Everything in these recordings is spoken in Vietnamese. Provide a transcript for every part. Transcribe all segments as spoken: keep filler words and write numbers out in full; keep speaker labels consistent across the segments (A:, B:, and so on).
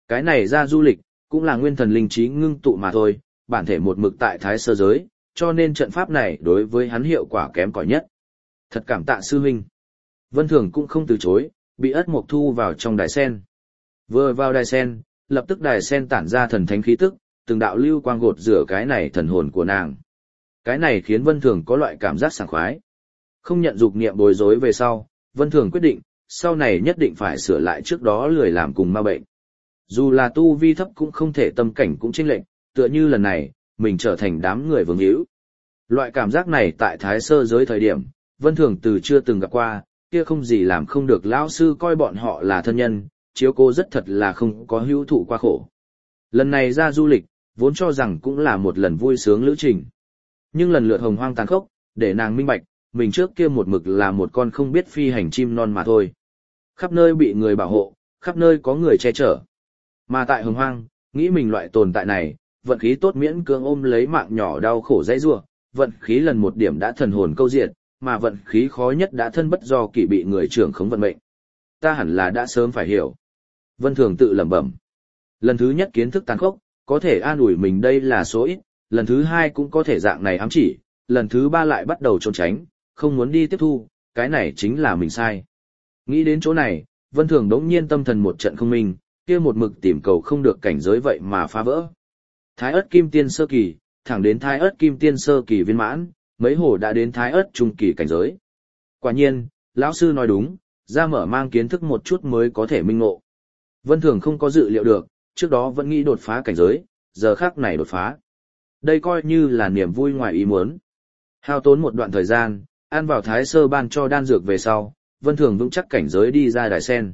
A: Cái này ra du lịch, cũng là nguyên thần linh trí ngưng tụ mà thôi, bản thể một mực tại thái sơ giới, cho nên trận pháp này đối với hắn hiệu quả kém cỏi nhất. Thật cảm tạ sư huynh. Vân Thường cũng không từ chối, bị ất mộc thu vào trong đài sen. Vừa vào đài sen, lập tức đài sen tản ra thần thánh khí tức, từng đạo lưu quang gột rửa cái này thần hồn của nàng. Cái này khiến Vân Thường có loại cảm giác sảng khoái. Không nhận dục niệm bối rối về sau, Vân Thường quyết định, sau này nhất định phải sửa lại trước đó lười làm cùng ma bệnh. Dù là tu vi thấp cũng không thể tâm cảnh cũng chênh lệch, tựa như lần này, mình trở thành đám người vương hữu. Loại cảm giác này tại thái sơ giới thời điểm, Vân Thường từ chưa từng gặp qua, kia không gì làm không được lão sư coi bọn họ là thân nhân, chiếu cố rất thật là không có hữu thụ qua khổ. Lần này ra du lịch, vốn cho rằng cũng là một lần vui sướng lữ trình. Nhưng lần lượt hồng hoang tàn khốc, để nàng minh bạch, mình trước kia một mực là một con không biết phi hành chim non mà thôi. Khắp nơi bị người bảo hộ, khắp nơi có người che chở. Mà tại hồng hoang, nghĩ mình loại tồn tại này, vận khí tốt miễn cưỡng ôm lấy mạng nhỏ đau khổ dãy rủa, vận khí lần một điểm đã thần hồn câu diệt, mà vận khí khó nhất đã thân bất do kỷ bị người trưởng khống vận mệnh. Ta hẳn là đã sớm phải hiểu. Vân Thường tự lẩm bẩm. Lần thứ nhất kiến thức tàn khốc, có thể an ủi mình đây là số ít, lần thứ hai cũng có thể dạng này ám chỉ, lần thứ ba lại bắt đầu trốn tránh, không muốn đi tiếp thu, cái này chính là mình sai. Nghĩ đến chỗ này, Vân Thường đống nhiên tâm thần một trận không minh, kia một mực tìm cầu không được cảnh giới vậy mà phá vỡ. Thái ớt kim tiên sơ kỳ, thẳng đến thái ớt kim tiên sơ kỳ viên mãn, mấy hồ đã đến thái ớt trung kỳ cảnh giới. Quả nhiên, lão sư nói đúng, ra mở mang kiến thức một chút mới có thể minh ngộ. Vân Thường không có dự liệu được, trước đó vẫn nghĩ đột phá cảnh giới, giờ khác này đột phá. Đây coi như là niềm vui ngoài ý muốn. Hao tốn một đoạn thời gian, ăn vào thái sơ ban cho đan dược về sau, Vân Thường vững chắc cảnh giới đi ra đài sen.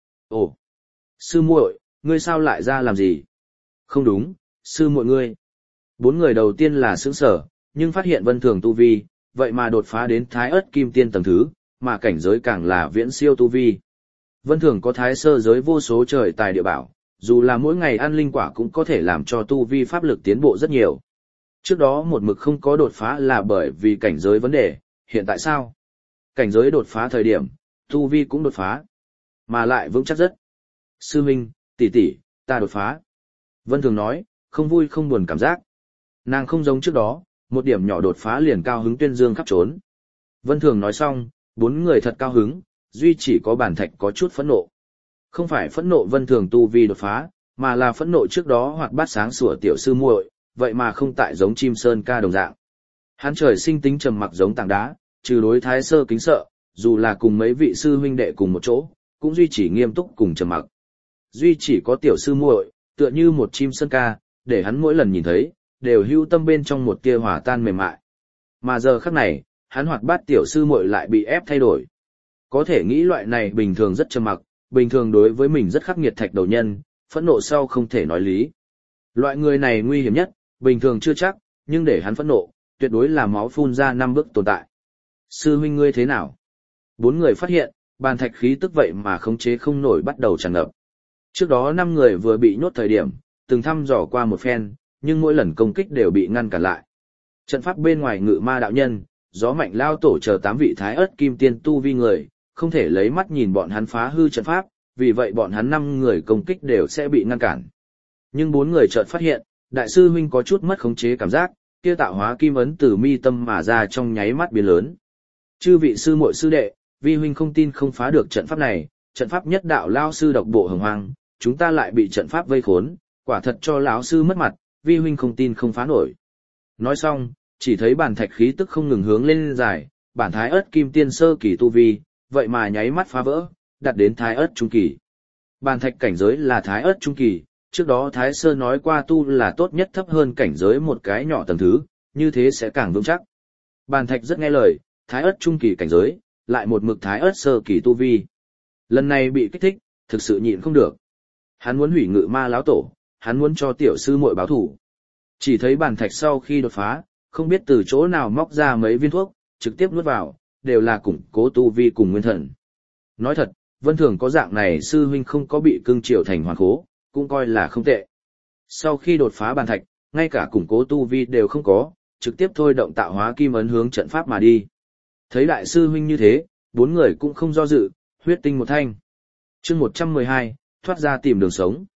A: Ồ, sư muội, ngươi sao lại ra làm gì? Không đúng, sư muội ngươi. Bốn người đầu tiên là sững sở, nhưng phát hiện Vân Thường tu vi, vậy mà đột phá đến thái ớt kim tiên tầng thứ, mà cảnh giới càng là viễn siêu tu vi. Vân Thường có thái sơ giới vô số trời tài địa bảo, dù là mỗi ngày ăn linh quả cũng có thể làm cho tu vi pháp lực tiến bộ rất nhiều. Trước đó một mực không có đột phá là bởi vì cảnh giới vấn đề, hiện tại sao? Cảnh giới đột phá thời điểm, tu vi cũng đột phá, mà lại vững chắc rất. Sư huynh, tỷ tỷ, ta đột phá. Vân Thường nói, không vui không buồn cảm giác. Nàng không giống trước đó, một điểm nhỏ đột phá liền cao hứng tuyên dương khắp trốn. Vân Thường nói xong, bốn người thật cao hứng, duy chỉ có Bàn Thạch có chút phẫn nộ. Không phải phẫn nộ Vân Thường tu vi đột phá, mà là phẫn nộ trước đó hoạt bát sáng sủa tiểu sư muội, vậy mà không tại giống chim sơn ca đồng dạng. Hắn trời sinh tính trầm mặc giống tảng đá, trừ đối thái sơ kính sợ, dù là cùng mấy vị sư huynh đệ cùng một chỗ, cũng duy trì nghiêm túc cùng trầm mặc. Duy chỉ có tiểu sư muội, tựa như một chim sơn ca, để hắn mỗi lần nhìn thấy, đều hưu tâm bên trong một tia hòa tan mềm mại. Mà giờ khắc này, hắn hoạt bát tiểu sư muội lại bị ép thay đổi. Có thể nghĩ loại này bình thường rất trầm mặc, bình thường đối với mình rất khắc nghiệt thạch đầu nhân, phẫn nộ sau không thể nói lý. Loại người này nguy hiểm nhất, bình thường chưa chắc, nhưng để hắn phẫn nộ, tuyệt đối là máu phun ra năm bước tồn tại. Sư huynh ngươi thế nào? Bốn người phát hiện, Bàn Thạch khí tức vậy mà khống chế không nổi bắt đầu tràn ngập. Trước đó năm người vừa bị nhốt thời điểm, từng thăm dò qua một phen, nhưng mỗi lần công kích đều bị ngăn cản lại. Trận pháp bên ngoài Ngự Ma đạo nhân, Gió Mạnh lao tổ chờ tám vị thái ớt kim tiên tu vi người, không thể lấy mắt nhìn bọn hắn phá hư trận pháp, vì vậy bọn hắn năm người công kích đều sẽ bị ngăn cản. Nhưng bốn người chợt phát hiện, đại sư huynh có chút mất khống chế cảm giác, kia tạo hóa kim ấn từ mi tâm mà ra trong nháy mắt biến lớn. Chư vị sư muội sư đệ, vi huynh không tin không phá được trận pháp này, trận pháp nhất đạo lao sư độc bộ hồng hoang, chúng ta lại bị trận pháp vây khốn, quả thật cho lão sư mất mặt, vi huynh không tin không phá nổi. Nói xong, chỉ thấy Bàn Thạch khí tức không ngừng hướng lên dài, bản thái ớt kim tiên sơ kỳ tu vi, vậy mà nháy mắt phá vỡ, đạt đến thái ớt trung kỳ. Bàn Thạch cảnh giới là thái ớt trung kỳ, trước đó Thái Sơ nói qua tu là tốt nhất thấp hơn cảnh giới một cái nhỏ tầng thứ, như thế sẽ càng vững chắc. Bàn Thạch rất nghe lời, thái ớt trung kỳ cảnh giới, lại một mực thái ớt sơ kỳ tu vi. Lần này bị kích thích, thực sự nhịn không được. Hắn muốn hủy Ngự Ma lão tổ, hắn muốn cho tiểu sư muội báo thủ. Chỉ thấy Bàn Thạch sau khi đột phá, không biết từ chỗ nào móc ra mấy viên thuốc, trực tiếp nuốt vào, đều là củng cố tu vi cùng nguyên thần. Nói thật, Vân Thường có dạng này sư huynh không có bị cưng chiều thành hoàn khố, cũng coi là không tệ. Sau khi đột phá Bàn Thạch, ngay cả củng cố tu vi đều không có, trực tiếp thôi động tạo hóa kim ấn hướng trận pháp mà đi. Thấy đại sư huynh như thế, bốn người cũng không do dự, huyết tinh một thanh. Chương một trăm mười hai, thoát ra tìm đường sống.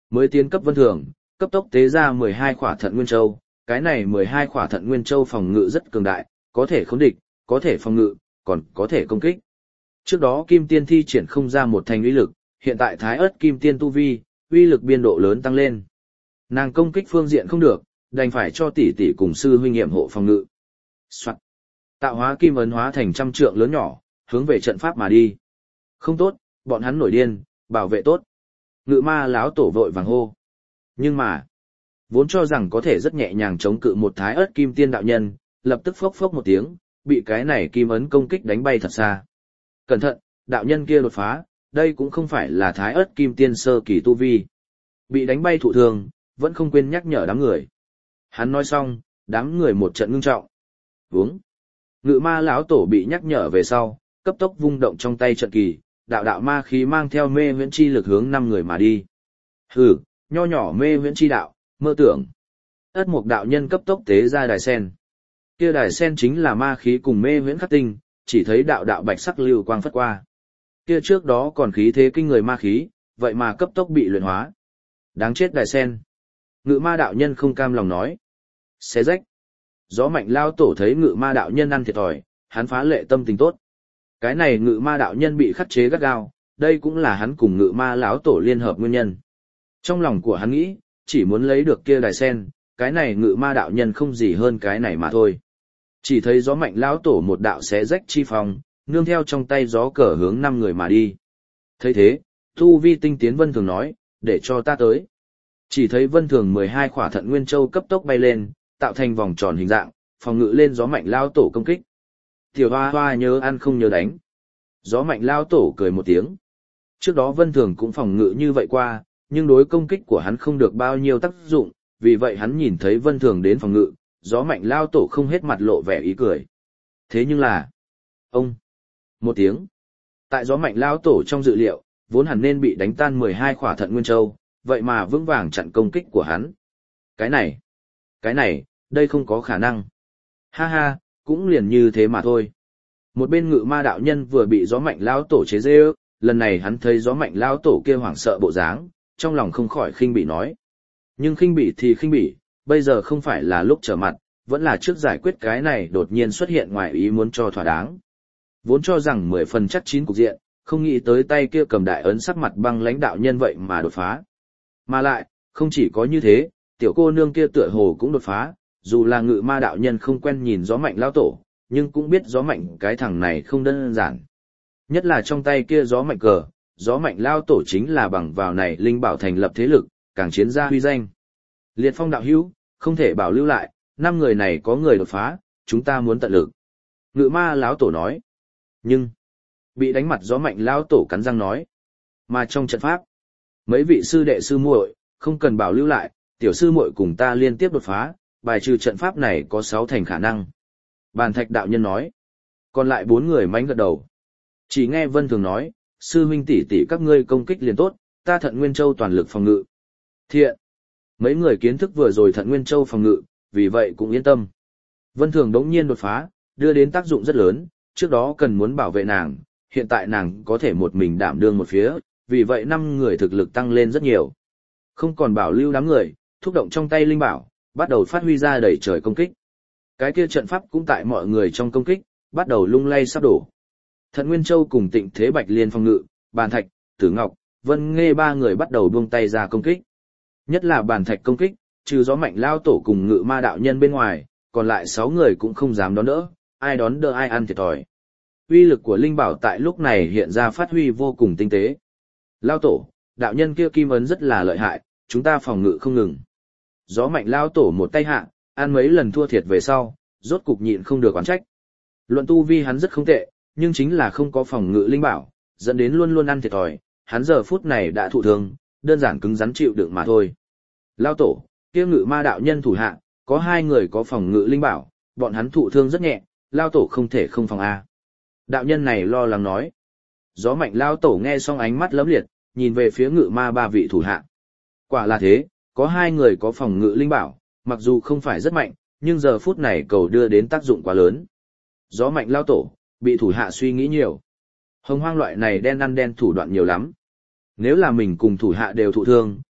A: mới tiến cấp Vân Thường, cấp tốc tế ra mười hai khỏa thận nguyên châu, cái này mười hai khỏa thận nguyên châu phòng ngự rất cường đại, có thể khống địch, có thể phòng ngự, còn có thể công kích. Trước đó Kim Tiên thi triển không ra một thành uy lực, hiện tại Thái Ức Kim Tiên tu vi, uy lực biên độ lớn tăng lên. Nàng công kích phương diện không được, đành phải cho tỷ tỷ cùng sư huynh nghiệm hộ phòng ngự. Soạn. Tạo hóa kim ấn hóa thành trăm trượng lớn nhỏ, hướng về trận pháp mà đi. Không tốt, bọn hắn nổi điên, bảo vệ tốt. Ngự ma láo tổ vội vàng hô. Nhưng mà, vốn cho rằng có thể rất nhẹ nhàng chống cự một Thái Ức Kim Tiên đạo nhân, lập tức phốc phốc một tiếng, bị cái này kim ấn công kích đánh bay thật xa. Cẩn thận, đạo nhân kia đột phá, đây cũng không phải là Thái Ức Kim Tiên sơ kỳ tu vi. Bị đánh bay thụ thương, vẫn không quên nhắc nhở đám người. Hắn nói xong, đám người một trận ngưng trọng. Vướng. Ngự ma lão tổ bị nhắc nhở về sau, cấp tốc vung động trong tay trận kỳ, đạo đạo ma khí mang theo mê huyễn chi lực hướng năm người mà đi. Hừ, nho nhỏ mê huyễn chi đạo, mơ tưởng. Ất mục đạo nhân cấp tốc tế ra đài sen. Kia đài sen chính là ma khí cùng mê huyễn khắc tinh, chỉ thấy đạo đạo bạch sắc lưu quang phất qua. Kia trước đó còn khí thế kinh người ma khí, vậy mà cấp tốc bị luyện hóa. Đáng chết đài sen. Ngự ma đạo nhân không cam lòng nói. Xé rách. Gió mạnh lao tổ thấy ngự ma đạo nhân ăn thiệt thòi, hắn phá lệ tâm tình tốt. Cái này ngự ma đạo nhân bị khắc chế gắt gao, đây cũng là hắn cùng ngự ma lão tổ liên hợp nguyên nhân. Trong lòng của hắn nghĩ, chỉ muốn lấy được kia đài sen, cái này ngự ma đạo nhân không gì hơn cái này mà thôi. Chỉ thấy gió mạnh lão tổ một đạo xé rách chi phòng, nương theo trong tay gió cờ hướng năm người mà đi. Thấy thế, Tu Vi tinh tiến Vân Thường nói, để cho ta tới. Chỉ thấy Vân Thường mười hai khỏa thận nguyên châu cấp tốc bay lên, tạo thành vòng tròn hình dạng, phòng ngự lên gió mạnh lao tổ công kích. Tiểu hoa hoa nhớ ăn không nhớ đánh. Gió mạnh lao tổ cười một tiếng. Trước đó Vân Thường cũng phòng ngự như vậy qua, nhưng đối công kích của hắn không được bao nhiêu tác dụng, vì vậy hắn nhìn thấy Vân Thường đến phòng ngự, gió mạnh lao tổ không hết mặt lộ vẻ ý cười. Thế nhưng là, ông, một tiếng. Tại gió mạnh lao tổ trong dự liệu, vốn hẳn nên bị đánh tan mười hai khỏa thận nguyên châu, vậy mà vững vàng chặn công kích của hắn. Cái này, cái này, đây không có khả năng. Ha ha, cũng liền như thế mà thôi. Một bên ngự ma đạo nhân vừa bị gió mạnh lao tổ chế dê ước, lần này hắn thấy gió mạnh lao tổ kia hoảng sợ bộ dáng, trong lòng không khỏi khinh bỉ nói. Nhưng khinh bỉ thì khinh bỉ, bây giờ không phải là lúc trở mặt, vẫn là trước giải quyết cái này đột nhiên xuất hiện ngoài ý muốn cho thỏa đáng. Vốn cho rằng mười phần chắc chín cục diện, không nghĩ tới tay kia cầm đại ấn sắc mặt băng lãnh đạo nhân vậy mà đột phá. Mà lại, không chỉ có như thế, tiểu cô nương kia tựa hồ cũng đột phá, dù là ngự ma đạo nhân không quen nhìn gió mạnh lao tổ, nhưng cũng biết gió mạnh cái thằng này không đơn giản. Nhất là trong tay kia gió mạnh cờ, gió mạnh lao tổ chính là bằng vào này linh bảo thành lập thế lực, càng chiến ra huy danh. Liệt phong đạo hữu, không thể bảo lưu lại, năm người này có người đột phá, chúng ta muốn tận lực. Ngự ma lão tổ nói. Nhưng, bị đánh mặt gió mạnh lao tổ cắn răng nói. Mà trong trận pháp, mấy vị sư đệ sư muội không cần bảo lưu lại, tiểu sư muội cùng ta liên tiếp đột phá, bài trừ trận pháp này có sáu thành khả năng. Bàn thạch đạo nhân nói. Còn lại bốn người mánh gật đầu. Chỉ nghe Vân Thường nói, sư huynh tỷ tỷ các ngươi công kích liền tốt, ta Thận Nguyên Châu toàn lực phòng ngự. Thiện. Mấy người kiến thức vừa rồi Thận Nguyên Châu phòng ngự, vì vậy cũng yên tâm. Vân Thường đống nhiên đột phá, đưa đến tác dụng rất lớn, trước đó cần muốn bảo vệ nàng, hiện tại nàng có thể một mình đảm đương một phía, vì vậy năm người thực lực tăng lên rất nhiều. Không còn bảo lưu đám người, thúc động trong tay linh bảo, bắt đầu phát huy ra đầy trời công kích. Cái kia trận pháp cũng tại mọi người trong công kích, bắt đầu lung lay sắp đổ. Thận Nguyên Châu cùng Tịnh Thế Bạch Liên phòng ngự, Bàn Thạch, Tử Ngọc, Vân Nghê ba người bắt đầu buông tay ra công kích. Nhất là Bàn Thạch công kích, trừ gió mạnh lao tổ cùng ngự ma đạo nhân bên ngoài, còn lại sáu người cũng không dám đón đỡ, ai đón đỡ ai ăn thiệt thòi. Uy lực của linh bảo tại lúc này hiện ra phát huy vô cùng tinh tế. Lao tổ, đạo nhân kia kim ấn rất là lợi hại, chúng ta phòng ngự không ngừng. Gió mạnh lao tổ một tay hạ, ăn mấy lần thua thiệt về sau, rốt cục nhịn không được oán trách. Luận tu vi hắn rất không tệ, nhưng chính là không có phòng ngự linh bảo, dẫn đến luôn luôn ăn thiệt thòi, hắn giờ phút này đã thụ thương, đơn giản cứng rắn chịu đựng mà thôi. Lao tổ, kia ngự ma đạo nhân thủ hạ, có hai người có phòng ngự linh bảo, bọn hắn thụ thương rất nhẹ, lao tổ không thể không phòng A. Đạo nhân này lo lắng nói. Gió mạnh lao tổ nghe xong ánh mắt lấm liệt, nhìn về phía ngự ma ba vị thủ hạ. Quả là thế, có hai người có phòng ngự linh bảo, mặc dù không phải rất mạnh, nhưng giờ phút này cầu đưa đến tác dụng quá lớn. Gió mạnh lao tổ, bị thủ hạ suy nghĩ nhiều. Hồng hoang loại này đen ăn đen thủ đoạn nhiều lắm. Nếu là mình cùng thủ hạ đều thụ thương,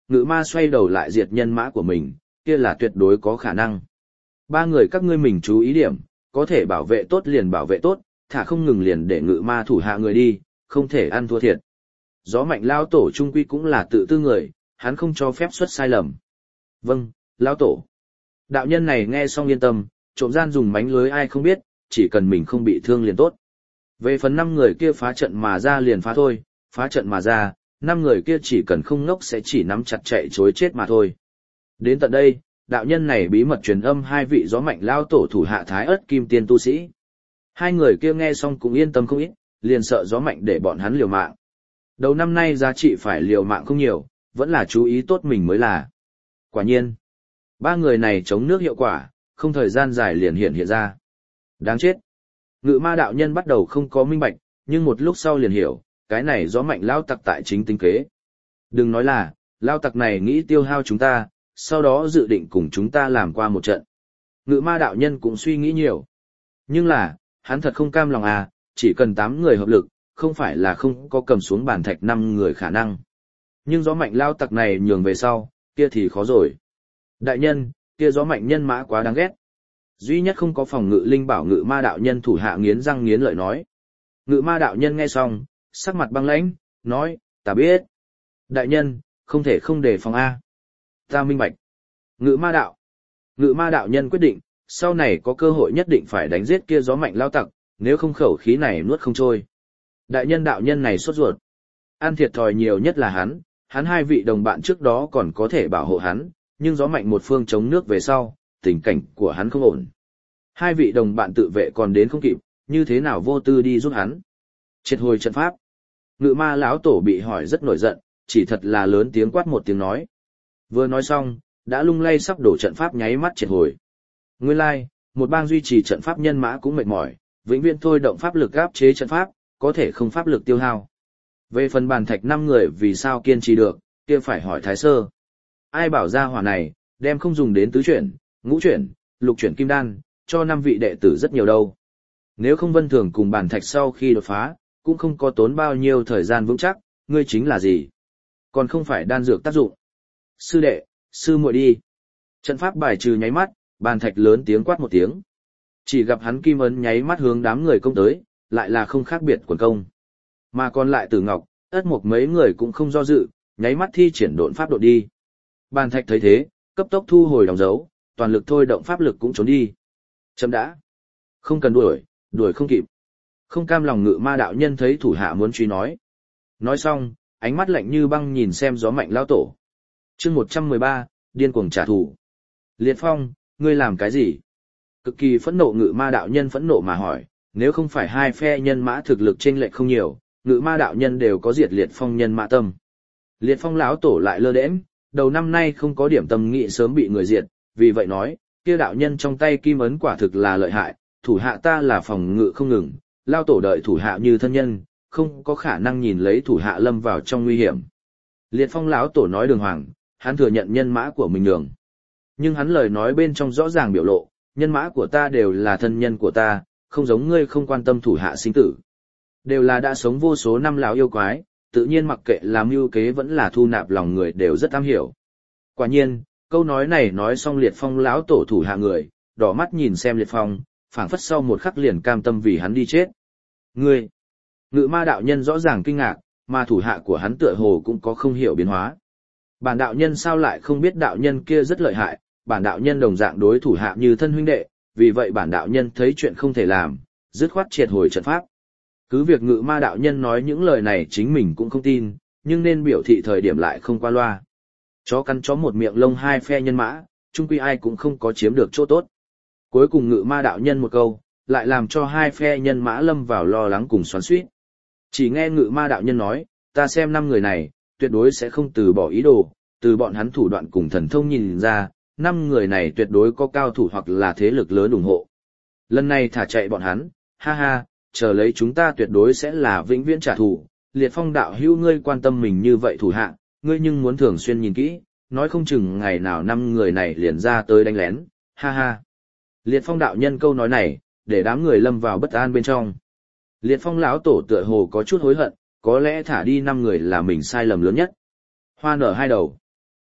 A: Ngự ma xoay đầu lại diệt nhân mã của mình, kia là tuyệt đối có khả năng. Ba người các ngươi mình chú ý điểm, có thể bảo vệ tốt liền bảo vệ tốt, thả không ngừng liền để ngự ma thủ hạ người đi, không thể ăn thua thiệt. Gió mạnh lao tổ trung quy cũng là tự tư người, hắn không cho phép xuất sai lầm. Vâng, lao tổ. Đạo nhân này nghe xong yên tâm, trộm gian dùng mánh lưới ai không biết, chỉ cần mình không bị thương liền tốt. Về phần năm người kia phá trận mà ra liền phá thôi, phá trận mà ra, năm người kia chỉ cần không ngốc sẽ chỉ nắm chặt chạy chối chết mà thôi. Đến tận đây, đạo nhân này bí mật truyền âm hai vị gió mạnh lao tổ thủ hạ thái ớt kim tiên tu sĩ. Hai người kia nghe xong cũng yên tâm không ít, liền sợ gió mạnh để bọn hắn liều mạng. Đầu năm nay giá trị phải liều mạng không nhiều, vẫn là chú ý tốt mình mới là. Quả nhiên, ba người này chống nước hiệu quả, không thời gian dài liền hiện hiện ra. Đáng chết. Ngự ma đạo nhân bắt đầu không có minh bạch, nhưng một lúc sau liền hiểu, cái này gió mạnh lao tặc tại chính tính kế. Đừng nói là, lao tặc này nghĩ tiêu hao chúng ta, sau đó dự định cùng chúng ta làm qua một trận. Ngự ma đạo nhân cũng suy nghĩ nhiều. Nhưng là, hắn thật không cam lòng à, chỉ cần tám người hợp lực, không phải là không có cầm xuống bàn thạch năm người khả năng. Nhưng gió mạnh lao tặc này nhường về sau, kia thì khó rồi. Đại nhân, kia gió mạnh nhân mã quá đáng ghét. Duy nhất không có phòng ngự linh bảo ngự ma đạo nhân thủ hạ nghiến răng nghiến lợi nói. Ngự ma đạo nhân nghe xong, sắc mặt băng lãnh, nói, ta biết. Đại nhân, không thể không đề phòng A. Ta minh bạch. Ngự ma đạo. Ngự ma đạo nhân quyết định, sau này có cơ hội nhất định phải đánh giết kia gió mạnh lao tặc, nếu không khẩu khí này nuốt không trôi. Đại nhân đạo nhân này sốt ruột. Ăn thiệt thòi nhiều nhất là hắn, hắn hai vị đồng bạn trước đó còn có thể bảo hộ hắn, nhưng gió mạnh một phương chống nước về sau, tình cảnh của hắn không ổn. Hai vị đồng bạn tự vệ còn đến không kịp, như thế nào vô tư đi giúp hắn. Triệt hồi trận pháp. Ngự ma lão tổ bị hỏi rất nổi giận, chỉ thật là lớn tiếng quát một tiếng nói. Vừa nói xong, đã lung lay sắp đổ trận pháp nháy mắt triệt hồi. Nguyên lai, like, một bang duy trì trận pháp nhân mã cũng mệt mỏi, vĩnh viễn thôi động pháp lực áp chế trận pháp, có thể không pháp lực tiêu hao. Về phần bàn thạch năm người vì sao kiên trì được, kia phải hỏi Thái Sơ. Ai bảo ra hỏa này, đem không dùng đến tứ chuyển, ngũ chuyển, lục chuyển kim đan, cho năm vị đệ tử rất nhiều đâu. Nếu không Vân Thường cùng bàn thạch sau khi đột phá, cũng không có tốn bao nhiêu thời gian vững chắc, ngươi chính là gì? Còn không phải đan dược tác dụng. Sư đệ, sư muội đi. Trận pháp bài trừ nháy mắt, bàn thạch lớn tiếng quát một tiếng. Chỉ gặp hắn kim ấn nháy mắt hướng đám người công tới, lại là không khác biệt quần công. Mà còn lại Tử Ngọc, Ất Mộc mấy người cũng không do dự, nháy mắt thi triển độn pháp độn đi. Bàn thạch thấy thế, cấp tốc thu hồi đóng dấu, toàn lực thôi động pháp lực cũng trốn đi. Chấm đã. Không cần đuổi, đuổi không kịp. Không cam lòng ngự ma đạo nhân thấy thủ hạ muốn truy nói. Nói xong, ánh mắt lạnh như băng nhìn xem gió mạnh lao tổ. chương một trăm mười ba, điên cuồng trả thù. Liệt Phong, ngươi làm cái gì? Cực kỳ phẫn nộ ngự ma đạo nhân phẫn nộ mà hỏi, nếu không phải hai phe nhân mã thực lực chênh lệch không nhiều, ngự ma đạo nhân đều có diệt Liệt Phong nhân mã tâm. Liệt Phong lão tổ lại lơ đễnh, đầu năm nay không có điểm tâm nghị sớm bị người diệt, vì vậy nói, kia đạo nhân trong tay kim ấn quả thực là lợi hại, thủ hạ ta là phòng ngự không ngừng, lao tổ đợi thủ hạ như thân nhân, không có khả năng nhìn lấy thủ hạ lâm vào trong nguy hiểm. Liệt Phong lão tổ nói đường hoàng, hắn thừa nhận nhân mã của mình đường. Nhưng hắn lời nói bên trong rõ ràng biểu lộ, nhân mã của ta đều là thân nhân của ta, không giống ngươi không quan tâm thủ hạ sinh tử. Đều là đã sống vô số năm lão yêu quái, tự nhiên mặc kệ làm mưu kế vẫn là thu nạp lòng người đều rất am hiểu. Quả nhiên, câu nói này nói xong Liệt Phong lão tổ thủ hạ người, đỏ mắt nhìn xem Liệt Phong, phảng phất sau một khắc liền cam tâm vì hắn đi chết. Ngươi! Ngự ma đạo nhân rõ ràng kinh ngạc, mà thủ hạ của hắn tựa hồ cũng có không hiểu biến hóa. Bản đạo nhân sao lại không biết đạo nhân kia rất lợi hại, bản đạo nhân đồng dạng đối thủ hạ như thân huynh đệ, vì vậy bản đạo nhân thấy chuyện không thể làm, dứt khoát triệt hồi trận pháp. Cứ việc ngự ma đạo nhân nói những lời này chính mình cũng không tin, nhưng nên biểu thị thời điểm lại không qua loa. Chó cắn chó một miệng lông hai phe nhân mã, chung quy ai cũng không có chiếm được chỗ tốt. Cuối cùng ngự ma đạo nhân một câu, lại làm cho hai phe nhân mã lâm vào lo lắng cùng xoắn xuýt. Chỉ nghe ngự ma đạo nhân nói, ta xem năm người này, tuyệt đối sẽ không từ bỏ ý đồ, từ bọn hắn thủ đoạn cùng thần thông nhìn ra, năm người này tuyệt đối có cao thủ hoặc là thế lực lớn ủng hộ. Lần này thả chạy bọn hắn, ha ha, chờ lấy chúng ta tuyệt đối sẽ là vĩnh viễn trả thù. Liệt Phong đạo hữu ngươi quan tâm mình như vậy thủ hạ, ngươi nhưng muốn thường xuyên nhìn kỹ, nói không chừng ngày nào năm người này liền ra tới đánh lén, ha ha. Liệt Phong đạo nhân câu nói này, để đám người lâm vào bất an bên trong. Liệt Phong lão tổ tựa hồ có chút hối hận, có lẽ thả đi năm người là mình sai lầm lớn nhất. Hoa nở hai đầu.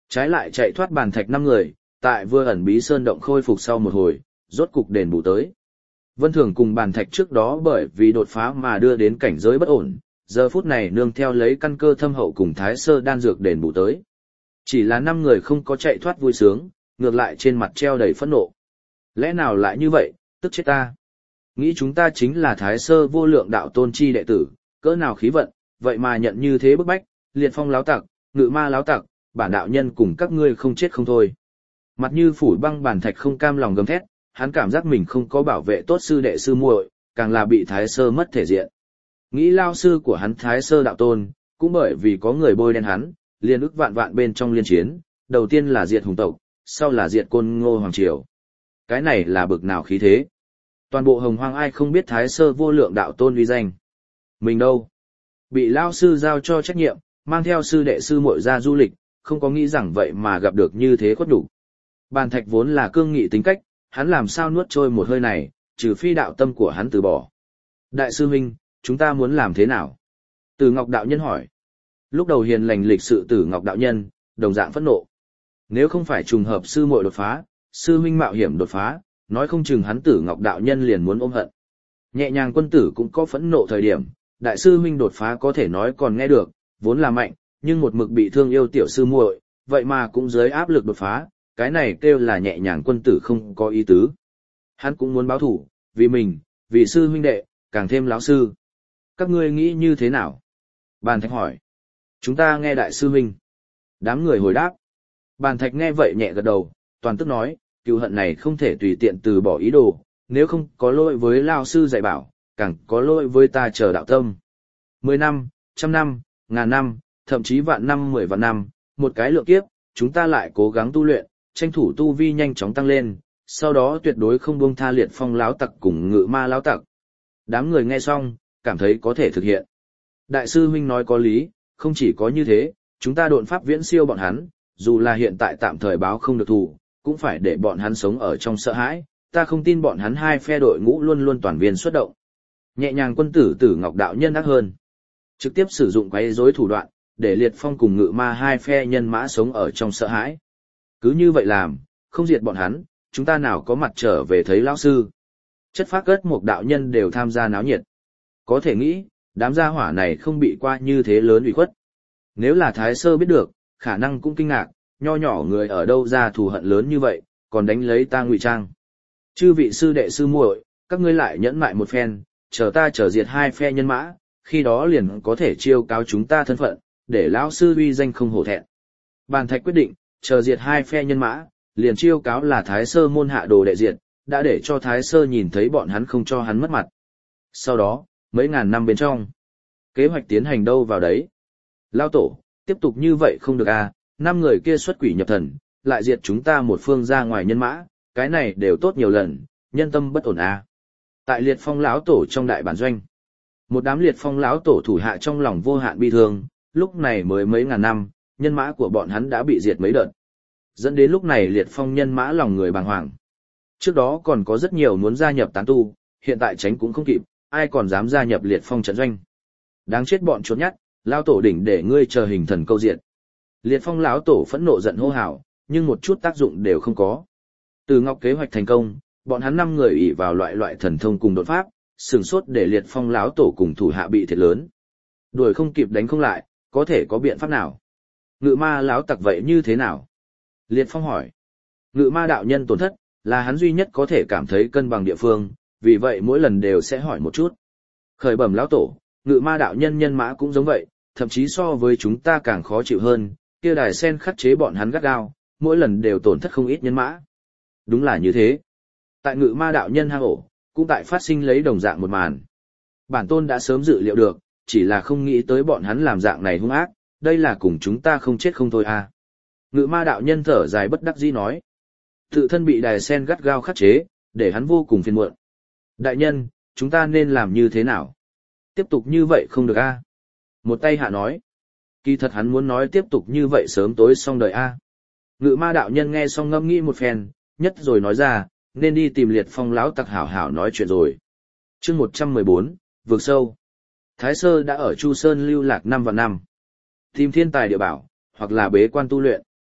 A: Trái lại chạy thoát bàn thạch năm người, tại vừa ẩn bí sơn động khôi phục sau một hồi, rốt cục đền bù tới. Vân Thường cùng bàn thạch trước đó bởi vì đột phá mà đưa đến cảnh giới bất ổn, giờ phút này nương theo lấy căn cơ thâm hậu cùng thái sơ đan dược đền bù tới. Chỉ là năm người không có chạy thoát vui sướng, ngược lại trên mặt treo đầy phẫn nộ. Lẽ nào lại như vậy, tức chết ta. Nghĩ chúng ta chính là thái sơ vô lượng đạo tôn chi đệ tử, cỡ nào khí vận, vậy mà nhận như thế bức bách, liệt phong láo tặc, ngự ma láo tặc, bản đạo nhân cùng các ngươi không chết không thôi. Mặt như phủ băng bàn thạch không cam lòng gầm thét, hắn cảm giác mình không có bảo vệ tốt sư đệ sư muội, càng là bị thái sơ mất thể diện. Nghĩ lao sư của hắn thái sơ đạo tôn, cũng bởi vì có người bôi đen hắn, liên ức vạn vạn bên trong liên chiến, đầu tiên là diệt hùng tộc, sau là diệt côn ngô hoàng triều. Cái này là bực nào khí thế? Toàn bộ hồng hoang ai không biết thái sơ vô lượng đạo tôn uy danh? Mình đâu? Bị lao sư giao cho trách nhiệm, mang theo sư đệ sư muội ra du lịch, không có nghĩ rằng vậy mà gặp được như thế khuất đủ. Bàn thạch vốn là cương nghị tính cách, hắn làm sao nuốt trôi một hơi này, trừ phi đạo tâm của hắn từ bỏ. Đại sư huynh, chúng ta muốn làm thế nào? Tử Ngọc đạo nhân hỏi. Lúc đầu hiền lành lịch sự Tử Ngọc đạo nhân, đồng dạng phẫn nộ. Nếu không phải trùng hợp sư muội đột phá, sư huynh mạo hiểm đột phá, nói không chừng hắn Tử Ngọc đạo nhân liền muốn ôm hận. Nhẹ nhàng quân tử cũng có phẫn nộ thời điểm, đại sư huynh đột phá có thể nói còn nghe được, vốn là mạnh, nhưng một mực bị thương yêu tiểu sư muội, vậy mà cũng dưới áp lực đột phá, cái này kêu là nhẹ nhàng quân tử không có ý tứ. Hắn cũng muốn báo thủ, vì mình, vì sư huynh đệ, càng thêm lão sư. Các ngươi nghĩ như thế nào? Bàn thạch hỏi. Chúng ta nghe đại sư huynh. Đám người hồi đáp. Bàn thạch nghe vậy nhẹ gật đầu, toàn tức nói, cừu hận này không thể tùy tiện từ bỏ ý đồ, nếu không có lỗi với lao sư dạy bảo, càng có lỗi với ta chờ đạo tâm. Mười năm, trăm năm, ngàn năm, thậm chí vạn năm mười vạn năm, một cái lượng kiếp, chúng ta lại cố gắng tu luyện, tranh thủ tu vi nhanh chóng tăng lên, sau đó tuyệt đối không buông tha liệt phong láo tặc cùng ngự ma láo tặc. Đám người nghe xong, cảm thấy có thể thực hiện. Đại sư huynh nói có lý, không chỉ có như thế, chúng ta độn pháp viễn siêu bọn hắn, dù là hiện tại tạm thời báo không được thù, cũng phải để bọn hắn sống ở trong sợ hãi, ta không tin bọn hắn hai phe đội ngũ luôn luôn toàn viên xuất động. Nhẹ nhàng quân tử Tử Ngọc đạo nhân ác hơn. Trực tiếp sử dụng quấy rối thủ đoạn, để liệt phong cùng ngự ma hai phe nhân mã sống ở trong sợ hãi. Cứ như vậy làm, không diệt bọn hắn, chúng ta nào có mặt trở về thấy lão sư. Chất phác cất một đạo nhân đều tham gia náo nhiệt. Có thể nghĩ, đám gia hỏa này không bị qua như thế lớn ủy khuất. Nếu là Thái Sơ biết được, khả năng cũng kinh ngạc, nho nhỏ người ở đâu ra thù hận lớn như vậy, còn đánh lấy ta ngụy trang. Chư vị sư đệ sư muội, các ngươi lại nhẫn mại một phen, chờ ta trở diệt hai phe nhân mã, khi đó liền có thể chiêu cáo chúng ta thân phận, để lão sư uy danh không hổ thẹn. Bàn thạch quyết định, chờ diệt hai phe nhân mã, liền chiêu cáo là Thái Sơ môn hạ đồ đệ diệt, đã để cho Thái Sơ nhìn thấy bọn hắn không cho hắn mất mặt. Sau đó, mấy ngàn năm bên trong, kế hoạch tiến hành đâu vào đấy. Lao tổ, tiếp tục như vậy không được à, năm người kia xuất quỷ nhập thần, lại diệt chúng ta một phương ra ngoài nhân mã, cái này đều tốt nhiều lần, nhân tâm bất ổn à. Tại liệt phong lão tổ trong đại bản doanh, một đám liệt phong lão tổ thủ hạ trong lòng vô hạn bi thương, lúc này mới mấy ngàn năm, nhân mã của bọn hắn đã bị diệt mấy đợt. Dẫn đến lúc này liệt phong nhân mã lòng người bàng hoàng. Trước đó còn có rất nhiều muốn gia nhập tán tu, hiện tại tránh cũng không kịp, ai còn dám gia nhập liệt phong trận doanh. Đáng chết bọn trốn nhát, lao tổ đỉnh để ngươi chờ hình thần câu diệt. Liệt phong lão tổ phẫn nộ giận hô hào, nhưng một chút tác dụng đều không có. Từ Ngọc kế hoạch thành công, bọn hắn năm người ỷ vào loại loại thần thông cùng đột pháp, sửng sốt để liệt phong lão tổ cùng thủ hạ bị thiệt lớn. Đuổi không kịp đánh không lại, có thể có biện pháp nào? Ngự ma lão tặc vậy như thế nào? Liệt phong hỏi. Ngự ma đạo nhân tổn thất, là hắn duy nhất có thể cảm thấy cân bằng địa phương, vì vậy mỗi lần đều sẽ hỏi một chút. Khởi bẩm lão tổ, ngự ma đạo nhân nhân mã cũng giống vậy, thậm chí so với chúng ta càng khó chịu hơn, kia đài sen khắc chế bọn hắn gắt gao, mỗi lần đều tổn thất không ít nhân mã. Đúng là như thế. Tại ngự ma đạo nhân hang ổ, cũng tại phát sinh lấy đồng dạng một màn. Bản tôn đã sớm dự liệu được, chỉ là không nghĩ tới bọn hắn làm dạng này hung ác, đây là cùng chúng ta không chết không thôi à. Ngự ma đạo nhân thở dài bất đắc dĩ nói. Tự thân bị đài sen gắt gao khắc chế, để hắn vô cùng phiền muộn. Đại nhân, chúng ta nên làm như thế nào? Tiếp tục như vậy không được a. Một tay hạ nói. Kỳ thật hắn muốn nói tiếp tục như vậy sớm tối xong đời a. Ngự ma đạo nhân nghe xong ngâm nghĩ một phen, nhất rồi nói ra, nên đi tìm liệt phong lão tặc hảo hảo nói chuyện rồi. Chương một trăm mười bốn, vượt sâu. Thái Sơ đã ở Chu Sơn lưu lạc năm và năm. Tìm thiên tài địa bảo, hoặc là bế quan tu luyện.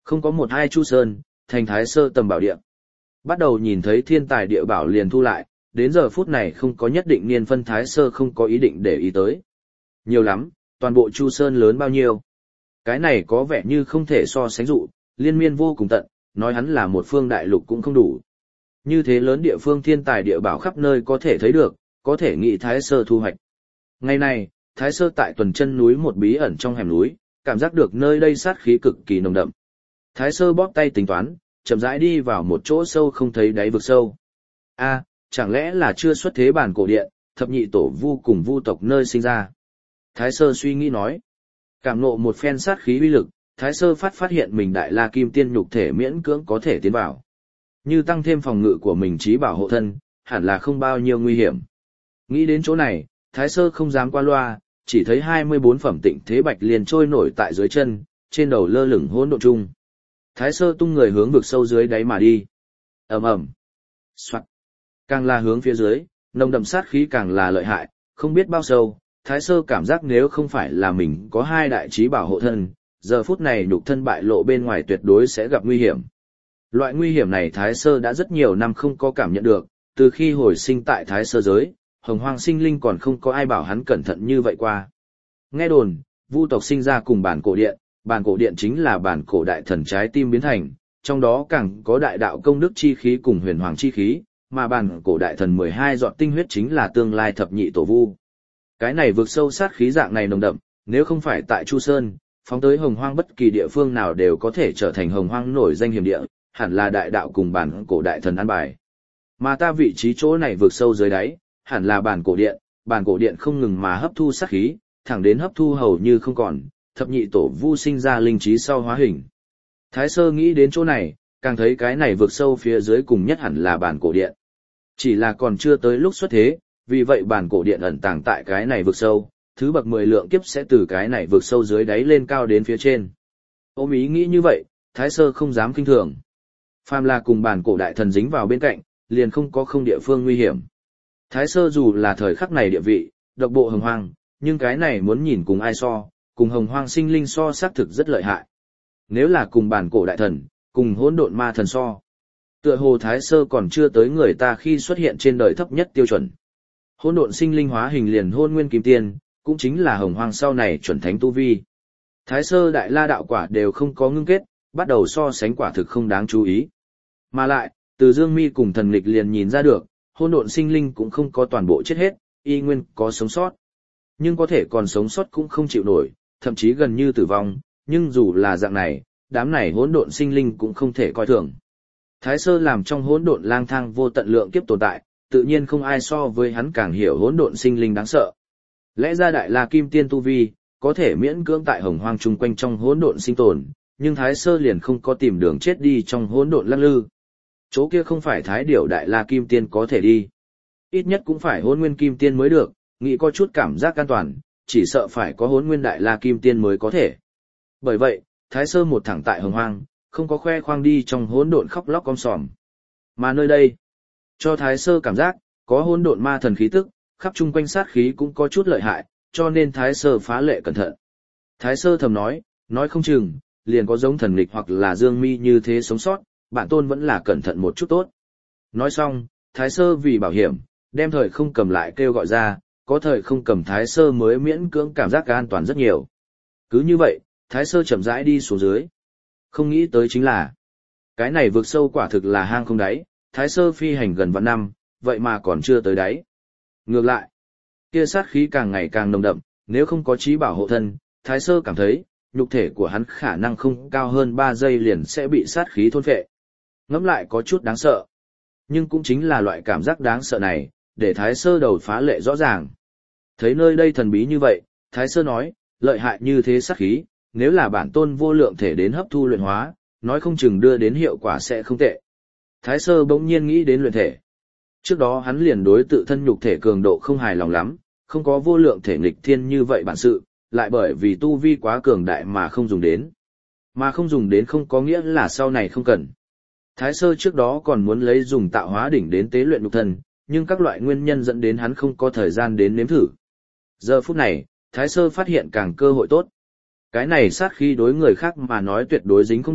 A: Không có một hai Chu Sơn, thành Thái Sơ tầm bảo địa. Bắt đầu nhìn thấy thiên tài địa bảo liền thu lại, đến giờ phút này không có nhất định niên phân Thái Sơ không có ý định để ý tới. Nhiều lắm, toàn bộ Chu Sơn lớn bao nhiêu. Cái này có vẻ như không thể so sánh dụ, liên miên vô cùng tận, nói hắn là một phương đại lục cũng không đủ. Như thế lớn địa phương thiên tài địa bảo khắp nơi có thể thấy được, có thể nghĩ Thái Sơ thu hoạch. Ngày này, Thái Sơ tại tuần chân núi một bí ẩn trong hẻm núi, cảm giác được nơi đây sát khí cực kỳ nồng đậm. Thái Sơ bóp tay tính toán, chậm rãi đi vào một chỗ sâu không thấy đáy vực sâu. A, chẳng lẽ là chưa xuất thế bản cổ điện, thập nhị tổ vu cùng vu tộc nơi sinh ra. Thái Sơ suy nghĩ nói. Cảm nộ một phen sát khí uy lực, Thái Sơ phát phát hiện mình đại la kim tiên nhục thể miễn cưỡng có thể tiến vào. Như tăng thêm phòng ngự của mình trí bảo hộ thân, hẳn là không bao nhiêu nguy hiểm. Nghĩ đến chỗ này, Thái Sơ không dám qua loa, chỉ thấy hai mươi bốn phẩm tịnh thế bạch liền trôi nổi tại dưới chân, trên đầu lơ lửng hỗn độn chung. Thái Sơ tung người hướng vực sâu dưới đáy mà đi. Ầm ầm. Soạt. Càng là hướng phía dưới, nồng đậm sát khí càng là lợi hại, không biết bao sâu, Thái Sơ cảm giác nếu không phải là mình có hai đại trí bảo hộ thân, giờ phút này nhục thân bại lộ bên ngoài tuyệt đối sẽ gặp nguy hiểm. Loại nguy hiểm này Thái Sơ đã rất nhiều năm không có cảm nhận được, từ khi hồi sinh tại Thái Sơ giới, hồng hoang sinh linh còn không có ai bảo hắn cẩn thận như vậy qua. Nghe đồn, vu tộc sinh ra cùng bản cổ điện, bản cổ điện chính là bản cổ đại thần trái tim biến thành, trong đó càng có đại đạo công đức chi khí cùng huyền hoàng chi khí, mà bản cổ đại thần mười hai giọt tinh huyết chính là tương lai thập nhị tổ vu. Cái này vượt sâu sát khí dạng này nồng đậm, nếu không phải tại Chu Sơn, phóng tới hồng hoang bất kỳ địa phương nào đều có thể trở thành hồng hoang nổi danh hiểm địa, hẳn là đại đạo cùng bản cổ đại thần an bài. Mà ta vị trí chỗ này vượt sâu dưới đáy, hẳn là bản cổ điện, bản cổ điện không ngừng mà hấp thu sát khí, thẳng đến hấp thu hầu như không còn, thập nhị tổ vu sinh ra linh trí sau hóa hình. Thái Sơ nghĩ đến chỗ này, càng thấy cái này vượt sâu phía dưới cùng nhất hẳn là bản cổ điện. Chỉ là còn chưa tới lúc xuất thế, vì vậy bản cổ điện ẩn tàng tại cái này vượt sâu, thứ bậc mười lượng kiếp sẽ từ cái này vượt sâu dưới đáy lên cao đến phía trên. Ôm ý nghĩ như vậy, Thái Sơ không dám kinh thường. Phàm là cùng bản cổ đại thần dính vào bên cạnh, liền không có không địa phương nguy hiểm. Thái Sơ dù là thời khắc này địa vị, độc bộ hồng hoang, nhưng cái này muốn nhìn cùng ai so, cùng hồng hoang sinh linh so xác thực rất lợi hại. Nếu là cùng bản cổ đại thần, cùng hỗn độn ma thần so, tựa hồ Thái Sơ còn chưa tới người ta khi xuất hiện trên đời thấp nhất tiêu chuẩn. Hỗn độn sinh linh hóa hình liền hôn nguyên kim tiên, cũng chính là hồng hoang sau này chuẩn thánh tu vi. Thái Sơ đại la đạo quả đều không có ngưng kết, bắt đầu so sánh quả thực không đáng chú ý. Mà lại, từ Dương Mi cùng thần nghịch liền nhìn ra được, hỗn độn sinh linh cũng không có toàn bộ chết hết, y nguyên có sống sót. Nhưng có thể còn sống sót cũng không chịu nổi, thậm chí gần như tử vong, nhưng dù là dạng này, đám này hỗn độn sinh linh cũng không thể coi thường. Thái Sơ làm trong hỗn độn lang thang vô tận lượng kiếp tồn tại, tự nhiên không ai so với hắn càng hiểu hỗn độn sinh linh đáng sợ. Lẽ ra đại la kim tiên tu vi, có thể miễn cưỡng tại hồng hoang chung quanh trong hỗn độn sinh tồn, nhưng Thái Sơ liền không có tìm đường chết đi trong hỗn độn lăng lư. Chỗ kia không phải thái điểu đại la kim tiên có thể đi. Ít nhất cũng phải hỗn nguyên kim tiên mới được, nghĩ có chút cảm giác an toàn, chỉ sợ phải có hỗn nguyên đại la kim tiên mới có thể. Bởi vậy, Thái Sơ một thẳng tại hồng hoang, không có khoe khoang đi trong hỗn độn khóc lóc om sòm. Mà nơi đây, cho Thái Sơ cảm giác, có hỗn độn ma thần khí tức, khắp chung quanh sát khí cũng có chút lợi hại, cho nên Thái Sơ phá lệ cẩn thận. Thái Sơ thầm nói, nói không chừng, liền có giống thần nghịch hoặc là Dương Mi như thế sống sót, bản tôn vẫn là cẩn thận một chút tốt. Nói xong, Thái Sơ vì bảo hiểm, đem thời không cầm lại kêu gọi ra, có thời không cầm Thái Sơ mới miễn cưỡng cảm giác an toàn rất nhiều. Cứ như vậy, Thái Sơ chậm rãi đi xuống dưới. Không nghĩ tới chính là, cái này vượt sâu quả thực là hang không đáy, Thái Sơ phi hành gần vạn năm, vậy mà còn chưa tới đáy. Ngược lại, kia sát khí càng ngày càng nồng đậm, nếu không có trí bảo hộ thân, Thái Sơ cảm thấy, nhục thể của hắn khả năng không cao hơn ba giây liền sẽ bị sát khí thôn phệ. Ngẫm lại có chút đáng sợ. Nhưng cũng chính là loại cảm giác đáng sợ này, để Thái Sơ đầu phá lệ rõ ràng. Thấy nơi đây thần bí như vậy, Thái Sơ nói, lợi hại như thế sát khí, nếu là bản tôn vô lượng thể đến hấp thu luyện hóa, nói không chừng đưa đến hiệu quả sẽ không tệ. Thái Sơ bỗng nhiên nghĩ đến luyện thể. Trước đó hắn liền đối tự thân nhục thể cường độ không hài lòng lắm, không có vô lượng thể nghịch thiên như vậy bản sự, lại bởi vì tu vi quá cường đại mà không dùng đến. Mà không dùng đến không có nghĩa là sau này không cần. Thái Sơ trước đó còn muốn lấy dùng tạo hóa đỉnh đến tế luyện nhục thân, nhưng các loại nguyên nhân dẫn đến hắn không có thời gian đến nếm thử. Giờ phút này, Thái Sơ phát hiện càng cơ hội tốt. Cái này sát khí đối người khác mà nói tuyệt đối dính không được,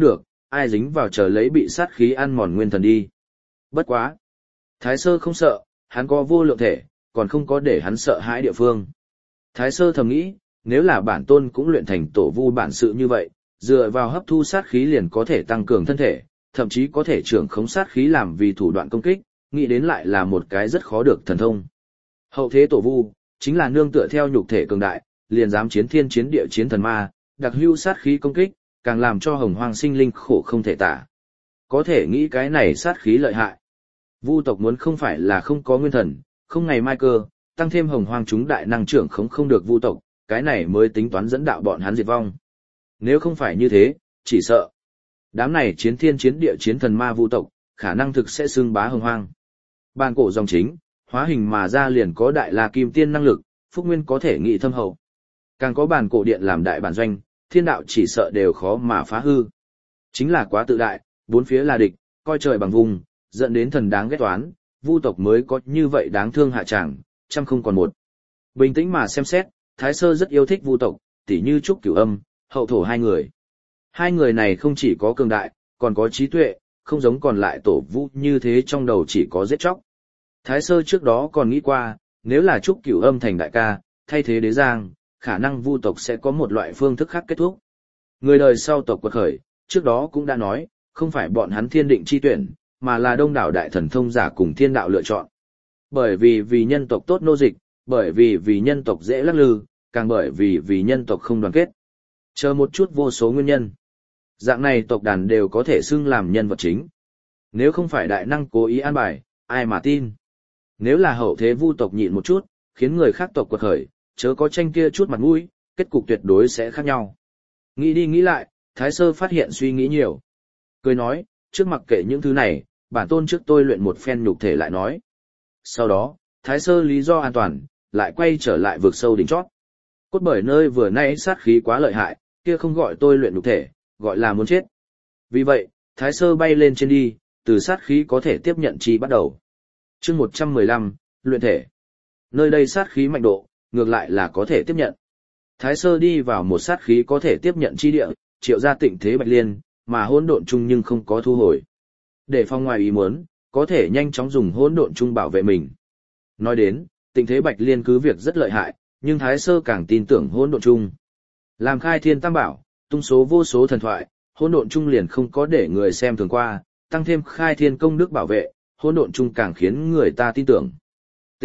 A: ai dính vào chờ lấy bị sát khí ăn mòn nguyên thần đi. Bất quá. Thái Sơ không sợ, hắn có vô lượng thể, còn không có để hắn sợ hãi địa phương. Thái Sơ thầm nghĩ, nếu là bản tôn cũng luyện thành tổ vu bản sự như vậy, dựa vào hấp thu sát khí liền có thể tăng cường thân thể, thậm chí có thể trưởng khống sát khí làm vì thủ đoạn công kích, nghĩ đến lại là một cái rất khó được thần thông. Hậu thế tổ vu, chính là nương tựa theo nhục thể cường đại, liền dám chiến thiên chiến địa chiến thần ma, đặc hữu sát khí công kích, càng làm cho hồng hoang sinh linh khổ không thể tả. Có thể nghĩ cái này sát khí lợi hại. Vu tộc muốn không phải là không có nguyên thần, không ngày mai cơ, tăng thêm hồng hoang chúng đại năng trưởng không không được vu tộc, cái này mới tính toán dẫn đạo bọn hắn diệt vong. Nếu không phải như thế, chỉ sợ đám này chiến thiên chiến địa chiến thần ma vu tộc, khả năng thực sẽ xưng bá hồng hoang. Bàn cổ dòng chính, hóa hình mà ra liền có đại la kim tiên năng lực, phúc nguyên có thể nghị thâm hậu. Càng có bàn cổ điện làm đại bản doanh, thiên đạo chỉ sợ đều khó mà phá hư. Chính là quá tự đại, bốn phía là địch, coi trời bằng vùng, dẫn đến thần đáng ghét toán, vu tộc mới có như vậy đáng thương hạ tràng, trăm không còn một. Bình tĩnh mà xem xét, Thái Sơ rất yêu thích vu tộc, tỉ như Trúc Cửu Âm, Hậu Thổ hai người. Hai người này không chỉ có cường đại, còn có trí tuệ, không giống còn lại tổ vu như thế trong đầu chỉ có giết chóc. Thái Sơ trước đó còn nghĩ qua, nếu là Trúc Cửu Âm thành đại ca, thay thế Đế Giang, khả năng vu tộc sẽ có một loại phương thức khác kết thúc. Người đời sau tộc quật khởi, trước đó cũng đã nói, không phải bọn hắn thiên định chi tuyển, mà là đông đảo đại thần thông giả cùng thiên đạo lựa chọn. Bởi vì vì nhân tộc tốt nô dịch, bởi vì vì nhân tộc dễ lắc lư, càng bởi vì vì nhân tộc không đoàn kết. Chờ một chút vô số nguyên nhân. Dạng này tộc đàn đều có thể xưng làm nhân vật chính. Nếu không phải đại năng cố ý an bài, ai mà tin. Nếu là hậu thế vu tộc nhịn một chút, khiến người khác tộc quật khởi, chớ có tranh kia chút mặt mũi, kết cục tuyệt đối sẽ khác nhau. Nghĩ đi nghĩ lại, Thái Sơ phát hiện suy nghĩ nhiều. Cười nói, trước mặc kệ những thứ này, bản tôn trước tôi luyện một phen nhục thể lại nói. Sau đó, Thái Sơ lý do an toàn, lại quay trở lại vực sâu đỉnh chót. Cốt bởi nơi vừa nãy sát khí quá lợi hại, kia không gọi tôi luyện nhục thể, gọi là muốn chết. Vì vậy, Thái Sơ bay lên trên đi, từ sát khí có thể tiếp nhận chi bắt đầu. Chương một trăm mười lăm, luyện thể. Nơi đây sát khí mạnh độ, ngược lại là có thể tiếp nhận. Thái Sơ đi vào một sát khí có thể tiếp nhận chi địa, triệu ra tịnh thế bạch liên, mà hỗn độn chung nhưng không có thu hồi. Để phòng ngoài ý muốn, có thể nhanh chóng dùng hỗn độn chung bảo vệ mình. Nói đến, tịnh thế bạch liên cứ việc rất lợi hại, nhưng Thái Sơ càng tin tưởng hỗn độn chung. Làm khai thiên tam bảo, tung số vô số thần thoại, hỗn độn chung liền không có để người xem thường qua, tăng thêm khai thiên công đức bảo vệ, hỗn độn chung càng khiến người ta tin tưởng. T.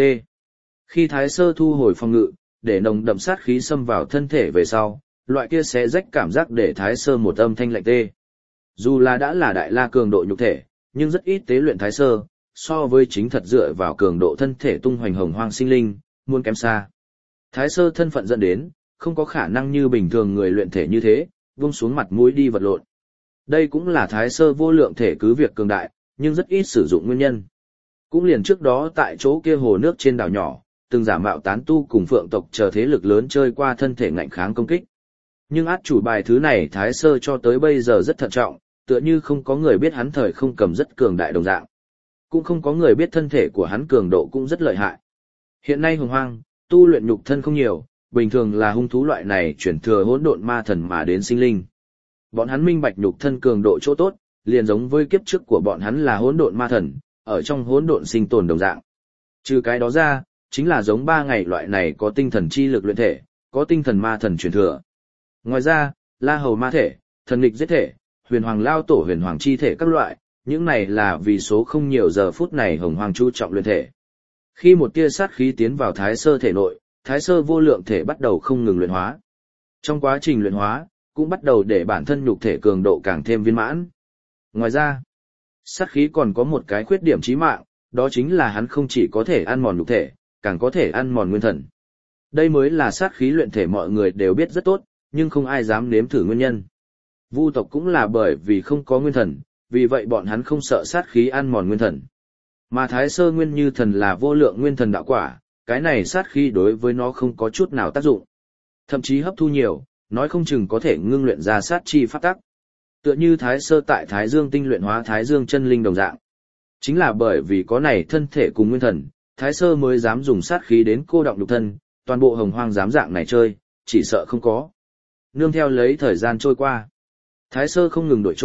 A: Khi Thái Sơ thu hồi phòng ngự, để nồng đậm sát khí xâm vào thân thể về sau, loại kia sẽ rách cảm giác để Thái Sơ một âm thanh lạnh tê. Dù là đã là đại la cường độ nhục thể, nhưng rất ít tế luyện Thái Sơ, so với chính thật dựa vào cường độ thân thể tung hoành hồng hoang sinh linh, muôn kém xa. Thái Sơ thân phận dẫn đến, không có khả năng như bình thường người luyện thể như thế, vung xuống mặt mũi đi vật lộn. Đây cũng là Thái Sơ vô lượng thể cứ việc cường đại, nhưng rất ít sử dụng nguyên nhân. Cũng liền trước đó tại chỗ kia hồ nước trên đảo nhỏ, từng giả mạo tán tu cùng phượng tộc chờ thế lực lớn chơi qua thân thể ngạnh kháng công kích. Nhưng át chủ bài thứ này Thái Sơ cho tới bây giờ rất thận trọng, tựa như không có người biết hắn thời không cầm rất cường đại đồng dạng. Cũng không có người biết thân thể của hắn cường độ cũng rất lợi hại. Hiện nay hồng hoang, tu luyện nhục thân không nhiều, bình thường là hung thú loại này chuyển thừa hỗn độn ma thần mà đến sinh linh. Bọn hắn minh bạch nhục thân cường độ chỗ tốt, liền giống với kiếp trước của bọn hắn là hỗn độn ma thần, ở trong hỗn độn sinh tồn đồng dạng. Trừ cái đó ra, chính là giống ba ngày loại này có tinh thần chi lực luyện thể, có tinh thần ma thần truyền thừa. Ngoài ra, La Hầu ma thể, thần nghịch giết thể, huyền hoàng lao tổ huyền hoàng chi thể các loại, những này là vì số không nhiều giờ phút này hồng hoàng chú trọng luyện thể. Khi một tia sát khí tiến vào Thái Sơ thể nội, Thái Sơ vô lượng thể bắt đầu không ngừng luyện hóa. Trong quá trình luyện hóa, cũng bắt đầu để bản thân nhục thể cường độ càng thêm viên mãn. Ngoài ra, sát khí còn có một cái khuyết điểm chí mạng, đó chính là hắn không chỉ có thể ăn mòn nhục thể, càng có thể ăn mòn nguyên thần. Đây mới là sát khí luyện thể mọi người đều biết rất tốt, nhưng không ai dám nếm thử nguyên nhân. Vu tộc cũng là bởi vì không có nguyên thần, vì vậy bọn hắn không sợ sát khí ăn mòn nguyên thần. Mà Thái Sơ nguyên như thần là vô lượng nguyên thần đạo quả, cái này sát khí đối với nó không có chút nào tác dụng. Thậm chí hấp thu nhiều, nói không chừng có thể ngưng luyện ra sát chi pháp tắc. Tựa như Thái Sơ tại Thái Dương tinh luyện hóa Thái Dương chân linh đồng dạng. Chính là bởi vì có này thân thể cùng nguyên thần, Thái Sơ mới dám dùng sát khí đến cô động nhục thân, toàn bộ hồng hoang dám dạng này chơi, chỉ sợ không có. Nương theo lấy thời gian trôi qua, Thái Sơ không ngừng đổi chỗ,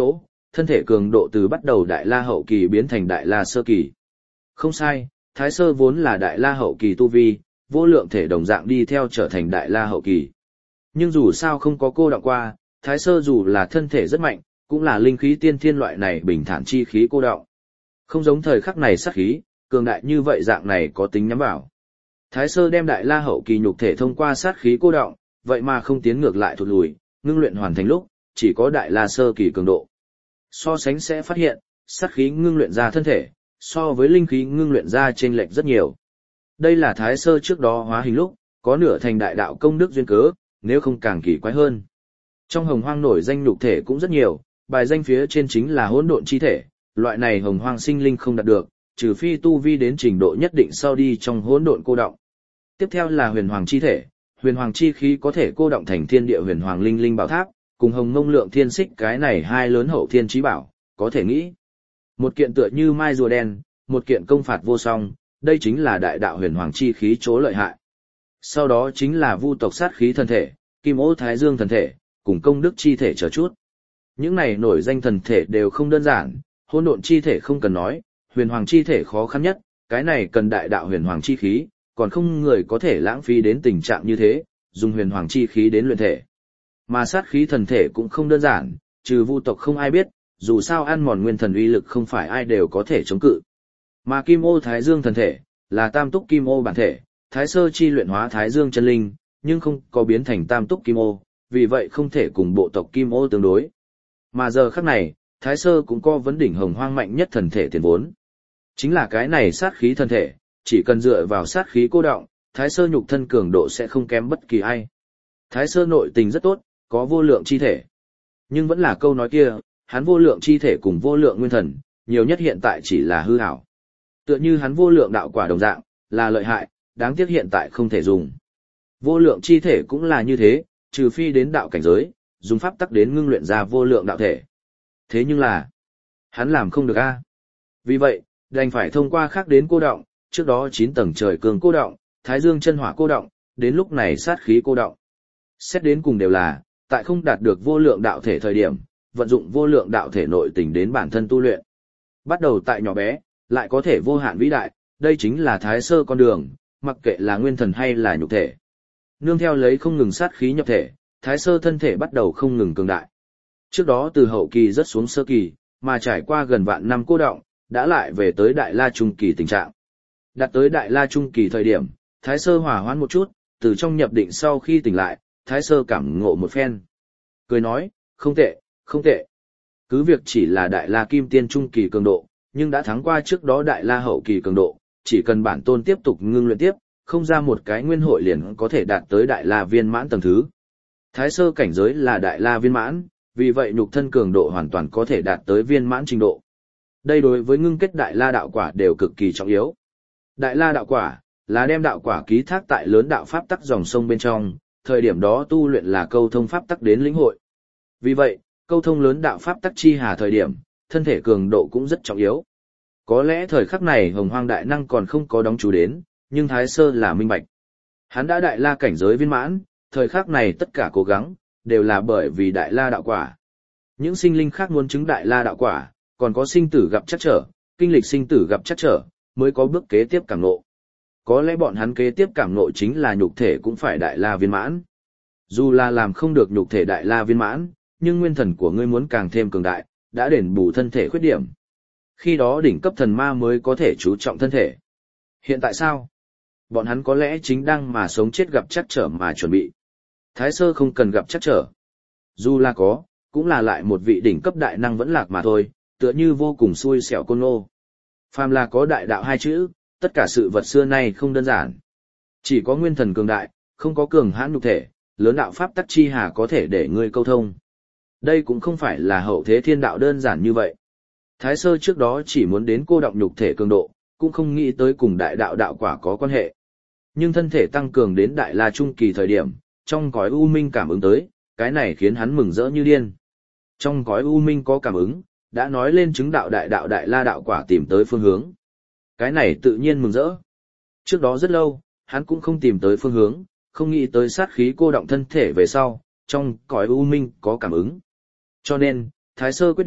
A: thân thể cường độ từ bắt đầu đại la hậu kỳ biến thành đại la sơ kỳ. Không sai, Thái Sơ vốn là đại la hậu kỳ tu vi, vô lượng thể đồng dạng đi theo trở thành đại la hậu kỳ. Nhưng dù sao không có cô đọng qua, Thái Sơ dù là thân thể rất mạnh, cũng là linh khí tiên thiên loại này bình thản chi khí cô đọng. Không giống thời khắc này sát khí, cường đại như vậy dạng này có tính nhắm vào. Thái Sơ đem đại la hậu kỳ nhục thể thông qua sát khí cô đọng, vậy mà không tiến ngược lại thụt lùi, ngưng luyện hoàn thành lúc, chỉ có đại la sơ kỳ cường độ. So sánh sẽ phát hiện, sát khí ngưng luyện ra thân thể, so với linh khí ngưng luyện ra chênh lệch rất nhiều. Đây là Thái Sơ trước đó hóa hình lúc, có nửa thành đại đạo công đức duyên cớ, nếu không càng kỳ quái hơn. Trong hồng hoang nổi danh nhục thể cũng rất nhiều, bài danh phía trên chính là hỗn độn chi thể, loại này hồng hoang sinh linh không đạt được, trừ phi tu vi đến trình độ nhất định sau đi trong hỗn độn cô đọng. Tiếp theo là huyền hoàng chi thể, huyền hoàng chi khí có thể cô đọng thành thiên địa huyền hoàng linh linh bảo tháp, cùng hồng mông lượng thiên xích cái này hai lớn hậu thiên chí bảo, có thể nghĩ. Một kiện tựa như mai rùa đen, một kiện công phạt vô song, đây chính là đại đạo huyền hoàng chi khí chỗ lợi hại. Sau đó chính là vu tộc sát khí thần thể, kim ô thái dương thần thể, cùng công đức chi thể chờ chút. Những này nổi danh thần thể đều không đơn giản, hỗn độn chi thể không cần nói, huyền hoàng chi thể khó khăn nhất, cái này cần đại đạo huyền hoàng chi khí, còn không người có thể lãng phí đến tình trạng như thế, dùng huyền hoàng chi khí đến luyện thể. Mà sát khí thần thể cũng không đơn giản, trừ vu tộc không ai biết, dù sao ăn mòn nguyên thần uy lực không phải ai đều có thể chống cự. Mà kim ô thái dương thần thể, là tam túc kim ô bản thể, Thái Sơ chi luyện hóa thái dương chân linh, nhưng không có biến thành tam túc kim ô, vì vậy không thể cùng bộ tộc kim ô tương đối. Mà giờ khắc này, Thái Sơ cũng có vấn đỉnh hồng hoang mạnh nhất thần thể tiền vốn. Chính là cái này sát khí thần thể, chỉ cần dựa vào sát khí cô đọng, Thái Sơ nhục thân cường độ sẽ không kém bất kỳ ai. Thái Sơ nội tình rất tốt, có vô lượng chi thể. Nhưng vẫn là câu nói kia, hắn vô lượng chi thể cùng vô lượng nguyên thần, nhiều nhất hiện tại chỉ là hư ảo. Tựa như hắn vô lượng đạo quả đồng dạng, là lợi hại, đáng tiếc hiện tại không thể dùng. Vô lượng chi thể cũng là như thế, trừ phi đến đạo cảnh giới, dùng pháp tắc đến ngưng luyện ra vô lượng đạo thể. Thế nhưng là, hắn làm không được a. Vì vậy, đành phải thông qua khác đến cô đọng, trước đó chín tầng trời cường cô đọng, thái dương chân hỏa cô đọng, đến lúc này sát khí cô đọng. Xét đến cùng đều là, tại không đạt được vô lượng đạo thể thời điểm, vận dụng vô lượng đạo thể nội tình đến bản thân tu luyện. Bắt đầu tại nhỏ bé, lại có thể vô hạn vĩ đại, đây chính là Thái Sơ con đường, mặc kệ là nguyên thần hay là nhục thể. Nương theo lấy không ngừng sát khí nhập thể, Thái Sơ thân thể bắt đầu không ngừng cường đại. Trước đó từ hậu kỳ rất xuống sơ kỳ, mà trải qua gần vạn năm cô đọng, đã lại về tới đại la trung kỳ tình trạng. Đạt tới đại la trung kỳ thời điểm, Thái Sơ hòa hoãn một chút, từ trong nhập định sau khi tỉnh lại, Thái Sơ cảm ngộ một phen. Cười nói, không tệ, không tệ. Cứ việc chỉ là đại la kim tiên trung kỳ cường độ, nhưng đã thắng qua trước đó đại la hậu kỳ cường độ, chỉ cần bản tôn tiếp tục ngưng luyện tiếp, không ra một cái nguyên hội liền có thể đạt tới đại la viên mãn tầng thứ. Thái Sơ cảnh giới là đại la viên mãn, vì vậy nhục thân cường độ hoàn toàn có thể đạt tới viên mãn trình độ. Đây đối với ngưng kết đại la đạo quả đều cực kỳ trọng yếu. Đại la đạo quả là đem đạo quả ký thác tại lớn đạo pháp tắc dòng sông bên trong, thời điểm đó tu luyện là câu thông pháp tắc đến lĩnh hội. Vì vậy, câu thông lớn đạo pháp tắc chi hà thời điểm, thân thể cường độ cũng rất trọng yếu. Có lẽ thời khắc này Hồng Hoang đại năng còn không có đóng chú đến, nhưng Thái Sơ là minh bạch. Hắn đã đại la cảnh giới viên mãn, thời khắc này tất cả cố gắng đều là bởi vì đại la đạo quả. Những sinh linh khác muốn chứng đại la đạo quả, còn có sinh tử gặp trắc trở, kinh lịch sinh tử gặp trắc trở, mới có bước kế tiếp cảm ngộ. Có lẽ bọn hắn kế tiếp cảm ngộ chính là nhục thể cũng phải đại la viên mãn. Dù là làm không được nhục thể đại la viên mãn, nhưng nguyên thần của ngươi muốn càng thêm cường đại, đã đền bù thân thể khuyết điểm. Khi đó đỉnh cấp thần ma mới có thể chú trọng thân thể. Hiện tại sao? Bọn hắn có lẽ chính đang mà sống chết gặp trắc trở mà chuẩn bị. Thái Sơ không cần gặp trắc trở. Dù là có, cũng là lại một vị đỉnh cấp đại năng vẫn lạc mà thôi, tựa như vô cùng xui xẻo côn ngô. Phàm là có đại đạo hai chữ, tất cả sự vật xưa nay không đơn giản. Chỉ có nguyên thần cường đại, không có cường hãn nhục thể, lớn đạo pháp tắc chi hà có thể để ngươi câu thông. Đây cũng không phải là hậu thế thiên đạo đơn giản như vậy. Thái Sơ trước đó chỉ muốn đến cô đọng nhục thể cường độ, cũng không nghĩ tới cùng đại đạo đạo quả có quan hệ. Nhưng thân thể tăng cường đến đại la trung kỳ thời điểm, trong cõi u minh cảm ứng tới, cái này khiến hắn mừng rỡ như điên. Trong cõi u minh có cảm ứng, đã nói lên chứng đạo đại đạo đại la đạo quả tìm tới phương hướng. Cái này tự nhiên mừng rỡ. Trước đó rất lâu, hắn cũng không tìm tới phương hướng, không nghĩ tới sát khí cô động thân thể về sau, trong cõi u minh có cảm ứng. Cho nên, Thái Sơ quyết định,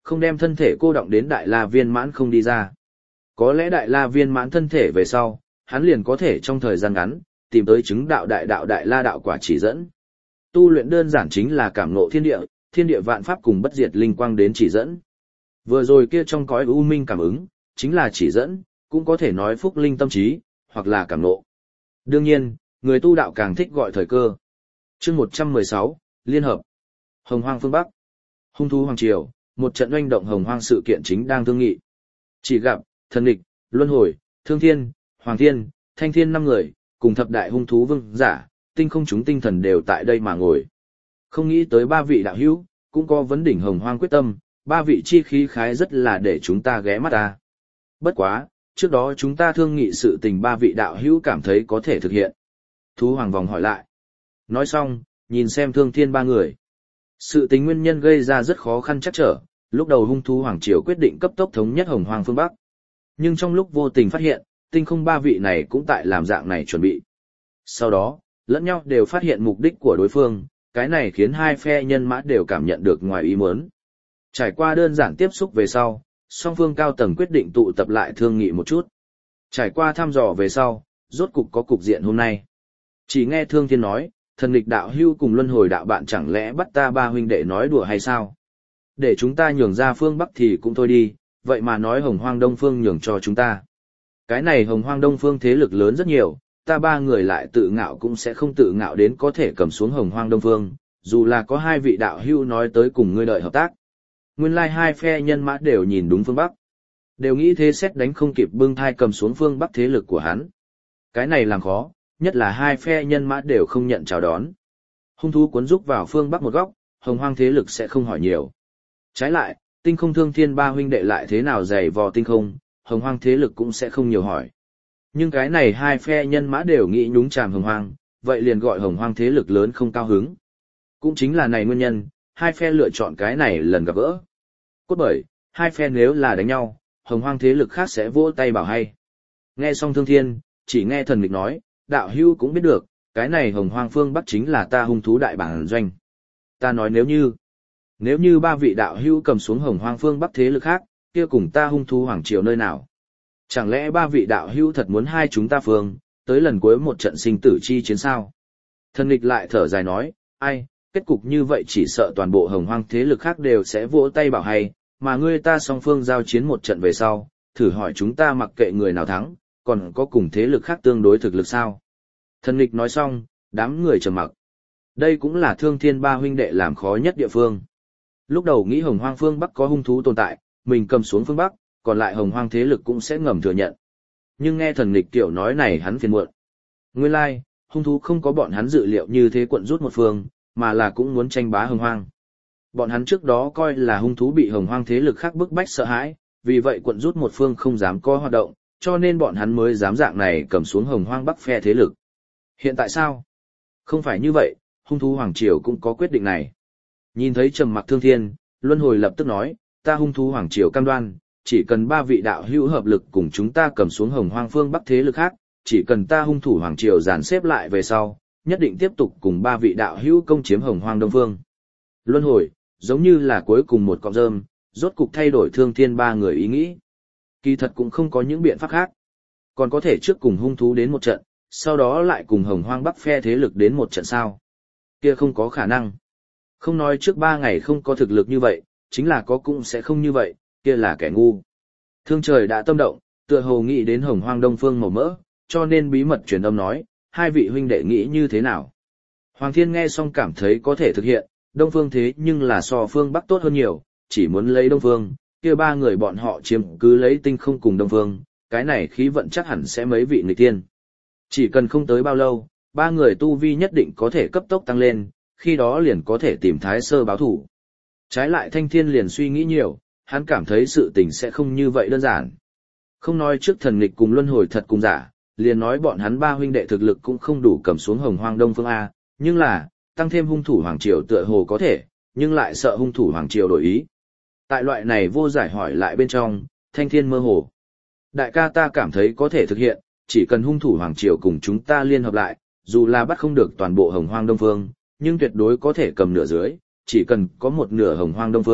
A: không đem thân thể cô động đến đại la viên mãn không đi ra. Có lẽ đại la viên mãn thân thể về sau, hắn liền có thể trong thời gian ngắn, tìm tới chứng đạo đại đạo đại la đạo quả chỉ dẫn. Tu luyện đơn giản chính là cảm ngộ thiên địa, thiên địa vạn pháp cùng bất diệt linh quang đến chỉ dẫn. Vừa rồi kia trong cõi u minh cảm ứng, chính là chỉ dẫn, cũng có thể nói phúc linh tâm trí, hoặc là cảm ngộ. Đương nhiên, người tu đạo càng thích gọi thời cơ. Chương một trăm mười sáu, Liên hợp. Hồng Hoang phương Bắc. Hung thú hoàng triều, một trận oanh động hồng hoang sự kiện chính đang thương nghị. Chỉ gặp, thần địch, luân hồi, thương thiên, hoàng thiên, thanh thiên năm người, cùng thập đại hung thú vương giả, tinh không chúng tinh thần đều tại đây mà ngồi. Không nghĩ tới ba vị đạo hữu, cũng có vấn đỉnh hồng hoang quyết tâm, ba vị chi khí khái rất là để chúng ta ghé mắt ta. Bất quá, trước đó chúng ta thương nghị sự tình ba vị đạo hữu cảm thấy có thể thực hiện. Thú hoàng vòng hỏi lại. Nói xong, nhìn xem thương thiên ba người. Sự tình nguyên nhân gây ra rất khó khăn chắc trở, lúc đầu hung thú hoàng triều quyết định cấp tốc thống nhất hồng hoang phương Bắc. Nhưng trong lúc vô tình phát hiện, tinh không ba vị này cũng tại làm dạng này chuẩn bị. Sau đó, lẫn nhau đều phát hiện mục đích của đối phương, cái này khiến hai phe nhân mã đều cảm nhận được ngoài ý muốn. Trải qua đơn giản tiếp xúc về sau, song phương cao tầng quyết định tụ tập lại thương nghị một chút. Trải qua thăm dò về sau, rốt cục có cục diện hôm nay. Chỉ nghe Thương Thiên nói, thần nghịch đạo hưu cùng luân hồi đạo bạn chẳng lẽ bắt ta ba huynh đệ nói đùa hay sao? Để chúng ta nhường ra phương Bắc thì cũng thôi đi, vậy mà nói hồng hoang đông phương nhường cho chúng ta. Cái này hồng hoang đông phương thế lực lớn rất nhiều, ta ba người lại tự ngạo cũng sẽ không tự ngạo đến có thể cầm xuống hồng hoang đông phương, dù là có hai vị đạo hưu nói tới cùng ngươi đợi hợp tác. Nguyên lai like hai phe nhân mã đều nhìn đúng phương Bắc. Đều nghĩ thế xét đánh không kịp bưng thai cầm xuống phương Bắc thế lực của hắn. Cái này làm khó, nhất là hai phe nhân mã đều không nhận chào đón. Hung thú cuốn rúc vào phương Bắc một góc, hồng hoang thế lực sẽ không hỏi nhiều. Trái lại, tinh không thương thiên ba huynh đệ lại thế nào dày vò tinh không, hồng hoang thế lực cũng sẽ không nhiều hỏi. Nhưng cái này hai phe nhân mã đều nghĩ nhúng chàm hồng hoang, vậy liền gọi hồng hoang thế lực lớn không cao hứng. Cũng chính là này nguyên nhân, hai phe lựa chọn cái này lần gặp gỡ. Cốt bởi, hai phe nếu là đánh nhau, hồng hoang thế lực khác sẽ vỗ tay bảo hay. Nghe xong Thương Thiên, chỉ nghe thần nghịch nói, đạo hưu cũng biết được, cái này hồng hoang phương Bắc chính là ta hung thú đại bản doanh. Ta nói nếu như, nếu như ba vị đạo hưu cầm xuống hồng hoang phương Bắc thế lực khác, kia cùng ta hung thú hoàng triều nơi nào? Chẳng lẽ ba vị đạo hưu thật muốn hai chúng ta phương, tới lần cuối một trận sinh tử chi chiến sao? Thần nghịch lại thở dài nói, ai, kết cục như vậy chỉ sợ toàn bộ hồng hoang thế lực khác đều sẽ vỗ tay bảo hay, mà ngươi ta song phương giao chiến một trận về sau, thử hỏi chúng ta mặc kệ người nào thắng, còn có cùng thế lực khác tương đối thực lực sao? Thần nghịch nói xong, đám người trầm mặc. Đây cũng là Thương Thiên ba huynh đệ làm khó nhất địa phương. Lúc đầu nghĩ hồng hoang phương Bắc có hung thú tồn tại, mình cầm xuống phương Bắc, còn lại hồng hoang thế lực cũng sẽ ngầm thừa nhận. Nhưng nghe thần nghịch tiểu nói này hắn phiền muộn. Nguyên lai, like, hung thú không có bọn hắn dự liệu như thế quận rút một phương, mà là cũng muốn tranh bá hồng hoang. Bọn hắn trước đó coi là hung thú bị hồng hoang thế lực khác bức bách sợ hãi, vì vậy quận rút một phương không dám có hoạt động, cho nên bọn hắn mới dám dạng này cầm xuống hồng hoang bắc phe thế lực. Hiện tại sao? Không phải như vậy, hung thú hoàng triều cũng có quyết định này. Nhìn thấy trầm mặc Thương Thiên, Luân Hồi lập tức nói, ta hung thú hoàng triều cam đoan, chỉ cần ba vị đạo hữu hợp lực cùng chúng ta cầm xuống hồng hoang phương bắc thế lực khác, chỉ cần ta hung thủ hoàng triều dàn xếp lại về sau, nhất định tiếp tục cùng ba vị đạo hữu công chiếm hồng hoang đông phương. Luân Hồi, giống như là cuối cùng một cọng rơm, rốt cục thay đổi Thương Thiên ba người ý nghĩ. Kỳ thật cũng không có những biện pháp khác. Còn có thể trước cùng hung thú đến một trận, sau đó lại cùng hồng hoang bắc phe thế lực đến một trận sao. Kia không có khả năng. Không nói trước ba ngày không có thực lực như vậy, chính là có cũng sẽ không như vậy, kia là kẻ ngu. Thương Trời đã tâm động, tựa hồ nghĩ đến hồng hoang đông phương màu mỡ, cho nên bí mật truyền âm nói, hai vị huynh đệ nghĩ như thế nào. Hoàng Thiên nghe xong cảm thấy có thể thực hiện, đông phương thế nhưng là so phương bắc tốt hơn nhiều, chỉ muốn lấy đông phương, kia ba người bọn họ chiếm cứ lấy tinh không cùng đông phương, cái này khí vận chắc hẳn sẽ mấy vị người tiên. Chỉ cần không tới bao lâu, ba người tu vi nhất định có thể cấp tốc tăng lên, khi đó liền có thể tìm Thái Sơ báo thủ. Trái lại Thanh Thiên liền suy nghĩ nhiều, hắn cảm thấy sự tình sẽ không như vậy đơn giản. Không nói trước thần nghịch cùng Luân Hồi thật cùng giả, liền nói bọn hắn ba huynh đệ thực lực cũng không đủ cầm xuống hồng hoang đông phương A, nhưng là, tăng thêm hung thủ hoàng triều tựa hồ có thể, nhưng lại sợ hung thủ hoàng triều đổi ý. Tại loại này vô giải hỏi lại bên trong, Thanh Thiên mơ hồ. Đại ca ta cảm thấy có thể thực hiện, chỉ cần hung thủ hoàng triều cùng chúng ta liên hợp lại, dù là bắt không được toàn bộ hồng hoang đông phương, nhưng tuyệt đối có thể cầm nửa dưới, chỉ cần có một nửa hồng hoang đông phương,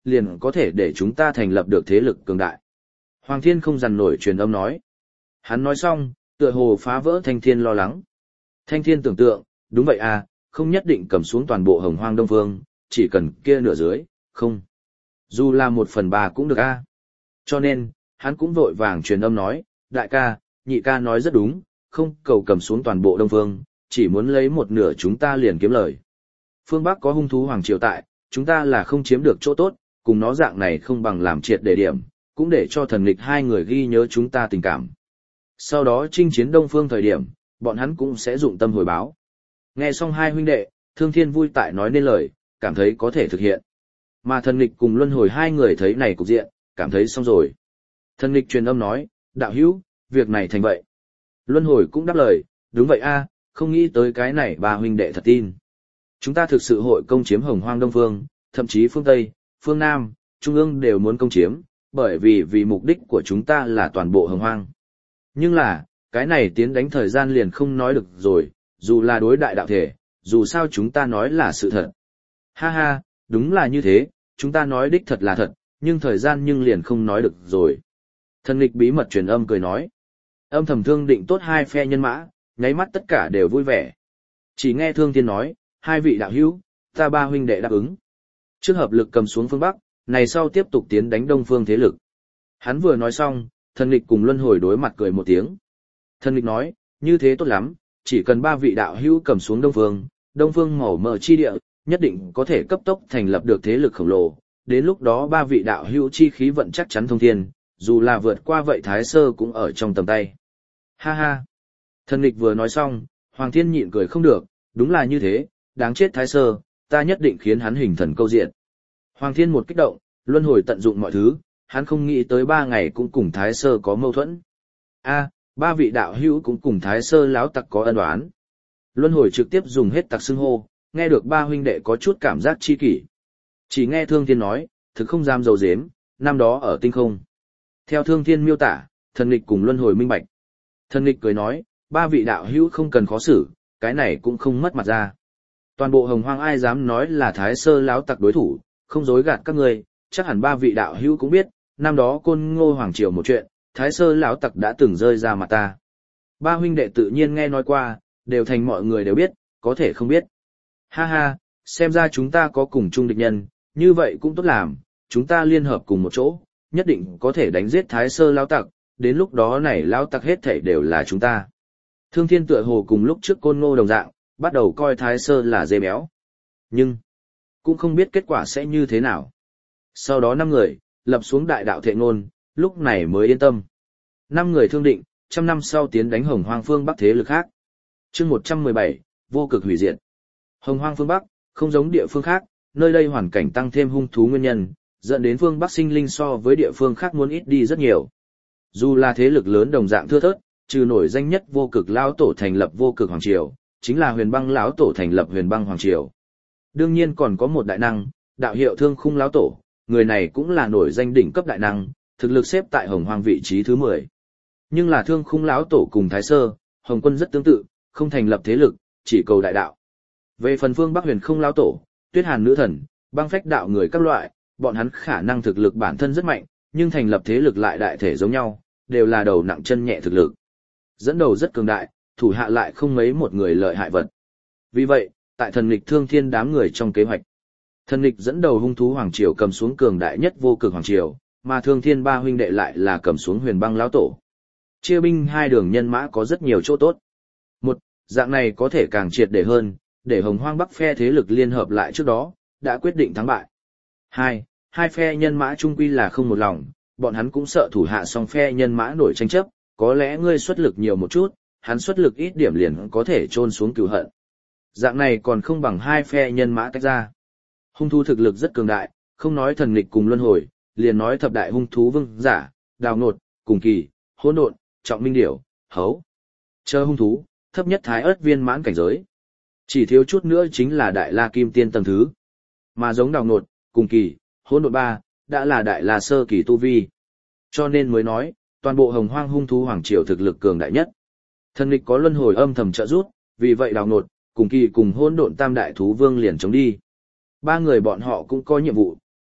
A: liền có thể để chúng ta thành lập được thế lực cường đại. Hoàng Thiên không dằn nổi truyền âm nói. Hắn nói xong, tựa hồ phá vỡ Thanh Thiên lo lắng. Thanh Thiên tưởng tượng, đúng vậy à, không nhất định cầm xuống toàn bộ Hồng Hoang Đông Phương, chỉ cần kia nửa dưới, không. Dù là một phần ba cũng được a. Cho nên, hắn cũng vội vàng truyền âm nói, đại ca, nhị ca nói rất đúng, không cầu cầm xuống toàn bộ Đông Phương, chỉ muốn lấy một nửa chúng ta liền kiếm lời. Phương Bắc có hung thú hoàng triều tại, chúng ta là không chiếm được chỗ tốt, cùng nó dạng này không bằng làm triệt để điểm, cũng để cho thần nghịch hai người ghi nhớ chúng ta tình cảm. Sau đó chinh chiến Đông Phương thời điểm, bọn hắn cũng sẽ dụng tâm hồi báo. Nghe xong hai huynh đệ, Thương Thiên vui tại nói nên lời, cảm thấy có thể thực hiện. Mà thần nghịch cùng luân hồi hai người thấy này cục diện, cảm thấy xong rồi. Thần nghịch truyền âm nói, đạo hữu, việc này thành vậy. Luân hồi cũng đáp lời, đúng vậy a, không nghĩ tới cái này ba huynh đệ thật tin. Chúng ta thực sự hội công chiếm Hồng Hoang Đông Phương, thậm chí phương Tây, phương Nam, Trung ương đều muốn công chiếm, bởi vì vì mục đích của chúng ta là toàn bộ Hồng Hoang. Nhưng là, cái này tiến đánh thời gian liền không nói được rồi, dù là đối đại đạo thể, dù sao chúng ta nói là sự thật. Ha ha, đúng là như thế, chúng ta nói đích thật là thật, nhưng thời gian nhưng liền không nói được rồi. Thần nghịch bí mật truyền âm cười nói. Âm thầm thương định tốt hai phe nhân mã, nháy mắt tất cả đều vui vẻ. Chỉ nghe Thương Thiên nói, hai vị đạo hữu, ta ba huynh đệ đáp ứng. Trước hợp lực cầm xuống phương Bắc, này sau tiếp tục tiến đánh Đông Phương thế lực. Hắn vừa nói xong, thần nghịch cùng luân hồi đối mặt cười một tiếng. Thần nghịch nói, như thế tốt lắm, chỉ cần ba vị đạo hữu cầm xuống Đông Phương, Đông Phương màu mỡ chi địa, nhất định có thể cấp tốc thành lập được thế lực khổng lồ. Đến lúc đó ba vị đạo hữu chi khí vận chắc chắn thông thiên, dù là vượt qua vậy Thái Sơ cũng ở trong tầm tay. Ha ha. Thần nghịch vừa nói xong, Hoàng Thiên nhịn cười không được, đúng là như thế, đáng chết Thái Sơ, ta nhất định khiến hắn hình thần câu diện. Hoàng Thiên một kích động, luân hồi tận dụng mọi thứ, hắn không nghĩ tới ba ngày cũng cùng Thái Sơ có mâu thuẫn. A, ba vị đạo hữu cũng cùng Thái Sơ láo tặc có ân oán. Luân hồi trực tiếp dùng hết tặc xưng hô, nghe được ba huynh đệ có chút cảm giác chi kỷ. Chỉ nghe Thương Thiên nói, thực không dám dầu dếm, năm đó ở tinh không. Theo Thương Thiên miêu tả, thần nghịch cùng luân hồi minh bạch. Thần nghịch cười nói, ba vị đạo hữu không cần khó xử, cái này cũng không mất mặt ra. Toàn bộ Hồng Hoang ai dám nói là Thái Sơ láo tặc đối thủ, không dối gạt các ngươi, chắc hẳn ba vị đạo hữu cũng biết, năm đó Côn Ngô hoàng triều một chuyện, Thái Sơ láo tặc đã từng rơi ra mặt ta. Ba huynh đệ tự nhiên nghe nói qua, đều thành mọi người đều biết, có thể không biết. Ha ha, xem ra chúng ta có cùng chung địch nhân, như vậy cũng tốt làm, chúng ta liên hợp cùng một chỗ, nhất định có thể đánh giết Thái Sơ láo tặc, đến lúc đó này láo tặc hết thảy đều là chúng ta. Thương Thiên tựa hồ cùng lúc trước Côn Ngô đồng dạng, bắt đầu coi Thái Sơ là dê béo. Nhưng, cũng không biết kết quả sẽ như thế nào. Sau đó năm người, lập xuống đại đạo thệ ngôn, lúc này mới yên tâm. Năm người thương định, trăm năm sau tiến đánh Hồng Hoang phương Bắc thế lực khác. Chương một trăm mười bảy, vô cực hủy diệt. Hồng Hoang phương Bắc, không giống địa phương khác, nơi đây hoàn cảnh tăng thêm hung thú nguyên nhân, dẫn đến phương Bắc sinh linh so với địa phương khác muốn ít đi rất nhiều. Dù là thế lực lớn đồng dạng thưa thớt, trừ nổi danh nhất vô cực lão tổ thành lập vô cực hoàng triều, chính là huyền băng lão tổ thành lập huyền băng hoàng triều. Đương nhiên còn có một đại năng, đạo hiệu thương khung lão tổ, người này cũng là nổi danh đỉnh cấp đại năng, thực lực xếp tại Hồng Hoang vị trí thứ mười. Nhưng là thương khung lão tổ cùng Thái Sơ, Hồng Quân rất tương tự, không thành lập thế lực, chỉ cầu đại đạo. Về phần phương Bắc huyền không lão tổ, tuyết hàn nữ thần, băng phách đạo người các loại, bọn hắn khả năng thực lực bản thân rất mạnh, nhưng thành lập thế lực lại đại thể giống nhau, đều là đầu nặng chân nhẹ thực lực. Dẫn đầu rất cường đại, thủ hạ lại không mấy một người lợi hại vật. Vì vậy, tại thần nghịch Thương Thiên đám người trong kế hoạch, thần nghịch dẫn đầu hung thú hoàng triều cầm xuống cường đại nhất vô cực hoàng triều, mà Thương Thiên ba huynh đệ lại là cầm xuống huyền băng lão tổ. Chia binh hai đường nhân mã có rất nhiều chỗ tốt. Một, dạng này có thể càng triệt để hơn, để Hồng Hoang Bắc phe thế lực liên hợp lại trước đó, đã quyết định thắng bại. Hai, hai phe nhân mã chung quy là không một lòng, bọn hắn cũng sợ thủ hạ song phe nhân mã nổi tranh chấp, có lẽ ngươi xuất lực nhiều một chút, hắn xuất lực ít điểm liền có thể chôn xuống cừu hận. Dạng này còn không bằng hai phe nhân mã tách ra. Hung thú thực lực rất cường đại, không nói thần nghịch cùng luân hồi, liền nói thập đại hung thú vương giả, đào nột, cùng kỳ, hỗn độn, trọng minh điểu, hấu. Chờ hung thú, thấp nhất thái ớt viên mãn cảnh giới. Chỉ thiếu chút nữa chính là đại la kim tiên tầng thứ. Mà giống đào nột, cùng kỳ, hỗn độn ba, đã là đại la sơ kỳ tu vi. Cho nên mới nói, toàn bộ Hồng Hoang hung thú hoàng triều thực lực cường đại nhất. Thần nghịch có luân hồi âm thầm trợ giúp, vì vậy đào nột, cùng kỳ cùng hỗn độn tam đại thú vương liền chống đi. Ba người bọn họ cũng có nhiệm vụ,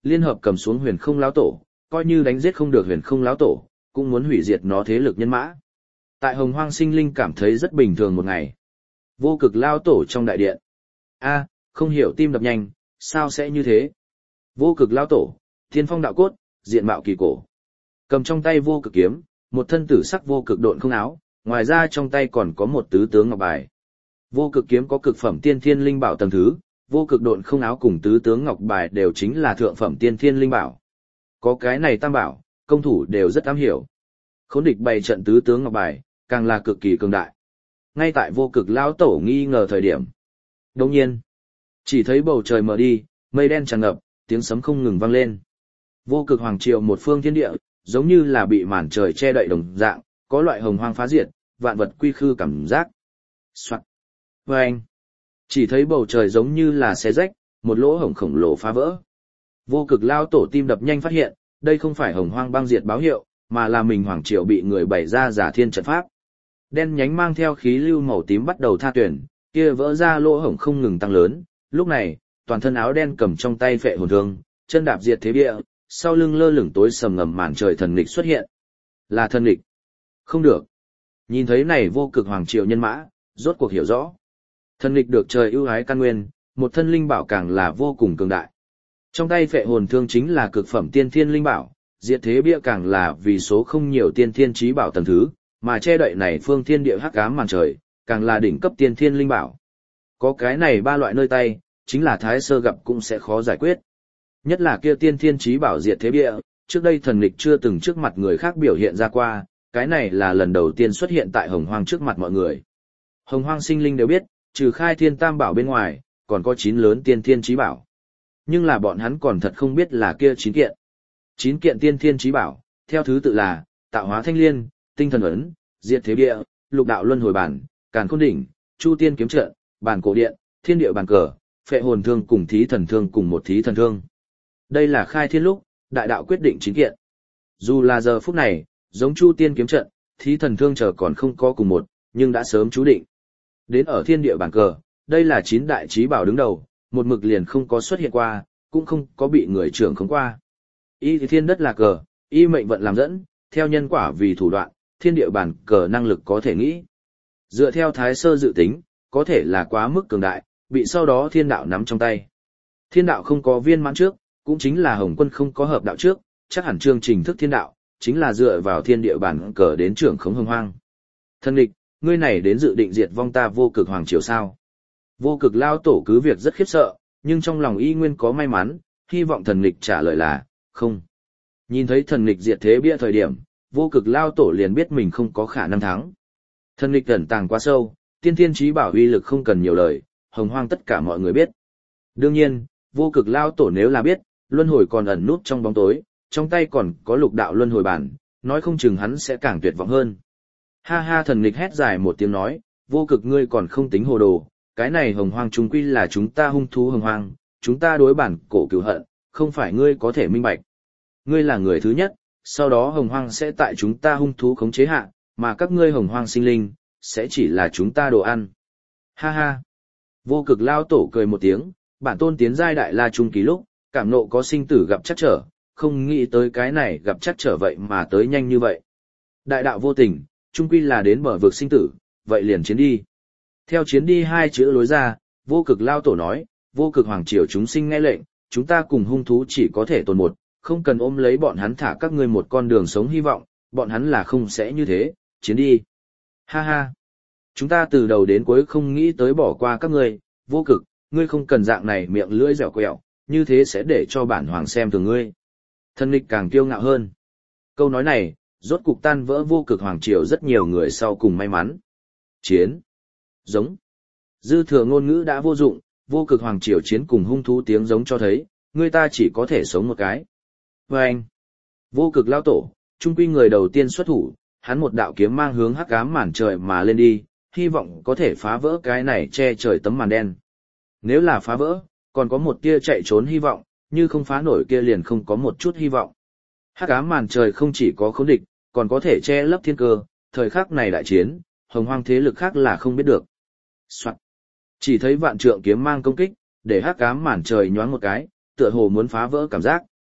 A: liên hợp cầm xuống huyền không lão tổ, coi như đánh giết không được huyền không lão tổ, cũng muốn hủy diệt nó thế lực nhân mã. Tại Hồng Hoang sinh linh cảm thấy rất bình thường một ngày. Vô cực lão tổ trong đại điện. A, không hiểu tim đập nhanh, sao sẽ như thế? Vô cực lão tổ, thiên phong đạo cốt, diện mạo kỳ cổ. Cầm trong tay vô cực kiếm, một thân tử sắc vô cực độn không áo, ngoài ra trong tay còn có một tứ tướng ngọc bài. Vô cực kiếm có cực phẩm tiên thiên linh bảo tầng thứ, vô cực độn không áo cùng tứ tướng ngọc bài đều chính là thượng phẩm tiên thiên linh bảo. Có cái này tam bảo, công thủ đều rất am hiểu. Khốn địch bày trận tứ tướng ngọc bài, càng là cực kỳ cường đại. Ngay tại vô cực lão tổ nghi ngờ thời điểm. Đồng nhiên, chỉ thấy bầu trời mở đi, mây đen tràn ngập, tiếng sấm không ngừng vang lên. Vô cực hoàng triều một phương thiên địa, giống như là bị màn trời che đậy đồng dạng, có loại hồng hoang phá diệt, vạn vật quy khư cảm giác. Soạt. Và anh, chỉ thấy bầu trời giống như là xé rách, một lỗ hổng khổng lồ phá vỡ. Vô cực lao tổ tim đập nhanh phát hiện, đây không phải hồng hoang băng diệt báo hiệu, mà là mình hoàng triều bị người bày ra giả thiên trận pháp. Đen nhánh mang theo khí lưu màu tím bắt đầu tha tuyển, kia vỡ ra lỗ hổng không ngừng tăng lớn. Lúc này, toàn thân áo đen cầm trong tay phệ hồn thương, chân đạp diệt thế bia, sau lưng lơ lửng tối sầm ngầm màn trời thần nghịch xuất hiện. Là thần nghịch. Không được. Nhìn thấy này vô cực hoàng triều nhân mã, rốt cuộc hiểu rõ. Thần nghịch được trời ưu ái căn nguyên, một thân linh bảo càng là vô cùng cường đại. Trong tay phệ hồn thương chính là cực phẩm tiên thiên linh bảo, diệt thế bia càng là vì số không nhiều tiên thiên chí bảo tầng thứ, mà che đậy này phương thiên địa hắc ám màn trời, càng là đỉnh cấp tiên thiên linh bảo. Có cái này ba loại nơi tay, chính là thái sơ gặp cũng sẽ khó giải quyết. Nhất là kia tiên thiên chí bảo diệt thế bia, trước đây thần nghịch chưa từng trước mặt người khác biểu hiện ra qua, cái này là lần đầu tiên xuất hiện tại hồng hoang trước mặt mọi người. Hồng hoang sinh linh đều biết, trừ khai thiên tam bảo bên ngoài, còn có chín lớn tiên thiên chí bảo. Nhưng là bọn hắn còn thật không biết là kia chín kiện. Chín kiện tiên thiên chí bảo, theo thứ tự là, tạo hóa thanh liên, tinh thần ấn, diệt thế bia, lục đạo luân hồi bản, càn khôn đỉnh, chu tiên kiếm trận, bản cổ điện, thiên địa bàn cờ, phệ hồn thương cùng thí thần thương cùng một thí thần thương. Đây là khai thiên lúc, đại đạo quyết định chín kiện. Dù là giờ phút này, giống chu tiên kiếm trận, thí thần thương chờ còn không có cùng một, nhưng đã sớm chú định. Đến ở thiên địa bàn cờ, đây là chín đại chí bảo đứng đầu, một mực liền không có xuất hiện qua, cũng không có bị người trưởng khống qua. Y thì thiên đất là cờ, y mệnh vận làm dẫn, theo nhân quả vì thủ đoạn, thiên địa bàn cờ năng lực có thể nghĩ. Dựa theo thái sơ dự tính, có thể là quá mức cường đại, bị sau đó thiên đạo nắm trong tay. Thiên đạo không có viên mãn trước, cũng chính là Hồng Quân không có hợp đạo trước, chắc hẳn chương trình thức thiên đạo, chính là dựa vào thiên địa bản cờ đến trưởng khống hồng hoang. Thần địch, ngươi này đến dự định diệt vong ta vô cực hoàng triều sao? Vô cực lao tổ cứ việc rất khiếp sợ, nhưng trong lòng y nguyên có may mắn, hy vọng thần địch trả lời là, không. Nhìn thấy thần địch diệt thế bia thời điểm, vô cực lao tổ liền biết mình không có khả năng thắng. Thần địch ẩn tàng quá sâu, tiên thiên chí bảo uy lực không cần nhiều lời, hồng hoang tất cả mọi người biết. Đương nhiên, vô cực lao tổ nếu là biết, luân hồi còn ẩn nút trong bóng tối, trong tay còn có lục đạo luân hồi bản, nói không chừng hắn sẽ càng tuyệt vọng hơn. Ha ha, thần nghịch hét dài một tiếng nói, vô cực ngươi còn không tính hồ đồ, cái này hồng hoang chúng quy là chúng ta hung thú hồng hoang, chúng ta đối bản cổ cửu hận, không phải ngươi có thể minh bạch. Ngươi là người thứ nhất, sau đó hồng hoang sẽ tại chúng ta hung thú khống chế hạ, mà các ngươi hồng hoang sinh linh, sẽ chỉ là chúng ta đồ ăn. Ha ha. Vô cực lao tổ cười một tiếng, bản tôn tiến giai đại la trung kỳ lúc, cảm nộ có sinh tử gặp chắc trở, không nghĩ tới cái này gặp chắc trở vậy mà tới nhanh như vậy. Đại đạo vô tình, trung quy là đến bờ vực sinh tử, vậy liền chiến đi. Theo chiến đi hai chữ lối ra, vô cực lao tổ nói, vô cực hoàng triều chúng sinh nghe lệnh, chúng ta cùng hung thú chỉ có thể tồn một, không cần ôm lấy bọn hắn thả các ngươi một con đường sống hy vọng, bọn hắn là không sẽ như thế, chiến đi. Ha ha. Chúng ta từ đầu đến cuối không nghĩ tới bỏ qua các ngươi, vô cực, ngươi không cần dạng này miệng lưỡi dẻo quẹo, như thế sẽ để cho bản hoàng xem thường ngươi. Thần nghịch càng kiêu ngạo hơn. Câu nói này, rốt cục tan vỡ vô cực hoàng triều rất nhiều người sau cùng may mắn. Chiến. Giống. Dư thừa ngôn ngữ đã vô dụng, vô cực hoàng triều chiến cùng hung thú tiếng giống cho thấy, người ta chỉ có thể sống một cái. Và anh. Vô cực lao tổ, trung quy người đầu tiên xuất thủ, hắn một đạo kiếm mang hướng hắc ám màn trời mà lên đi, hy vọng có thể phá vỡ cái này che trời tấm màn đen. Nếu là phá vỡ, còn có một tia chạy trốn hy vọng, như không phá nổi kia liền không có một chút hy vọng. Hắc ám màn trời không chỉ có khống địch, còn có thể che lấp thiên cơ, thời khắc này đại chiến, hồng hoang thế lực khác là không biết được. Soạn. Chỉ thấy vạn trượng kiếm mang công kích, để hắc ám màn trời nhoáng một cái, tựa hồ muốn phá vỡ cảm giác,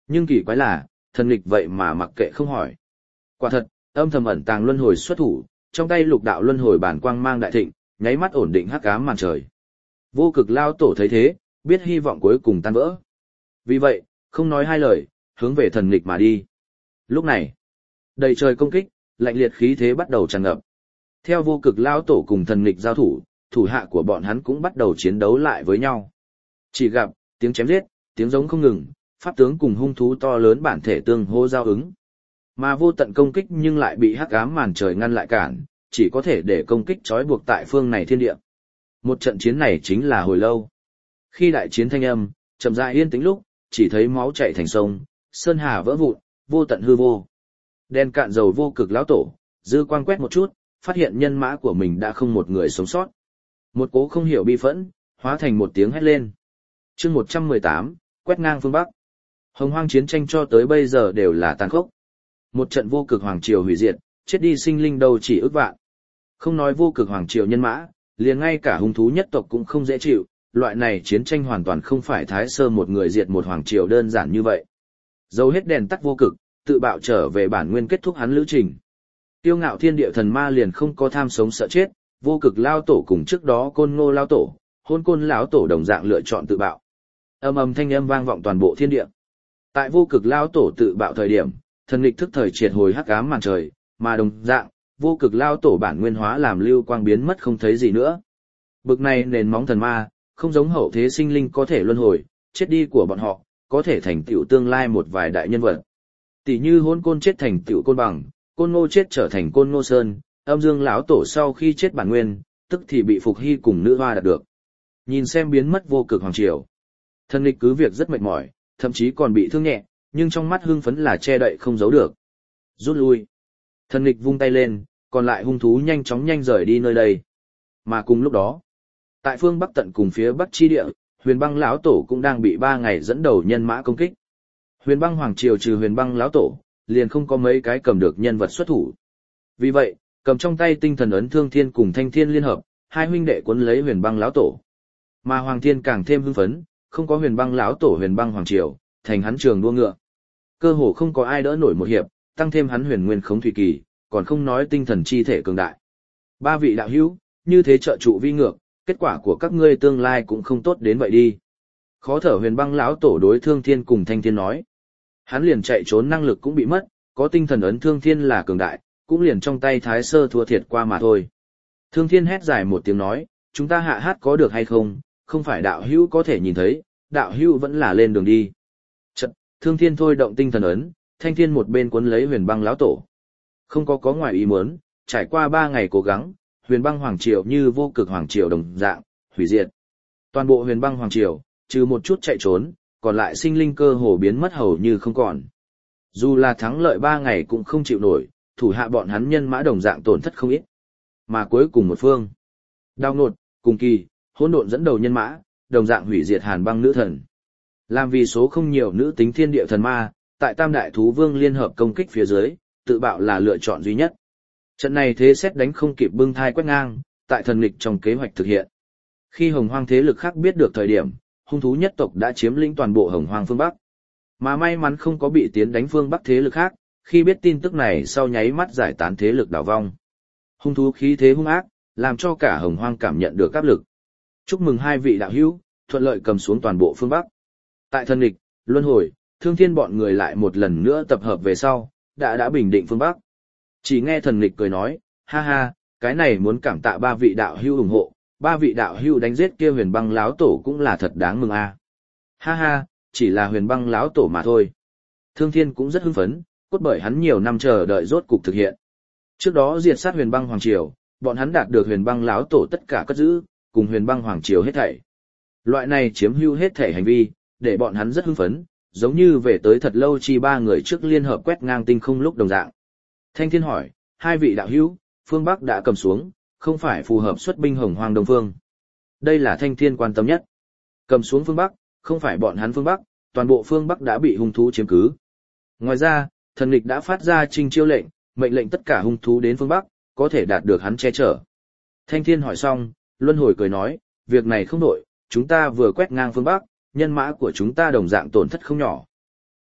A: Nhưng kỳ quái là, thần nghịch vậy mà mặc kệ không hỏi. Quả thật, âm thầm ẩn tàng luân hồi xuất thủ, trong tay lục đạo luân hồi bản quang mang đại thịnh, nháy mắt ổn định hắc ám màn trời. Vô cực lao tổ thấy thế, biết hy vọng cuối cùng tan vỡ. Vì vậy, không nói hai lời, hướng về thần nghịch mà đi. Lúc này, đầy trời công kích, lạnh liệt khí thế bắt đầu tràn ngập. Theo vô cực lao tổ cùng thần nghịch giao thủ, thủ hạ của bọn hắn cũng bắt đầu chiến đấu lại với nhau. Chỉ gặp, tiếng chém giết, tiếng giống không ngừng, pháp tướng cùng hung thú to lớn bản thể tương hô giao ứng. Mà vô tận công kích nhưng lại bị hắc ám màn trời ngăn lại cản, chỉ có thể để công kích trói buộc tại phương này thiên địa. Một trận chiến này chính là hồi lâu. Khi đại chiến thanh âm, chậm rãi yên tĩnh lúc, chỉ thấy máu chảy thành sông, sơn hà vỡ vụn, vô tận hư vô. Đen cạn dầu vô cực lão tổ, dư quang quét một chút, phát hiện nhân mã của mình đã không một người sống sót. Một cố không hiểu bi phẫn, hóa thành một tiếng hét lên. Chương một trăm mười tám, quét ngang phương Bắc. Hồng hoang chiến tranh cho tới bây giờ đều là tàn khốc. Một trận vô cực hoàng triều hủy diệt, chết đi sinh linh đâu chỉ ước vạn. Không nói vô cực hoàng triều nhân mã, liền ngay cả hung thú nhất tộc cũng không dễ chịu, loại này chiến tranh hoàn toàn không phải Thái Sơ một người diệt một hoàng triều đơn giản như vậy. Dấu hết đèn tắt vô cực, tự bạo trở về bản nguyên kết thúc hắn lữ trình. Tiêu ngạo thiên địa thần ma liền không có tham sống sợ chết, vô cực lao tổ cùng trước đó côn ngô lao tổ, hôn côn lão tổ đồng dạng lựa chọn tự bạo. Âm ầm thanh âm vang vọng toàn bộ thiên địa. Tại vô cực lao tổ tự bạo thời điểm, thần nghịch thức thời triệt hồi hắc ám màn trời, mà đồng dạng, vô cực lao tổ bản nguyên hóa làm lưu quang biến mất không thấy gì nữa. Bực này nền móng thần ma, không giống hậu thế sinh linh có thể luân hồi, chết đi của bọn họ, có thể thành tựu tương lai một vài đại nhân vật. Tỷ như hôn côn chết thành tựu côn bằng, côn ngô chết trở thành côn ngô sơn, âm dương lão tổ sau khi chết bản nguyên, tức thì bị phục hy cùng nữ hoa đạt được. Nhìn xem biến mất vô cực hoàng triều. Thần nghịch cứ việc rất mệt mỏi, thậm chí còn bị thương nhẹ, nhưng trong mắt hưng phấn là che đậy không giấu được. Rút lui. Thần nghịch vung tay lên, còn lại hung thú nhanh chóng nhanh rời đi nơi đây. Mà cùng lúc đó, tại phương Bắc tận cùng phía Bắc chi địa, Huyền Băng lão tổ cũng đang bị ba ngày dẫn đầu nhân mã công kích. Huyền Băng hoàng triều trừ Huyền Băng lão tổ, liền không có mấy cái cầm được nhân vật xuất thủ. Vì vậy, cầm trong tay tinh thần ấn Thương Thiên cùng Thanh Thiên liên hợp, hai huynh đệ cuốn lấy Huyền Băng lão tổ. Mà Hoàng Thiên càng thêm hưng phấn, không có Huyền Băng lão tổ Huyền Băng hoàng triều, thành hắn trường đua ngựa. Cơ hồ không có ai đỡ nổi một hiệp, tăng thêm hắn huyền nguyên khống thủy kỳ, còn không nói tinh thần chi thể cường đại. Ba vị đạo hữu, như thế trợ trụ vi ngược, kết quả của các ngươi tương lai cũng không tốt đến vậy đi. Khó thở Huyền Băng lão tổ đối Thương Thiên cùng Thanh Thiên nói. Hắn liền chạy trốn năng lực cũng bị mất, có tinh thần ấn Thương Thiên là cường đại, cũng liền trong tay Thái Sơ thua thiệt qua mà thôi. Thương Thiên hét dài một tiếng nói, chúng ta hạ hát có được hay không, không phải đạo hữu có thể nhìn thấy, đạo hữu vẫn là lên đường đi. Chật, Thương Thiên thôi động tinh thần ấn, Thanh Thiên một bên cuốn lấy Huyền Băng lão tổ. Không có có ngoài ý muốn, trải qua ba ngày cố gắng, Huyền Băng hoàng triều như vô cực hoàng triều đồng dạng, hủy diệt. Toàn bộ Huyền Băng hoàng triều, trừ một chút chạy trốn, còn lại sinh linh cơ hồ biến mất hầu như không còn. Dù là thắng lợi ba ngày cũng không chịu nổi, thủ hạ bọn hắn nhân mã đồng dạng tổn thất không ít. Mà cuối cùng một phương, Đao Nột, cùng kỳ, hỗn độn dẫn đầu nhân mã, đồng dạng hủy diệt Hàn Băng nữ thần. Làm vì số không nhiều nữ tính thiên địa thần ma, tại Tam Đại Thú Vương liên hợp công kích phía dưới, tự bạo là lựa chọn duy nhất. Trận này thế xét đánh không kịp bưng thai quét ngang, tại thần nghịch trong kế hoạch thực hiện. Khi Hồng Hoang thế lực khác biết được thời điểm, hung thú nhất tộc đã chiếm lĩnh toàn bộ Hồng Hoang phương Bắc. Mà may mắn không có bị tiến đánh phương Bắc thế lực khác, khi biết tin tức này sau nháy mắt giải tán thế lực đảo vong. Hung thú khí thế hung ác, làm cho cả Hồng Hoang cảm nhận được áp lực. Chúc mừng hai vị đạo hữu, thuận lợi cầm xuống toàn bộ phương Bắc. Tại thần nghịch, luân hồi, Thương Thiên bọn người lại một lần nữa tập hợp về sau, đã đã bình định phương Bắc. Chỉ nghe thần nghịch cười nói, ha ha, cái này muốn cảm tạ ba vị đạo hữu ủng hộ, ba vị đạo hữu đánh giết kia Huyền Băng láo tổ cũng là thật đáng mừng a. À. Ha ha, chỉ là Huyền Băng láo tổ mà thôi. Thương Thiên cũng rất hưng phấn, cốt bởi hắn nhiều năm chờ đợi rốt cục thực hiện. Trước đó diệt sát Huyền Băng hoàng triều, bọn hắn đạt được Huyền Băng láo tổ tất cả cất giữ, cùng Huyền Băng hoàng triều hết thảy. Loại này chiếm hữu hết thảy hành vi, để bọn hắn rất hưng phấn, giống như về tới thật lâu chi ba người trước liên hợp quét ngang tinh không lúc đồng dạng. Thanh Thiên hỏi, hai vị đạo hữu, phương Bắc đã cầm xuống, không phải phù hợp xuất binh Hồng Hoang Đông Phương. Đây là Thanh Thiên quan tâm nhất. Cầm xuống phương Bắc, không phải bọn hắn phương Bắc, toàn bộ phương Bắc đã bị hung thú chiếm cứ. Ngoài ra, thần nghịch đã phát ra trinh chiêu lệnh, mệnh lệnh tất cả hung thú đến phương Bắc, có thể đạt được hắn che chở. Thanh Thiên hỏi xong, Luân Hồi cười nói, việc này không đổi, chúng ta vừa quét ngang phương Bắc, nhân mã của chúng ta đồng dạng tổn thất không nhỏ.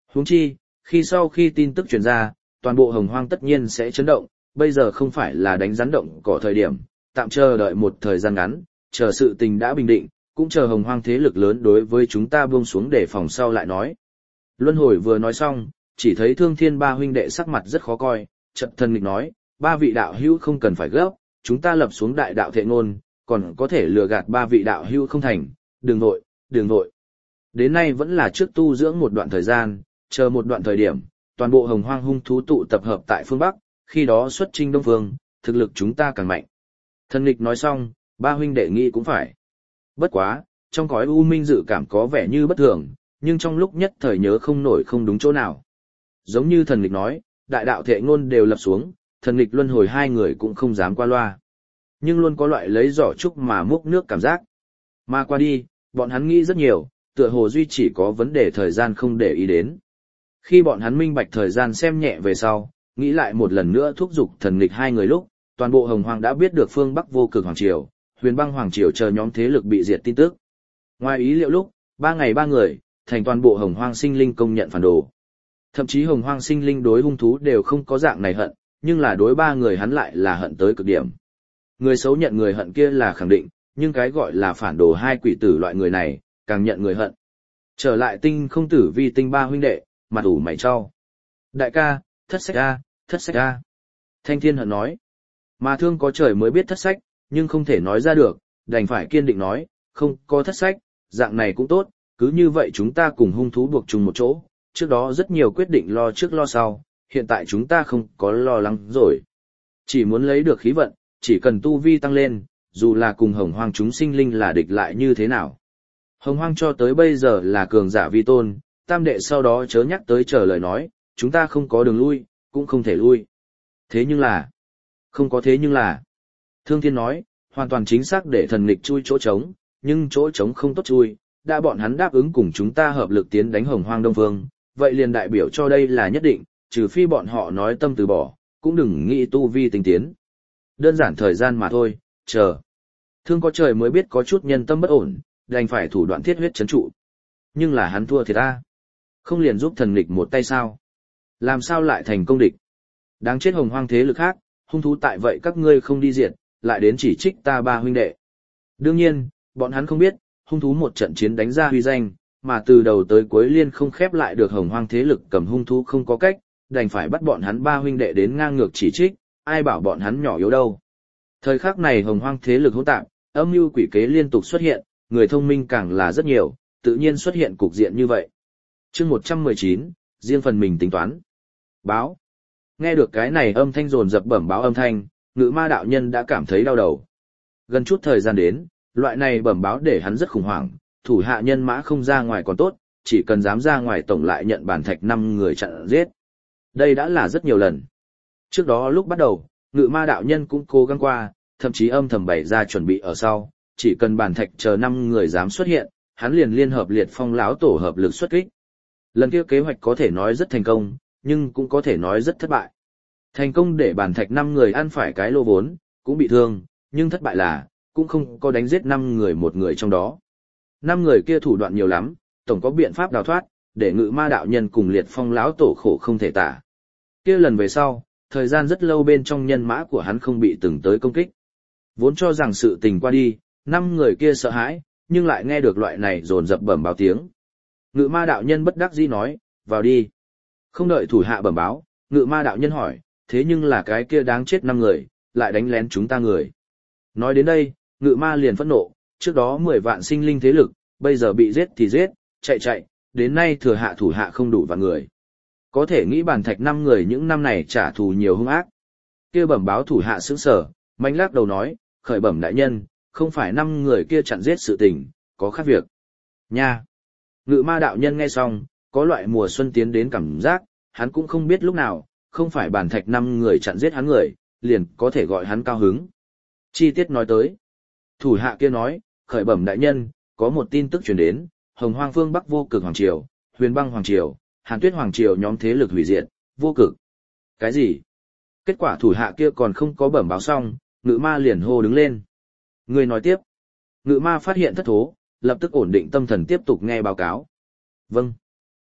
A: Huống chi, khi sau khi tin tức truyền ra, toàn bộ Hồng Hoang tất nhiên sẽ chấn động, bây giờ không phải là đánh rắn động cỏ thời điểm, tạm chờ đợi một thời gian ngắn, chờ sự tình đã bình định, cũng chờ Hồng Hoang thế lực lớn đối với chúng ta buông xuống để phòng sau lại nói. Luân hồi vừa nói xong, chỉ thấy Thương Thiên ba huynh đệ sắc mặt rất khó coi, chợt thần nghịch nói, ba vị đạo hữu không cần phải gấp, chúng ta lập xuống đại đạo thệ ngôn, còn có thể lừa gạt ba vị đạo hữu không thành, đừng nội, đừng nội. Đến nay vẫn là trước tu dưỡng một đoạn thời gian, chờ một đoạn thời điểm, toàn bộ Hồng Hoang hung thú tụ tập hợp tại phương Bắc, khi đó xuất chinh Đông Phương, thực lực chúng ta càng mạnh. Thần nghịch nói xong, ba huynh đệ nghĩ cũng phải. Bất quá, trong cõi u minh dự cảm có vẻ như bất thường, nhưng trong lúc nhất thời nhớ không nổi không đúng chỗ nào. Giống như thần nghịch nói, đại đạo thệ ngôn đều lập xuống, thần nghịch luân hồi hai người cũng không dám qua loa. Nhưng luôn có loại lấy giỏ trúc mà múc nước cảm giác. Mà qua đi, bọn hắn nghĩ rất nhiều, tựa hồ duy chỉ có vấn đề thời gian không để ý đến. Khi bọn hắn minh bạch thời gian xem nhẹ về sau, nghĩ lại một lần nữa thúc giục thần nghịch hai người lúc, toàn bộ Hồng Hoang đã biết được phương Bắc vô cực hoàng triều, Huyền Băng hoàng triều chờ nhóm thế lực bị diệt tin tức. Ngoài ý liệu lúc, ba ngày ba người, thành toàn bộ Hồng Hoang sinh linh công nhận phản đồ. Thậm chí Hồng Hoang sinh linh đối hung thú đều không có dạng này hận, nhưng là đối ba người hắn lại là hận tới cực điểm. Người xấu nhận người hận kia là khẳng định, nhưng cái gọi là phản đồ hai quỷ tử loại người này, càng nhận người hận. Trở lại tinh không tử vi tinh ba huynh đệ, mặt ủ mày cho. Đại ca, thất sách a, thất sách a. Thanh Thiên hận nói. Mà Thương có trời mới biết thất sách, nhưng không thể nói ra được, đành phải kiên định nói, không có thất sách, dạng này cũng tốt, cứ như vậy chúng ta cùng hung thú buộc chung một chỗ, trước đó rất nhiều quyết định lo trước lo sau, hiện tại chúng ta không có lo lắng rồi. Chỉ muốn lấy được khí vận, chỉ cần tu vi tăng lên, dù là cùng Hồng Hoang chúng sinh linh là địch lại như thế nào. Hồng Hoang cho tới bây giờ là cường giả vi tôn, tam đệ sau đó chớ nhắc tới chờ lời nói, chúng ta không có đường lui, cũng không thể lui. Thế nhưng là, không có thế nhưng là, Thương Thiên nói, hoàn toàn chính xác để thần nghịch chui chỗ trống, nhưng chỗ trống không tốt chui, đã bọn hắn đáp ứng cùng chúng ta hợp lực tiến đánh Hồng Hoang Đông Phương, vậy liền đại biểu cho đây là nhất định, trừ phi bọn họ nói tâm từ bỏ, cũng đừng nghĩ tu vi tinh tiến. Đơn giản thời gian mà thôi, chờ. Thương có trời mới biết có chút nhân tâm bất ổn, đành phải thủ đoạn thiết huyết chấn trụ. Nhưng là hắn thua thì ta. Không liền giúp thần nghịch một tay sao? Làm sao lại thành công địch? Đáng chết Hồng Hoang thế lực khác, hung thú tại vậy các ngươi không đi diệt, lại đến chỉ trích ta ba huynh đệ. Đương nhiên, bọn hắn không biết, hung thú một trận chiến đánh ra huy danh, mà từ đầu tới cuối liên không khép lại được Hồng Hoang thế lực cầm hung thú không có cách, đành phải bắt bọn hắn ba huynh đệ đến ngang ngược chỉ trích, ai bảo bọn hắn nhỏ yếu đâu. Thời khắc này Hồng Hoang thế lực hỗn tạp, âm mưu quỷ kế liên tục xuất hiện, người thông minh càng là rất nhiều, tự nhiên xuất hiện cục diện như vậy. Chương một trăm mười chín, riêng phần mình tính toán. Báo. Nghe được cái này âm thanh dồn dập bẩm báo âm thanh, Ngự Ma đạo nhân đã cảm thấy đau đầu. Gần chút thời gian đến, loại này bẩm báo để hắn rất khủng hoảng, thủ hạ nhân mã không ra ngoài còn tốt, chỉ cần dám ra ngoài tổng lại nhận bản thạch năm người chặn giết. Đây đã là rất nhiều lần. Trước đó lúc bắt đầu, Ngự Ma đạo nhân cũng cố gắng qua, thậm chí âm thầm bày ra chuẩn bị ở sau, chỉ cần bản thạch chờ năm người dám xuất hiện, hắn liền liên hợp liệt phong lão tổ hợp lực xuất kích. Lần kia kế hoạch có thể nói rất thành công, nhưng cũng có thể nói rất thất bại. Thành công để bản thạch năm người ăn phải cái lô vốn, cũng bị thương, nhưng thất bại là, cũng không có đánh giết năm người một người trong đó. Năm người kia thủ đoạn nhiều lắm, tổng có biện pháp đào thoát, để Ngự Ma đạo nhân cùng liệt phong lão tổ khổ không thể tả. Kia lần về sau, thời gian rất lâu bên trong nhân mã của hắn không bị từng tới công kích. Vốn cho rằng sự tình qua đi, năm người kia sợ hãi, nhưng lại nghe được loại này dồn dập bẩm báo tiếng. Ngự Ma đạo nhân bất đắc dĩ nói, vào đi. Không đợi thủ hạ bẩm báo, Ngự Ma đạo nhân hỏi, thế nhưng là cái kia đáng chết năm người, lại đánh lén chúng ta người. Nói đến đây, Ngự Ma liền phẫn nộ, trước đó mười vạn sinh linh thế lực, bây giờ bị giết thì giết, chạy chạy, đến nay thừa hạ thủ hạ không đủ vạn người. Có thể nghĩ bản thạch năm người những năm này trả thù nhiều hung ác. Kia bẩm báo thủ hạ sững sờ, mạnh lắc đầu nói, khởi bẩm đại nhân, không phải năm người kia chặn giết sự tình, có khác việc. Nha! Ngự Ma đạo nhân nghe xong, có loại mùa xuân tiến đến cảm giác, hắn cũng không biết lúc nào, không phải bản thạch năm người chặn giết hắn người, liền có thể gọi hắn cao hứng. Chi tiết nói tới. Thủ hạ kia nói, khởi bẩm đại nhân, có một tin tức truyền đến, Hồng Hoang phương Bắc vô cực hoàng triều, Huyền Băng hoàng triều, Hàn Tuyết hoàng triều nhóm thế lực hủy diệt, vô cực. Cái gì? Kết quả thủ hạ kia còn không có bẩm báo xong, Ngự Ma liền hô đứng lên. Người nói tiếp. Ngự Ma phát hiện thất thố, lập tức ổn định tâm thần tiếp tục nghe báo cáo. Vâng.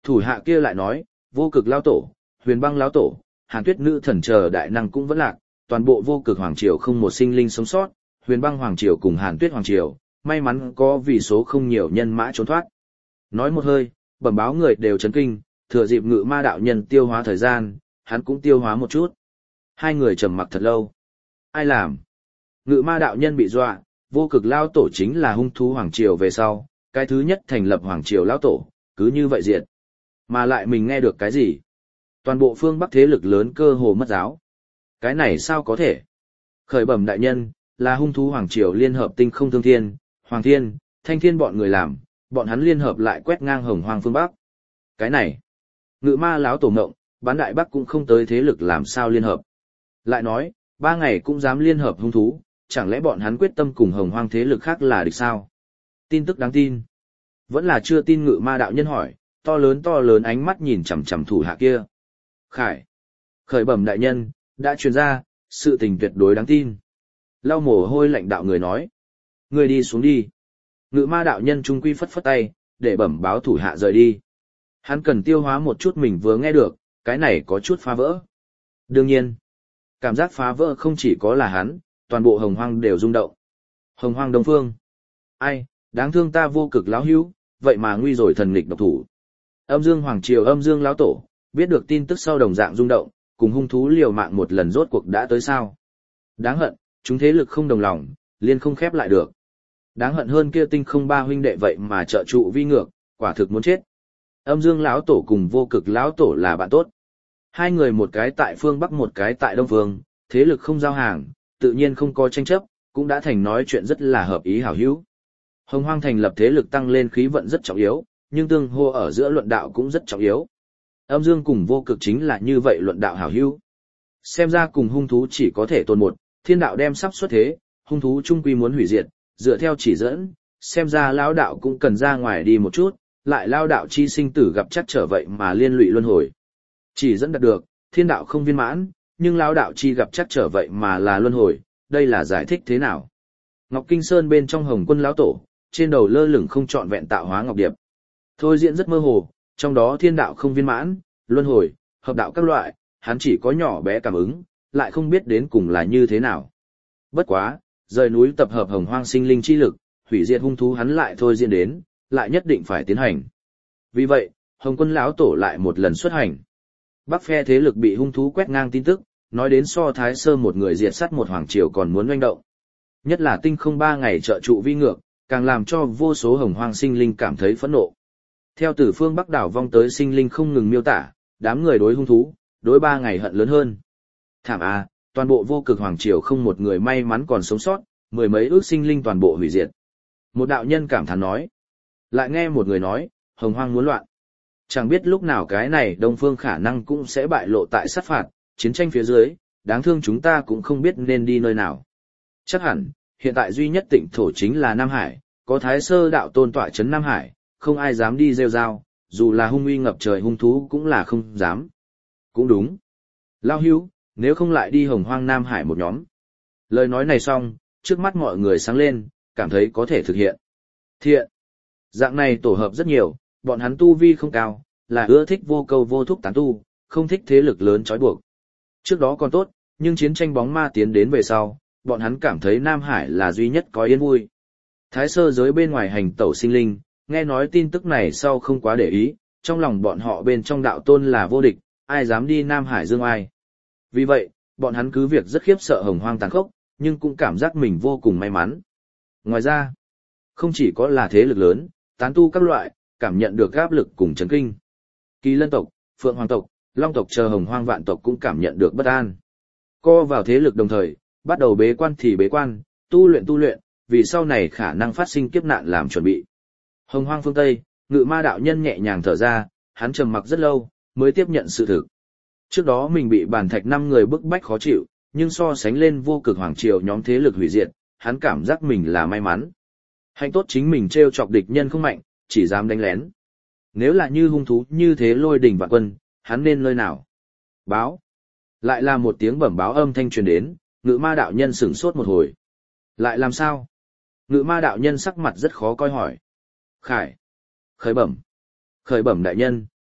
A: Thủ hạ kia lại nói, vô cực lão tổ, huyền băng lão tổ, hàn tuyết nữ thần chờ đại năng cũng vẫn lạc, toàn bộ vô cực hoàng triều không một sinh linh sống sót, huyền băng hoàng triều cùng hàn tuyết hoàng triều, may mắn có vì số không nhiều nhân mã trốn thoát. Nói một hơi, bẩm báo người đều chấn kinh, thừa dịp ngự ma đạo nhân tiêu hóa thời gian, hắn cũng tiêu hóa một chút. Hai người trầm mặc thật lâu. Ai làm? Ngự ma đạo nhân bị dọa, vô cực lao tổ chính là hung thú hoàng triều về sau, cái thứ nhất thành lập hoàng triều lao tổ, cứ như vậy diệt. Mà lại mình nghe được cái gì? Toàn bộ phương Bắc thế lực lớn cơ hồ mất giáo. Cái này sao có thể? Khởi bẩm đại nhân, là hung thú hoàng triều liên hợp tinh không thương thiên, hoàng thiên, thanh thiên bọn người làm, bọn hắn liên hợp lại quét ngang hồng hoang phương Bắc. Cái này, ngự ma lão tổ ngộng, bán đại bắc cũng không tới thế lực làm sao liên hợp. Lại nói, ba ngày cũng dám liên hợp hung thú, chẳng lẽ bọn hắn quyết tâm cùng hồng hoang thế lực khác là địch sao? Tin tức đáng tin. Vẫn là chưa tin ngự ma đạo nhân hỏi, to lớn to lớn ánh mắt nhìn chằm chằm thủ hạ kia. Khải. Khởi bẩm đại nhân, đã truyền ra, sự tình tuyệt đối đáng tin. Lau mồ hôi lạnh đạo người nói. Người đi xuống đi. Ngự ma đạo nhân trung quy phất phất tay, để bẩm báo thủ hạ rời đi. Hắn cần tiêu hóa một chút mình vừa nghe được, cái này có chút phá vỡ. Đương nhiên, cảm giác phá vỡ không chỉ có là hắn, toàn bộ hồng hoang đều rung động. Hồng hoang đông phương. Ai, đáng thương ta vô cực lão hữu, vậy mà nguy rồi thần nghịch độc thủ. Âm Dương Hoàng Triều Âm Dương lão tổ, biết được tin tức sau đồng dạng rung động, cùng hung thú liều mạng một lần rốt cuộc đã tới sao. Đáng hận, chúng thế lực không đồng lòng, liên không khép lại được. Đáng hận hơn kia tinh không ba huynh đệ vậy mà trợ trụ vi ngược, quả thực muốn chết. Âm Dương lão tổ cùng vô cực lão tổ là bạn tốt. Hai người một cái tại phương Bắc một cái tại Đông Phương, thế lực không giao hàng, tự nhiên không có tranh chấp, cũng đã thành nói chuyện rất là hợp ý hảo hữu. Hồng Hoang thành lập thế lực tăng lên khí vận rất trọng yếu, nhưng tương hô ở giữa luận đạo cũng rất trọng yếu. Âm Dương cùng vô cực chính là như vậy luận đạo hảo hữu. Xem ra cùng hung thú chỉ có thể tồn một, thiên đạo đem sắp xuất thế, hung thú trung quy muốn hủy diệt, dựa theo chỉ dẫn, xem ra lão đạo cũng cần ra ngoài đi một chút, lại lao đạo chi sinh tử gặp chắc trở vậy mà liên lụy luân hồi. Chỉ dẫn đạt được, thiên đạo không viên mãn, nhưng lao đạo chi gặp chắc trở vậy mà là luân hồi, đây là giải thích thế nào? Ngọc Kinh Sơn bên trong Hồng Quân lão tổ, trên đầu lơ lửng không trọn vẹn tạo hóa ngọc điệp. Thôi diễn rất mơ hồ, trong đó thiên đạo không viên mãn, luân hồi, hợp đạo các loại, hắn chỉ có nhỏ bé cảm ứng, lại không biết đến cùng là như thế nào. Bất quá, rời núi tập hợp hồng hoang sinh linh chi lực, hủy diệt hung thú hắn lại thôi diễn đến, lại nhất định phải tiến hành. Vì vậy, Hồng Quân lão tổ lại một lần xuất hành. Bắc phe thế lực bị hung thú quét ngang tin tức, nói đến so Thái Sơ một người diệt sát một hoàng triều còn muốn oanh động. Nhất là tinh không ba ngày trợ trụ vi ngược, càng làm cho vô số hồng hoang sinh linh cảm thấy phẫn nộ. Theo từ phương Bắc đảo vong tới sinh linh không ngừng miêu tả, đám người đối hung thú, đối ba ngày hận lớn hơn. Thảm à, toàn bộ vô cực hoàng triều không một người may mắn còn sống sót, mười mấy ước sinh linh toàn bộ hủy diệt. Một đạo nhân cảm thán nói. Lại nghe một người nói, hồng hoang muốn loạn. Chẳng biết lúc nào cái này đông phương khả năng cũng sẽ bại lộ tại sát phạt, chiến tranh phía dưới, đáng thương chúng ta cũng không biết nên đi nơi nào. Chắc hẳn, hiện tại duy nhất tịnh thổ chính là Nam Hải, có Thái Sơ đạo tôn tọa trấn Nam Hải, không ai dám đi rêu rao, dù là hung uy ngập trời hung thú cũng là không dám. Cũng đúng. Lao hữu, nếu không lại đi hồng hoang Nam Hải một nhóm. Lời nói này xong, trước mắt mọi người sáng lên, cảm thấy có thể thực hiện. Thiện. Dạng này tổ hợp rất nhiều, bọn hắn tu vi không cao, là ưa thích vô câu vô thúc tán tu, không thích thế lực lớn trói buộc. Trước đó còn tốt, nhưng chiến tranh bóng ma tiến đến về sau, bọn hắn cảm thấy Nam Hải là duy nhất có yên vui. Thái Sơ giới bên ngoài hành tẩu sinh linh, nghe nói tin tức này sau không quá để ý, trong lòng bọn họ bên trong đạo tôn là vô địch, ai dám đi Nam Hải dương ai. Vì vậy, bọn hắn cứ việc rất khiếp sợ hồng hoang tàn khốc, nhưng cũng cảm giác mình vô cùng may mắn. Ngoài ra, không chỉ có là thế lực lớn, tán tu các loại, cảm nhận được áp lực cùng chấn kinh. Kỳ Lân tộc, Phượng Hoàng tộc, Long tộc chờ hồng hoang vạn tộc cũng cảm nhận được bất an. Co vào thế lực đồng thời, bắt đầu bế quan thì bế quan, tu luyện tu luyện, vì sau này khả năng phát sinh kiếp nạn làm chuẩn bị. Hồng hoang phương Tây, Ngự Ma đạo nhân nhẹ nhàng thở ra, hắn trầm mặc rất lâu, mới tiếp nhận sự thực. Trước đó mình bị bàn thạch năm người bức bách khó chịu, nhưng so sánh lên vô cực hoàng triều nhóm thế lực hủy diệt, hắn cảm giác mình là may mắn. Hạnh tốt chính mình trêu chọc địch nhân không mạnh, chỉ dám đánh lén. Nếu là như hung thú như thế lôi đỉnh vạn quân, hắn nên nơi nào? Báo. Lại là một tiếng bẩm báo âm thanh truyền đến, Ngự Ma đạo nhân sửng sốt một hồi. Lại làm sao? Ngự Ma đạo nhân sắc mặt rất khó coi hỏi. Khải. Khởi bẩm. Khởi bẩm đại nhân,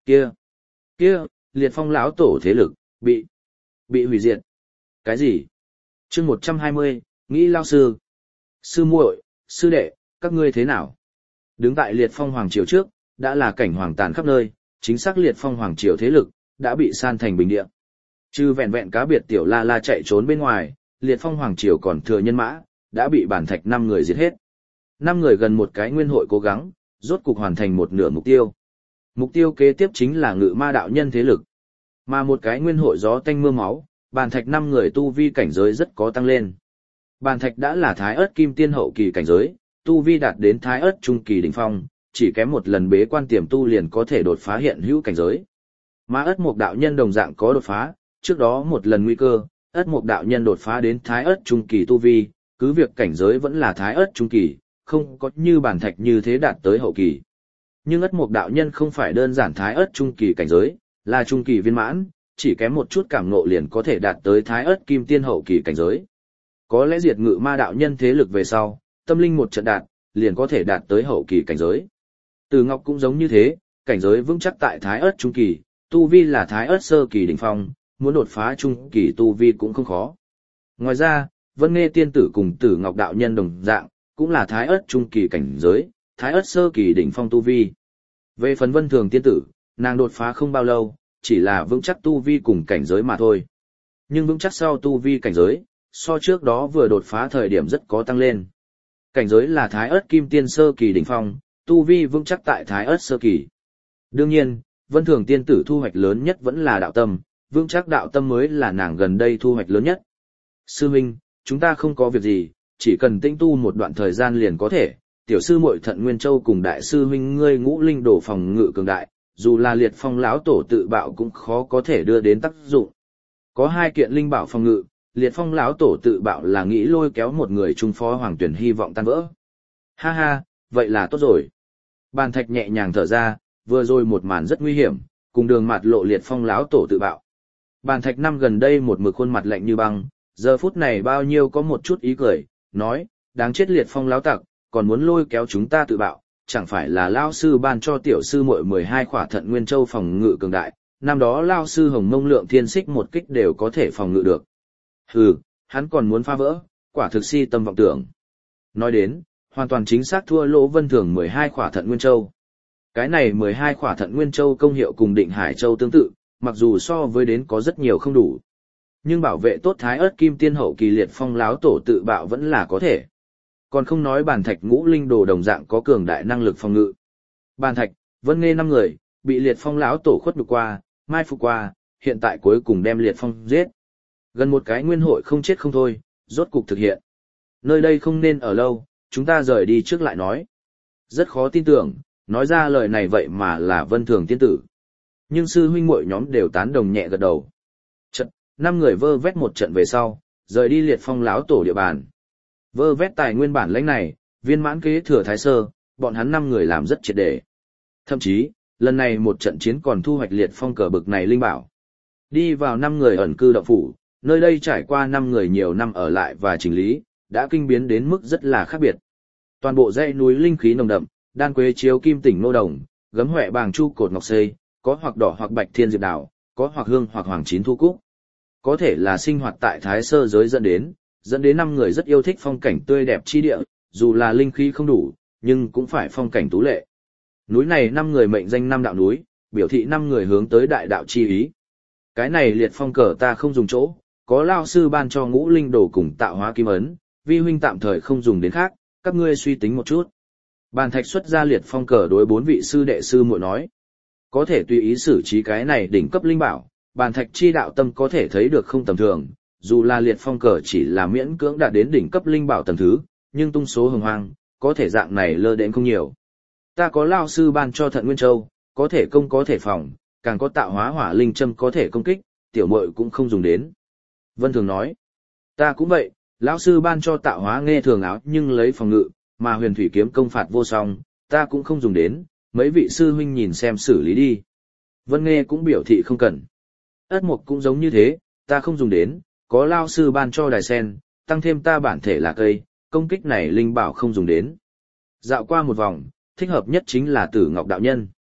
A: Kia, kia, liệt phong lão tổ thế lực, bị, bị hủy diệt. Cái gì? chương một trăm hai mươi, nghĩ lao sư. Sư muội, sư đệ, các ngươi thế nào? Đứng tại liệt phong hoàng triều trước, đã là cảnh hoàng tàn khắp nơi, chính xác liệt phong hoàng triều thế lực, đã bị san thành bình địa. Chứ vẹn vẹn cá biệt tiểu la la chạy trốn bên ngoài, liệt phong hoàng triều còn thừa nhân mã, đã bị bản thạch năm người giết hết. Năm người gần một cái nguyên hội cố gắng, rốt cục hoàn thành một nửa mục tiêu. Mục tiêu kế tiếp chính là ngự ma đạo nhân thế lực. Mà một cái nguyên hội gió tanh mưa máu, bản thạch năm người tu vi cảnh giới rất có tăng lên. Bản thạch đã là thái ớt kim tiên hậu kỳ cảnh giới, tu vi đạt đến thái ớt trung kỳ đỉnh phong, chỉ kém một lần bế quan tiềm tu liền có thể đột phá hiện hữu cảnh giới. Mà ất mục đạo nhân đồng dạng có đột phá, trước đó một lần nguy cơ, ất mục đạo nhân đột phá đến thái ớt trung kỳ tu vi, cứ việc cảnh giới vẫn là thái ớt trung kỳ, không có như bản thạch như thế đạt tới hậu kỳ. Nhưng ất mục đạo nhân không phải đơn giản thái ớt trung kỳ cảnh giới, là trung kỳ viên mãn, chỉ kém một chút cảm ngộ liền có thể đạt tới thái ớt kim tiên hậu kỳ cảnh giới. Có lẽ diệt ngự ma đạo nhân thế lực về sau, tâm linh một trận đạt, liền có thể đạt tới hậu kỳ cảnh giới. Từ Ngọc cũng giống như thế, cảnh giới vững chắc tại thái ớt trung kỳ, tu vi là thái ớt sơ kỳ đỉnh phong, muốn đột phá trung kỳ tu vi cũng không khó. Ngoài ra, Vân Nghê tiên tử cùng Tử Ngọc đạo nhân đồng dạng, cũng là thái ớt trung kỳ cảnh giới, thái ớt sơ kỳ đỉnh phong tu vi. Về phần Vân Thường tiên tử, nàng đột phá không bao lâu, chỉ là vững chắc tu vi cùng cảnh giới mà thôi. Nhưng vững chắc sau tu vi cảnh giới, so trước đó vừa đột phá thời điểm rất có tăng lên. Cảnh giới là thái ớt kim tiên sơ kỳ đỉnh phong, tu vi vững chắc tại thái ớt sơ kỳ. Đương nhiên, Vân Thường tiên tử thu hoạch lớn nhất vẫn là đạo tâm, vững chắc đạo tâm mới là nàng gần đây thu hoạch lớn nhất. Sư huynh, chúng ta không có việc gì, chỉ cần tĩnh tu một đoạn thời gian liền có thể. Tiểu sư muội Thận Nguyên Châu cùng đại sư huynh ngươi ngũ linh đổ phòng ngự cường đại, dù là liệt phong lão tổ tự bạo cũng khó có thể đưa đến tác dụng. Có hai kiện linh bảo phòng ngự, liệt phong lão tổ tự bạo là nghĩ lôi kéo một người trung phó hoàng tuyển hy vọng tan vỡ. Ha ha, vậy là tốt rồi. Bàn thạch nhẹ nhàng thở ra, vừa rồi một màn rất nguy hiểm, cùng đường mặt lộ liệt phong lão tổ tự bạo. Bàn thạch năm gần đây một mực khuôn mặt lạnh như băng, giờ phút này bao nhiêu có một chút ý cười, nói, đáng chết liệt phong lão tặc, còn muốn lôi kéo chúng ta tự bạo, chẳng phải là lao sư ban cho tiểu sư muội mười hai khỏa Thận Nguyên Châu phòng ngự cường đại, năm đó lao sư Hồng Mông Lượng Thiên Xích một kích đều có thể phòng ngự được. Hừ, hắn còn muốn phá vỡ, quả thực si tâm vọng tưởng. Nói đến, hoàn toàn chính xác thua Lỗ Vân Thường mười hai khỏa Thận Nguyên Châu. Cái này mười hai khỏa Thận Nguyên Châu công hiệu cùng Định Hải Châu tương tự, mặc dù so với đến có rất nhiều không đủ. Nhưng bảo vệ tốt thái ớt kim tiên hậu kỳ liệt phong láo tổ tự bạo vẫn là có thể. Còn không nói bàn thạch ngũ linh đồ đồng dạng có cường đại năng lực phòng ngự. Bàn thạch, Vân Nghê năm người, bị liệt phong láo tổ khuất nhục qua, mai phục qua, hiện tại cuối cùng đem liệt phong giết. Gần một cái nguyên hội không chết không thôi, rốt cục thực hiện. Nơi đây không nên ở lâu, chúng ta rời đi trước lại nói. Rất khó tin tưởng, nói ra lời này vậy mà là Vân Thường tiên tử. Nhưng sư huynh muội nhóm đều tán đồng nhẹ gật đầu. Trận, năm người vơ vét một trận về sau, rời đi liệt phong láo tổ địa bàn. Vơ vét tài nguyên bản lãnh này, viên mãn kế thừa thái sơ, bọn hắn năm người làm rất triệt để. Thậm chí, lần này một trận chiến còn thu hoạch liệt phong cờ bực này linh bảo. Đi vào năm người ẩn cư động phủ, nơi đây trải qua năm người nhiều năm ở lại và chỉnh lý, đã kinh biến đến mức rất là khác biệt. Toàn bộ dãy núi linh khí nồng đậm, đan quế chiếu kim tỉnh nô đồng, gấm huệ bàng chu cột ngọc xây, có hoặc đỏ hoặc bạch thiên diệp đào, có hoặc hương hoặc hoàng chín thu cúc. Có thể là sinh hoạt tại thái sơ giới dẫn đến, dẫn đến năm người rất yêu thích phong cảnh tươi đẹp chi địa, dù là linh khí không đủ, nhưng cũng phải phong cảnh tú lệ. Núi này năm người mệnh danh năm đạo núi, biểu thị năm người hướng tới đại đạo chi ý. Cái này liệt phong cờ ta không dùng chỗ, có lao sư ban cho ngũ linh đồ cùng tạo hóa kim ấn, vi huynh tạm thời không dùng đến khác, các ngươi suy tính một chút. Bàn thạch xuất ra liệt phong cờ đối bốn vị sư đệ sư muội nói. Có thể tùy ý xử trí cái này đỉnh cấp linh bảo, bàn thạch chi đạo tâm có thể thấy được không tầm thường, dù là liệt phong cờ chỉ là miễn cưỡng đạt đến đỉnh cấp linh bảo tầng thứ, nhưng tung số hồng hoang, có thể dạng này lơ đến không nhiều. Ta có lao sư ban cho Thận Nguyên Châu, có thể công có thể phòng, càng có tạo hóa hỏa linh châm có thể công kích, tiểu muội cũng không dùng đến. Vân Thường nói, ta cũng vậy, lão sư ban cho tạo hóa nghe thường áo nhưng lấy phòng ngự, mà huyền thủy kiếm công phạt vô song, ta cũng không dùng đến, mấy vị sư huynh nhìn xem xử lý đi. Vân Nghê cũng biểu thị không cần. Ất mục cũng giống như thế, ta không dùng đến, có lao sư ban cho đài sen, tăng thêm ta bản thể là cây, công kích này linh bảo không dùng đến. Dạo qua một vòng, thích hợp nhất chính là Tử Ngọc đạo nhân.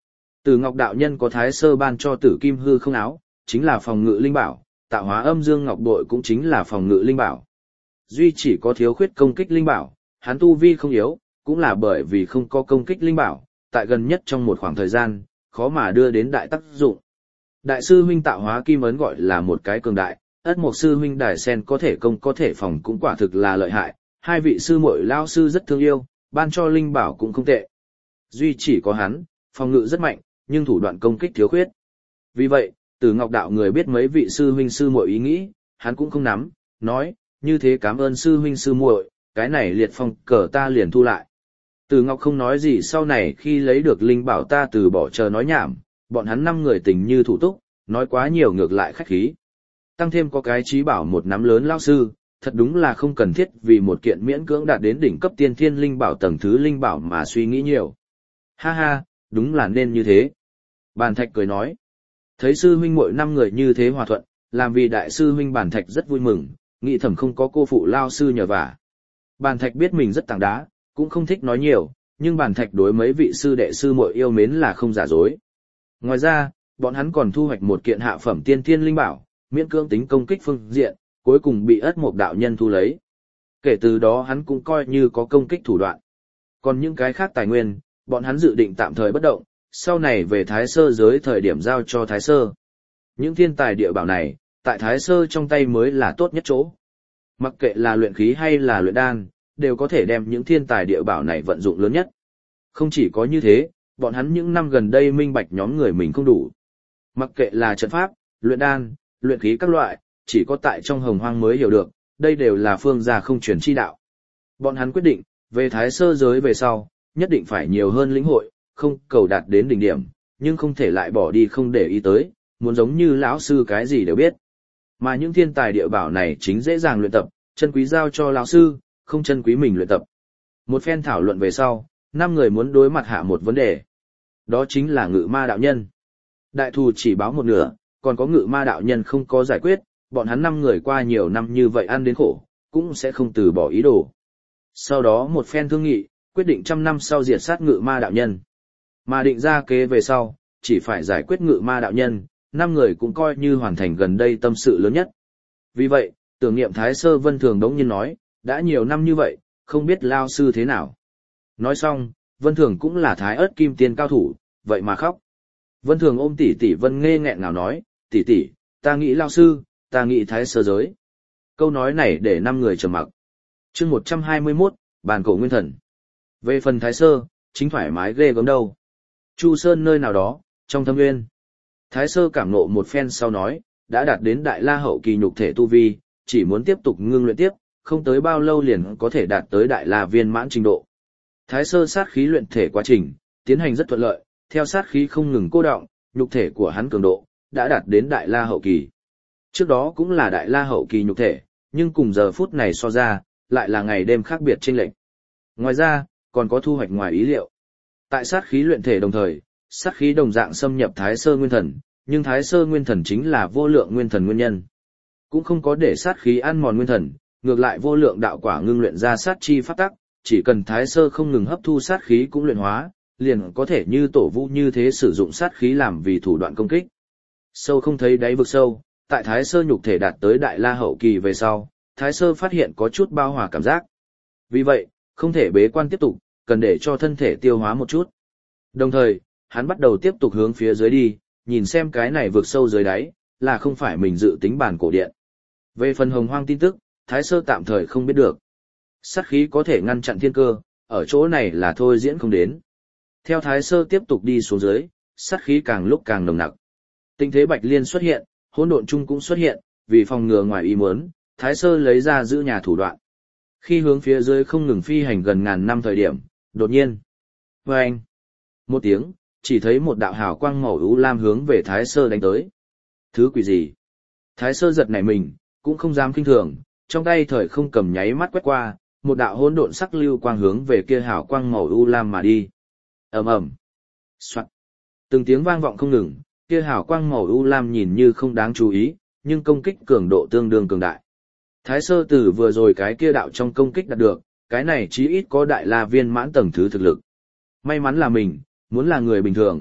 A: Tử Ngọc đạo nhân có Thái Sơ ban cho Tử Kim Hư Không áo, chính là phòng ngự linh bảo, tạo hóa âm dương ngọc bội cũng chính là phòng ngự linh bảo. Duy chỉ có thiếu khuyết công kích linh bảo, hắn tu vi không yếu, cũng là bởi vì không có công kích linh bảo, tại gần nhất trong một khoảng thời gian, khó mà đưa đến đại tác dụng. Đại sư huynh tạo hóa kim ấn gọi là một cái cường đại, ất mộc sư huynh đài sen có thể công có thể phòng cũng quả thực là lợi hại, hai vị sư muội lao sư rất thương yêu, ban cho linh bảo cũng không tệ. Duy chỉ có hắn, phòng ngự rất mạnh, nhưng thủ đoạn công kích thiếu khuyết. Vì vậy, Tử Ngọc đạo người biết mấy vị sư huynh sư muội ý nghĩ, hắn cũng không nắm, nói, như thế cảm ơn sư huynh sư muội, cái này liệt phong cờ ta liền thu lại. Tử Ngọc không nói gì sau này khi lấy được linh bảo ta từ bỏ chờ nói nhảm, bọn hắn năm người tình như thủ túc, nói quá nhiều ngược lại khách khí. Tăng thêm có cái trí bảo một nắm lớn lao sư, thật đúng là không cần thiết vì một kiện miễn cưỡng đạt đến đỉnh cấp tiên thiên linh bảo tầng thứ linh bảo mà suy nghĩ nhiều. Ha ha, đúng là nên như thế. Bàn Thạch cười nói, thấy sư huynh muội năm người như thế hòa thuận, làm vì đại sư huynh Bàn Thạch rất vui mừng, nghĩ thầm không có cô phụ lao sư nhờ vả. Bàn Thạch biết mình rất tảng đá, cũng không thích nói nhiều, nhưng Bàn Thạch đối mấy vị sư đệ sư muội yêu mến là không giả dối. Ngoài ra, bọn hắn còn thu hoạch một kiện hạ phẩm tiên thiên linh bảo, miễn cưỡng tính công kích phương diện, cuối cùng bị Ất Mộc đạo nhân thu lấy. Kể từ đó hắn cũng coi như có công kích thủ đoạn. Còn những cái khác tài nguyên, bọn hắn dự định tạm thời bất động, sau này về Thái Sơ giới thời điểm giao cho Thái Sơ. Những thiên tài địa bảo này, tại Thái Sơ trong tay mới là tốt nhất chỗ. Mặc kệ là luyện khí hay là luyện đan, đều có thể đem những thiên tài địa bảo này vận dụng lớn nhất. Không chỉ có như thế, bọn hắn những năm gần đây minh bạch nhóm người mình không đủ. Mặc kệ là trận pháp, luyện đan, luyện khí các loại, chỉ có tại trong hồng hoang mới hiểu được, đây đều là phương gia không truyền chi đạo. Bọn hắn quyết định, về Thái Sơ giới về sau, nhất định phải nhiều hơn lĩnh hội, không cầu đạt đến đỉnh điểm, nhưng không thể lại bỏ đi không để ý tới, muốn giống như lão sư cái gì đều biết. Mà những thiên tài địa bảo này chính dễ dàng luyện tập, chân quý giao cho lão sư, không chân quý mình luyện tập. Một phen thảo luận về sau, năm người muốn đối mặt hạ một vấn đề. Đó chính là Ngự Ma đạo nhân. Đại thù chỉ báo một nửa, còn có Ngự Ma đạo nhân không có giải quyết, bọn hắn năm người qua nhiều năm như vậy ăn đến khổ, cũng sẽ không từ bỏ ý đồ. Sau đó một phen thương nghị, quyết định trăm năm sau diệt sát Ngự Ma đạo nhân. Mà định ra kế về sau, chỉ phải giải quyết Ngự Ma đạo nhân, năm người cũng coi như hoàn thành gần đây tâm sự lớn nhất. Vì vậy, tưởng niệm Thái Sơ Vân Thường đống nhiên nói, đã nhiều năm như vậy, không biết lao sư thế nào. Nói xong, Vân Thường cũng là Thái Ức Kim Tiên cao thủ, vậy mà khóc. Vân Thường ôm tỷ tỷ Vân Nghê nghẹn ngào nói, tỷ tỷ, ta nghĩ lao sư, ta nghĩ Thái Sơ giới. Câu nói này để năm người trầm mặc. Chương một trăm hai mươi mốt, Bàn Cổ Nguyên Thần. Về phần Thái Sơ, chính thoải mái ghê gớm đâu. Chu Sơn nơi nào đó, trong thâm nguyên. Thái Sơ cảm nộ một phen sau nói, đã đạt đến đại la hậu kỳ nhục thể tu vi, chỉ muốn tiếp tục ngưng luyện tiếp, không tới bao lâu liền có thể đạt tới đại la viên mãn trình độ. Thái Sơ sát khí luyện thể quá trình, tiến hành rất thuận lợi, theo sát khí không ngừng cô đọng, nhục thể của hắn cường độ, đã đạt đến đại la hậu kỳ. Trước đó cũng là đại la hậu kỳ nhục thể, nhưng cùng giờ phút này so ra, lại là ngày đêm khác biệt chênh lệch. Ngoài ra, còn có thu hoạch ngoài ý liệu. Tại sát khí luyện thể đồng thời, sát khí đồng dạng xâm nhập Thái Sơ Nguyên Thần, nhưng Thái Sơ Nguyên Thần chính là vô lượng nguyên thần nguyên nhân. Cũng không có để sát khí ăn mòn nguyên thần, ngược lại vô lượng đạo quả ngưng luyện ra sát chi pháp tắc, chỉ cần Thái Sơ không ngừng hấp thu sát khí cũng luyện hóa, liền có thể như tổ vu như thế sử dụng sát khí làm vì thủ đoạn công kích. Sâu không thấy đáy vực sâu, tại Thái Sơ nhục thể đạt tới đại la hậu kỳ về sau, Thái Sơ phát hiện có chút bao hòa cảm giác. Vì vậy, không thể bế quan tiếp tục, cần để cho thân thể tiêu hóa một chút. Đồng thời, hắn bắt đầu tiếp tục hướng phía dưới đi, nhìn xem cái này vượt sâu dưới đáy, là không phải mình dự tính bản cổ điện. Về phần hồng hoang tin tức, Thái Sơ tạm thời không biết được. Sát khí có thể ngăn chặn thiên cơ, ở chỗ này là thôi diễn không đến. Theo Thái Sơ tiếp tục đi xuống dưới, sát khí càng lúc càng nồng nặc. Tình thế Bạch Liên xuất hiện, hỗn độn chung cũng xuất hiện, vì phòng ngừa ngoài ý muốn, Thái Sơ lấy ra giữ nhà thủ đoạn. Khi hướng phía dưới không ngừng phi hành gần ngàn năm thời điểm, đột nhiên, vâng, một tiếng, chỉ thấy một đạo hào quang màu u lam hướng về Thái Sơ đánh tới. Thứ quỷ gì? Thái Sơ giật nảy mình, cũng không dám kinh thường, trong tay thời không cầm nháy mắt quét qua, một đạo hỗn độn sắc lưu quang hướng về kia hào quang màu u lam mà đi. Ầm ầm, soạt, từng tiếng vang vọng không ngừng, kia hào quang màu u lam nhìn như không đáng chú ý, nhưng công kích cường độ tương đương cường đại. Thái Sơ Tử vừa rồi cái kia đạo trong công kích đạt được, cái này chí ít có đại la viên mãn tầng thứ thực lực. May mắn là mình, muốn là người bình thường,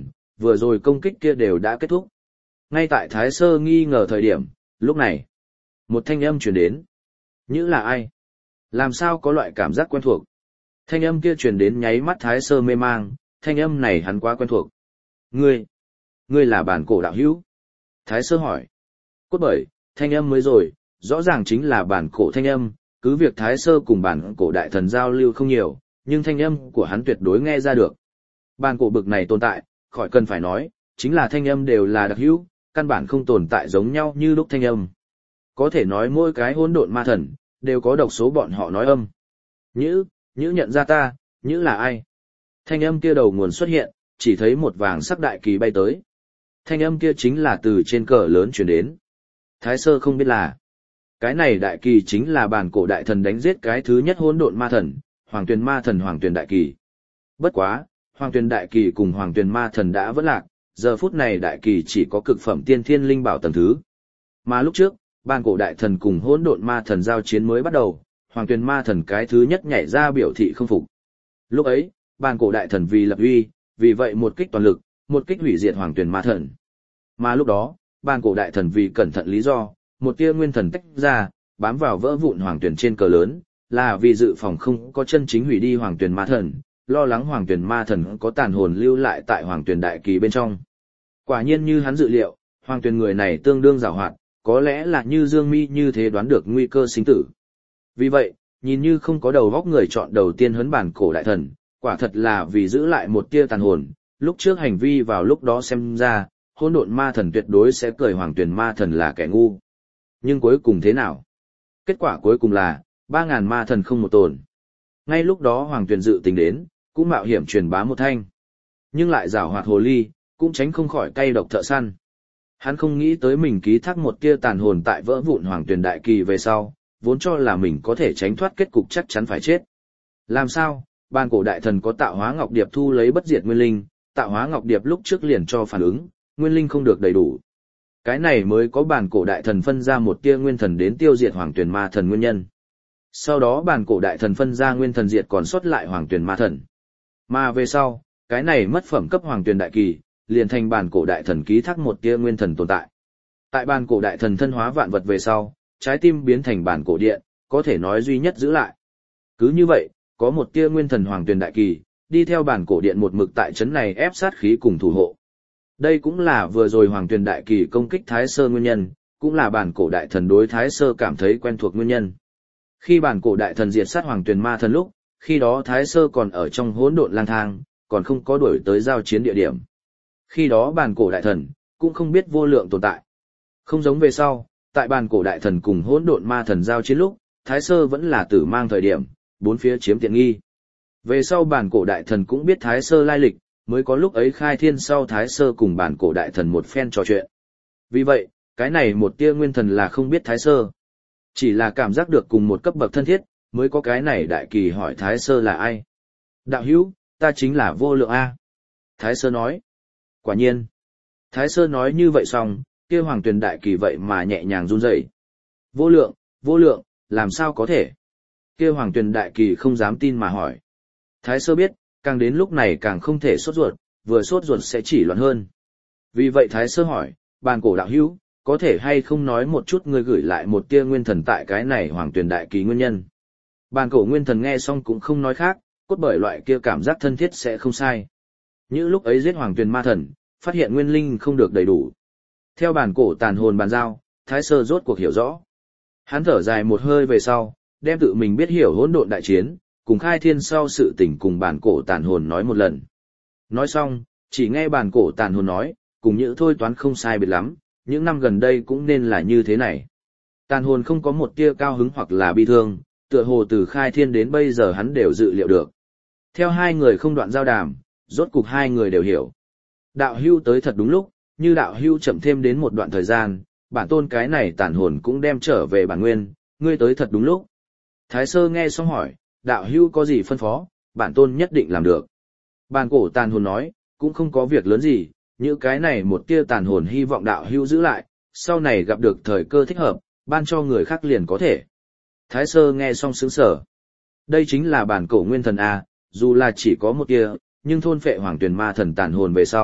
A: vừa rồi công kích kia đều đã kết thúc. Ngay tại Thái Sơ nghi ngờ thời điểm, lúc này, một thanh âm truyền đến. Nhữ là ai? Làm sao có loại cảm giác quen thuộc? Thanh âm kia truyền đến nháy mắt Thái Sơ mê mang, thanh âm này hắn quá quen thuộc. Ngươi, ngươi là bản cổ đạo hữu? Thái Sơ hỏi. Cốt bởi, thanh âm mới rồi, rõ ràng chính là bản cổ thanh âm, cứ việc Thái Sơ cùng bản cổ đại thần giao lưu không nhiều, nhưng thanh âm của hắn tuyệt đối nghe ra được. Bản cổ bực này tồn tại, khỏi cần phải nói, chính là thanh âm đều là đặc hữu, căn bản không tồn tại giống nhau như lúc thanh âm. Có thể nói mỗi cái hỗn độn ma thần, đều có độc số bọn họ nói âm. Nhữ, Nhữ nhận ra ta, Nhữ là ai? Thanh âm kia đầu nguồn xuất hiện, chỉ thấy một vàng sắc đại kỳ bay tới. Thanh âm kia chính là từ trên cờ lớn truyền đến. Thái Sơ không biết là, cái này đại kỳ chính là bản cổ đại thần đánh giết cái thứ nhất hỗn độn ma thần, Hoàng Tuyền ma thần Hoàng Tuyền đại kỳ. Bất quá, Hoàng Tuyền đại kỳ cùng Hoàng Tuyền ma thần đã vỡ lạc, giờ phút này đại kỳ chỉ có cực phẩm tiên thiên linh bảo tầng thứ. Mà lúc trước, bản cổ đại thần cùng hỗn độn ma thần giao chiến mới bắt đầu, Hoàng Tuyền ma thần cái thứ nhất nhảy ra biểu thị không phục. Lúc ấy, bản cổ đại thần vì lập uy, vì vậy một kích toàn lực, một kích hủy diệt Hoàng Tuyền ma thần. Mà lúc đó, bản cổ đại thần vì cẩn thận lý do, một tia nguyên thần tách ra, bám vào vỡ vụn Hoàng Tuyền trên cờ lớn, là vì dự phòng không có chân chính hủy đi Hoàng Tuyền ma thần, lo lắng Hoàng Tuyền ma thần có tàn hồn lưu lại tại Hoàng Tuyền đại kỳ bên trong. Quả nhiên như hắn dự liệu, Hoàng Tuyền người này tương đương giàu hoạt, có lẽ là như Dương Mi như thế đoán được nguy cơ sinh tử. Vì vậy, nhìn như không có đầu góc người chọn đầu tiên huấn bản cổ đại thần, quả thật là vì giữ lại một tia tàn hồn, lúc trước hành vi vào lúc đó xem ra, hỗn độn ma thần tuyệt đối sẽ cười Hoàng Tuyền ma thần là kẻ ngu. Nhưng cuối cùng thế nào? Kết quả cuối cùng là, ba ngàn ma thần không một tồn. Ngay lúc đó Hoàng Tuyền dự tính đến, cũng mạo hiểm truyền bá một thanh. Nhưng lại giảo hoạt hồ ly, cũng tránh không khỏi cay độc thợ săn. Hắn không nghĩ tới mình ký thác một tia tàn hồn tại vỡ vụn Hoàng Tuyền đại kỳ về sau, vốn cho là mình có thể tránh thoát kết cục chắc chắn phải chết. Làm sao? Bản cổ đại thần có tạo hóa ngọc điệp thu lấy bất diệt nguyên linh, tạo hóa ngọc điệp lúc trước liền cho phản ứng, nguyên linh không được đầy đủ. Cái này mới có bản cổ đại thần phân ra một tia nguyên thần đến tiêu diệt Hoàng Tuyền ma thần nguyên nhân. Sau đó bản cổ đại thần phân ra nguyên thần diệt còn sót lại Hoàng Tuyền ma thần. Mà về sau, cái này mất phẩm cấp Hoàng Tuyền đại kỳ, liền thành bản cổ đại thần ký thác một tia nguyên thần tồn tại. Tại bản cổ đại thần thân hóa vạn vật về sau, trái tim biến thành bản cổ điện, có thể nói duy nhất giữ lại. Cứ như vậy, có một tia nguyên thần Hoàng Tuyền đại kỳ, đi theo bản cổ điện một mực tại trấn này ép sát khí cùng thủ hộ. Đây cũng là vừa rồi Hoàng Tuyền đại kỳ công kích Thái Sơ nguyên nhân, cũng là bản cổ đại thần đối Thái Sơ cảm thấy quen thuộc nguyên nhân. Khi bản cổ đại thần diệt sát Hoàng Tuyền ma thần lúc, khi đó Thái Sơ còn ở trong hỗn độn lang thang, còn không có đuổi tới giao chiến địa điểm. Khi đó bản cổ đại thần cũng không biết vô lượng tồn tại. Không giống về sau, tại bản cổ đại thần cùng hỗn độn ma thần giao chiến lúc, Thái Sơ vẫn là tử mang thời điểm, bốn phía chiếm tiện nghi. Về sau bản cổ đại thần cũng biết Thái Sơ lai lịch, mới có lúc ấy khai thiên sau Thái Sơ cùng bản cổ đại thần một phen trò chuyện. Vì vậy, cái này một tia nguyên thần là không biết Thái Sơ. Chỉ là cảm giác được cùng một cấp bậc thân thiết, mới có cái này đại kỳ hỏi Thái Sơ là ai. Đạo hữu, ta chính là vô lượng A. Thái Sơ nói. Quả nhiên. Thái Sơ nói như vậy xong, kia Hoàng Tuyền đại kỳ vậy mà nhẹ nhàng run rẩy. Vô lượng, vô lượng, làm sao có thể? Kia Hoàng Tuyền đại kỳ không dám tin mà hỏi. Thái Sơ biết, càng đến lúc này càng không thể sốt ruột, vừa sốt ruột sẽ chỉ loạn hơn. Vì vậy Thái Sơ hỏi, bản cổ đạo hữu, có thể hay không nói một chút ngươi gửi lại một tia nguyên thần tại cái này Hoàng Tuyền đại kỳ nguyên nhân. Bản cổ nguyên thần nghe xong cũng không nói khác, cốt bởi loại kia cảm giác thân thiết sẽ không sai. Như lúc ấy giết Hoàng Tuyền ma thần, phát hiện nguyên linh không được đầy đủ. Theo bản cổ tàn hồn bàn giao, Thái Sơ rốt cuộc hiểu rõ. Hắn thở dài một hơi về sau, đem tự mình biết hiểu hỗn độn đại chiến, cùng khai thiên sau sự tình cùng bản cổ tàn hồn nói một lần. Nói xong, chỉ nghe bản cổ tàn hồn nói, cùng những thôi toán không sai biệt lắm, những năm gần đây cũng nên là như thế này. Tàn hồn không có một tia cao hứng hoặc là bi thương, tựa hồ từ khai thiên đến bây giờ hắn đều dự liệu được. Theo hai người không đoạn giao đàm, rốt cục hai người đều hiểu. Đạo hưu tới thật đúng lúc, như đạo hưu chậm thêm đến một đoạn thời gian, bản tôn cái này tàn hồn cũng đem trở về bản nguyên, ngươi tới thật đúng lúc. Thái Sơ nghe xong hỏi, đạo hưu có gì phân phó, bản tôn nhất định làm được. Bản cổ tàn hồn nói, cũng không có việc lớn gì, những cái này một tia tàn hồn hy vọng đạo hưu giữ lại, sau này gặp được thời cơ thích hợp, ban cho người khác liền có thể. Thái Sơ nghe xong sững sờ. Đây chính là bản cổ nguyên thần A, dù là chỉ có một tia, nhưng thôn phệ Hoàng Tuyền ma thần tàn hồn về sau,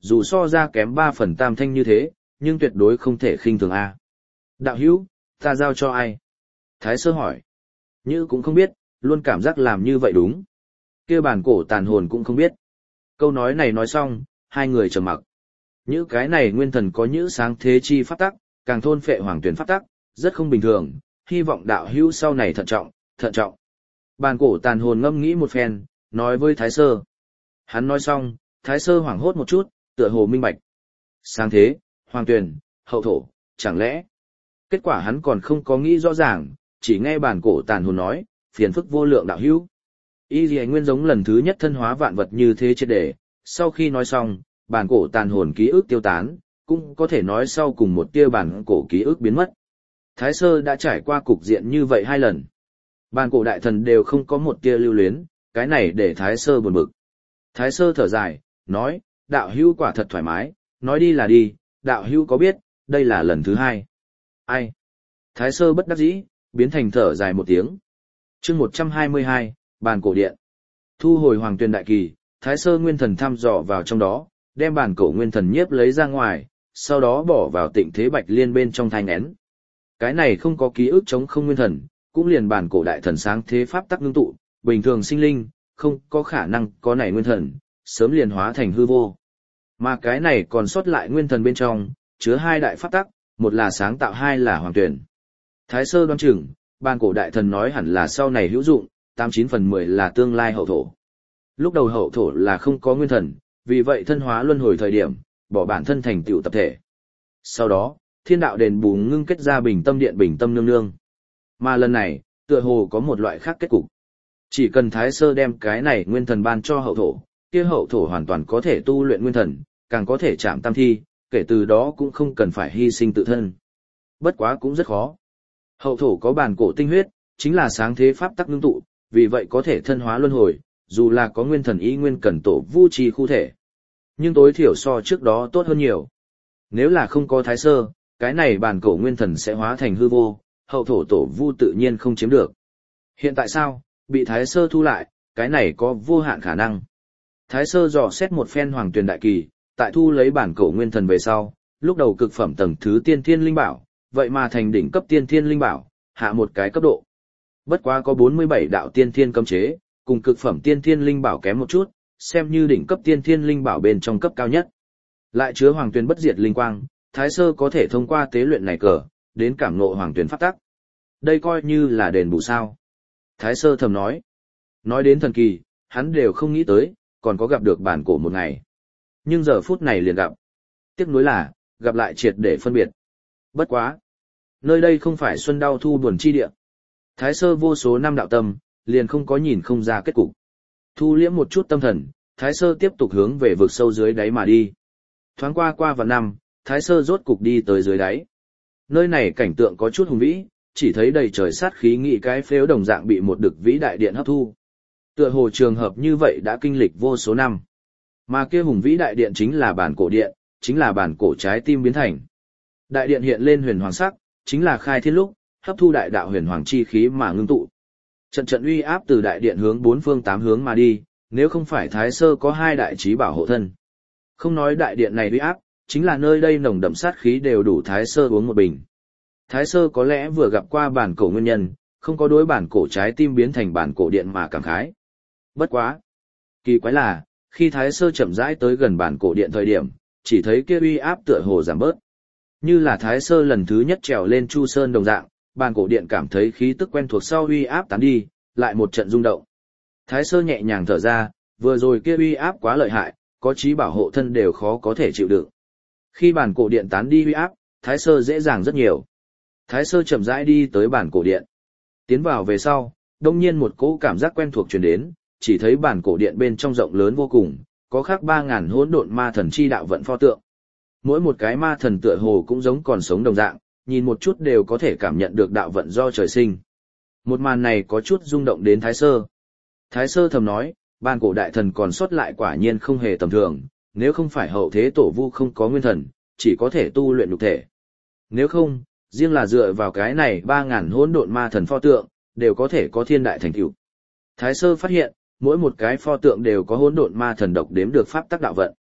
A: dù so ra kém ba phần tam thanh như thế, nhưng tuyệt đối không thể khinh thường a. Đạo hữu, ta giao cho ai? Thái Sơ hỏi. Như cũng không biết, luôn cảm giác làm như vậy đúng. Kia bản cổ tàn hồn cũng không biết. Câu nói này nói xong, hai người trầm mặc. Những cái này nguyên thần có những sáng thế chi pháp tắc, càng thôn phệ hoàng tuyển pháp tắc, rất không bình thường, hy vọng đạo hữu sau này thận trọng, thận trọng. Bản cổ tàn hồn ngâm nghĩ một phen, nói với Thái Sơ. Hắn nói xong, Thái Sơ hoảng hốt một chút, tựa hồ minh bạch. Sáng thế, hoàng tuyển, hậu thổ, chẳng lẽ? Kết quả hắn còn không có nghĩ rõ ràng, chỉ nghe bản cổ tàn hồn nói, phiền phức vô lượng đạo hữu. Y Lì Nguyên giống lần thứ nhất thân hóa vạn vật như thế triệt để, sau khi nói xong, bản cổ tàn hồn ký ức tiêu tán, cũng có thể nói sau cùng một tia bản cổ ký ức biến mất. Thái Sơ đã trải qua cục diện như vậy hai lần. Bản cổ đại thần đều không có một tia lưu luyến, cái này để Thái Sơ buồn bực. Thái Sơ thở dài, nói, đạo hữu quả thật thoải mái, nói đi là đi, đạo hữu có biết, đây là lần thứ hai. Ai? Thái Sơ bất đắc dĩ, biến thành thở dài một tiếng. chương một trăm hai mươi hai, bàn cổ điện. Thu hồi hoàng tuyền đại kỳ, Thái Sơ nguyên thần thăm dò vào trong đó, đem bàn cổ nguyên thần nhiếp lấy ra ngoài, sau đó bỏ vào tịnh thế bạch liên bên trong thai nghén. Cái này không có ký ức chống không nguyên thần, cũng liền bàn cổ đại thần sáng thế pháp tắc ngưng tụ, bình thường sinh linh, không có khả năng có này nguyên thần, sớm liền hóa thành hư vô. Mà cái này còn sót lại nguyên thần bên trong, chứa hai đại pháp tắc, một là sáng tạo, hai là hoàng tuyển. Thái Sơ đoán chừng, bàn cổ đại thần nói hẳn là sau này hữu dụng, tám chín phần mười là tương lai hậu thổ. Lúc đầu hậu thổ là không có nguyên thần, vì vậy thân hóa luân hồi thời điểm, bỏ bản thân thành tựu tập thể. Sau đó, thiên đạo đền bù ngưng kết ra bình tâm điện bình tâm nương nương. Mà lần này, tựa hồ có một loại khác kết cục. Chỉ cần Thái Sơ đem cái này nguyên thần ban cho hậu thổ, kia hậu thổ hoàn toàn có thể tu luyện nguyên thần, càng có thể chạm tam thi, kể từ đó cũng không cần phải hy sinh tự thân. Bất quá cũng rất khó. Hậu thổ có bản cổ tinh huyết, chính là sáng thế pháp tắc ngưng tụ, vì vậy có thể thân hóa luân hồi, dù là có nguyên thần ý nguyên cần tổ vu trì khu thể. Nhưng tối thiểu so trước đó tốt hơn nhiều. Nếu là không có Thái Sơ, cái này bản cổ nguyên thần sẽ hóa thành hư vô, hậu thổ tổ vu tự nhiên không chiếm được. Hiện tại sao, bị Thái Sơ thu lại, cái này có vô hạn khả năng. Thái Sơ dò xét một phen hoàng tuyền đại kỳ, tại thu lấy bản cổ nguyên thần về sau, lúc đầu cực phẩm tầng thứ tiên thiên linh bảo, vậy mà thành đỉnh cấp tiên thiên linh bảo, hạ một cái cấp độ. Bất quá có bốn mươi bảy đạo tiên thiên cấm chế, cùng cực phẩm tiên thiên linh bảo kém một chút, xem như đỉnh cấp tiên thiên linh bảo bên trong cấp cao nhất. Lại chứa hoàng tuyền bất diệt linh quang, Thái Sơ có thể thông qua tế luyện này cờ, đến cảm ngộ hoàng tuyền pháp tắc. Đây coi như là đền bù sao. Thái Sơ thầm nói. Nói đến thần kỳ, hắn đều không nghĩ tới, còn có gặp được bản cổ một ngày. Nhưng giờ phút này liền gặp. Tiếc nuối là, gặp lại triệt để phân biệt. Bất quá. Nơi đây không phải xuân đau thu buồn chi địa. Thái Sơ vô số năm đạo tâm, liền không có nhìn không ra kết cục. Thu liễm một chút tâm thần, Thái Sơ tiếp tục hướng về vực sâu dưới đáy mà đi. Thoáng qua qua vạn năm, Thái Sơ rốt cục đi tới dưới đáy. Nơi này cảnh tượng có chút hùng vĩ, chỉ thấy đầy trời sát khí nghị cái phếu đồng dạng bị một đực vĩ đại điện hấp thu. Tựa hồ trường hợp như vậy đã kinh lịch vô số năm. Mà kia hùng vĩ đại điện chính là bản cổ điện, chính là bản cổ trái tim biến thành. Đại điện hiện lên huyền hoàng sắc, chính là khai thiên lúc, hấp thu đại đạo huyền hoàng chi khí mà ngưng tụ. Trận trận uy áp từ đại điện hướng bốn phương tám hướng mà đi, nếu không phải Thái Sơ có hai đại chí bảo hộ thân. Không nói đại điện này uy áp, chính là nơi đây nồng đậm sát khí đều đủ Thái Sơ uống một bình. Thái Sơ có lẽ vừa gặp qua bản cổ nguyên nhân, không có đối bản cổ trái tim biến thành bản cổ điện mà cảm khái. Bất quá. Kỳ quái là, khi Thái Sơ chậm rãi tới gần bản cổ điện thời điểm, chỉ thấy kia uy áp tựa hồ giảm bớt. Như là Thái Sơ lần thứ nhất trèo lên Chu Sơn đồng dạng, bản cổ điện cảm thấy khí tức quen thuộc sau uy áp tán đi, lại một trận rung động. Thái Sơ nhẹ nhàng thở ra, vừa rồi kia uy áp quá lợi hại, có chí bảo hộ thân đều khó có thể chịu đựng. Khi bản cổ điện tán đi uy áp, Thái Sơ dễ dàng rất nhiều. Thái Sơ chậm rãi đi tới bản cổ điện. Tiến vào về sau, đông nhiên một cỗ cảm giác quen thuộc truyền đến, chỉ thấy bản cổ điện bên trong rộng lớn vô cùng, có khắc ba ngàn hỗn độn ma thần chi đạo vận pho tượng. Mỗi một cái ma thần tựa hồ cũng giống còn sống đồng dạng, nhìn một chút đều có thể cảm nhận được đạo vận do trời sinh. Một màn này có chút rung động đến Thái Sơ. Thái Sơ thầm nói, bản cổ đại thần còn sót lại quả nhiên không hề tầm thường, nếu không phải hậu thế tổ vu không có nguyên thần, chỉ có thể tu luyện nhục thể. Nếu không, riêng là dựa vào cái này ba ngàn hỗn độn ma thần pho tượng, đều có thể có thiên đại thành tựu. Thái Sơ phát hiện, mỗi một cái pho tượng đều có hỗn độn ma thần độc đếm được pháp tắc đạo vận.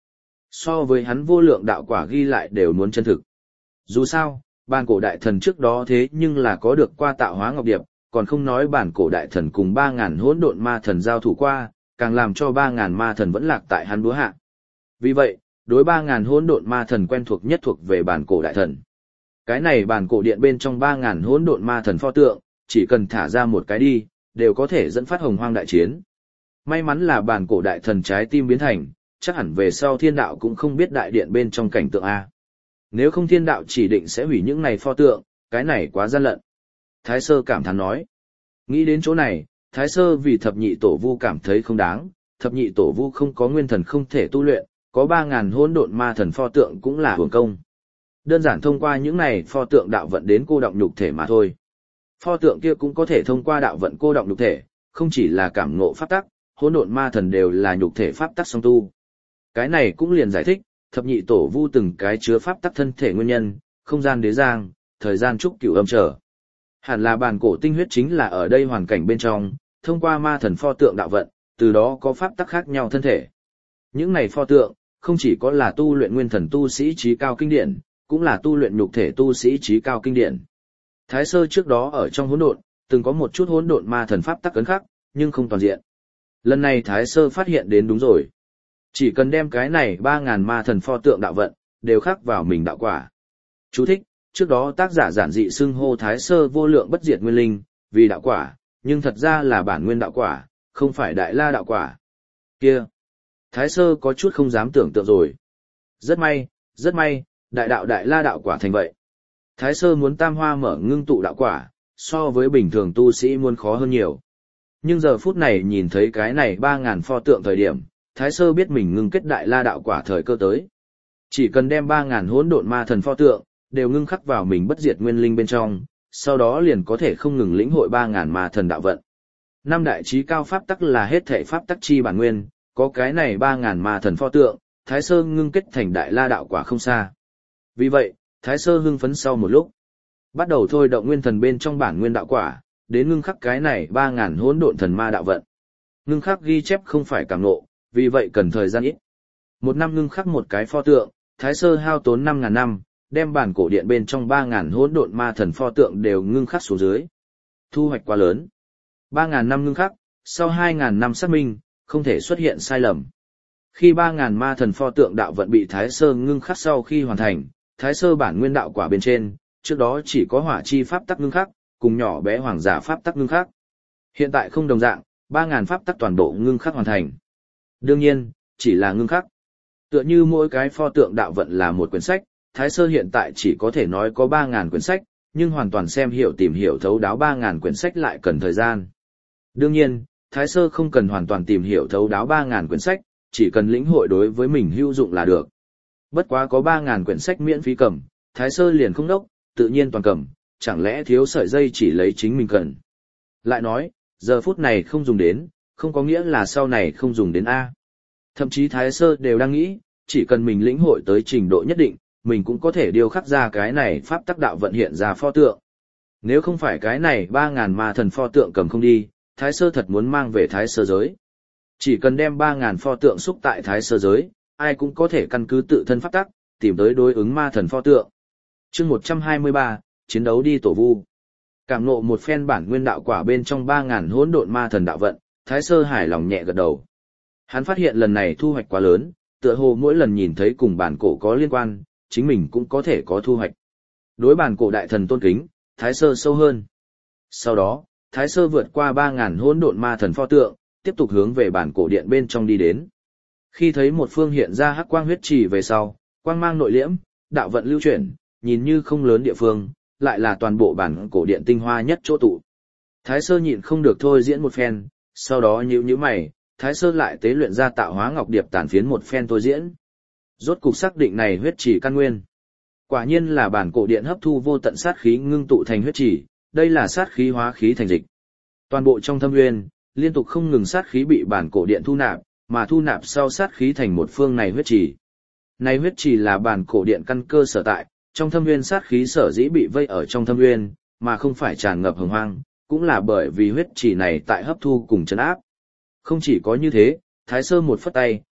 A: So với hắn vô lượng đạo quả ghi lại đều muốn chân thực. Dù sao, bản cổ đại thần trước đó thế nhưng là có được qua tạo hóa ngọc điệp, còn không nói bản cổ đại thần cùng ba ngàn hỗn độn ma thần giao thủ qua, càng làm cho ba ngàn ma thần vẫn lạc tại hắn búa hạ. Vì vậy, đối ba ngàn hỗn độn ma thần quen thuộc nhất thuộc về bản cổ đại thần. Cái này bản cổ điện bên trong ba ngàn hỗn độn ma thần pho tượng, chỉ cần thả ra một cái đi, đều có thể dẫn phát hồng hoang đại chiến. May mắn là bản cổ đại thần trái tim biến thành, chắc hẳn về sau thiên đạo cũng không biết đại điện bên trong cảnh tượng A. Nếu không thiên đạo chỉ định sẽ hủy những này pho tượng, cái này quá gian lận. Thái Sơ cảm thán nói. Nghĩ đến chỗ này, Thái Sơ vì thập nhị tổ vu cảm thấy không đáng, thập nhị tổ vu không có nguyên thần không thể tu luyện, có ba ngàn hỗn độn ma thần pho tượng cũng là hưởng công. Đơn giản thông qua những này pho tượng đạo vận đến cô động nhục thể mà thôi. Pho tượng kia cũng có thể thông qua đạo vận cô động nhục thể, không chỉ là cảm ngộ pháp tắc, hỗn độn ma thần đều là nhục thể pháp tắc song tu. Cái này cũng liền giải thích, thập nhị tổ vu từng cái chứa pháp tắc thân thể nguyên nhân, không gian đế giang, thời gian trúc cửu âm trở. Hẳn là bản cổ tinh huyết chính là ở đây hoàn cảnh bên trong, thông qua ma thần pho tượng đạo vận, từ đó có pháp tắc khác nhau thân thể. Những này pho tượng, không chỉ có là tu luyện nguyên thần tu sĩ trí cao kinh điển, cũng là tu luyện nhục thể tu sĩ trí cao kinh điển. Thái Sơ trước đó ở trong hỗn độn, từng có một chút hỗn độn ma thần pháp tắc cấn khắc, nhưng không toàn diện. Lần này Thái Sơ phát hiện đến đúng rồi. Chỉ cần đem cái này ba ngàn ma thần pho tượng đạo vận, đều khắc vào mình đạo quả. Chú thích, trước đó tác giả giản dị xưng hô Thái Sơ vô lượng bất diệt nguyên linh, vì đạo quả, nhưng thật ra là bản nguyên đạo quả, không phải đại la đạo quả. Kia! Thái Sơ có chút không dám tưởng tượng rồi. Rất may, rất may, đại đạo đại la đạo quả thành vậy. Thái Sơ muốn tam hoa mở ngưng tụ đạo quả, so với bình thường tu sĩ muốn khó hơn nhiều. Nhưng giờ phút này nhìn thấy cái này ba ngàn pho tượng thời điểm, Thái Sơ biết mình ngưng kết đại la đạo quả thời cơ tới. Chỉ cần đem ba ngàn hỗn độn ma thần pho tượng, đều ngưng khắc vào mình bất diệt nguyên linh bên trong, sau đó liền có thể không ngừng lĩnh hội ba ngàn ma thần đạo vận. Năm đại trí cao pháp tắc là hết thể pháp tắc chi bản nguyên, có cái này ba ngàn ma thần pho tượng, Thái Sơ ngưng kết thành đại la đạo quả không xa. Vì vậy, Thái Sơ hưng phấn sau một lúc, bắt đầu thôi động nguyên thần bên trong bản nguyên đạo quả, đến ngưng khắc cái này ba ngàn hỗn độn thần ma đạo vận. Ngưng khắc ghi chép không phải cảm ngộ, vì vậy cần thời gian ít. Một năm ngưng khắc một cái pho tượng, Thái Sơ hao tốn năm ngàn năm, đem bản cổ điện bên trong ba ngàn hỗn độn ma thần pho tượng đều ngưng khắc xuống dưới. Thu hoạch quá lớn. ba ngàn năm ngưng khắc, sau hai ngàn năm xác minh, không thể xuất hiện sai lầm. Khi ba ngàn ma thần pho tượng đạo vận bị Thái Sơ ngưng khắc sau khi hoàn thành, Thái Sơ bản nguyên đạo quả bên trên, trước đó chỉ có hỏa chi pháp tắc ngưng khắc, cùng nhỏ bé hoàng giả pháp tắc ngưng khắc. Hiện tại không đồng dạng, ba ngàn pháp tắc toàn bộ ngưng khắc hoàn thành. Đương nhiên, chỉ là ngưng khắc. Tựa như mỗi cái pho tượng đạo vận là một quyển sách, Thái Sơ hiện tại chỉ có thể nói có ba ngàn quyển sách, nhưng hoàn toàn xem hiểu tìm hiểu thấu đáo ba ngàn quyển sách lại cần thời gian. Đương nhiên, Thái Sơ không cần hoàn toàn tìm hiểu thấu đáo ba ngàn quyển sách, chỉ cần lĩnh hội đối với mình hữu dụng là được. Bất quá có ba ngàn quyển sách miễn phí cầm, Thái Sơ liền không đốc, tự nhiên toàn cầm, chẳng lẽ thiếu sợi dây chỉ lấy chính mình cần. Lại nói, giờ phút này không dùng đến, không có nghĩa là sau này không dùng đến A. Thậm chí Thái Sơ đều đang nghĩ, chỉ cần mình lĩnh hội tới trình độ nhất định, mình cũng có thể điêu khắc ra cái này pháp tắc đạo vận hiện ra pho tượng. Nếu không phải cái này ba ngàn ma thần pho tượng cầm không đi, Thái Sơ thật muốn mang về Thái Sơ giới. Chỉ cần đem ba ngàn pho tượng xúc tại Thái Sơ giới, ai cũng có thể căn cứ tự thân pháp tắc, tìm tới đối ứng ma thần pho tượng. Chương một trăm hai mươi ba, chiến đấu đi tổ vu. Cảm ngộ một phen bản nguyên đạo quả bên trong ba ngàn hỗn độn ma thần đạo vận, Thái Sơ hài lòng nhẹ gật đầu. Hắn phát hiện lần này thu hoạch quá lớn, tựa hồ mỗi lần nhìn thấy cùng bản cổ có liên quan, chính mình cũng có thể có thu hoạch. Đối bản cổ đại thần tôn kính, Thái Sơ sâu hơn. Sau đó, Thái Sơ vượt qua ba ngàn hỗn độn ma thần pho tượng, tiếp tục hướng về bản cổ điện bên trong đi đến. Khi thấy một phương hiện ra hắc quang huyết trì về sau, quang mang nội liễm, đạo vận lưu chuyển, nhìn như không lớn địa phương, lại là toàn bộ bản cổ điện tinh hoa nhất chỗ tụ. Thái Sơ nhịn không được thôi diễn một phen, sau đó nhíu nhíu mày, Thái Sơ lại tế luyện ra tạo hóa ngọc điệp tản phiến một phen thôi diễn. Rốt cục xác định này huyết trì căn nguyên. Quả nhiên là bản cổ điện hấp thu vô tận sát khí ngưng tụ thành huyết trì, đây là sát khí hóa khí thành dịch. Toàn bộ trong thâm nguyên, liên tục không ngừng sát khí bị bản cổ điện thu nạp, mà thu nạp sau sát khí thành một phương này huyết trì. Này huyết trì là bản cổ điện căn cơ sở tại, trong thâm nguyên sát khí sở dĩ bị vây ở trong thâm nguyên, mà không phải tràn ngập hồng hoang, cũng là bởi vì huyết trì này tại hấp thu cùng trấn áp. Không chỉ có như thế, Thái Sơ một phất tay,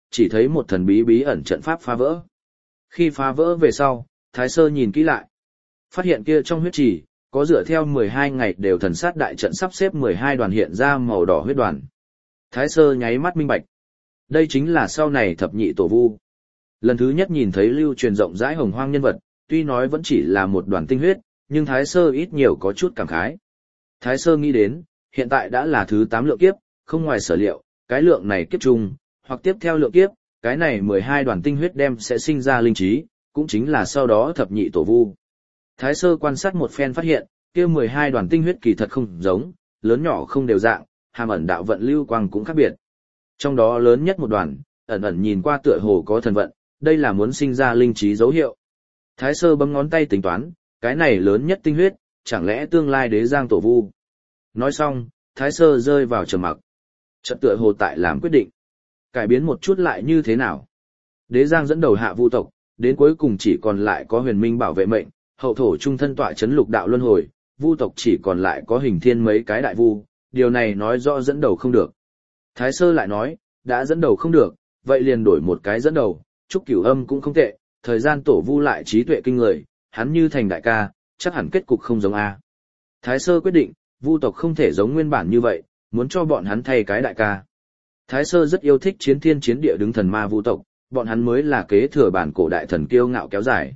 A: chỉ thấy một thần bí bí ẩn trận pháp phá vỡ. Khi phá vỡ về sau, Thái Sơ nhìn kỹ lại. Phát hiện kia trong huyết trì, có dựa theo mười hai ngày đều thần sát đại trận sắp xếp mười hai đoàn hiện ra màu đỏ huyết đoàn. Thái Sơ nháy mắt minh bạch. Đây chính là sau này thập nhị tổ vu. Lần thứ nhất nhìn thấy lưu truyền rộng rãi hồng hoang nhân vật, tuy nói vẫn chỉ là một đoàn tinh huyết, nhưng Thái Sơ ít nhiều có chút cảm khái. Thái Sơ nghĩ đến, hiện tại đã là thứ tám lượng kiếp, không ngoài sở liệu, cái lượng này kiếp chung, hoặc tiếp theo lượng kiếp, cái này mười hai đoàn tinh huyết đem sẽ sinh ra linh trí, cũng chính là sau đó thập nhị tổ vu. Thái Sơ quan sát một phen phát hiện, kia mười hai đoàn tinh huyết kỳ thật không giống, lớn nhỏ không đều dạng, hàm ẩn đạo vận lưu quang cũng khác biệt. Trong đó lớn nhất một đoàn, ẩn ẩn nhìn qua tựa hồ có thần vận, đây là muốn sinh ra linh trí dấu hiệu. Thái Sơ bấm ngón tay tính toán, cái này lớn nhất tinh huyết, chẳng lẽ tương lai đế giang tổ vu. Nói xong, Thái Sơ rơi vào trầm mặc. Chợt tựa hồ tại làm quyết định. Cải biến một chút lại như thế nào? Đế giang dẫn đầu hạ vu tộc, đến cuối cùng chỉ còn lại có huyền minh bảo vệ mệnh, hậu thổ trung thân tọa chấn lục đạo luân hồi, vu tộc chỉ còn lại có hình thiên mấy cái đại vu, điều này nói rõ dẫn đầu không được. Thái Sơ lại nói, đã dẫn đầu không được, vậy liền đổi một cái dẫn đầu, Trúc Cửu Âm cũng không tệ, thời gian tổ vu lại trí tuệ kinh người, hắn như thành đại ca, chắc hẳn kết cục không giống a. Thái Sơ quyết định, vu tộc không thể giống nguyên bản như vậy, muốn cho bọn hắn thay cái đại ca. Thái Sơ rất yêu thích chiến thiên chiến địa đứng thần ma vu tộc, bọn hắn mới là kế thừa bản cổ đại thần kiêu ngạo kéo dài.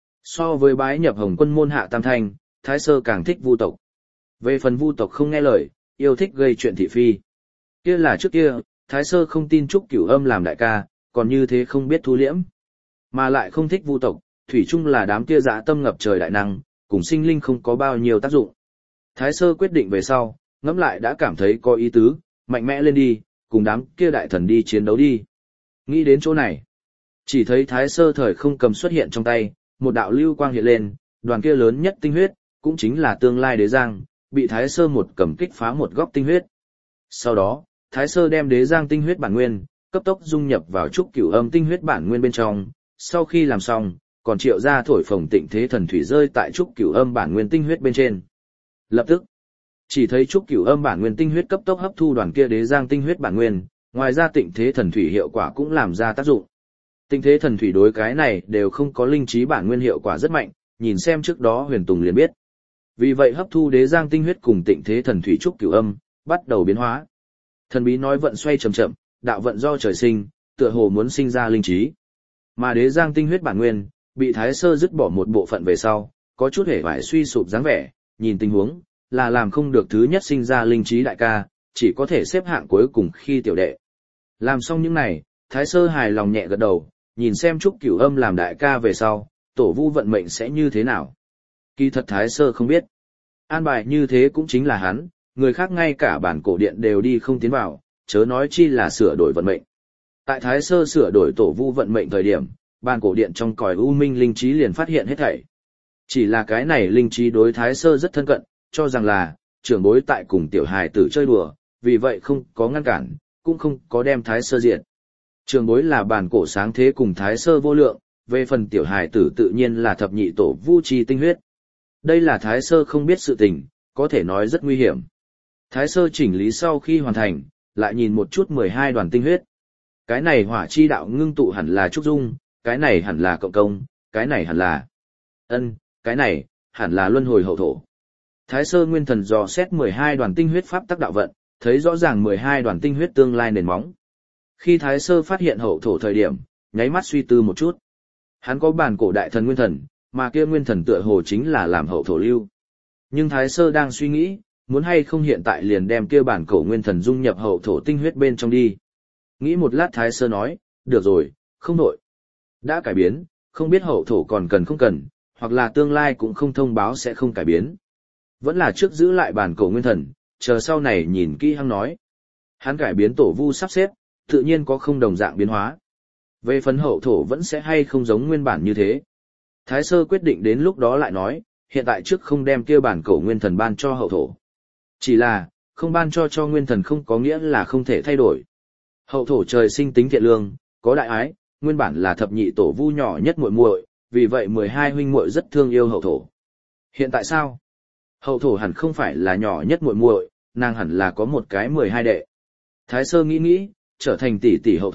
A: So với bái nhập Hồng Quân môn hạ tam thanh, Thái Sơ càng thích vu tộc. Về phần vu tộc không nghe lời, yêu thích gây chuyện thị phi. Kia là trước kia, Thái Sơ không tin Trúc Cửu Âm làm đại ca, còn như thế không biết thu liễm. Mà lại không thích vu tộc, thủy chung là đám kia dã tâm ngập trời đại năng, cùng sinh linh không có bao nhiêu tác dụng. Thái Sơ quyết định về sau, ngẫm lại đã cảm thấy có ý tứ, mạnh mẽ lên đi, cùng đám kia đại thần đi chiến đấu đi. Nghĩ đến chỗ này, chỉ thấy Thái Sơ thời không cầm xuất hiện trong tay, một đạo lưu quang hiện lên, đoàn kia lớn nhất tinh huyết, cũng chính là tương lai đế giang, bị Thái Sơ một cầm kích phá một góc tinh huyết. Sau đó, Thái Sơ đem đế giang tinh huyết bản nguyên, cấp tốc dung nhập vào Trúc Cửu Âm tinh huyết bản nguyên bên trong, sau khi làm xong, còn triệu ra thổi phồng tịnh thế thần thủy rơi tại Trúc Cửu Âm bản nguyên tinh huyết bên trên. Lập tức, chỉ thấy Trúc Cửu Âm bản nguyên tinh huyết cấp tốc hấp thu đoàn kia đế giang tinh huyết bản nguyên, ngoài ra tịnh thế thần thủy hiệu quả cũng làm ra tác dụng. Tịnh thế thần thủy đối cái này đều không có linh trí bản nguyên hiệu quả rất mạnh, nhìn xem trước đó Huyền Tùng liền biết. Vì vậy hấp thu đế giang tinh huyết cùng tịnh thế thần thủy Trúc Cửu Âm, bắt đầu biến hóa. Thần bí nói vận xoay chậm chậm, đạo vận do trời sinh, tựa hồ muốn sinh ra linh trí. Mà đế giang tinh huyết bản nguyên, bị Thái Sơ dứt bỏ một bộ phận về sau, có chút hề vải suy sụp dáng vẻ, nhìn tình huống, là làm không được thứ nhất sinh ra linh trí đại ca, chỉ có thể xếp hạng cuối cùng khi tiểu đệ. Làm xong những này, Thái Sơ hài lòng nhẹ gật đầu, nhìn xem Trúc Cửu Âm làm đại ca về sau, tổ vu vận mệnh sẽ như thế nào. Kỳ thật Thái Sơ không biết. An bài như thế cũng chính là hắn, người khác ngay cả bản cổ điện đều đi không tiến vào, chớ nói chi là sửa đổi vận mệnh. Tại Thái Sơ sửa đổi tổ vu vận mệnh thời điểm, bản cổ điện trong cõi u minh linh trí liền phát hiện hết thảy. Chỉ là cái này linh trí đối Thái Sơ rất thân cận, cho rằng là trưởng bối tại cùng tiểu hài tử chơi đùa, vì vậy không có ngăn cản, cũng không có đem Thái Sơ diệt. Trưởng bối là bản cổ sáng thế cùng Thái Sơ vô lượng, về phần tiểu hài tử tự nhiên là thập nhị tổ vu chi tinh huyết. Đây là Thái Sơ không biết sự tình, có thể nói rất nguy hiểm. Thái Sơ chỉnh lý sau khi hoàn thành, lại nhìn một chút mười hai đoàn tinh huyết. Cái này hỏa chi đạo ngưng tụ hẳn là trúc dung, cái này hẳn là cộng công, cái này hẳn là ân, cái này hẳn là luân hồi hậu thổ. Thái Sơ nguyên thần dò xét mười hai đoàn tinh huyết pháp tắc đạo vận, thấy rõ ràng mười hai đoàn tinh huyết tương lai nền móng. Khi Thái Sơ phát hiện hậu thổ thời điểm, nháy mắt suy tư một chút. Hắn có bản cổ đại thần nguyên thần, mà kia nguyên thần tựa hồ chính là làm hậu thổ lưu. Nhưng Thái Sơ đang suy nghĩ, muốn hay không hiện tại liền đem kia bản cổ nguyên thần dung nhập hậu thổ tinh huyết bên trong đi. Nghĩ một lát Thái Sơ nói, được rồi, không nổi. Đã cải biến, không biết hậu thổ còn cần không cần, hoặc là tương lai cũng không thông báo sẽ không cải biến. Vẫn là trước giữ lại bản cổ nguyên thần, chờ sau này nhìn kỹ hắn nói. Hắn cải biến tổ vu sắp xếp, tự nhiên có không đồng dạng biến hóa. Về phần hậu thổ vẫn sẽ hay không giống nguyên bản như thế. Thái Sơ quyết định đến lúc đó lại nói, hiện tại trước không đem kia bản cổ nguyên thần ban cho hậu thổ. Chỉ là, không ban cho cho nguyên thần không có nghĩa là không thể thay đổi. Hậu thổ trời sinh tính thiện lương, có đại ái, nguyên bản là thập nhị tổ vu nhỏ nhất muội muội, vì vậy mười hai huynh muội rất thương yêu hậu thổ. Hiện tại sao? Hậu thổ hẳn không phải là nhỏ nhất muội muội, nàng hẳn là có một cái mười hai đệ. Thái Sơ nghĩ nghĩ, trở thành tỷ tỷ hậu thổ,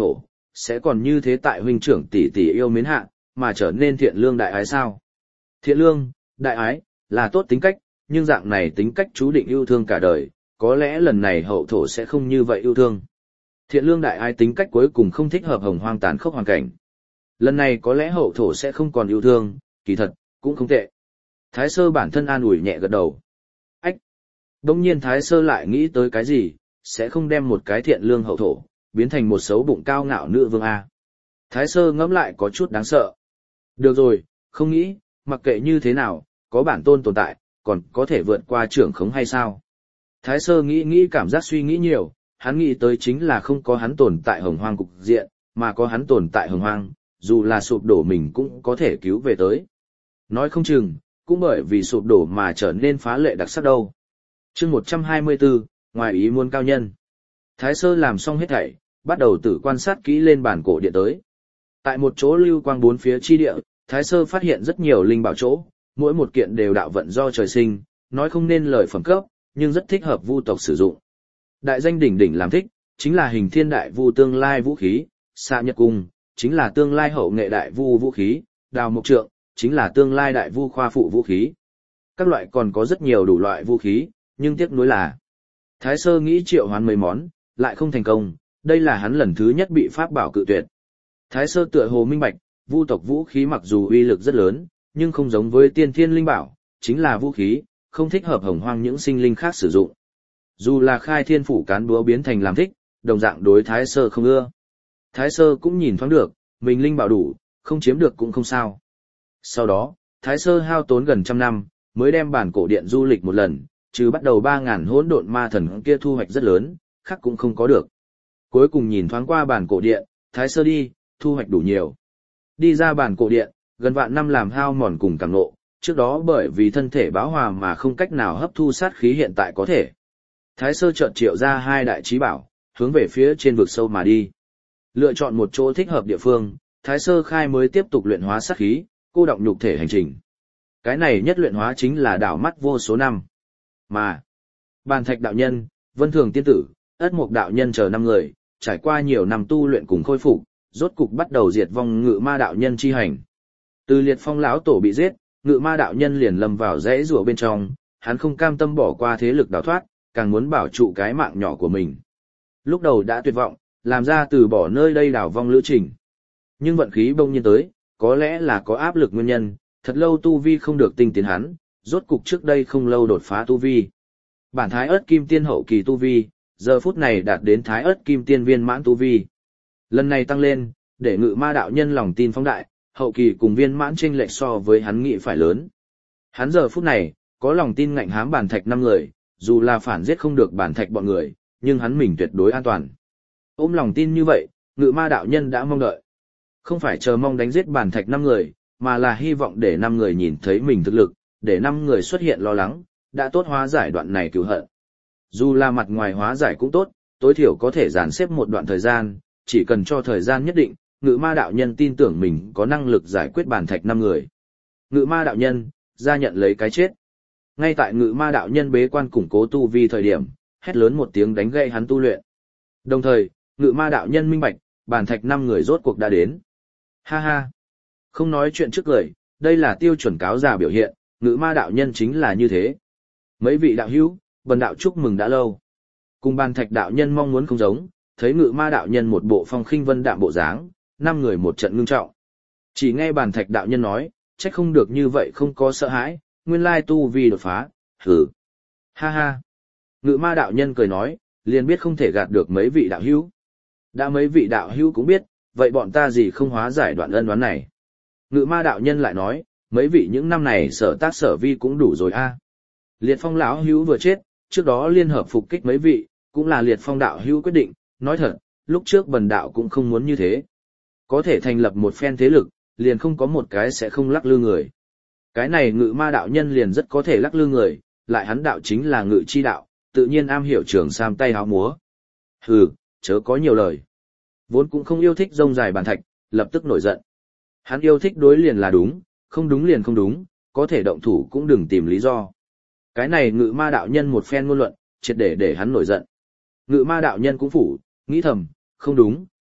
A: sẽ còn như thế tại huynh trưởng tỷ tỷ yêu mến hạ, mà trở nên thiện lương đại ái sao? Thiện lương, đại ái, là tốt tính cách, nhưng dạng này tính cách chú định yêu thương cả đời, có lẽ lần này hậu thổ sẽ không như vậy yêu thương. Thiện lương đại ái tính cách cuối cùng không thích hợp hồng hoang tàn khốc hoàn cảnh. Lần này có lẽ hậu thổ sẽ không còn yêu thương, kỳ thật, cũng không tệ. Thái sơ bản thân an ủi nhẹ gật đầu. Ách! Đông nhiên thái sơ lại nghĩ tới cái gì, sẽ không đem một cái thiện lương hậu thổ, biến thành một xấu bụng cao ngạo nữ vương A. Thái sơ ngẫm lại có chút đáng sợ. Được rồi, không nghĩ, mặc kệ như thế nào, có bản tôn tồn tại, còn có thể vượt qua trưởng khống hay sao? Thái sơ nghĩ nghĩ cảm giác suy nghĩ nhiều, hắn nghĩ tới chính là không có hắn tồn tại hồng hoang cục diện, mà có hắn tồn tại hồng hoang, dù là sụp đổ mình cũng có thể cứu về tới. Nói không chừng, cũng bởi vì sụp đổ mà trở nên phá lệ đặc sắc đâu. Chương một trăm hai mươi bốn, ngoài ý muốn cao nhân. Thái sơ làm xong hết thảy, bắt đầu tự quan sát kỹ lên bản cổ điện tới. Tại một chỗ lưu quang bốn phía chi địa, Thái sơ phát hiện rất nhiều linh bảo chỗ, mỗi một kiện đều đạo vận do trời sinh, nói không nên lời phẩm cấp, nhưng rất thích hợp vu tộc sử dụng. Đại danh đỉnh đỉnh làm thích, chính là hình thiên đại vu tương lai vũ khí, xạ nhật cung, chính là tương lai hậu nghệ đại vu vũ khí, đào mộc trượng, chính là tương lai đại vu khoa phụ vũ khí. Các loại còn có rất nhiều đủ loại vũ khí, nhưng tiếc nuối là Thái sơ nghĩ triệu hoán mấy món, lại không thành công, đây là hắn lần thứ nhất bị pháp bảo cự tuyệt. Thái sơ tựa hồ minh bạch, vu tộc vũ khí mặc dù uy lực rất lớn, nhưng không giống với tiên thiên linh bảo, chính là vũ khí, không thích hợp hồng hoang những sinh linh khác sử dụng. Dù là khai thiên phủ cán búa biến thành làm thích, đồng dạng đối thái sơ không ưa. Thái sơ cũng nhìn thoáng được, mình linh bảo đủ, không chiếm được cũng không sao. Sau đó, thái sơ hao tốn gần trăm năm, mới đem bản cổ điện du lịch một lần, trừ bắt đầu ba ngàn hỗn độn ma thần kia thu hoạch rất lớn, khác cũng không có được. Cuối cùng nhìn thoáng qua bản cổ điện, thái sơ đi, thu hoạch đủ nhiều. Đi ra bản cổ điện, gần vạn năm làm hao mòn cùng càng nộ, trước đó bởi vì thân thể bão hòa mà không cách nào hấp thu sát khí hiện tại có thể. Thái sơ chợt triệu ra hai đại trí bảo, hướng về phía trên vực sâu mà đi. Lựa chọn một chỗ thích hợp địa phương, thái sơ khai mới tiếp tục luyện hóa sát khí, cô động nhục thể hành trình. Cái này nhất luyện hóa chính là đảo mắt vô số năm. Mà, Bàn Thạch đạo nhân, Vân Thường tiên tử, Ất Mục đạo nhân chờ năm người, trải qua nhiều năm tu luyện cùng khôi phục, rốt cục bắt đầu diệt vong Ngự Ma đạo nhân chi hành. Từ Liệt Phong lão tổ bị giết, Ngự Ma đạo nhân liền lâm vào rẽ rùa bên trong, hắn không cam tâm bỏ qua thế lực đào thoát, càng muốn bảo trụ cái mạng nhỏ của mình. Lúc đầu đã tuyệt vọng, làm ra từ bỏ nơi đây đảo vong lữ trình. Nhưng vận khí bỗng nhiên tới, có lẽ là có áp lực nguyên nhân, thật lâu tu vi không được tinh tiến hắn, rốt cục trước đây không lâu đột phá tu vi. Bản Thái Ức Kim Tiên hậu kỳ tu vi, giờ phút này đạt đến Thái Ức Kim Tiên viên mãn tu vi. Lần này tăng lên, để Ngự Ma đạo nhân lòng tin phóng đại, hậu kỳ cùng viên mãn chênh lệch so với hắn nghĩ phải lớn. Hắn giờ phút này, có lòng tin ngạnh hám Bản Thạch năm người, dù là phản giết không được Bản Thạch bọn người, nhưng hắn mình tuyệt đối an toàn. Ôm lòng tin như vậy, Ngự Ma đạo nhân đã mong đợi. Không phải chờ mong đánh giết Bản Thạch năm người, mà là hy vọng để năm người nhìn thấy mình thực lực, để năm người xuất hiện lo lắng, đã tốt hóa giải đoạn này cừu hận. Dù là mặt ngoài hóa giải cũng tốt, tối thiểu có thể dàn xếp một đoạn thời gian, chỉ cần cho thời gian nhất định, Ngự Ma đạo nhân tin tưởng mình có năng lực giải quyết Bản Thạch năm người. Ngự Ma đạo nhân, ra nhận lấy cái chết. Ngay tại Ngự Ma đạo nhân bế quan củng cố tu vi thời điểm, hét lớn một tiếng đánh gậy hắn tu luyện. Đồng thời, Ngự Ma đạo nhân minh bạch, Bản Thạch năm người rốt cuộc đã đến. Ha ha. Không nói chuyện trước cười, đây là tiêu chuẩn cáo già biểu hiện, Ngự Ma đạo nhân chính là như thế. Mấy vị đạo hữu, bần đạo chúc mừng đã lâu. Cùng Bàn Thạch đạo nhân mong muốn không giống, thấy Ngự Ma đạo nhân một bộ phong khinh vân đạm bộ dáng, năm người một trận ngưng trọng. Chỉ nghe Bàn Thạch đạo nhân nói, trách không được như vậy không có sợ hãi, nguyên lai tu vi đột phá, hử. Ha ha. Ngự Ma đạo nhân cười nói, liền biết không thể gạt được mấy vị đạo hữu. Đã mấy vị đạo hữu cũng biết, vậy bọn ta gì không hóa giải đoạn ân oán này. Ngự Ma đạo nhân lại nói, mấy vị những năm này sở tác sở vi cũng đủ rồi a. Liệt Phong lão hữu vừa chết, trước đó liên hợp phục kích mấy vị, cũng là Liệt Phong đạo hữu quyết định, nói thật, lúc trước bần đạo cũng không muốn như thế. Có thể thành lập một phen thế lực, liền không có một cái sẽ không lắc lư người. Cái này Ngự Ma đạo nhân liền rất có thể lắc lư người, lại hắn đạo chính là ngự chi đạo, tự nhiên am hiểu trường sam tay háo múa. Hừ, chớ có nhiều lời. Vốn cũng không yêu thích rông dài Bàn Thạch, lập tức nổi giận. Hắn yêu thích đối liền là đúng, không đúng liền không đúng, có thể động thủ cũng đừng tìm lý do. Cái này Ngự Ma đạo nhân một phen ngôn luận, triệt để để hắn nổi giận. Ngự Ma đạo nhân cũng phủ, nghĩ thầm, không đúng,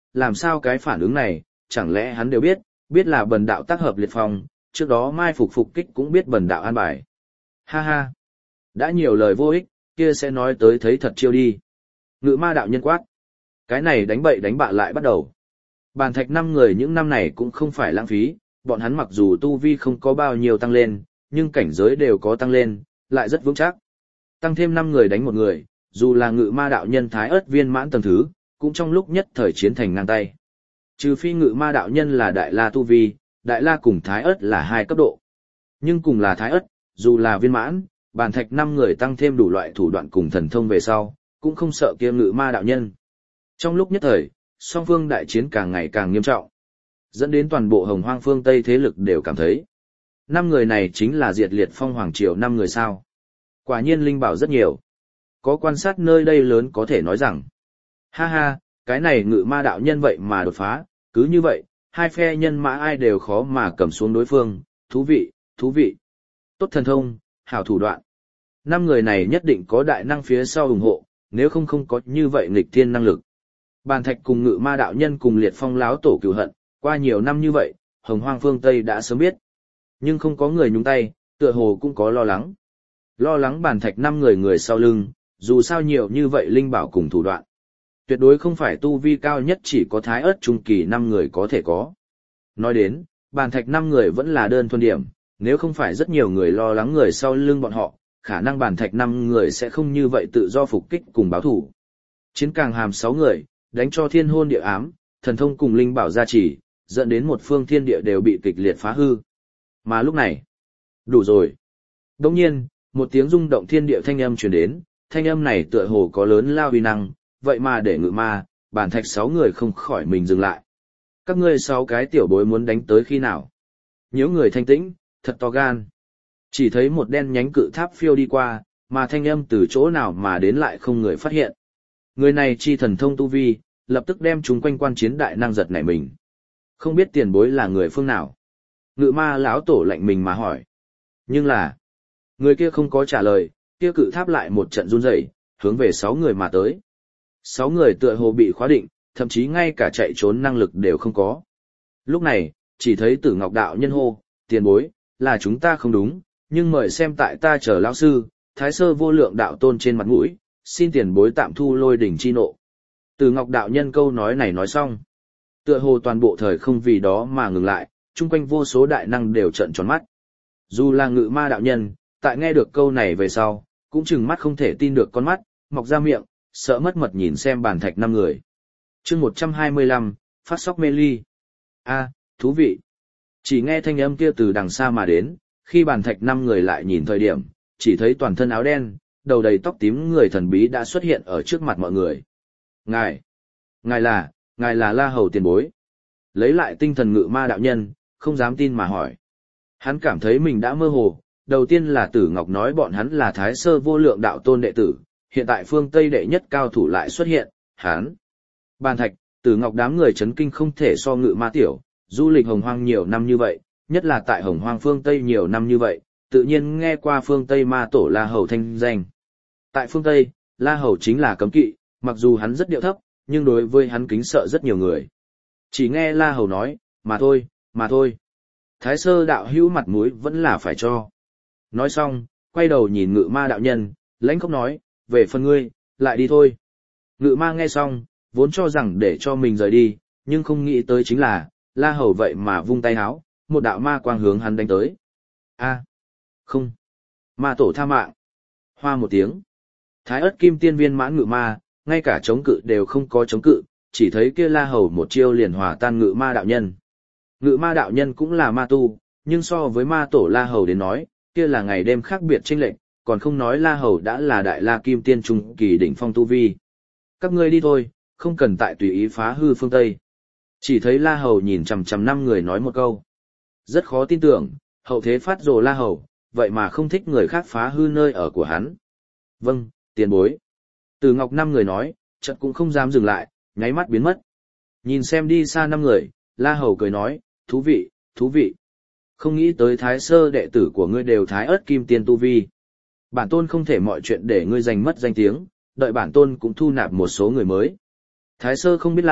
A: làm sao cái phản ứng này, chẳng lẽ hắn đều biết, biết là bần đạo tác hợp liệt phong, trước đó mai phục phục kích cũng biết bần đạo an bài. Ha ha, đã nhiều lời vô ích, kia sẽ nói tới thấy thật chiêu đi. Ngự ma đạo nhân quát. Cái này đánh bậy đánh bạ lại bắt đầu. Bàn thạch năm người những năm này cũng không phải lãng phí, bọn hắn mặc dù tu vi không có bao nhiêu tăng lên, nhưng cảnh giới đều có tăng lên, lại rất vững chắc. Tăng thêm năm người đánh một người, dù là ngự ma đạo nhân thái ớt viên mãn tầng thứ, cũng trong lúc nhất thời chiến thành ngang tay. Trừ phi ngự ma đạo nhân là đại la tu vi, đại la cùng thái ớt là hai cấp độ. Nhưng cùng là thái ớt, dù là viên mãn, bàn thạch năm người tăng thêm đủ loại thủ đoạn cùng thần thông về sau, cũng không sợ kia ngự ma đạo nhân. Trong lúc nhất thời, song phương đại chiến càng ngày càng nghiêm trọng, dẫn đến toàn bộ hồng hoang phương Tây thế lực đều cảm thấy. Năm người này chính là diệt liệt phong hoàng triều năm người sao. Quả nhiên linh bảo rất nhiều. Có quan sát nơi đây lớn có thể nói rằng, ha ha, cái này ngự ma đạo nhân vậy mà đột phá, cứ như vậy, hai phe nhân mã ai đều khó mà cầm xuống đối phương, thú vị, thú vị. Tốt thần thông, hảo thủ đoạn. Năm người này nhất định có đại năng phía sau ủng hộ, nếu không không có như vậy nghịch thiên năng lực. Bàn thạch cùng ngự ma đạo nhân cùng liệt phong láo tổ cửu hận, qua nhiều năm như vậy, hồng hoang phương Tây đã sớm biết. Nhưng không có người nhúng tay, tựa hồ cũng có lo lắng. Lo lắng bàn thạch năm người người sau lưng, dù sao nhiều như vậy linh bảo cùng thủ đoạn. Tuyệt đối không phải tu vi cao nhất chỉ có thái ớt trung kỳ năm người có thể có. Nói đến, bàn thạch năm người vẫn là đơn thuần điểm, nếu không phải rất nhiều người lo lắng người sau lưng bọn họ, khả năng bàn thạch năm người sẽ không như vậy tự do phục kích cùng báo thủ. Chiến càng hàm sáu người, đánh cho thiên hôn địa ám, thần thông cùng linh bảo gia trì, dẫn đến một phương thiên địa đều bị kịch liệt phá hư. Mà lúc này, đủ rồi. Đồng nhiên, một tiếng rung động thiên địa thanh âm truyền đến, thanh âm này tựa hồ có lớn lao uy năng, vậy mà để ngự ma, bàn thạch sáu người không khỏi mình dừng lại. Các ngươi sáu cái tiểu bối muốn đánh tới khi nào? Nhiễu người thanh tĩnh, thật to gan. Chỉ thấy một đen nhánh cự tháp phiêu đi qua, mà thanh âm từ chỗ nào mà đến lại không người phát hiện. Người này chi thần thông tu vi, lập tức đem chúng quanh quan chiến đại năng giật nảy mình. Không biết tiền bối là người phương nào? Ngự ma lão tổ lạnh mình mà hỏi. Nhưng là, người kia không có trả lời, kia cự tháp lại một trận run rẩy, hướng về sáu người mà tới. Sáu người tựa hồ bị khóa định, thậm chí ngay cả chạy trốn năng lực đều không có. Lúc này, chỉ thấy Tử Ngọc đạo nhân hô, tiền bối, là chúng ta không đúng, nhưng mời xem tại ta chờ lão sư, Thái Sơ Vô Lượng đạo tôn trên mặt mũi, xin tiền bối tạm thu Lôi Đỉnh chi nộ. Tử Ngọc đạo nhân câu nói này nói xong, tựa hồ toàn bộ thời không vì đó mà ngừng lại, chung quanh vô số đại năng đều trợn tròn mắt. Dù là ngự ma đạo nhân, tại nghe được câu này về sau, cũng chừng mắt không thể tin được con mắt, mọc ra miệng, sợ mất mật nhìn xem bàn thạch năm người. Chương một trăm hai mươi lăm, phát sóc mê ly. A, thú vị. Chỉ nghe thanh âm kia từ đằng xa mà đến, khi bàn thạch năm người lại nhìn thời điểm, chỉ thấy toàn thân áo đen, đầu đầy tóc tím người thần bí đã xuất hiện ở trước mặt mọi người. Ngài, ngài là, ngài là La Hầu tiền bối. Lấy lại tinh thần ngự ma đạo nhân, không dám tin mà hỏi. Hắn cảm thấy mình đã mơ hồ, đầu tiên là Tử Ngọc nói bọn hắn là Thái Sơ Vô Lượng đạo tôn đệ tử, hiện tại phương Tây đệ nhất cao thủ lại xuất hiện, hắn. Bàn thạch, Tử Ngọc đám người chấn kinh không thể so ngự ma tiểu, du lịch hồng hoang nhiều năm như vậy, nhất là tại hồng hoang phương Tây nhiều năm như vậy, tự nhiên nghe qua phương Tây ma tổ La Hầu thanh danh. Tại phương Tây, La Hầu chính là cấm kỵ, mặc dù hắn rất điệu thấp, nhưng đối với hắn kính sợ rất nhiều người. Chỉ nghe La Hầu nói, mà thôi, mà thôi. Thái Sơ đạo hữu mặt mũi vẫn là phải cho. Nói xong, quay đầu nhìn ngự ma đạo nhân, lãnh khóc nói, về phần ngươi, lại đi thôi. Ngự ma nghe xong, vốn cho rằng để cho mình rời đi, nhưng không nghĩ tới chính là, La Hầu vậy mà vung tay háo, một đạo ma quang hướng hắn đánh tới. A, không, ma tổ tha mạng. Hoa một tiếng. Thái ớt kim tiên viên mãn ngự ma, ngay cả chống cự đều không có chống cự, chỉ thấy kia La Hầu một chiêu liền hòa tan ngự ma đạo nhân. Ngự ma đạo nhân cũng là ma tu, nhưng so với ma tổ La Hầu đến nói, kia là ngày đêm khác biệt chênh lệch, còn không nói La Hầu đã là đại la kim tiên trung kỳ đỉnh phong tu vi. Các ngươi đi thôi, không cần tại tùy ý phá hư phương Tây. Chỉ thấy La Hầu nhìn chằm chằm năm người nói một câu. Rất khó tin tưởng, hậu thế phát rồ La Hầu, vậy mà không thích người khác phá hư nơi ở của hắn. Vâng, tiền bối. Từ Ngọc năm người nói, chợt cũng không dám dừng lại, nháy mắt biến mất. Nhìn xem đi xa năm người, La Hầu cười nói, thú vị, thú vị. Không nghĩ tới Thái Sơ đệ tử của ngươi đều Thái ớt kim tiên tu vi. Bản tôn không thể mọi chuyện để ngươi giành mất danh tiếng, đợi bản tôn cũng thu nạp một số người mới. Thái Sơ không biết là,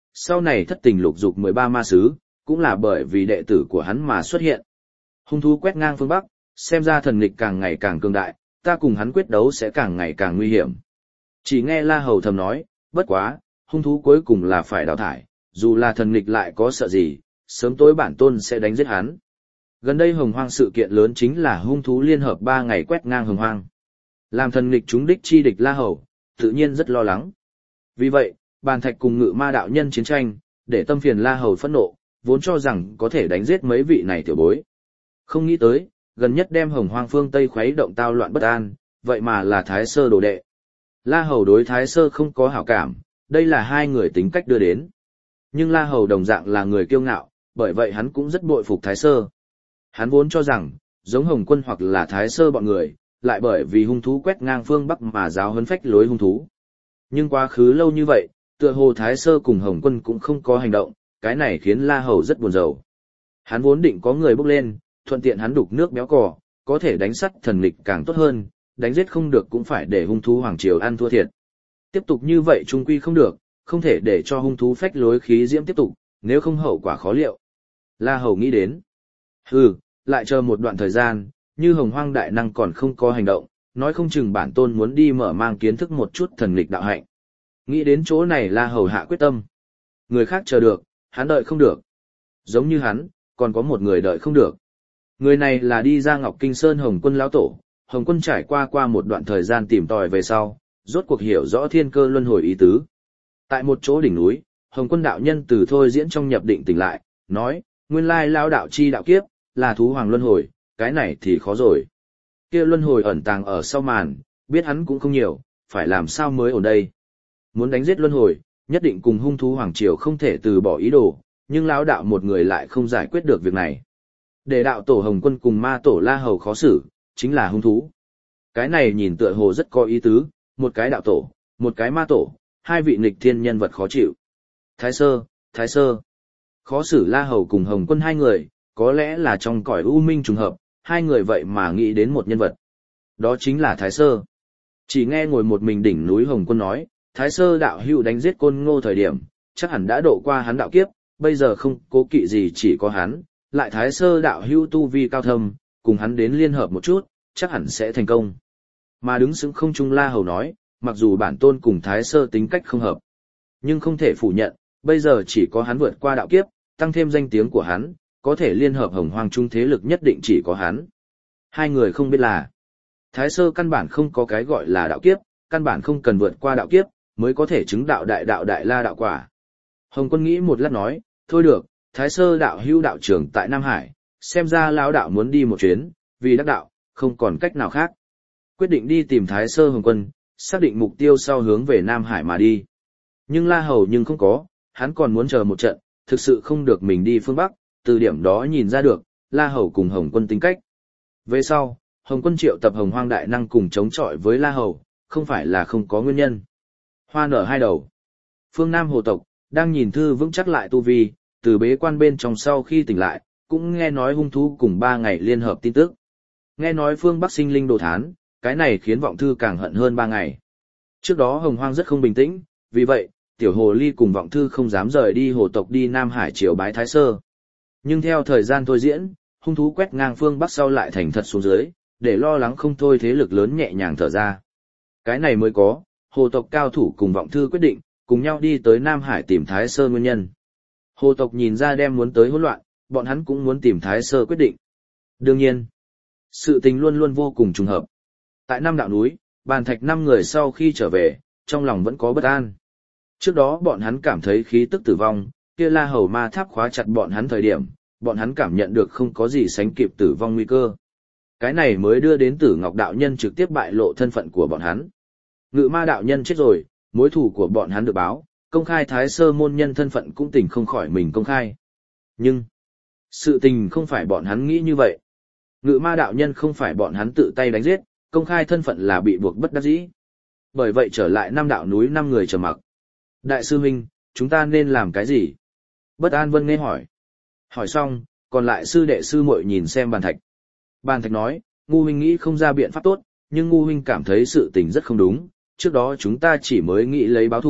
A: sau này thất tình lục dục mười ba ma sứ, cũng là bởi vì đệ tử của hắn mà xuất hiện. Hung thú quét ngang phương Bắc, xem ra thần nghịch càng ngày càng cường đại, ta cùng hắn quyết đấu sẽ càng ngày càng nguy hiểm. Chỉ nghe La Hầu thầm nói, bất quá, hung thú cuối cùng là phải đào thải, dù là thần nghịch lại có sợ gì, sớm tối bản tôn sẽ đánh giết hắn. Gần đây hồng hoang sự kiện lớn chính là hung thú liên hợp ba ngày quét ngang hồng hoang. Làm thần nghịch chúng đích chi địch La Hầu, tự nhiên rất lo lắng. Vì vậy, Bàn Thạch cùng Ngự Ma đạo nhân chiến tranh, để tâm phiền La Hầu phẫn nộ, vốn cho rằng có thể đánh giết mấy vị này tiểu bối. Không nghĩ tới, gần nhất đem hồng hoang phương Tây khuấy động tao loạn bất an, vậy mà là Thái Sơ đồ đệ. La Hầu đối Thái Sơ không có hảo cảm, đây là hai người tính cách đưa đến. Nhưng La Hầu đồng dạng là người kiêu ngạo, bởi vậy hắn cũng rất bội phục Thái Sơ. Hắn vốn cho rằng, giống Hồng Quân hoặc là Thái Sơ bọn người, lại bởi vì hung thú quét ngang phương Bắc mà giáo huấn phách lối hung thú. Nhưng quá khứ lâu như vậy, tựa hồ Thái Sơ cùng Hồng Quân cũng không có hành động, cái này khiến La Hầu rất buồn rầu. Hắn vốn định có người bốc lên, thuận tiện hắn đục nước béo cò, có thể đánh sắt thần nghịch càng tốt hơn, đánh giết không được cũng phải để hung thú hoàng triều ăn thua thiệt. Tiếp tục như vậy trung quy không được, không thể để cho hung thú phách lối khí diễm tiếp tục, nếu không hậu quả khó liệu. La Hầu nghĩ đến. Hừ, lại chờ một đoạn thời gian, như hồng hoang đại năng còn không có hành động, nói không chừng bản tôn muốn đi mở mang kiến thức một chút thần nghịch đạo hạnh. Nghĩ đến chỗ này La Hầu hạ quyết tâm. Người khác chờ được, hắn đợi không được. Giống như hắn, còn có một người đợi không được. Người này là đi ra Ngọc Kinh Sơn Hồng Quân lão tổ. Hồng Quân trải qua qua một đoạn thời gian tìm tòi về sau, rốt cuộc hiểu rõ thiên cơ luân hồi ý tứ. Tại một chỗ đỉnh núi, Hồng Quân đạo nhân từ thôi diễn trong nhập định tỉnh lại, nói, nguyên lai lão đạo chi đạo kiếp, là thú hoàng luân hồi, cái này thì khó rồi. Kia luân hồi ẩn tàng ở sau màn, biết hắn cũng không nhiều, phải làm sao mới ổn đây. Muốn đánh giết luân hồi, nhất định cùng hung thú hoàng triều không thể từ bỏ ý đồ, nhưng lão đạo một người lại không giải quyết được việc này. Để đạo tổ Hồng Quân cùng ma tổ La Hầu khó xử, chính là hung thú. Cái này nhìn tựa hồ rất có ý tứ, một cái đạo tổ, một cái ma tổ, hai vị nghịch thiên nhân vật khó chịu. Thái Sơ, Thái Sơ. Khó xử La Hầu cùng Hồng Quân hai người, có lẽ là trong cõi u minh trùng hợp, hai người vậy mà nghĩ đến một nhân vật. Đó chính là Thái Sơ. Chỉ nghe ngồi một mình đỉnh núi Hồng Quân nói, Thái Sơ đạo hữu đánh giết Côn Ngô thời điểm, chắc hẳn đã độ qua hắn đạo kiếp, bây giờ không cố kỵ gì chỉ có hắn, lại Thái Sơ đạo hữu tu vi cao thâm, cùng hắn đến liên hợp một chút, chắc hẳn sẽ thành công. Mà đứng sững không trung La Hầu nói, mặc dù bản tôn cùng Thái Sơ tính cách không hợp, nhưng không thể phủ nhận, bây giờ chỉ có hắn vượt qua đạo kiếp, tăng thêm danh tiếng của hắn, có thể liên hợp hồng hoang trung thế lực nhất định chỉ có hắn. Hai người không biết là, Thái Sơ căn bản không có cái gọi là đạo kiếp, căn bản không cần vượt qua đạo kiếp, mới có thể chứng đạo đại đạo đại la đạo quả. Hồng Quân nghĩ một lát nói, thôi được, Thái Sơ đạo hữu đạo trưởng tại Nam Hải, xem ra lão đạo muốn đi một chuyến, vì đắc đạo, không còn cách nào khác. Quyết định đi tìm Thái Sơ Hồng Quân, xác định mục tiêu sau hướng về Nam Hải mà đi. Nhưng La Hầu nhưng không có, hắn còn muốn chờ một trận, thực sự không được mình đi phương Bắc, từ điểm đó nhìn ra được, La Hầu cùng Hồng Quân tính cách. Về sau, Hồng Quân triệu tập Hồng Hoang đại năng cùng chống chọi với La Hầu, không phải là không có nguyên nhân. Hoa nở hai đầu. Phương Nam hồ tộc, đang nhìn thư vững chắc lại tu vi, từ bế quan bên trong sau khi tỉnh lại, cũng nghe nói hung thú cùng ba ngày liên hợp tin tức. Nghe nói phương Bắc sinh linh đồ thán, cái này khiến vọng thư càng hận hơn ba ngày. Trước đó Hồng Hoang rất không bình tĩnh, vì vậy, tiểu hồ ly cùng vọng thư không dám rời đi hồ tộc đi Nam Hải triều bái Thái Sơ. Nhưng theo thời gian thôi diễn, hung thú quét ngang phương Bắc sau lại thành thật xuống dưới, để lo lắng không thôi thế lực lớn nhẹ nhàng thở ra. Cái này mới có, hồ tộc cao thủ cùng vọng thư quyết định, cùng nhau đi tới Nam Hải tìm Thái Sơ nguyên nhân. Hồ tộc nhìn ra đem muốn tới hỗn loạn, bọn hắn cũng muốn tìm Thái Sơ quyết định. Đương nhiên, sự tình luôn luôn vô cùng trùng hợp. Tại Nam Đạo núi, Bàn Thạch năm người sau khi trở về, trong lòng vẫn có bất an. Trước đó bọn hắn cảm thấy khí tức tử vong, kia La Hầu ma tháp khóa chặt bọn hắn thời điểm, bọn hắn cảm nhận được không có gì sánh kịp tử vong nguy cơ. Cái này mới đưa đến Tử Ngọc đạo nhân trực tiếp bại lộ thân phận của bọn hắn. Ngự Ma đạo nhân chết rồi, mối thù của bọn hắn được báo, công khai Thái Sơ môn nhân thân phận cũng tỉnh không khỏi mình công khai. Nhưng, sự tình không phải bọn hắn nghĩ như vậy. Ngự Ma đạo nhân không phải bọn hắn tự tay đánh giết, công khai thân phận là bị buộc bất đắc dĩ. Bởi vậy trở lại Nam Đạo núi năm người trầm mặc. Đại sư huynh, chúng ta nên làm cái gì? Bất An Vân nghe hỏi. Hỏi xong, còn lại sư đệ sư muội nhìn xem Bàn Thạch. Bàn Thạch nói, Ngu huynh nghĩ không ra biện pháp tốt, nhưng Ngu huynh cảm thấy sự tình rất không đúng. Trước đó chúng ta chỉ mới nghĩ lấy báo thù,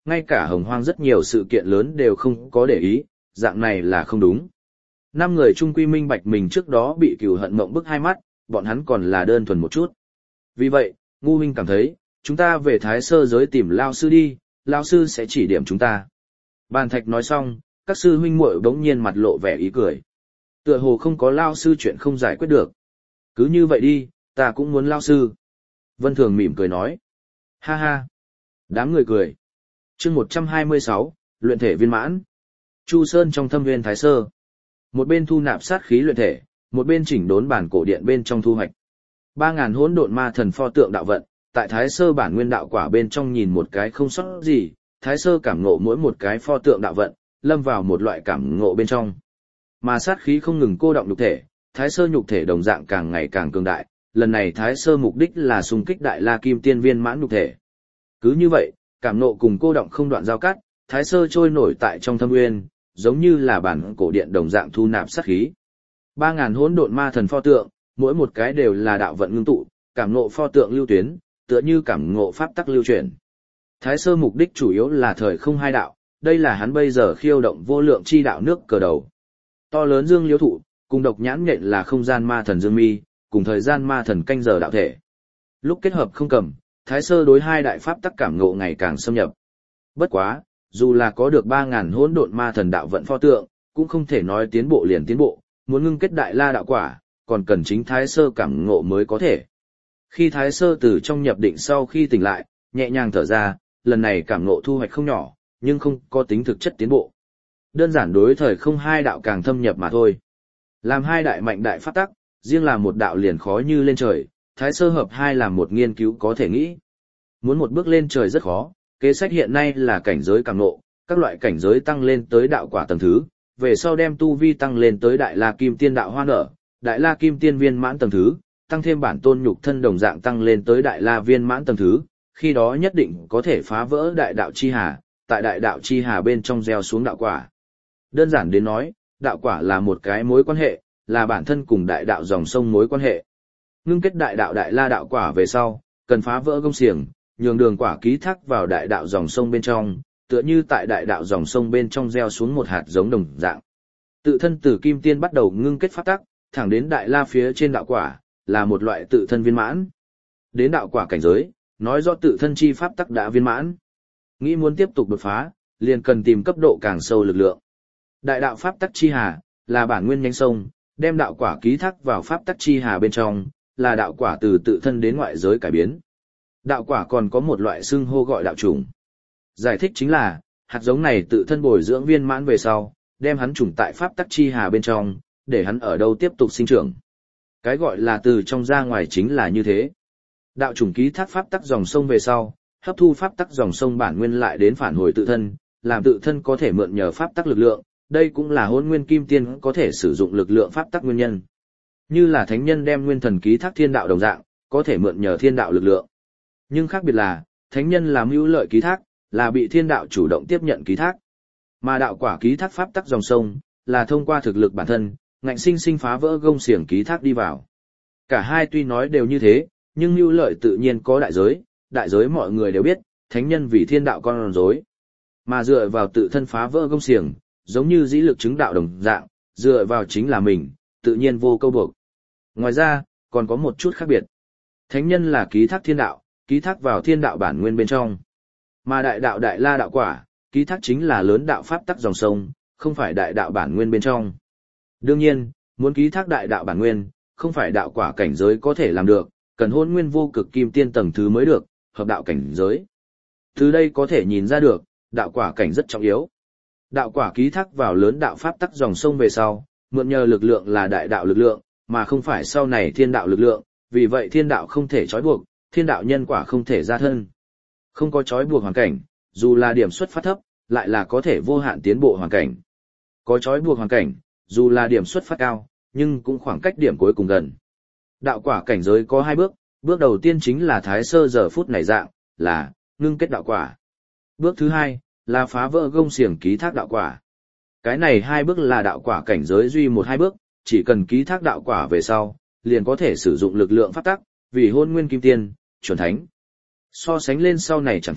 A: ngay cả hồng hoang rất nhiều sự kiện lớn đều không có để ý, dạng này là không đúng. Năm người trung quy minh bạch mình trước đó bị cừu hận mộng bức hai mắt, bọn hắn còn là đơn thuần một chút. Vì vậy, Ngu huynh cảm thấy, chúng ta về Thái Sơ giới tìm Lao sư đi, Lao sư sẽ chỉ điểm chúng ta. Bàn Thạch nói xong, các sư huynh muội bỗng nhiên mặt lộ vẻ ý cười. Tựa hồ không có Lao sư chuyện không giải quyết được. Cứ như vậy đi, ta cũng muốn Lao sư. Vân Thường mỉm cười nói. Ha ha. Đám người cười. Chương một trăm hai mươi sáu, luyện thể viên mãn. Chu Sơn trong thâm nguyên Thái Sơ. Một bên thu nạp sát khí luyện thể, một bên chỉnh đốn bản cổ điện bên trong thu hoạch. Ba ngàn hỗn độn ma thần pho tượng đạo vận, tại Thái Sơ bản nguyên đạo quả bên trong nhìn một cái không sót gì, Thái Sơ cảm ngộ mỗi một cái pho tượng đạo vận, lâm vào một loại cảm ngộ bên trong. Mà sát khí không ngừng cô động nhục thể, Thái Sơ nhục thể đồng dạng càng ngày càng cường đại, lần này Thái Sơ mục đích là xung kích Đại La Kim Tiên viên mãn nhục thể. Cứ như vậy, cảm ngộ cùng cô động không đoạn giao cắt, Thái Sơ trôi nổi tại trong thâm nguyên, giống như là bản cổ điện đồng dạng thu nạp sát khí. Ba ngàn hỗn độn ma thần pho tượng, mỗi một cái đều là đạo vận ngưng tụ, cảm ngộ pho tượng lưu tuyến, tựa như cảm ngộ pháp tắc lưu chuyển. Thái Sơ mục đích chủ yếu là thời không hai đạo, đây là hắn bây giờ khiêu động vô lượng chi đạo nước cờ đầu. To lớn dương liễu thụ, cùng độc nhãn nhện là không gian ma thần dương mi, cùng thời gian ma thần canh giờ đạo thể. Lúc kết hợp không cầm, Thái Sơ đối hai đại pháp tắc cảm ngộ ngày càng xâm nhập. Bất quá, dù là có được ba ngàn hỗn độn ma thần đạo vận pho tượng, cũng không thể nói tiến bộ liền tiến bộ, muốn ngưng kết đại la đạo quả, còn cần chính Thái Sơ cảm ngộ mới có thể. Khi Thái Sơ từ trong nhập định sau khi tỉnh lại, nhẹ nhàng thở ra, lần này cảm ngộ thu hoạch không nhỏ, nhưng không có tính thực chất tiến bộ. Đơn giản đối thời không hai đạo càng thâm nhập mà thôi. Làm hai đại mạnh đại pháp tắc, riêng là một đạo liền khó như lên trời, Thái Sơ hợp hai làm một nghiên cứu có thể nghĩ. Muốn một bước lên trời rất khó, kế sách hiện nay là cảnh giới cảm ngộ, các loại cảnh giới tăng lên tới đạo quả tầng thứ, về sau đem tu vi tăng lên tới Đại La Kim Tiên đạo hoa nở, Đại La Kim Tiên viên mãn tầng thứ, tăng thêm bản tôn nhục thân đồng dạng tăng lên tới Đại La viên mãn tầng thứ, khi đó nhất định có thể phá vỡ đại đạo chi hà, tại đại đạo chi hà bên trong gieo xuống đạo quả. Đơn giản đến nói, đạo quả là một cái mối quan hệ, là bản thân cùng đại đạo dòng sông mối quan hệ. Ngưng kết đại đạo Đại La đạo quả về sau, cần phá vỡ gông xiềng, nhường đường quả ký thác vào đại đạo dòng sông bên trong, tựa như tại đại đạo dòng sông bên trong gieo xuống một hạt giống đồng dạng. Tự thân từ kim tiên bắt đầu ngưng kết pháp tắc, thẳng đến Đại La phía trên đạo quả, là một loại tự thân viên mãn. Đến đạo quả cảnh giới, nói rõ tự thân chi pháp tắc đã viên mãn. Nghĩ muốn tiếp tục đột phá, liền cần tìm cấp độ càng sâu lực lượng. Đại đạo pháp tắc chi hà, là bản nguyên nhánh sông, đem đạo quả ký thác vào pháp tắc chi hà bên trong, là đạo quả từ tự thân đến ngoại giới cải biến. Đạo quả còn có một loại xưng hô gọi đạo chủng. Giải thích chính là, hạt giống này tự thân bồi dưỡng viên mãn về sau, đem hắn chủng tại pháp tắc chi hà bên trong, để hắn ở đâu tiếp tục sinh trưởng. Cái gọi là từ trong ra ngoài chính là như thế. Đạo chủng ký thác pháp tắc dòng sông về sau, hấp thu pháp tắc dòng sông bản nguyên lại đến phản hồi tự thân, làm tự thân có thể mượn nhờ pháp tắc lực lượng, đây cũng là Hỗn Nguyên Kim Tiên có thể sử dụng lực lượng pháp tắc nguyên nhân. Như là thánh nhân đem nguyên thần ký thác thiên đạo đồng dạng, có thể mượn nhờ thiên đạo lực lượng. Nhưng khác biệt là, thánh nhân là mưu lợi ký thác, là bị thiên đạo chủ động tiếp nhận ký thác. Mà đạo quả ký thác pháp tắc dòng sông, là thông qua thực lực bản thân, ngạnh sinh sinh phá vỡ gông xiềng ký thác đi vào. Cả hai tuy nói đều như thế, nhưng mưu lợi tự nhiên có đại giới, đại giới mọi người đều biết, thánh nhân vì thiên đạo con rối. Mà dựa vào tự thân phá vỡ gông xiềng, giống như dĩ lực chứng đạo đồng dạng, dựa vào chính là mình, tự nhiên vô câu buộc. Ngoài ra, còn có một chút khác biệt. Thánh nhân là ký thác thiên đạo, ký thác vào thiên đạo bản nguyên bên trong. Mà đại đạo Đại La đạo quả, ký thác chính là lớn đạo pháp tắc dòng sông, không phải đại đạo bản nguyên bên trong. Đương nhiên, muốn ký thác đại đạo bản nguyên, không phải đạo quả cảnh giới có thể làm được, cần Hỗn Nguyên vô cực kim tiên tầng thứ mới được, hợp đạo cảnh giới. Từ đây có thể nhìn ra được, đạo quả cảnh rất trọng yếu. Đạo quả ký thác vào lớn đạo pháp tắc dòng sông về sau, mượn nhờ lực lượng là đại đạo lực lượng, mà không phải sau này thiên đạo lực lượng, vì vậy thiên đạo không thể trói buộc, thiên đạo nhân quả không thể ra thân. Không có trói buộc hoàn cảnh, dù là điểm xuất phát thấp, lại là có thể vô hạn tiến bộ hoàn cảnh. Có trói buộc hoàn cảnh, dù là điểm xuất phát cao, nhưng cũng khoảng cách điểm cuối cùng gần. Đạo quả cảnh giới có hai bước, bước đầu tiên chính là Thái Sơ giờ phút này dạng, là ngưng kết đạo quả. Bước thứ hai là phá vỡ gông xiềng ký thác đạo quả. Cái này hai bước là đạo quả cảnh giới duy một hai bước, chỉ cần ký thác đạo quả về sau, liền có thể sử dụng lực lượng pháp tắc, vì Hỗn Nguyên Kim Tiên, chuẩn thánh. So sánh lên sau này chẳng thi,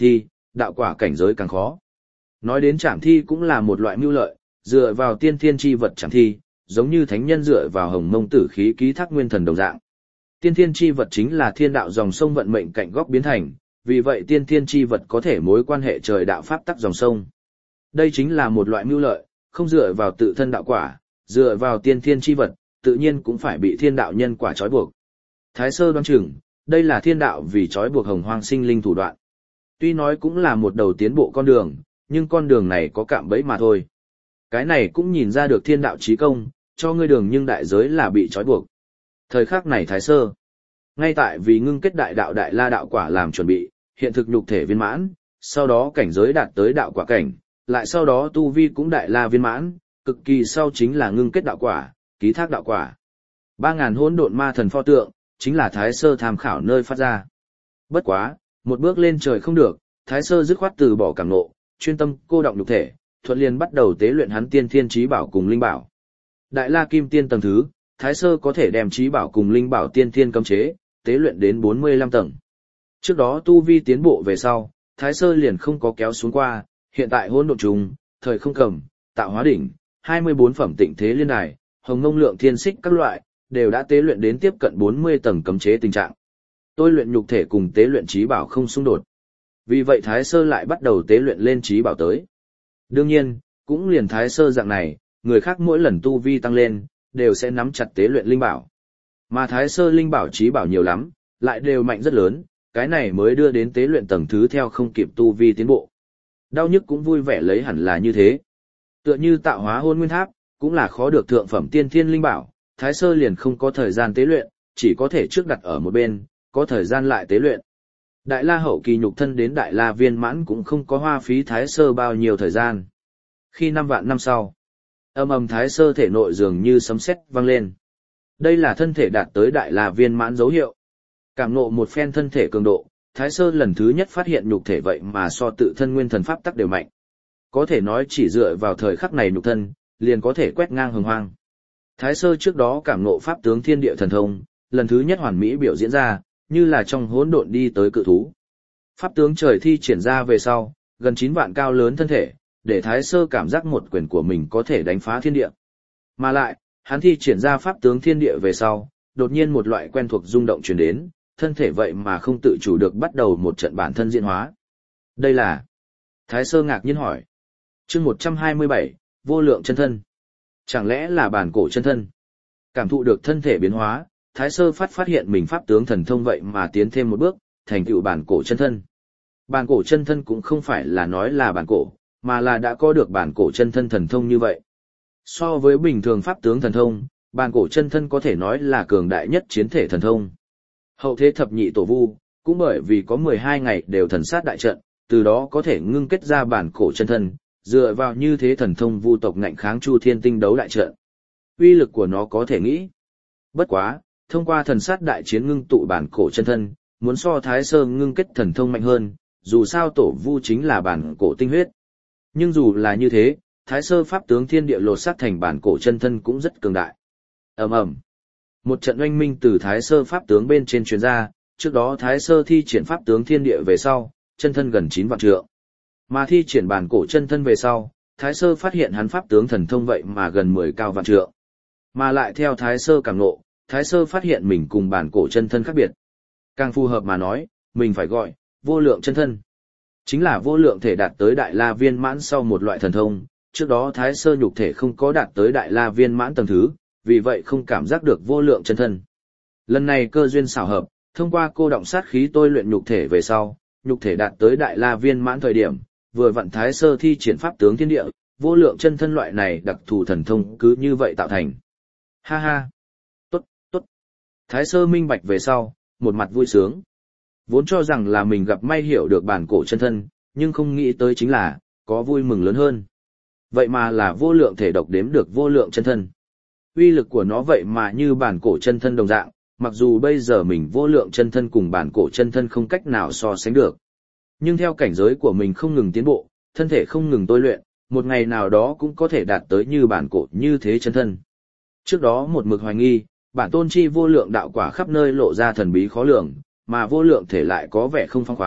A: đạo quả cảnh giới càng khó. Nói đến trảm thi cũng là một loại mưu lợi, dựa vào tiên thiên chi vật trảm thi, giống như thánh nhân dựa vào hồng mông tử khí ký thác nguyên thần đồng dạng. Tiên thiên chi vật chính là thiên đạo dòng sông vận mệnh cạnh góc biến thành, vì vậy tiên thiên chi vật có thể mối quan hệ trời đạo pháp tắc dòng sông. Đây chính là một loại mưu lợi, không dựa vào tự thân đạo quả, dựa vào tiên thiên chi vật, tự nhiên cũng phải bị thiên đạo nhân quả trói buộc. Thái Sơ đoán chừng, đây là thiên đạo vì trói buộc hồng hoang sinh linh thủ đoạn. Tuy nói cũng là một đầu tiến bộ con đường, nhưng con đường này có cạm bẫy mà thôi. Cái này cũng nhìn ra được thiên đạo chí công, cho ngươi đường nhưng đại giới là bị trói buộc. Thời khắc này Thái Sơ, ngay tại vì ngưng kết đại đạo đại la đạo quả làm chuẩn bị, hiện thực nhục thể viên mãn, sau đó cảnh giới đạt tới đạo quả cảnh, lại sau đó tu vi cũng đại la viên mãn, cực kỳ sau chính là ngưng kết đạo quả, ký thác đạo quả. Ba ngàn hỗn độn ma thần pho tượng, chính là Thái Sơ tham khảo nơi phát ra. Bất quá, một bước lên trời không được, Thái Sơ dứt khoát từ bỏ cảm ngộ, chuyên tâm cô động nhục thể, thuận liền bắt đầu tế luyện hắn tiên thiên chí bảo cùng linh bảo. Đại La Kim Tiên tầng thứ, Thái Sơ có thể đem chí bảo cùng linh bảo tiên thiên cấm chế, tế luyện đến bốn mươi lăm tầng. Trước đó tu vi tiến bộ về sau, Thái Sơ liền không có kéo xuống qua, hiện tại hỗn độn trùng, thời không cầm, tạo hóa đỉnh, hai mươi bốn phẩm tịnh thế liên đài, hồng ngông lượng thiên xích các loại, đều đã tế luyện đến tiếp cận bốn mươi tầng cấm chế tình trạng. Tôi luyện nhục thể cùng tế luyện chí bảo không xung đột. Vì vậy Thái Sơ lại bắt đầu tế luyện lên chí bảo tới. Đương nhiên, cũng liền Thái Sơ dạng này, người khác mỗi lần tu vi tăng lên, đều sẽ nắm chặt tế luyện linh bảo. Mà Thái Sơ linh bảo chí bảo nhiều lắm, lại đều mạnh rất lớn, cái này mới đưa đến tế luyện tầng thứ theo không kịp tu vi tiến bộ. Đau nhức cũng vui vẻ lấy hẳn là như thế. Tựa như tạo hóa hôn nguyên tháp, cũng là khó được thượng phẩm tiên thiên linh bảo, Thái Sơ liền không có thời gian tế luyện, chỉ có thể trước đặt ở một bên, có thời gian lại tế luyện. Đại La hậu kỳ nhục thân đến Đại La viên mãn cũng không có hoa phí Thái Sơ bao nhiêu thời gian. Khi năm vạn năm sau, âm ầm Thái Sơ thể nội dường như sấm sét vang lên. Đây là thân thể đạt tới Đại La viên mãn dấu hiệu. Cảm ngộ một phen thân thể cường độ, Thái Sơ lần thứ nhất phát hiện nhục thể vậy mà so tự thân nguyên thần pháp tắc đều mạnh. Có thể nói chỉ dựa vào thời khắc này nhục thân, liền có thể quét ngang hồng hoang. Thái Sơ trước đó cảm ngộ pháp tướng thiên địa thần thông, lần thứ nhất hoàn mỹ biểu diễn ra, như là trong hỗn độn đi tới cự thú. Pháp tướng trời thi triển ra về sau, gần chín vạn cao lớn thân thể, để Thái Sơ cảm giác một quyền của mình có thể đánh phá thiên địa. Mà lại, hắn thi triển ra pháp tướng thiên địa về sau, đột nhiên một loại quen thuộc rung động truyền đến, thân thể vậy mà không tự chủ được bắt đầu một trận bản thân diễn hóa. Đây là... Thái Sơ ngạc nhiên hỏi. Chương một trăm hai mươi bảy, vô lượng chân thân. Chẳng lẽ là bản cổ chân thân? Cảm thụ được thân thể biến hóa, Thái Sơ phát phát hiện mình pháp tướng thần thông vậy mà tiến thêm một bước, thành tựu bản cổ chân thân. Bản cổ chân thân cũng không phải là nói là bản cổ, mà là đã có được bản cổ chân thân thần thông như vậy. So với bình thường pháp tướng thần thông, bản cổ chân thân có thể nói là cường đại nhất chiến thể thần thông. Hậu thế thập nhị tổ vu, cũng bởi vì có mười hai ngày đều thần sát đại trận, từ đó có thể ngưng kết ra bản cổ chân thân, dựa vào như thế thần thông vu tộc ngạnh kháng Chu Thiên Tinh đấu đại trận. Uy lực của nó có thể nghĩ. Bất quá, thông qua thần sát đại chiến ngưng tụ bản cổ chân thân, muốn so Thái Sơ ngưng kết thần thông mạnh hơn, dù sao tổ vu chính là bản cổ tinh huyết. Nhưng dù là như thế, Thái Sơ pháp tướng thiên địa lột xác thành bản cổ chân thân cũng rất cường đại. Ầm ầm. Một trận oanh minh từ Thái Sơ pháp tướng bên trên truyền ra, trước đó Thái Sơ thi triển pháp tướng thiên địa về sau, chân thân gần chín vạn trượng. Mà thi triển bản cổ chân thân về sau, Thái Sơ phát hiện hắn pháp tướng thần thông vậy mà gần mười cao vạn trượng. Mà lại theo Thái Sơ cảm ngộ, Thái Sơ phát hiện mình cùng bản cổ chân thân khác biệt. Càng phù hợp mà nói, mình phải gọi vô lượng chân thân. Chính là vô lượng thể đạt tới Đại La viên mãn sau một loại thần thông, trước đó Thái Sơ nhục thể không có đạt tới Đại La viên mãn tầng thứ, vì vậy không cảm giác được vô lượng chân thân. Lần này cơ duyên xảo hợp, thông qua cô động sát khí tôi luyện nhục thể về sau, nhục thể đạt tới Đại La viên mãn thời điểm, vừa vặn Thái Sơ thi triển pháp tướng thiên địa, vô lượng chân thân loại này đặc thù thần thông cứ như vậy tạo thành. Ha ha! Tốt, tốt! Thái Sơ minh bạch về sau, một mặt vui sướng. Vốn cho rằng là mình gặp may hiểu được bản cổ chân thân, nhưng không nghĩ tới chính là, có vui mừng lớn hơn. Vậy mà là vô lượng thể độc đếm được vô lượng chân thân. Uy lực của nó vậy mà như bản cổ chân thân đồng dạng, mặc dù bây giờ mình vô lượng chân thân cùng bản cổ chân thân không cách nào so sánh được. Nhưng theo cảnh giới của mình không ngừng tiến bộ, thân thể không ngừng tôi luyện, một ngày nào đó cũng có thể đạt tới như bản cổ như thế chân thân. Trước đó một mực hoài nghi, bản tôn chi vô lượng đạo quả khắp nơi lộ ra thần bí khó lường, mà vô lượng thể lại có vẻ không phóng khoáng,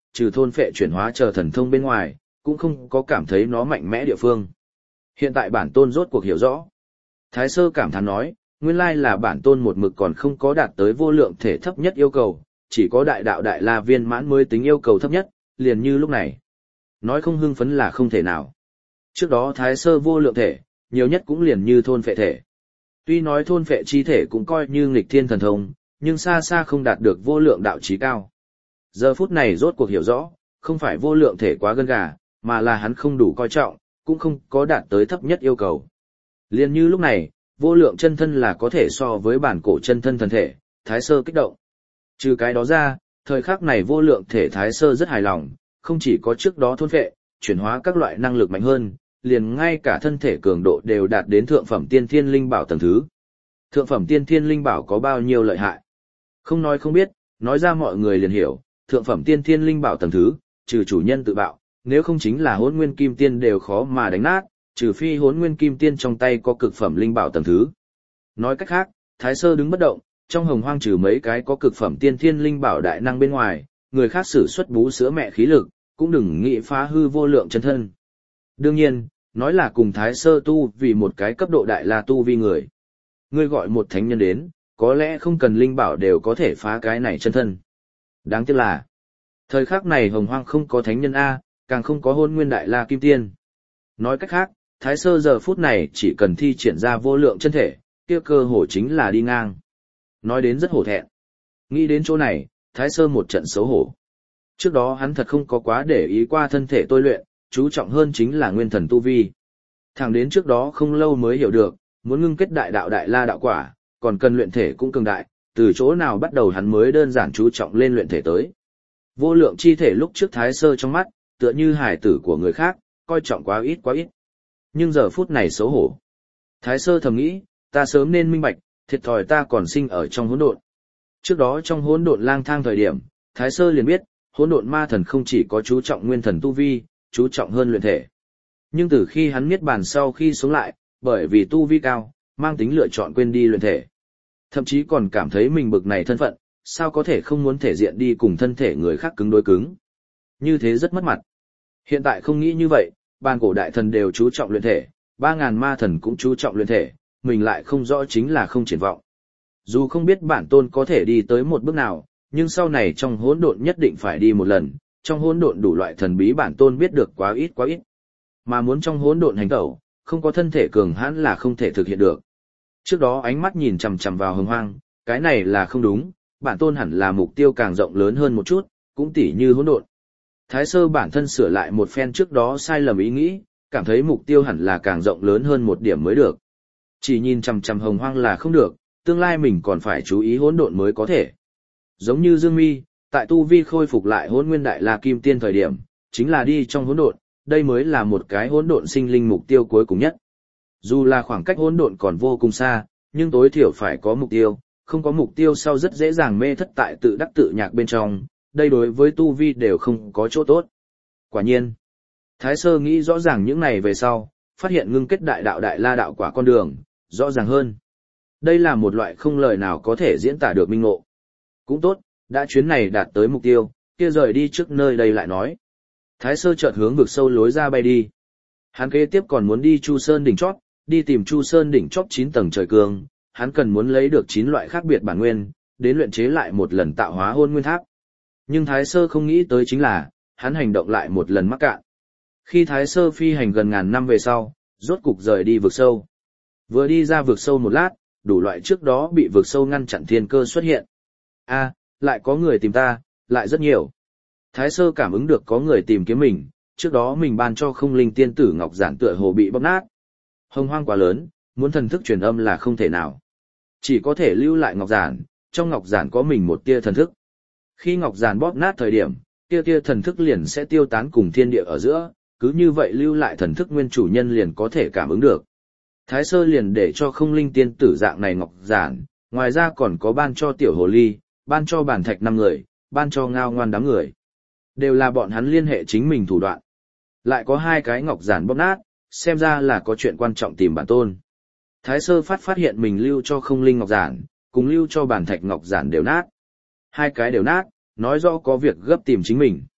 A: trừ thôn phệ chuyển hóa chờ thần thông bên ngoài, cũng không có cảm thấy nó mạnh mẽ địa phương. Hiện tại bản tôn rốt cuộc hiểu rõ. Thái Sơ cảm thán nói, nguyên lai là bản tôn một mực còn không có đạt tới vô lượng thể thấp nhất yêu cầu, chỉ có đại đạo đại la viên mãn mới tính yêu cầu thấp nhất, liền như lúc này. Nói không hưng phấn là không thể nào. Trước đó Thái Sơ vô lượng thể, nhiều nhất cũng liền như thôn phệ thể. Tuy nói thôn phệ chi thể cũng coi như nghịch thiên thần thông, nhưng xa xa không đạt được vô lượng đạo chí cao. Giờ phút này rốt cuộc hiểu rõ, không phải vô lượng thể quá gân gà, mà là hắn không đủ coi trọng, cũng không có đạt tới thấp nhất yêu cầu. Liên như lúc này, vô lượng chân thân là có thể so với bản cổ chân thân thần thể, Thái Sơ kích động. Trừ cái đó ra, thời khắc này vô lượng thể Thái Sơ rất hài lòng, không chỉ có trước đó thôn phệ, chuyển hóa các loại năng lực mạnh hơn, liền ngay cả thân thể cường độ đều đạt đến thượng phẩm tiên thiên linh bảo tầng thứ. Thượng phẩm tiên thiên linh bảo có bao nhiêu lợi hại? Không nói không biết, nói ra mọi người liền hiểu, thượng phẩm tiên thiên linh bảo tầng thứ, trừ chủ nhân tự bạo, nếu không chính là hỗn nguyên kim tiên đều khó mà đánh nát, trừ phi hỗn nguyên kim tiên trong tay có cực phẩm linh bảo tầng thứ. Nói cách khác, Thái Sơ đứng bất động, trong hồng hoang trừ mấy cái có cực phẩm tiên thiên linh bảo đại năng bên ngoài, người khác sử xuất bú sữa mẹ khí lực, cũng đừng nghĩ phá hư vô lượng chân thân. Đương nhiên, nói là cùng Thái Sơ tu vì một cái cấp độ đại la tu vi người. Ngươi gọi một thánh nhân đến, có lẽ không cần linh bảo đều có thể phá cái này chân thân. Đáng tiếc là, thời khắc này hồng hoang không có thánh nhân A, càng không có hôn nguyên đại la kim tiên. Nói cách khác, Thái Sơ giờ phút này chỉ cần thi triển ra vô lượng chân thể, kia cơ hồ chính là đi ngang. Nói đến rất hổ thẹn. Nghĩ đến chỗ này, Thái Sơ một trận xấu hổ. Trước đó hắn thật không có quá để ý qua thân thể tôi luyện, chú trọng hơn chính là nguyên thần tu vi. Thẳng đến trước đó không lâu mới hiểu được, muốn ngưng kết đại đạo đại la đạo quả, còn cần luyện thể cũng cường đại, từ chỗ nào bắt đầu hắn mới đơn giản chú trọng lên luyện thể tới. Vô lượng chi thể lúc trước Thái Sơ trong mắt, tựa như hải tử của người khác, coi trọng quá ít quá ít. Nhưng giờ phút này xấu hổ. Thái Sơ thầm nghĩ, ta sớm nên minh bạch, thiệt thòi ta còn sinh ở trong hỗn độn. Trước đó trong hỗn độn lang thang thời điểm, Thái Sơ liền biết, hỗn độn ma thần không chỉ có chú trọng nguyên thần tu vi, chú trọng hơn luyện thể. Nhưng từ khi hắn niết bàn sau khi sống lại, bởi vì tu vi cao, mang tính lựa chọn quên đi luyện thể. Thậm chí còn cảm thấy mình bực này thân phận, sao có thể không muốn thể diện đi cùng thân thể người khác cứng đối cứng. Như thế rất mất mặt. Hiện tại không nghĩ như vậy, bàn cổ đại thần đều chú trọng luyện thể, ba ngàn ma thần cũng chú trọng luyện thể, mình lại không rõ chính là không triển vọng. Dù không biết bản tôn có thể đi tới một bước nào, nhưng sau này trong hỗn độn nhất định phải đi một lần, trong hỗn độn đủ loại thần bí bản tôn biết được quá ít quá ít. Mà muốn trong hỗn độn hành tẩu, không có thân thể cường hãn là không thể thực hiện được. Trước đó ánh mắt nhìn chằm chằm vào hồng hoang, cái này là không đúng, bản tôn hẳn là mục tiêu càng rộng lớn hơn một chút, cũng tỉ như hỗn độn. Thái Sơ bản thân sửa lại một phen trước đó sai lầm ý nghĩ, cảm thấy mục tiêu hẳn là càng rộng lớn hơn một điểm mới được. Chỉ nhìn chằm chằm hồng hoang là không được, tương lai mình còn phải chú ý hỗn độn mới có thể. Giống như Dương Mi, tại tu vi khôi phục lại hỗn nguyên đại la kim tiên thời điểm, chính là đi trong hỗn độn, đây mới là một cái hỗn độn sinh linh mục tiêu cuối cùng nhất. Dù là khoảng cách hỗn độn còn vô cùng xa, nhưng tối thiểu phải có mục tiêu, không có mục tiêu sau rất dễ dàng mê thất tại tự đắc tự nhạc bên trong, đây đối với tu vi đều không có chỗ tốt. Quả nhiên, Thái Sơ nghĩ rõ ràng những này về sau, phát hiện ngưng kết đại đạo đại la đạo quả con đường, rõ ràng hơn. Đây là một loại không lời nào có thể diễn tả được minh ngộ. Cũng tốt, đã chuyến này đạt tới mục tiêu, kia rời đi trước nơi đây lại nói. Thái Sơ chợt hướng vực sâu lối ra bay đi. Hắn kế tiếp còn muốn đi Chu Sơn đỉnh chót, đi tìm Chu Sơn đỉnh chót chín tầng trời cương, hắn cần muốn lấy được chín loại khác biệt bản nguyên, đến luyện chế lại một lần tạo hóa hôn nguyên tháp. Nhưng Thái Sơ không nghĩ tới chính là, hắn hành động lại một lần mắc cạn. Khi Thái Sơ phi hành gần ngàn năm về sau, rốt cục rời đi vực sâu. Vừa đi ra vực sâu một lát, đủ loại trước đó bị vực sâu ngăn chặn thiên cơ xuất hiện. A, lại có người tìm ta, lại rất nhiều. Thái Sơ cảm ứng được có người tìm kiếm mình, trước đó mình ban cho không linh tiên tử ngọc giản tựa hồ bị bóp nát. Hồng hoang quá lớn, muốn thần thức truyền âm là không thể nào. Chỉ có thể lưu lại ngọc giản, trong ngọc giản có mình một tia thần thức. Khi ngọc giản bóp nát thời điểm, tia tia thần thức liền sẽ tiêu tán cùng thiên địa ở giữa, cứ như vậy lưu lại thần thức nguyên chủ nhân liền có thể cảm ứng được. Thái Sơ liền để cho không linh tiên tử dạng này ngọc giản, ngoài ra còn có ban cho tiểu hồ ly, ban cho bản thạch năm người, ban cho ngao ngoan đám người. Đều là bọn hắn liên hệ chính mình thủ đoạn. Lại có hai cái ngọc giản bóp nát, xem ra là có chuyện quan trọng tìm bản tôn. Thái Sơ phát phát hiện mình lưu cho không linh ngọc giản, cùng lưu cho bản thạch ngọc giản đều nát. Hai cái đều nát, nói rõ có việc gấp tìm chính mình.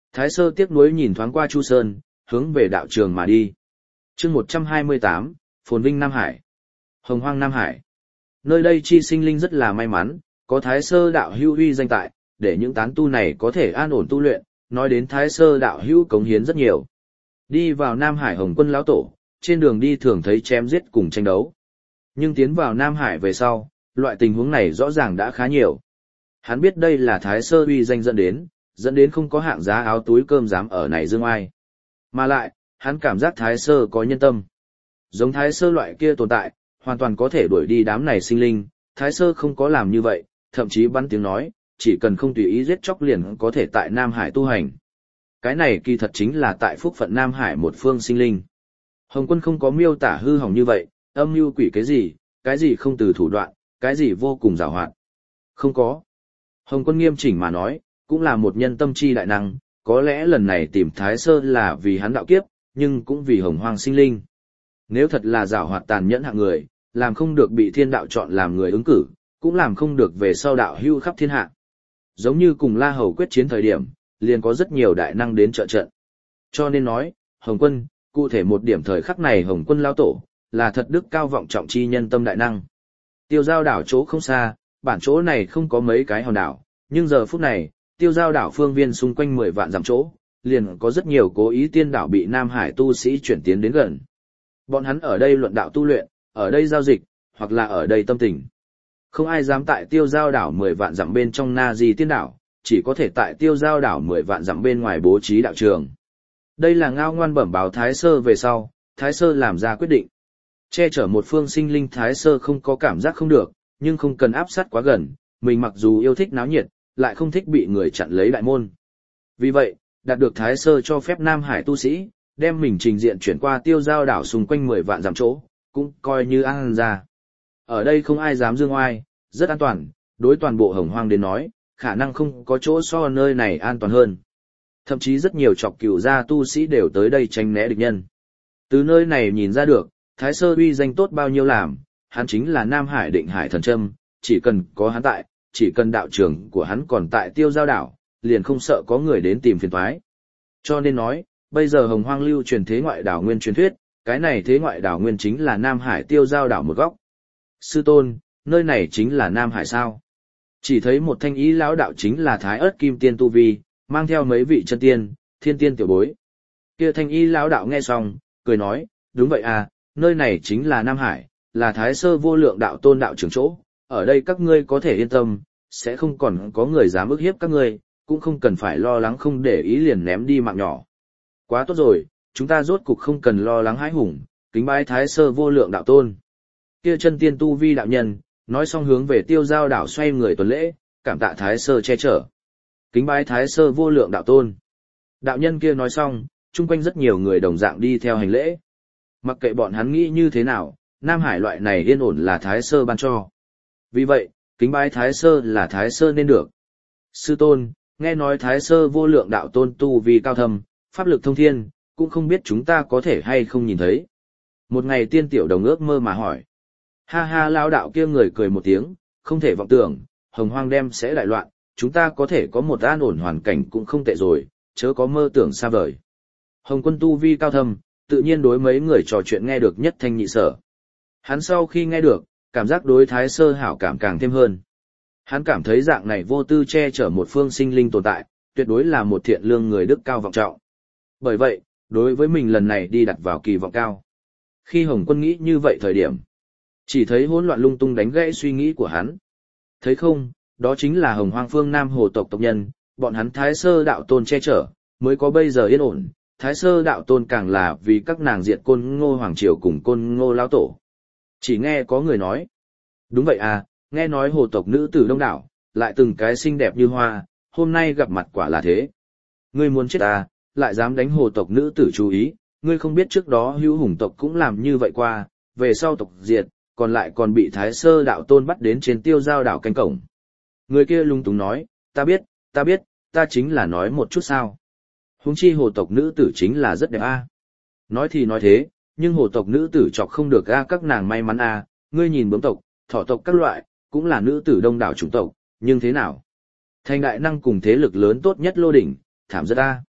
A: Thái Sơ tiếc nuối nhìn thoáng qua Chu Sơn, hướng về đạo trường mà đi. chương một trăm hai mươi tám, Phồn Vinh Nam Hải. Hồng Hoang Nam Hải. Nơi đây chi sinh linh rất là may mắn, có Thái Sơ đạo hữu uy danh tại, để những tán tu này có thể an ổn tu luyện, nói đến Thái Sơ đạo hữu cống hiến rất nhiều. Đi vào Nam Hải Hồng Quân lão tổ, trên đường đi thường thấy chém giết cùng tranh đấu. Nhưng tiến vào Nam Hải về sau, loại tình huống này rõ ràng đã khá nhiều. Hắn biết đây là Thái Sơ uy danh dẫn đến, dẫn đến không có hạng giá áo túi cơm dám ở này dương ai. Mà lại, hắn cảm giác Thái Sơ có nhân tâm. Giống Thái Sơ loại kia tồn tại, hoàn toàn có thể đuổi đi đám này sinh linh, Thái Sơ không có làm như vậy, thậm chí bắn tiếng nói, chỉ cần không tùy ý giết chóc liền có thể tại Nam Hải tu hành. Cái này kỳ thật chính là tại phúc phận Nam Hải một phương sinh linh. Hồng Quân không có miêu tả hư hỏng như vậy, âm mưu quỷ cái gì, cái gì không từ thủ đoạn, cái gì vô cùng giàu hoạt. Không có. Hồng Quân nghiêm chỉnh mà nói, cũng là một nhân tâm chi đại năng, có lẽ lần này tìm Thái Sơ là vì hắn đạo kiếp, nhưng cũng vì hồng hoang sinh linh. Nếu thật là giàu hoạt tàn nhẫn hạng người, làm không được bị thiên đạo chọn làm người ứng cử, cũng làm không được về sau đạo hưu khắp thiên hạ. Giống như cùng La Hầu quyết chiến thời điểm, liền có rất nhiều đại năng đến trợ trận. Cho nên nói, Hồng Quân, cụ thể một điểm thời khắc này Hồng Quân lao tổ, là thật đức cao vọng trọng chi nhân tâm đại năng. Tiêu giao đảo chỗ không xa, bản chỗ này không có mấy cái hòn đảo, nhưng giờ phút này, tiêu giao đảo phương viên xung quanh mười vạn dặm chỗ, liền có rất nhiều cố ý tiên đảo bị Nam Hải tu sĩ chuyển tiến đến gần. Bọn hắn ở đây luận đạo tu luyện, ở đây giao dịch, hoặc là ở đây tâm tình. Không ai dám tại tiêu giao đảo mười vạn dặm bên trong Na Di tiên đảo, chỉ có thể tại tiêu giao đảo mười vạn dặm bên ngoài bố trí đạo trường. Đây là ngao ngoan bẩm báo Thái Sơ về sau, Thái Sơ làm ra quyết định. Che chở một phương sinh linh Thái Sơ không có cảm giác không được, nhưng không cần áp sát quá gần, mình mặc dù yêu thích náo nhiệt, lại không thích bị người chặn lấy đại môn. Vì vậy, đạt được Thái Sơ cho phép Nam Hải tu sĩ, đem mình trình diện chuyển qua tiêu giao đảo xung quanh mười vạn dặm chỗ, cũng coi như an ra. Ở đây không ai dám dương oai, rất an toàn, đối toàn bộ hồng hoang đến nói, khả năng không có chỗ so nơi này an toàn hơn. Thậm chí rất nhiều chọc cửu gia tu sĩ đều tới đây tránh né địch nhân. Từ nơi này nhìn ra được, Thái Sơ uy danh tốt bao nhiêu làm, hắn chính là Nam Hải Định Hải Thần Trâm, chỉ cần có hắn tại, chỉ cần đạo trưởng của hắn còn tại tiêu giao đảo, liền không sợ có người đến tìm phiền toái. Cho nên nói, bây giờ hồng hoang lưu truyền thế ngoại đảo nguyên truyền thuyết, cái này thế ngoại đảo nguyên chính là Nam Hải tiêu giao đảo một góc. Sư tôn, nơi này chính là Nam Hải sao? Chỉ thấy một thanh ý lão đạo chính là Thái Ức Kim Tiên tu vi, mang theo mấy vị chân tiên, thiên tiên tiểu bối. Kia thanh y lão đạo nghe xong, cười nói, đúng vậy à, nơi này chính là Nam Hải, là Thái Sơ vô lượng đạo tôn đạo trưởng chỗ, ở đây các ngươi có thể yên tâm, sẽ không còn có người dám ức hiếp các ngươi, cũng không cần phải lo lắng không để ý liền ném đi mạng nhỏ. Quá tốt rồi, chúng ta rốt cục không cần lo lắng hãi hùng, kính bái Thái Sơ vô lượng đạo tôn. Kia chân tiên tu vi đạo nhân, nói xong hướng về tiêu giao đảo xoay người tuần lễ, cảm tạ Thái Sơ che chở. Kính bái Thái Sơ vô lượng đạo tôn. Đạo nhân kia nói xong, chung quanh rất nhiều người đồng dạng đi theo hành lễ. Mặc kệ bọn hắn nghĩ như thế nào, Nam Hải loại này yên ổn là Thái Sơ ban cho. Vì vậy, kính bái Thái Sơ là Thái Sơ nên được. Sư tôn, nghe nói Thái Sơ vô lượng đạo tôn tu vì cao thâm, pháp lực thông thiên, cũng không biết chúng ta có thể hay không nhìn thấy. Một ngày tiên tiểu đồng ước mơ mà hỏi. Ha ha lao đạo kia người cười một tiếng, không thể vọng tưởng, hồng hoang đem sẽ đại loạn, chúng ta có thể có một an ổn hoàn cảnh cũng không tệ rồi, chớ có mơ tưởng xa vời. Hồng Quân tu vi cao thâm, tự nhiên đối mấy người trò chuyện nghe được nhất thanh nhị sở. Hắn sau khi nghe được, cảm giác đối Thái Sơ hảo cảm càng thêm hơn. Hắn cảm thấy dạng này vô tư che chở một phương sinh linh tồn tại, tuyệt đối là một thiện lương người đức cao vọng trọng. Bởi vậy, đối với mình lần này đi đặt vào kỳ vọng cao. Khi Hồng Quân nghĩ như vậy thời điểm, chỉ thấy hỗn loạn lung tung đánh gãy suy nghĩ của hắn. Thấy không, đó chính là Hồng Hoang phương Nam Hồ tộc tộc nhân, bọn hắn Thái Sơ đạo tôn che chở, mới có bây giờ yên ổn. Thái Sơ đạo tôn càng là vì các nàng diệt Côn Ngô hoàng triều cùng Côn Ngô lão tổ. Chỉ nghe có người nói, đúng vậy à, nghe nói hồ tộc nữ tử đông đảo, lại từng cái xinh đẹp như hoa, hôm nay gặp mặt quả là thế. Ngươi muốn chết à, lại dám đánh hồ tộc nữ tử chú ý, ngươi không biết trước đó hữu hùng tộc cũng làm như vậy qua, về sau tộc diệt, còn lại còn bị Thái Sơ đạo tôn bắt đến trên tiêu giao đảo canh cổng. Người kia lung túng nói, ta biết, ta biết, ta chính là nói một chút sao. Huống chi hồ tộc nữ tử chính là rất đẹp a. Nói thì nói thế, nhưng hồ tộc nữ tử chọc không được a các nàng may mắn a, ngươi nhìn bướm tộc, thỏ tộc các loại, cũng là nữ tử đông đảo chủng tộc, nhưng thế nào? Thành đại năng cùng thế lực lớn tốt nhất lô đỉnh, thảm rất a.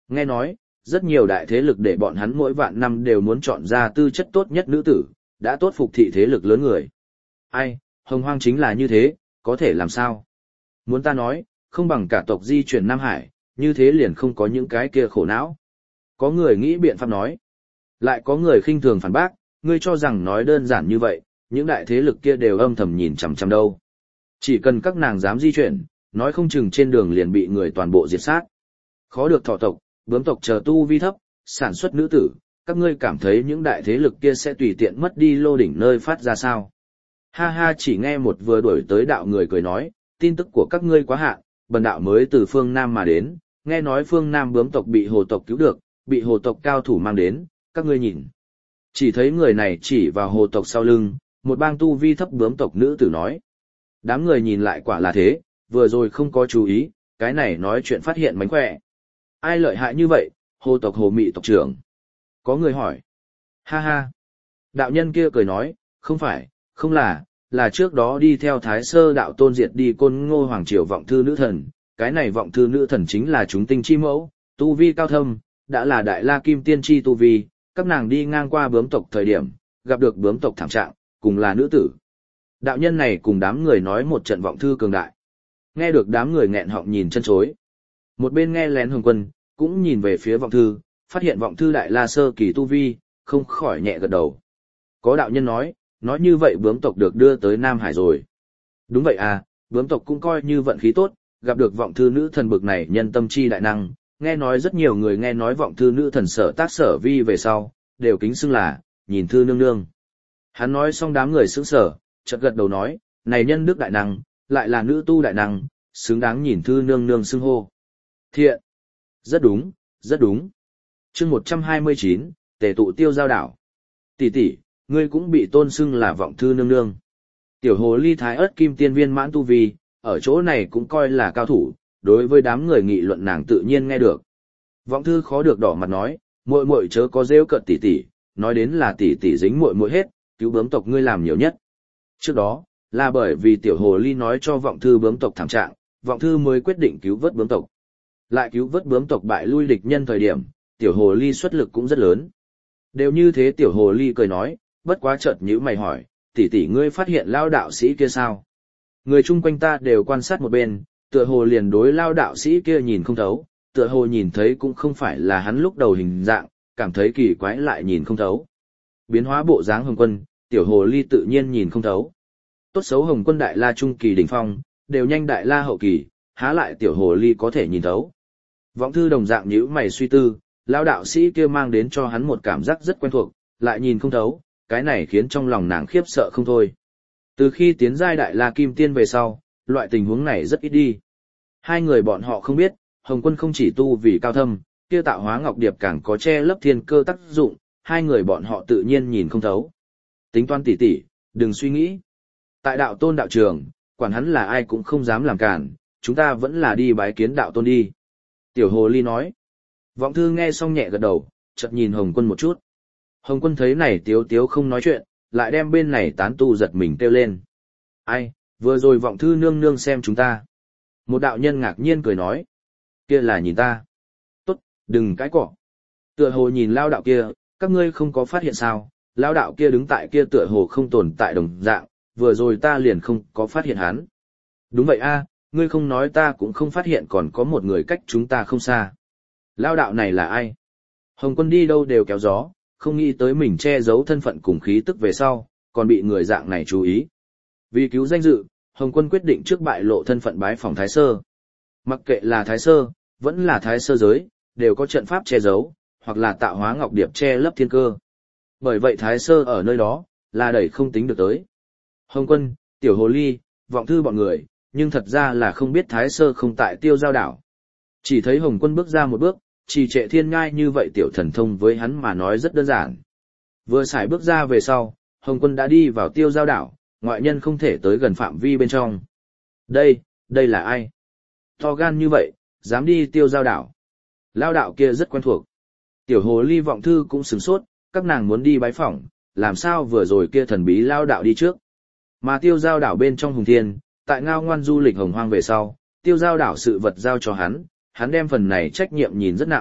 A: Nghe nói, rất nhiều đại thế lực để bọn hắn mỗi vạn năm đều muốn chọn ra tư chất tốt nhất nữ tử, đã tốt phục thị thế lực lớn người. Ai, Hồng Hoang chính là như thế, có thể làm sao? Muốn ta nói, không bằng cả tộc di chuyển Nam Hải, như thế liền không có những cái kia khổ não. Có người nghĩ biện pháp nói. Lại có người khinh thường phản bác, ngươi cho rằng nói đơn giản như vậy, những đại thế lực kia đều âm thầm nhìn chằm chằm đâu. Chỉ cần các nàng dám di chuyển, nói không chừng trên đường liền bị người toàn bộ diệt sát. Khó được thọ tộc, bướm tộc chờ tu vi thấp, sản xuất nữ tử, các ngươi cảm thấy những đại thế lực kia sẽ tùy tiện mất đi lô đỉnh nơi phát ra sao? Ha ha, chỉ nghe một vừa đuổi tới đạo người cười nói, tin tức của các ngươi quá hạn, bần đạo mới từ phương Nam mà đến, nghe nói phương Nam bướm tộc bị hồ tộc cứu được, bị hồ tộc cao thủ mang đến, các ngươi nhìn. Chỉ thấy người này chỉ vào hồ tộc sau lưng, một bang tu vi thấp bướm tộc nữ tử nói. Đám người nhìn lại quả là thế, vừa rồi không có chú ý, cái này nói chuyện phát hiện mánh khỏe. Ai lợi hại như vậy, hồ tộc hồ mị tộc trưởng? Có người hỏi. Ha ha. Đạo nhân kia cười nói, không phải, không là, là trước đó đi theo Thái Sơ đạo tôn diệt đi Côn Ngô Hoàng Triều vọng thư nữ thần, cái này vọng thư nữ thần chính là chúng tinh chi mẫu, tu vi cao thâm, đã là đại la kim tiên chi tu vi, các nàng đi ngang qua bướm tộc thời điểm, gặp được bướm tộc thảm trạng, cùng là nữ tử. Đạo nhân này cùng đám người nói một trận vọng thư cường đại. Nghe được đám người nghẹn họng nhìn chân chối. Một bên nghe lén Hồng Quân, cũng nhìn về phía vọng thư, phát hiện vọng thư đại la sơ kỳ tu vi, không khỏi nhẹ gật đầu. Có đạo nhân nói, nói như vậy bướm tộc được đưa tới Nam Hải rồi. Đúng vậy à, bướm tộc cũng coi như vận khí tốt, gặp được vọng thư nữ thần bực này nhân tâm chi đại năng, nghe nói rất nhiều người nghe nói vọng thư nữ thần sở tác sở vi về sau, đều kính xưng là, nhìn thư nương nương. Hắn nói xong đám người sững sở, chợt gật đầu nói, này nhân đức đại năng, lại là nữ tu đại năng, xứng đáng nhìn thư nương nương xưng hô. Thiện. Rất đúng, rất đúng. Chương một trăm hai mươi chín, tề tụ tiêu giao đảo. Tỷ tỷ, ngươi cũng bị tôn xưng là vọng thư nương nương. Tiểu hồ ly thái ớt kim tiên viên mãn tu vi, ở chỗ này cũng coi là cao thủ, đối với đám người nghị luận nàng tự nhiên nghe được. Vọng thư khó được đỏ mặt nói, muội muội chớ có rêu cợt tỷ tỷ, nói đến là tỷ tỷ dính muội muội hết, cứu bướm tộc ngươi làm nhiều nhất. Trước đó, là bởi vì tiểu hồ ly nói cho vọng thư bướm tộc thảm trạng, vọng thư mới quyết định cứu vớt bướm tộc. Lại cứu vớt bướm tộc bại lui địch nhân thời điểm, tiểu hồ ly xuất lực cũng rất lớn. Đều như thế tiểu hồ ly cười nói, bất quá chợt nhíu mày hỏi, tỷ tỷ ngươi phát hiện lao đạo sĩ kia sao? Người chung quanh ta đều quan sát một bên, tựa hồ liền đối lao đạo sĩ kia nhìn không thấu, tựa hồ nhìn thấy cũng không phải là hắn lúc đầu hình dạng, cảm thấy kỳ quái lại nhìn không thấu. Biến hóa bộ dáng Hồng Quân, tiểu hồ ly tự nhiên nhìn không thấu. Tốt xấu Hồng Quân đại la trung kỳ đỉnh phong, đều nhanh đại la hậu kỳ, há lại tiểu hồ ly có thể nhìn thấu. Vọng thư đồng dạng nhíu mày suy tư, lao đạo sĩ kia mang đến cho hắn một cảm giác rất quen thuộc, lại nhìn không thấu, cái này khiến trong lòng nàng khiếp sợ không thôi. Từ khi tiến giai đại la kim tiên về sau, loại tình huống này rất ít đi. Hai người bọn họ không biết, Hồng Quân không chỉ tu vì cao thâm, kia tạo hóa ngọc điệp càng có che lấp thiên cơ tác dụng, hai người bọn họ tự nhiên nhìn không thấu. Tính toán tỉ tỉ, đừng suy nghĩ. Tại đạo tôn đạo trường, quản hắn là ai cũng không dám làm cản, chúng ta vẫn là đi bái kiến đạo tôn đi. Tiểu hồ ly nói. Vọng thư nghe xong nhẹ gật đầu, chợt nhìn Hồng Quân một chút. Hồng Quân thấy này tiếu tiếu không nói chuyện, lại đem bên này tán tu giật mình kêu lên. Ai, vừa rồi vọng thư nương nương xem chúng ta. Một đạo nhân ngạc nhiên cười nói. Kia là nhìn ta. Tốt, đừng cãi cọ. Tựa hồ nhìn lao đạo kia, các ngươi không có phát hiện sao, lao đạo kia đứng tại kia tựa hồ không tồn tại đồng dạng, vừa rồi ta liền không có phát hiện hắn. Đúng vậy a, ngươi không nói ta cũng không phát hiện còn có một người cách chúng ta không xa. Lao đạo này là ai? Hồng Quân đi đâu đều kéo gió, không nghĩ tới mình che giấu thân phận cùng khí tức về sau, còn bị người dạng này chú ý. Vì cứu danh dự, Hồng Quân quyết định trước bại lộ thân phận bái phỏng Thái Sơ. Mặc kệ là Thái Sơ, vẫn là Thái Sơ giới, đều có trận pháp che giấu, hoặc là tạo hóa ngọc điệp che lấp thiên cơ. Bởi vậy Thái Sơ ở nơi đó, là đẩy không tính được tới. Hồng Quân, Tiểu Hồ Ly, Vọng Thư bọn người, nhưng thật ra là không biết Thái Sơ không tại Tiêu Giao đảo. Chỉ thấy Hồng Quân bước ra một bước, trì trệ thiên ngai như vậy tiểu thần thông với hắn mà nói rất đơn giản. Vừa xài bước ra về sau, Hồng Quân đã đi vào Tiêu Giao đảo, ngoại nhân không thể tới gần phạm vi bên trong. Đây, đây là ai? To gan như vậy, dám đi Tiêu Giao đảo. Lao đạo kia rất quen thuộc. Tiểu Hồ Ly Vọng Thư cũng sửng sốt, các nàng muốn đi bái phỏng, làm sao vừa rồi kia thần bí lao đạo đi trước. Mà Tiêu Giao đảo bên trong Hùng Thiên, tại ngao ngoan du lịch hồng hoang về sau, Tiêu Giao đảo sự vật giao cho hắn, hắn đem phần này trách nhiệm nhìn rất nặng,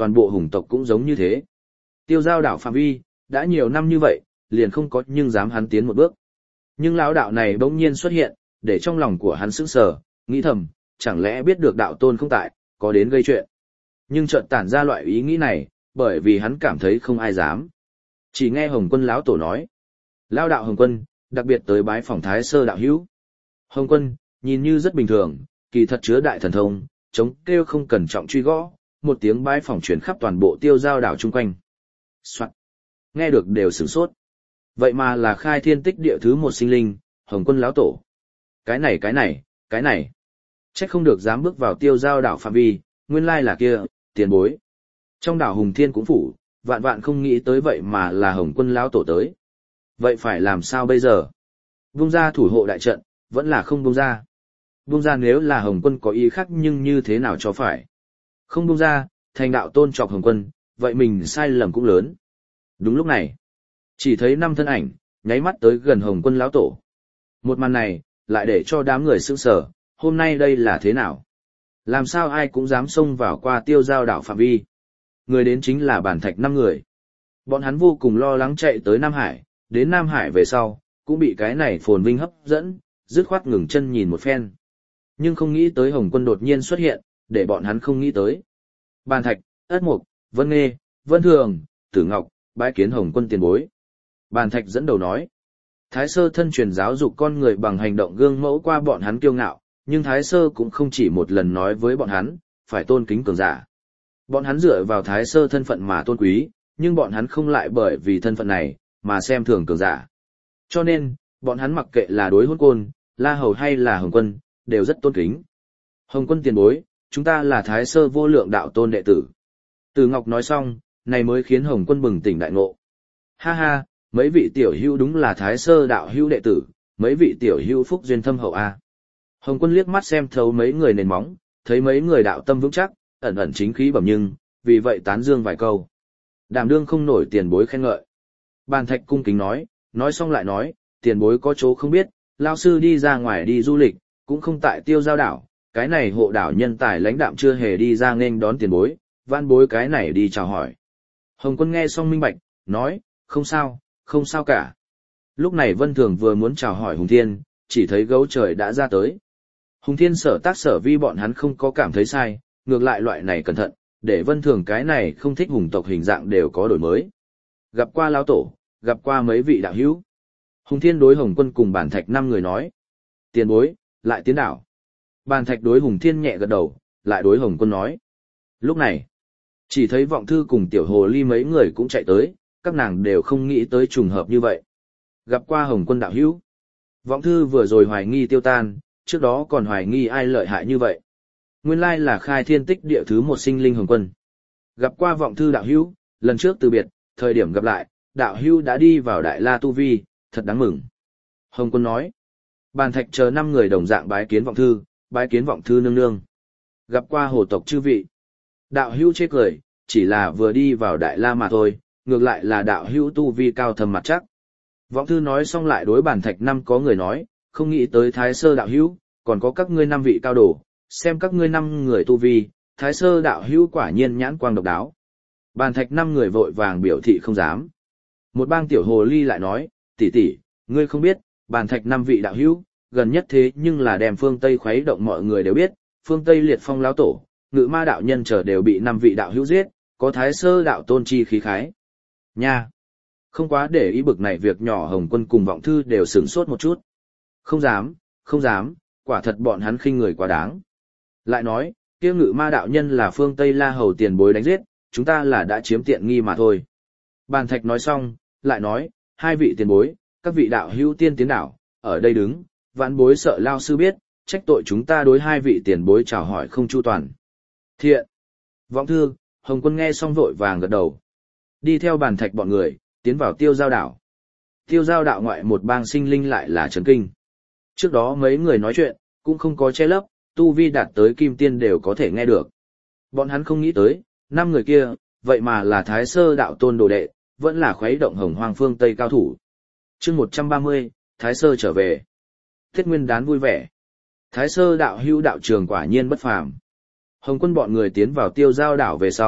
A: toàn bộ hùng tộc cũng giống như thế. Tiêu giao đảo phạm vi, đã nhiều năm như vậy, liền không có nhưng dám hắn tiến một bước. Nhưng lão đạo này bỗng nhiên xuất hiện, để trong lòng của hắn sững sờ, nghĩ thầm, chẳng lẽ biết được đạo tôn không tại, có đến gây chuyện. Nhưng chợt tản ra loại ý nghĩ này, bởi vì hắn cảm thấy không ai dám. Chỉ nghe Hồng Quân lão tổ nói. Lão đạo Hồng Quân, đặc biệt tới bái phỏng Thái Sơ đạo hữu. Hồng Quân, nhìn như rất bình thường, kỳ thật chứa đại thần thông, chống kêu không cần trọng truy gõ, một tiếng bái phỏng truyền khắp toàn bộ tiêu giao đảo chung quanh. Soạn. Nghe được đều sửng sốt. Vậy mà là khai thiên tích địa thứ một sinh linh, Hồng Quân lão tổ. Cái này cái này, cái này. Trách không được dám bước vào tiêu giao đảo phạm vi, nguyên lai là kia, tiền bối. Trong đảo Hùng Thiên cũng phủ, vạn vạn không nghĩ tới vậy mà là Hồng Quân lão tổ tới. Vậy phải làm sao bây giờ? Vung ra thủ hộ đại trận, vẫn là không vung ra. Vung ra nếu là Hồng Quân có ý khác nhưng như thế nào cho phải. Không vung ra, thành đạo tôn chọc Hồng Quân, vậy mình sai lầm cũng lớn. Đúng lúc này, chỉ thấy năm thân ảnh, nháy mắt tới gần Hồng Quân lão tổ. Một màn này, lại để cho đám người sững sờ, hôm nay đây là thế nào? Làm sao ai cũng dám xông vào qua tiêu giao đảo phạm vi? Người đến chính là bản thạch năm người. Bọn hắn vô cùng lo lắng chạy tới Nam Hải, đến Nam Hải về sau, cũng bị cái này phồn vinh hấp dẫn, dứt khoát ngừng chân nhìn một phen. Nhưng không nghĩ tới Hồng Quân đột nhiên xuất hiện, để bọn hắn không nghĩ tới. Bàn Thạch, Ất Mục, Vân Nghê, Vân Thường, Tử Ngọc, bái kiến Hồng Quân tiền bối. Bàn Thạch dẫn đầu nói. Thái Sơ thân truyền giáo dục con người bằng hành động gương mẫu qua bọn hắn kiêu ngạo, nhưng Thái Sơ cũng không chỉ một lần nói với bọn hắn, phải tôn kính cường giả. Bọn hắn dựa vào Thái Sơ thân phận mà tôn quý, nhưng bọn hắn không lại bởi vì thân phận này, mà xem thường cường giả. Cho nên, bọn hắn mặc kệ là đối hôn côn, La Hầu hay là Hồng Quân, đều rất tôn kính. Hồng Quân tiền bối, chúng ta là Thái Sơ vô lượng đạo tôn đệ tử. Từ Ngọc nói xong, này mới khiến Hồng Quân bừng tỉnh đại ngộ. Ha ha, mấy vị tiểu hữu đúng là Thái Sơ đạo hữu đệ tử, mấy vị tiểu hữu phúc duyên thâm hậu a. Hồng Quân liếc mắt xem thấu mấy người nền móng, thấy mấy người đạo tâm vững chắc, ẩn ẩn chính khí bẩm nhưng, vì vậy tán dương vài câu. Đảm đương không nổi tiền bối khen ngợi. Bàn Thạch cung kính nói, nói xong lại nói, tiền bối có chỗ không biết, lao sư đi ra ngoài đi du lịch, cũng không tại tiêu giao đảo, cái này hộ đảo nhân tài lãnh đạm chưa hề đi ra nghênh đón tiền bối, van bối cái này đi chào hỏi. Hồng Quân nghe xong minh bạch, nói, không sao, không sao cả. Lúc này Vân Thường vừa muốn chào hỏi Hùng Thiên, chỉ thấy gấu trời đã ra tới. Hùng Thiên sở tác sở vi bọn hắn không có cảm thấy sai, ngược lại loại này cẩn thận, để Vân Thường cái này không thích hùng tộc hình dạng đều có đổi mới. Gặp qua lão tổ, gặp qua mấy vị đạo hữu. Hùng Thiên đối Hồng Quân cùng Bàn Thạch năm người nói. Tiền bối, lại tiến đảo. Bàn Thạch đối Hùng Thiên nhẹ gật đầu, lại đối Hồng Quân nói. Lúc này, chỉ thấy Vọng Thư cùng Tiểu Hồ Ly mấy người cũng chạy tới, các nàng đều không nghĩ tới trùng hợp như vậy. Gặp qua Hồng Quân đạo hữu. Vọng Thư vừa rồi hoài nghi tiêu tan, trước đó còn hoài nghi ai lợi hại như vậy. Nguyên lai là khai thiên tích địa thứ một sinh linh Hồng Quân. Gặp qua Vọng Thư đạo hữu, lần trước từ biệt, thời điểm gặp lại, đạo hữu đã đi vào Đại La Tu Vi, thật đáng mừng. Hồng Quân nói. Bàn Thạch chờ năm người đồng dạng bái kiến Vọng Thư, bái kiến Vọng Thư nương nương. Gặp qua hồ tộc chư vị. Đạo hữu chê cười, chỉ là vừa đi vào Đại La mà thôi, ngược lại là đạo hữu tu vi cao thầm mặt chắc. Vọng Thư nói xong lại đối Bàn Thạch năm có người nói, không nghĩ tới Thái Sơ đạo hữu, còn có các ngươi năm vị cao đồ, xem các ngươi năm người tu vi, Thái Sơ đạo hữu quả nhiên nhãn quang độc đáo. Bàn Thạch năm người vội vàng biểu thị không dám. Một bang tiểu hồ ly lại nói, tỷ tỷ, ngươi không biết, Bàn Thạch năm vị đạo hữu, gần nhất thế nhưng là đem phương Tây khuấy động mọi người đều biết, phương Tây liệt phong lão tổ, ngự ma đạo nhân chờ đều bị năm vị đạo hữu giết, có Thái Sơ đạo tôn chi khí khái. Nha! Không quá để ý bực này việc nhỏ Hồng Quân cùng Vọng Thư đều sửng sốt một chút. Không dám, không dám, quả thật bọn hắn khinh người quá đáng. Lại nói, kia ngự ma đạo nhân là phương Tây La Hầu tiền bối đánh giết, chúng ta là đã chiếm tiện nghi mà thôi. Bàn Thạch nói xong, lại nói, hai vị tiền bối, các vị đạo hữu tiên tiến đảo, ở đây đứng, vãn bối sợ lao sư biết, trách tội chúng ta đối hai vị tiền bối chào hỏi không chu toàn. Thiện. Vọng Thư, Hồng Quân nghe xong vội vàng gật đầu. Đi theo Bàn Thạch bọn người, tiến vào tiêu giao đảo. Tiêu giao đạo ngoại một bang sinh linh lại là chấn kinh. Trước đó mấy người nói chuyện, cũng không có che lấp, tu vi đạt tới kim tiên đều có thể nghe được. Bọn hắn không nghĩ tới, năm người kia, vậy mà là Thái Sơ đạo tôn đồ đệ, vẫn là khuấy động hồng hoang phương Tây cao thủ. chương một trăm ba mươi, Thái Sơ trở về. Thiết Nguyên Đán vui vẻ. Thái Sơ đạo hữu đạo trường quả nhiên bất phàm. Hồng Quân bọn người tiến vào tiêu giao đảo về sau,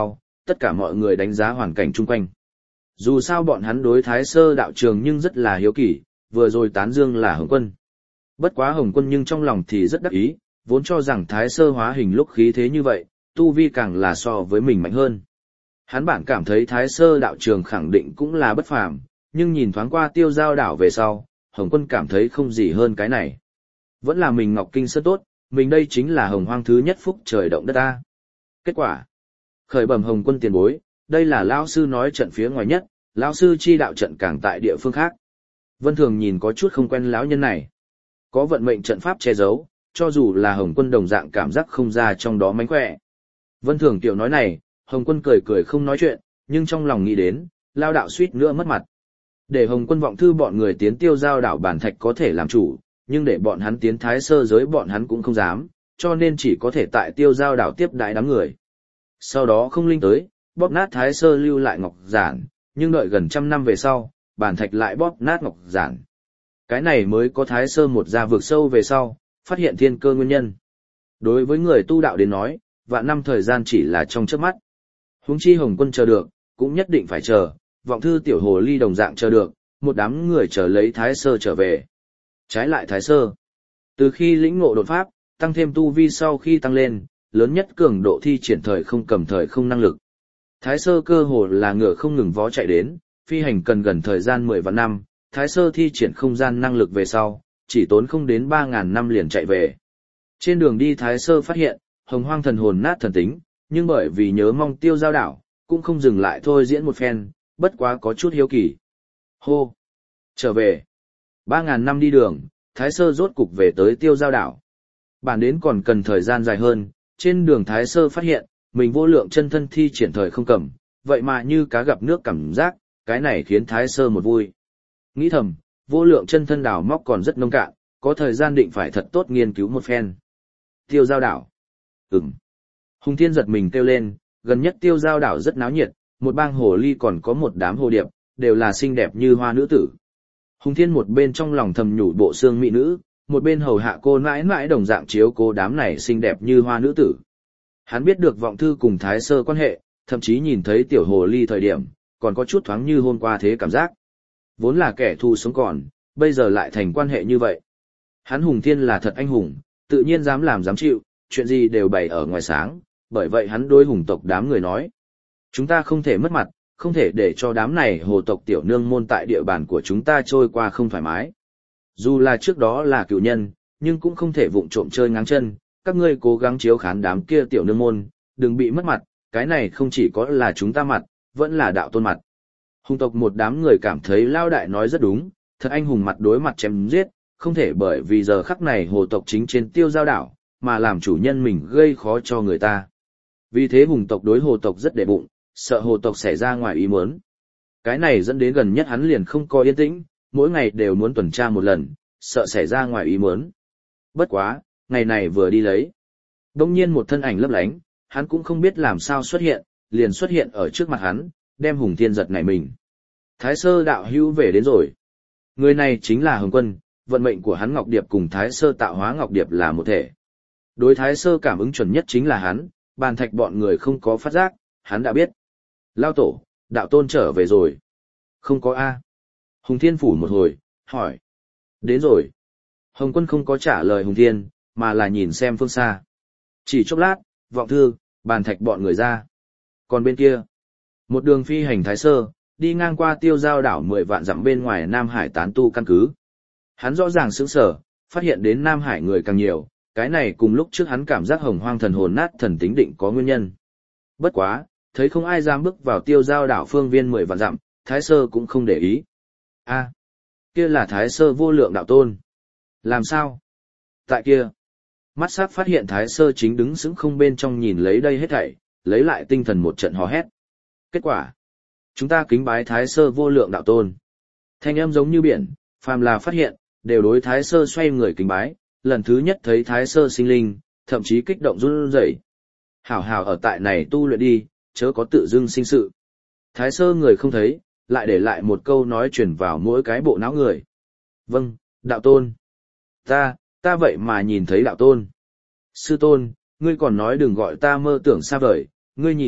A: tất cả mọi người đánh giá hoàn cảnh chung quanh. Dù sao bọn hắn đối Thái Sơ đạo trường nhưng rất là hiếu kỳ, vừa rồi tán dương là Hồng Quân. Bất quá Hồng Quân nhưng trong lòng thì rất đắc ý, vốn cho rằng Thái Sơ hóa hình lúc khí thế như vậy, tu vi càng là so với mình mạnh hơn. Hắn bản cảm thấy Thái Sơ đạo trường khẳng định cũng là bất phàm, nhưng nhìn thoáng qua Tiêu Giao đảo về sau, Hồng Quân cảm thấy không gì hơn cái này. Vẫn là mình Ngọc Kinh Sơn tốt, mình đây chính là Hồng Hoang thứ nhất phúc trời động đất ta. Kết quả, khởi bẩm Hồng Quân tiền bối, đây là lão sư nói trận phía ngoài nhất, lão sư chi đạo trận càng tại địa phương khác. Vân Thường nhìn có chút không quen lão nhân này. Có vận mệnh trận pháp che giấu, cho dù là Hồng Quân đồng dạng cảm giác không ra trong đó mánh khỏe. Vân Thường tiểu nói này, Hồng Quân cười cười không nói chuyện, nhưng trong lòng nghĩ đến, lao đạo suýt nữa mất mặt. Để Hồng Quân vọng thư bọn người tiến Tiêu Giao đảo bản thạch có thể làm chủ, nhưng để bọn hắn tiến Thái Sơ giới bọn hắn cũng không dám, cho nên chỉ có thể tại Tiêu Giao đảo tiếp đãi đám người. Sau đó không linh tới, bóp nát Thái Sơ lưu lại ngọc giản, nhưng đợi gần trăm năm về sau, bản thạch lại bóp nát ngọc giản. Cái này mới có Thái Sơ một ra vượt sâu về sau, phát hiện thiên cơ nguyên nhân. Đối với người tu đạo đến nói, vạn năm thời gian chỉ là trong chớp mắt. Huống chi Hồng Quân chờ được, cũng nhất định phải chờ, vọng thư tiểu hồ ly đồng dạng chờ được, một đám người chờ lấy Thái Sơ trở về. Trái lại Thái Sơ, từ khi lĩnh ngộ đột pháp, tăng thêm tu vi sau khi tăng lên, lớn nhất cường độ thi triển thời không cầm thời không năng lực. Thái Sơ cơ hồ là ngựa không ngừng vó chạy đến, phi hành cần gần thời gian mười vạn năm, Thái Sơ thi triển không gian năng lực về sau, chỉ tốn không đến ba ngàn năm liền chạy về. Trên đường đi Thái Sơ phát hiện, Hồng Hoang thần hồn nát thần tính, nhưng bởi vì nhớ mong Tiêu Giao đảo, cũng không dừng lại thôi diễn một phen, bất quá có chút hiếu kỳ. Hô! Trở về! Ba ngàn năm đi đường, Thái Sơ rốt cục về tới Tiêu Giao đảo. Bản đến còn cần thời gian dài hơn, trên đường Thái Sơ phát hiện, mình vô lượng chân thân thi triển thời không cầm, vậy mà như cá gặp nước cảm giác, cái này khiến Thái Sơ một vui. Nghĩ thầm, vô lượng chân thân đảo móc còn rất nông cạn, có thời gian định phải thật tốt nghiên cứu một phen. Tiêu Giao đảo. Ừm. Hùng Thiên giật mình kêu lên, gần nhất Tiêu Giao đảo rất náo nhiệt, một bang hồ ly còn có một đám hồ điệp, đều là xinh đẹp như hoa nữ tử. Hùng Thiên một bên trong lòng thầm nhủ bộ xương mỹ nữ, một bên hầu hạ cô mãi mãi đồng dạng chiếu cô đám này xinh đẹp như hoa nữ tử. Hắn biết được vọng thư cùng Thái Sơ quan hệ, thậm chí nhìn thấy tiểu hồ ly thời điểm, còn có chút thoáng như hôm qua thế cảm giác. Vốn là kẻ thù sống còn, bây giờ lại thành quan hệ như vậy. Hắn Hùng Thiên là thật anh hùng, tự nhiên dám làm dám chịu, chuyện gì đều bày ở ngoài sáng, bởi vậy hắn đối hùng tộc đám người nói. Chúng ta không thể mất mặt, không thể để cho đám này hồ tộc tiểu nương môn tại địa bàn của chúng ta trôi qua không thoải mái. Dù là trước đó là cựu nhân, nhưng cũng không thể vụng trộm chơi ngáng chân, các ngươi cố gắng chiếu khán đám kia tiểu nương môn, đừng bị mất mặt, cái này không chỉ có là chúng ta mặt, vẫn là đạo tôn mặt. Hùng tộc một đám người cảm thấy Lao Đại nói rất đúng, thật anh hùng mặt đối mặt chém giết, không thể bởi vì giờ khắc này hồ tộc chính trên Tiêu Giao đảo, mà làm chủ nhân mình gây khó cho người ta. Vì thế hùng tộc đối hồ tộc rất đệ bụng, sợ hồ tộc xảy ra ngoài ý muốn. Cái này dẫn đến gần nhất hắn liền không có yên tĩnh, mỗi ngày đều muốn tuần tra một lần, sợ xảy ra ngoài ý muốn. Bất quá, ngày này vừa đi lấy. Đông nhiên một thân ảnh lấp lánh, hắn cũng không biết làm sao xuất hiện, liền xuất hiện ở trước mặt hắn, đem Hùng Thiên giật nảy mình. Thái Sơ đạo hữu về đến rồi. Người này chính là Hồng Quân, vận mệnh của hắn Ngọc Điệp cùng Thái Sơ tạo hóa Ngọc Điệp là một thể. Đối Thái Sơ cảm ứng chuẩn nhất chính là hắn, bàn thạch bọn người không có phát giác, hắn đã biết. Lao tổ, đạo tôn trở về rồi. Không có A. Hùng Thiên phủ một hồi, hỏi. Đến rồi. Hồng Quân không có trả lời Hùng Thiên, mà là nhìn xem phương xa. Chỉ chốc lát, vọng thư, bàn thạch bọn người ra. Còn bên kia, một đường phi hành Thái Sơ, đi ngang qua Tiêu Giao đảo mười vạn dặm bên ngoài Nam Hải tán tu căn cứ. Hắn rõ ràng sững sờ, phát hiện đến Nam Hải người càng nhiều, cái này cùng lúc trước hắn cảm giác Hồng Hoang thần hồn nát thần tính định có nguyên nhân. Bất quá, thấy không ai dám bước vào Tiêu Giao đảo phương viên mười vạn dặm, Thái Sơ cũng không để ý. A, kia là Thái Sơ vô lượng đạo tôn. Làm sao? Tại kia, mắt sắc phát hiện Thái Sơ chính đứng sững không bên trong nhìn lấy đây hết thảy, lấy lại tinh thần một trận hò hét. Kết quả, chúng ta kính bái Thái Sơ vô lượng đạo tôn. Thanh âm giống như biển, phàm là phát hiện, đều đối Thái Sơ xoay người kính bái, lần thứ nhất thấy Thái Sơ sinh linh, thậm chí kích động run rẩy. Hảo hảo ở tại này tu luyện đi, chớ có tự dưng sinh sự. Thái Sơ người không thấy, lại để lại một câu nói truyền vào mỗi cái bộ não người. Vâng, đạo tôn. Ta, ta vậy mà nhìn thấy đạo tôn. Sư tôn, ngươi còn nói đừng gọi ta mơ tưởng xa vời, ngươi nhìn,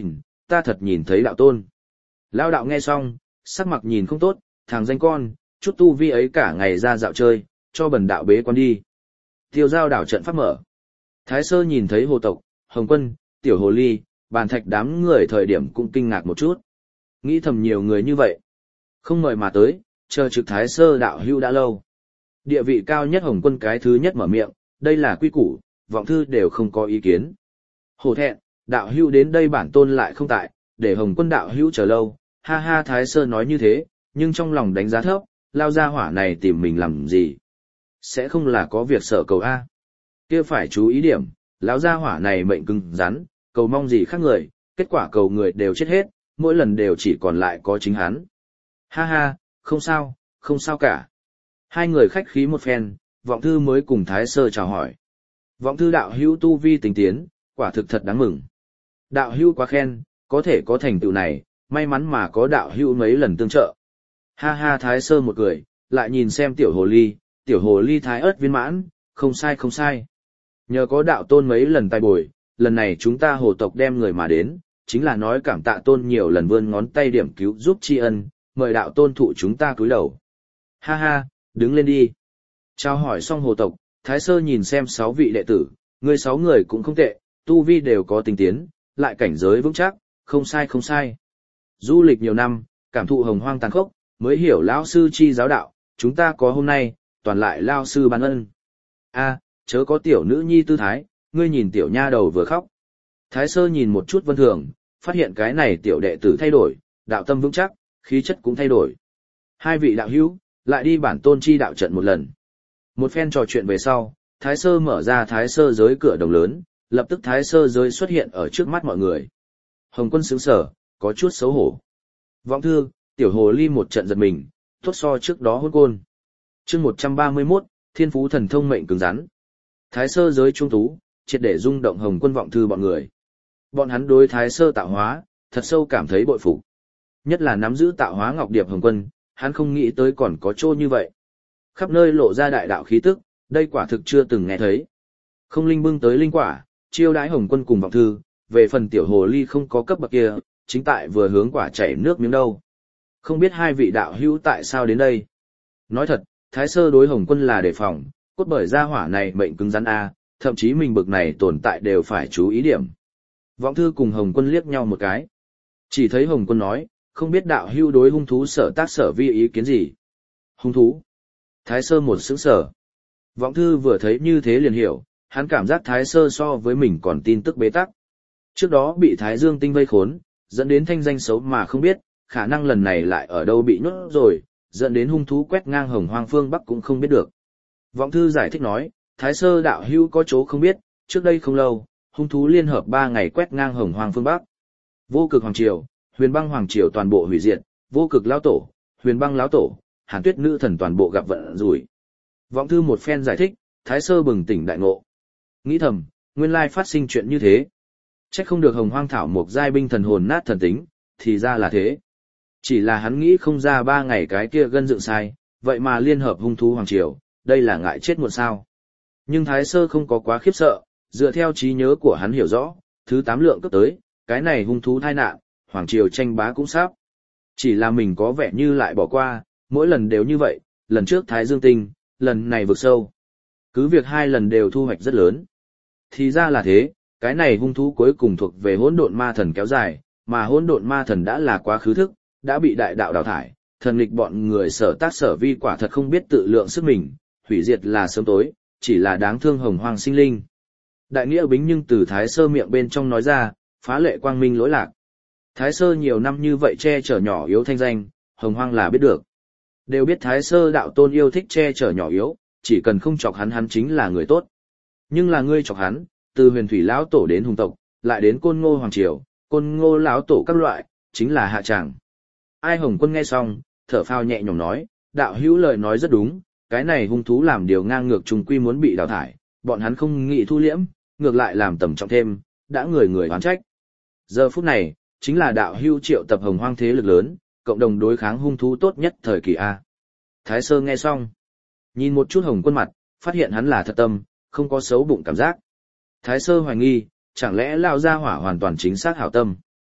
A: ta thật nhìn thấy đạo tôn. Lao đạo nghe xong, sắc mặt nhìn không tốt, thằng danh con, chút tu vi ấy cả ngày ra dạo chơi, cho bần đạo bế quan đi. Tiêu giao đảo trận pháp mở. Thái sơ nhìn thấy hồ tộc, hồng quân, tiểu hồ ly, bàn thạch đám người thời điểm cũng kinh ngạc một chút. Nghĩ thầm nhiều người như vậy. Không mời mà tới, chờ trực thái sơ đạo hưu đã lâu. Địa vị cao nhất hồng quân cái thứ nhất mở miệng, đây là quy củ, vọng thư đều không có ý kiến. Hổ thẹn, đạo hưu đến đây bản tôn lại không tại, để hồng quân đạo hưu chờ lâu, ha ha thái sơ nói như thế, nhưng trong lòng đánh giá thấp, lao ra hỏa này tìm mình làm gì. Sẽ không là có việc sợ cầu A. Kia phải chú ý điểm, lão gia hỏa này mệnh cứng rắn, cầu mong gì khác người, kết quả cầu người đều chết hết, mỗi lần đều chỉ còn lại có chính hắn. Ha ha, không sao, không sao cả. Hai người khách khí một phen, vọng thư mới cùng thái sơ chào hỏi. Vọng thư đạo hữu tu vi tình tiến, quả thực thật đáng mừng. Đạo hữu quá khen, có thể có thành tựu này, may mắn mà có đạo hữu mấy lần tương trợ. Ha ha thái sơ một cười, lại nhìn xem tiểu hồ ly, tiểu hồ ly thái ớt viên mãn, không sai không sai. Nhờ có đạo tôn mấy lần tay bồi, lần này chúng ta hồ tộc đem người mà đến, chính là nói cảm tạ tôn nhiều lần vươn ngón tay điểm cứu giúp tri ân, mời đạo tôn thụ chúng ta cúi đầu. Ha ha, đứng lên đi. Chào hỏi xong hồ tộc, thái sơ nhìn xem sáu vị đệ tử, người sáu người cũng không tệ, tu vi đều có tinh tiến, lại cảnh giới vững chắc, không sai không sai. Du lịch nhiều năm, cảm thụ hồng hoang tàn khốc, mới hiểu lão sư chi giáo đạo, chúng ta có hôm nay, toàn lại lao sư ban ân. A, chớ có tiểu nữ nhi tư thái, ngươi nhìn tiểu nha đầu vừa khóc. Thái sơ nhìn một chút Vân Thường, phát hiện cái này tiểu đệ tử thay đổi, đạo tâm vững chắc, khí chất cũng thay đổi. Hai vị đạo hữu, lại đi bản tôn chi đạo trận một lần. Một phen trò chuyện về sau, Thái sơ mở ra Thái sơ giới cửa đồng lớn, lập tức Thái sơ giới xuất hiện ở trước mắt mọi người. Hồng quân sững sờ, có chút xấu hổ. Vọng thư, tiểu hồ ly một trận giật mình, tốt so trước đó hôn côn. Chương một trăm ba mươi mốt, thiên phú thần thông mệnh cứng rắn. Thái sơ giới trung tú, triệt để rung động hồng quân vọng thư bọn người. Bọn hắn đối thái sơ tạo hóa, thật sâu cảm thấy bội phục. Nhất là nắm giữ tạo hóa ngọc điệp hồng quân, hắn không nghĩ tới còn có chỗ như vậy. Khắp nơi lộ ra đại đạo khí tức, đây quả thực chưa từng nghe thấy. Không linh bưng tới linh quả, chiêu đãi hồng quân cùng vọng thư, về phần tiểu hồ ly không có cấp bậc kia, chính tại vừa hướng quả chảy nước miếng đâu. Không biết hai vị đạo hữu tại sao đến đây. Nói thật, thái sơ đối hồng quân là đề phòng, cốt bởi gia hỏa này mệnh cứng rắn A, thậm chí mình bực này tồn tại đều phải chú ý điểm. Vọng thư cùng hồng quân liếc nhau một cái. Chỉ thấy hồng quân nói, không biết đạo hữu đối hung thú sở tác sở vi ý kiến gì. Hung thú. Thái sơ một sững sở. Vọng thư vừa thấy như thế liền hiểu, hắn cảm giác thái sơ so với mình còn tin tức bế tắc. Trước đó bị thái dương tinh vây khốn, dẫn đến thanh danh xấu mà không biết, khả năng lần này lại ở đâu bị nhốt rồi, dẫn đến hung thú quét ngang hồng hoang phương Bắc cũng không biết được. Vọng thư giải thích nói, thái sơ đạo hữu có chỗ không biết, trước đây không lâu, hung thú liên hợp ba ngày quét ngang hồng hoang phương Bắc. Vô cực hoàng triều, huyền băng hoàng triều toàn bộ hủy diệt, vô cực lão tổ, huyền băng lão tổ, hàn tuyết nữ thần toàn bộ gặp vận rủi. Vọng thư một phen giải thích, thái sơ bừng tỉnh đại ngộ. Nghĩ thầm, nguyên lai phát sinh chuyện như thế. Trách không được hồng hoang thảo mộc giai binh thần hồn nát thần tính, thì ra là thế. Chỉ là hắn nghĩ không ra ba ngày cái kia gân dựng sai, vậy mà liên hợp hung thú hoàng triều, đây là ngại chết muộn sao. Nhưng thái sơ không có quá khiếp sợ, dựa theo trí nhớ của hắn hiểu rõ, thứ tám lượng cấp tới, cái này hung thú tai nạn, hoàng triều tranh bá cũng sắp. Chỉ là mình có vẻ như lại bỏ qua, mỗi lần đều như vậy, lần trước thái dương tinh, lần này vực sâu. Cứ việc hai lần đều thu hoạch rất lớn. Thì ra là thế, cái này hung thú cuối cùng thuộc về hỗn độn ma thần kéo dài, mà hỗn độn ma thần đã là quá khứ thức, đã bị đại đạo đào thải, thần nghịch bọn người sở tác sở vi quả thật không biết tự lượng sức mình, hủy diệt là sớm tối, chỉ là đáng thương hồng hoang sinh linh. Đại nghĩa bính nhưng từ thái sơ miệng bên trong nói ra, phá lệ quang minh lỗi lạc. Thái sơ nhiều năm như vậy che chở nhỏ yếu thanh danh, hồng hoang là biết được. Đều biết thái sơ đạo tôn yêu thích che chở nhỏ yếu, chỉ cần không chọc hắn hắn chính là người tốt. Nhưng là ngươi chọc hắn, từ huyền thủy lão tổ đến hùng tộc, lại đến côn ngô hoàng triều, côn ngô lão tổ các loại, chính là hạ tràng. Ai Hồng Quân nghe xong, thở phào nhẹ nhõm nói, đạo hữu lời nói rất đúng, cái này hung thú làm điều ngang ngược trùng quy muốn bị đào thải, bọn hắn không nghĩ thu liễm, ngược lại làm tầm trọng thêm, đã người người oán trách. Giờ phút này, chính là đạo hữu triệu tập hồng hoang thế lực lớn, cộng đồng đối kháng hung thú tốt nhất thời kỳ A. Thái Sơ nghe xong, nhìn một chút Hồng Quân mặt, phát hiện hắn là thật tâm, không có xấu bụng cảm giác. Thái Sơ hoài nghi, chẳng lẽ lao ra hỏa hoàn toàn chính xác hảo tâm.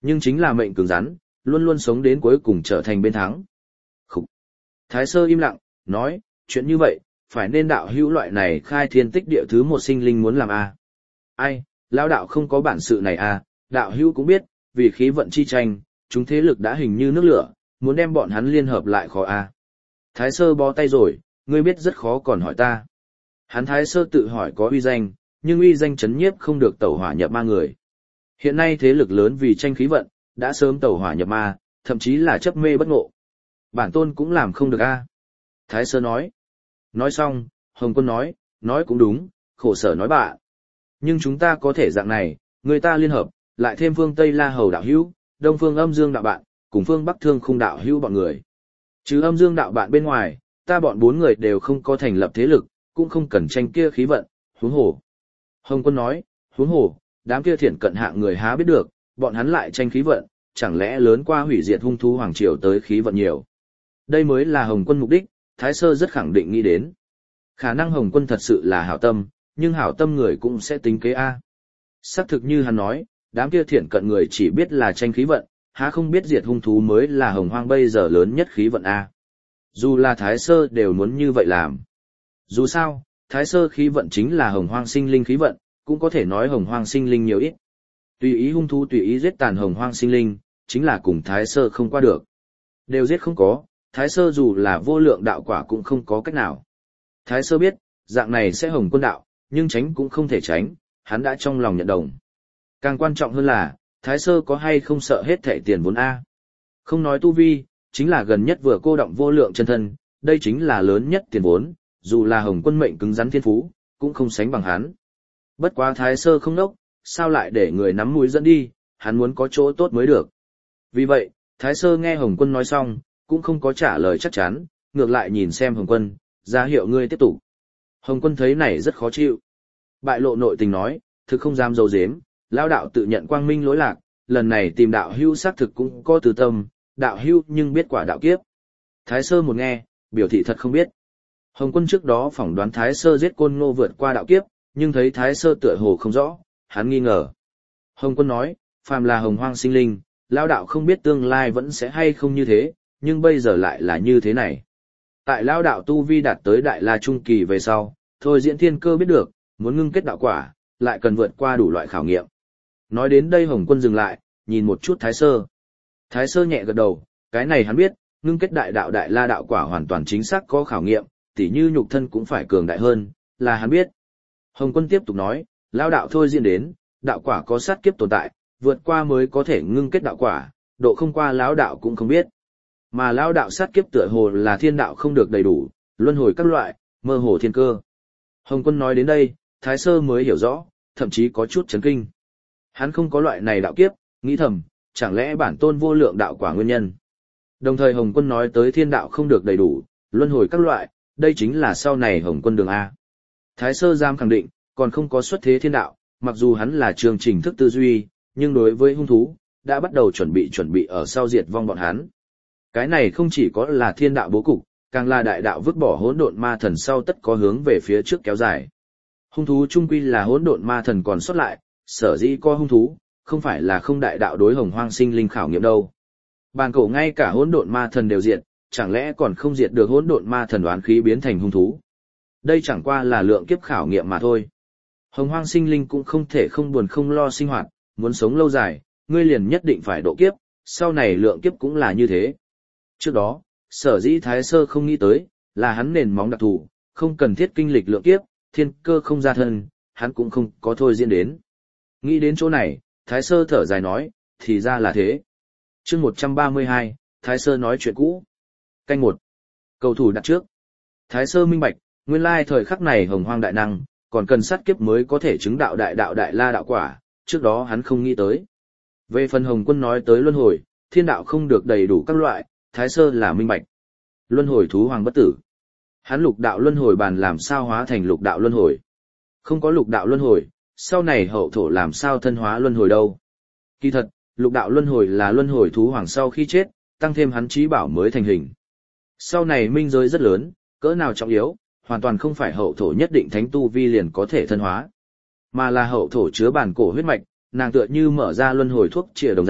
A: Nhưng chính là mệnh cứng rắn, luôn luôn sống đến cuối cùng trở thành bên thắng. Khúc. Thái Sơ im lặng, nói, chuyện như vậy, phải nên đạo hữu loại này khai thiên tích địa thứ một sinh linh muốn làm a à? Ai, lão đạo không có bản sự này à, đạo hữu cũng biết, vì khí vận chi tranh, chúng thế lực đã hình như nước lửa, muốn đem bọn hắn liên hợp lại khó a à? Thái Sơ bó tay rồi, ngươi biết rất khó còn hỏi ta. Hắn Thái Sơ tự hỏi có uy danh, nhưng uy danh chấn nhiếp không được tẩu hỏa nhập ma người. Hiện nay thế lực lớn vì tranh khí vận, đã sớm tẩu hỏa nhập ma, thậm chí là chấp mê bất ngộ. Bản tôn cũng làm không được a à? Thái Sơ nói. Nói xong, Hồng Quân nói, nói cũng đúng, khổ sở nói bạ. Nhưng chúng ta có thể dạng này, người ta liên hợp, lại thêm phương Tây La Hầu đạo hữu, Đông phương Âm Dương đạo bạn, cùng phương Bắc Thương Khung đạo hữu bọn người. Chứ Âm Dương đạo bạn bên ngoài, ta bọn bốn người đều không có thành lập thế lực, cũng không cần tranh kia khí vận, huống hồ. Hồng Quân nói, huống hồ, đám kia thiển cận hạng người há biết được, bọn hắn lại tranh khí vận, chẳng lẽ lớn qua hủy diệt hung thú hoàng triều tới khí vận nhiều. Đây mới là Hồng Quân mục đích, Thái Sơ rất khẳng định nghĩ đến. Khả năng Hồng Quân thật sự là hảo tâm, nhưng hảo tâm người cũng sẽ tính kế A. Xác thực như hắn nói, đám kia thiển cận người chỉ biết là tranh khí vận, há không biết diệt hung thú mới là hồng hoang bây giờ lớn nhất khí vận A. Dù là Thái Sơ đều muốn như vậy làm. Dù sao, Thái Sơ khí vận chính là hồng hoang sinh linh khí vận, cũng có thể nói hồng hoang sinh linh nhiều ít. Tùy ý hung thú tùy ý giết tàn hồng hoang sinh linh, chính là cùng Thái Sơ không qua được. Đều giết không có, Thái Sơ dù là vô lượng đạo quả cũng không có cách nào. Thái Sơ biết, dạng này sẽ Hồng Quân đạo, nhưng tránh cũng không thể tránh, hắn đã trong lòng nhận đồng. Càng quan trọng hơn là, Thái Sơ có hay không sợ hết thẻ tiền vốn A. Không nói tu vi, chính là gần nhất vừa cô động vô lượng chân thân, đây chính là lớn nhất tiền vốn, dù là Hồng Quân mệnh cứng rắn thiên phú, cũng không sánh bằng hắn. Bất quá Thái Sơ không nốc, sao lại để người nắm mũi dẫn đi, hắn muốn có chỗ tốt mới được. Vì vậy, Thái Sơ nghe Hồng Quân nói xong, cũng không có trả lời chắc chắn, ngược lại nhìn xem Hồng Quân, ra hiệu ngươi tiếp tục. Hồng Quân thấy này rất khó chịu. Bại lộ nội tình nói, thực không dám dấu dếm, lão đạo tự nhận quang minh lỗi lạc, lần này tìm đạo hưu xác thực cũng có từ tâm, đạo hưu nhưng biết quả đạo kiếp. Thái Sơ một nghe, biểu thị thật không biết. Hồng Quân trước đó phỏng đoán Thái Sơ giết Côn Ngô vượt qua đạo kiếp, nhưng thấy Thái Sơ tựa hồ không rõ, hắn nghi ngờ. Hồng Quân nói, phàm là hồng hoang sinh linh, lão đạo không biết tương lai vẫn sẽ hay không như thế, nhưng bây giờ lại là như thế này. Tại lão đạo tu vi đạt tới đại la trung kỳ về sau, thôi diễn thiên cơ biết được, muốn ngưng kết đạo quả, lại cần vượt qua đủ loại khảo nghiệm. Nói đến đây Hồng Quân dừng lại, nhìn một chút Thái Sơ. Thái Sơ nhẹ gật đầu, cái này hắn biết, ngưng kết đại đạo đại la đạo quả hoàn toàn chính xác có khảo nghiệm, tỉ như nhục thân cũng phải cường đại hơn, là hắn biết. Hồng Quân tiếp tục nói, lão đạo thôi diễn đến, đạo quả có sát kiếp tồn tại, vượt qua mới có thể ngưng kết đạo quả, độ không qua lão đạo cũng không biết. Mà lão đạo sát kiếp tựa hồ là thiên đạo không được đầy đủ, luân hồi các loại, mơ hồ thiên cơ. Hồng Quân nói đến đây, Thái Sơ mới hiểu rõ, thậm chí có chút chấn kinh. Hắn không có loại này đạo kiếp, nghĩ thầm, chẳng lẽ bản tôn vô lượng đạo quả nguyên nhân. Đồng thời Hồng Quân nói tới thiên đạo không được đầy đủ, luân hồi các loại, đây chính là sau này Hồng Quân đường A. Thái Sơ giam khẳng định, còn không có xuất thế thiên đạo, mặc dù hắn là chương trình thức tư duy, nhưng đối với hung thú, đã bắt đầu chuẩn bị chuẩn bị ở sau diệt vong bọn hắn. Cái này không chỉ có là thiên đạo bố cục, càng là đại đạo vứt bỏ hỗn độn ma thần sau tất có hướng về phía trước kéo dài. Hung thú trung quy là hỗn độn ma thần còn xuất lại, sở dĩ có hung thú, không phải là không đại đạo đối hồng hoang sinh linh khảo nghiệm đâu. Bàn cổ ngay cả hỗn độn ma thần đều diệt, chẳng lẽ còn không diệt được hỗn độn ma thần oán khí biến thành hung thú. Đây chẳng qua là lượng kiếp khảo nghiệm mà thôi. Hồng hoang sinh linh cũng không thể không buồn không lo sinh hoạt, muốn sống lâu dài, ngươi liền nhất định phải độ kiếp, sau này lượng kiếp cũng là như thế. Trước đó, sở dĩ Thái Sơ không nghĩ tới, là hắn nền móng đặc thù, không cần thiết kinh lịch lượng kiếp, thiên cơ không ra thân, hắn cũng không có thôi diễn đến. Nghĩ đến chỗ này, Thái Sơ thở dài nói, thì ra là thế. Chương một trăm ba mươi hai, Thái Sơ nói chuyện cũ. Canh một. Cầu thủ đặt trước. Thái Sơ minh bạch, nguyên lai thời khắc này hồng hoang đại năng, còn cần sát kiếp mới có thể chứng đạo đại đạo đại la đạo quả, trước đó hắn không nghĩ tới. Về phần Hồng Quân nói tới luân hồi, thiên đạo không được đầy đủ các loại, Thái Sơ là minh bạch. Luân hồi thú hoàng bất tử. Hắn lục đạo luân hồi bàn làm sao hóa thành lục đạo luân hồi. Không có lục đạo luân hồi, sau này hậu thổ làm sao thân hóa luân hồi đâu. Kỳ thật, lục đạo luân hồi là luân hồi thú hoàng sau khi chết, tăng thêm hắn trí bảo mới thành hình. Sau này minh giới rất lớn, cỡ nào trọng yếu, hoàn toàn không phải hậu thổ nhất định thánh tu vi liền có thể thân hóa. Mà là hậu thổ chứa bản cổ huyết mạch, nàng tựa như mở ra luân hồi thuốc chìa đồng dạng,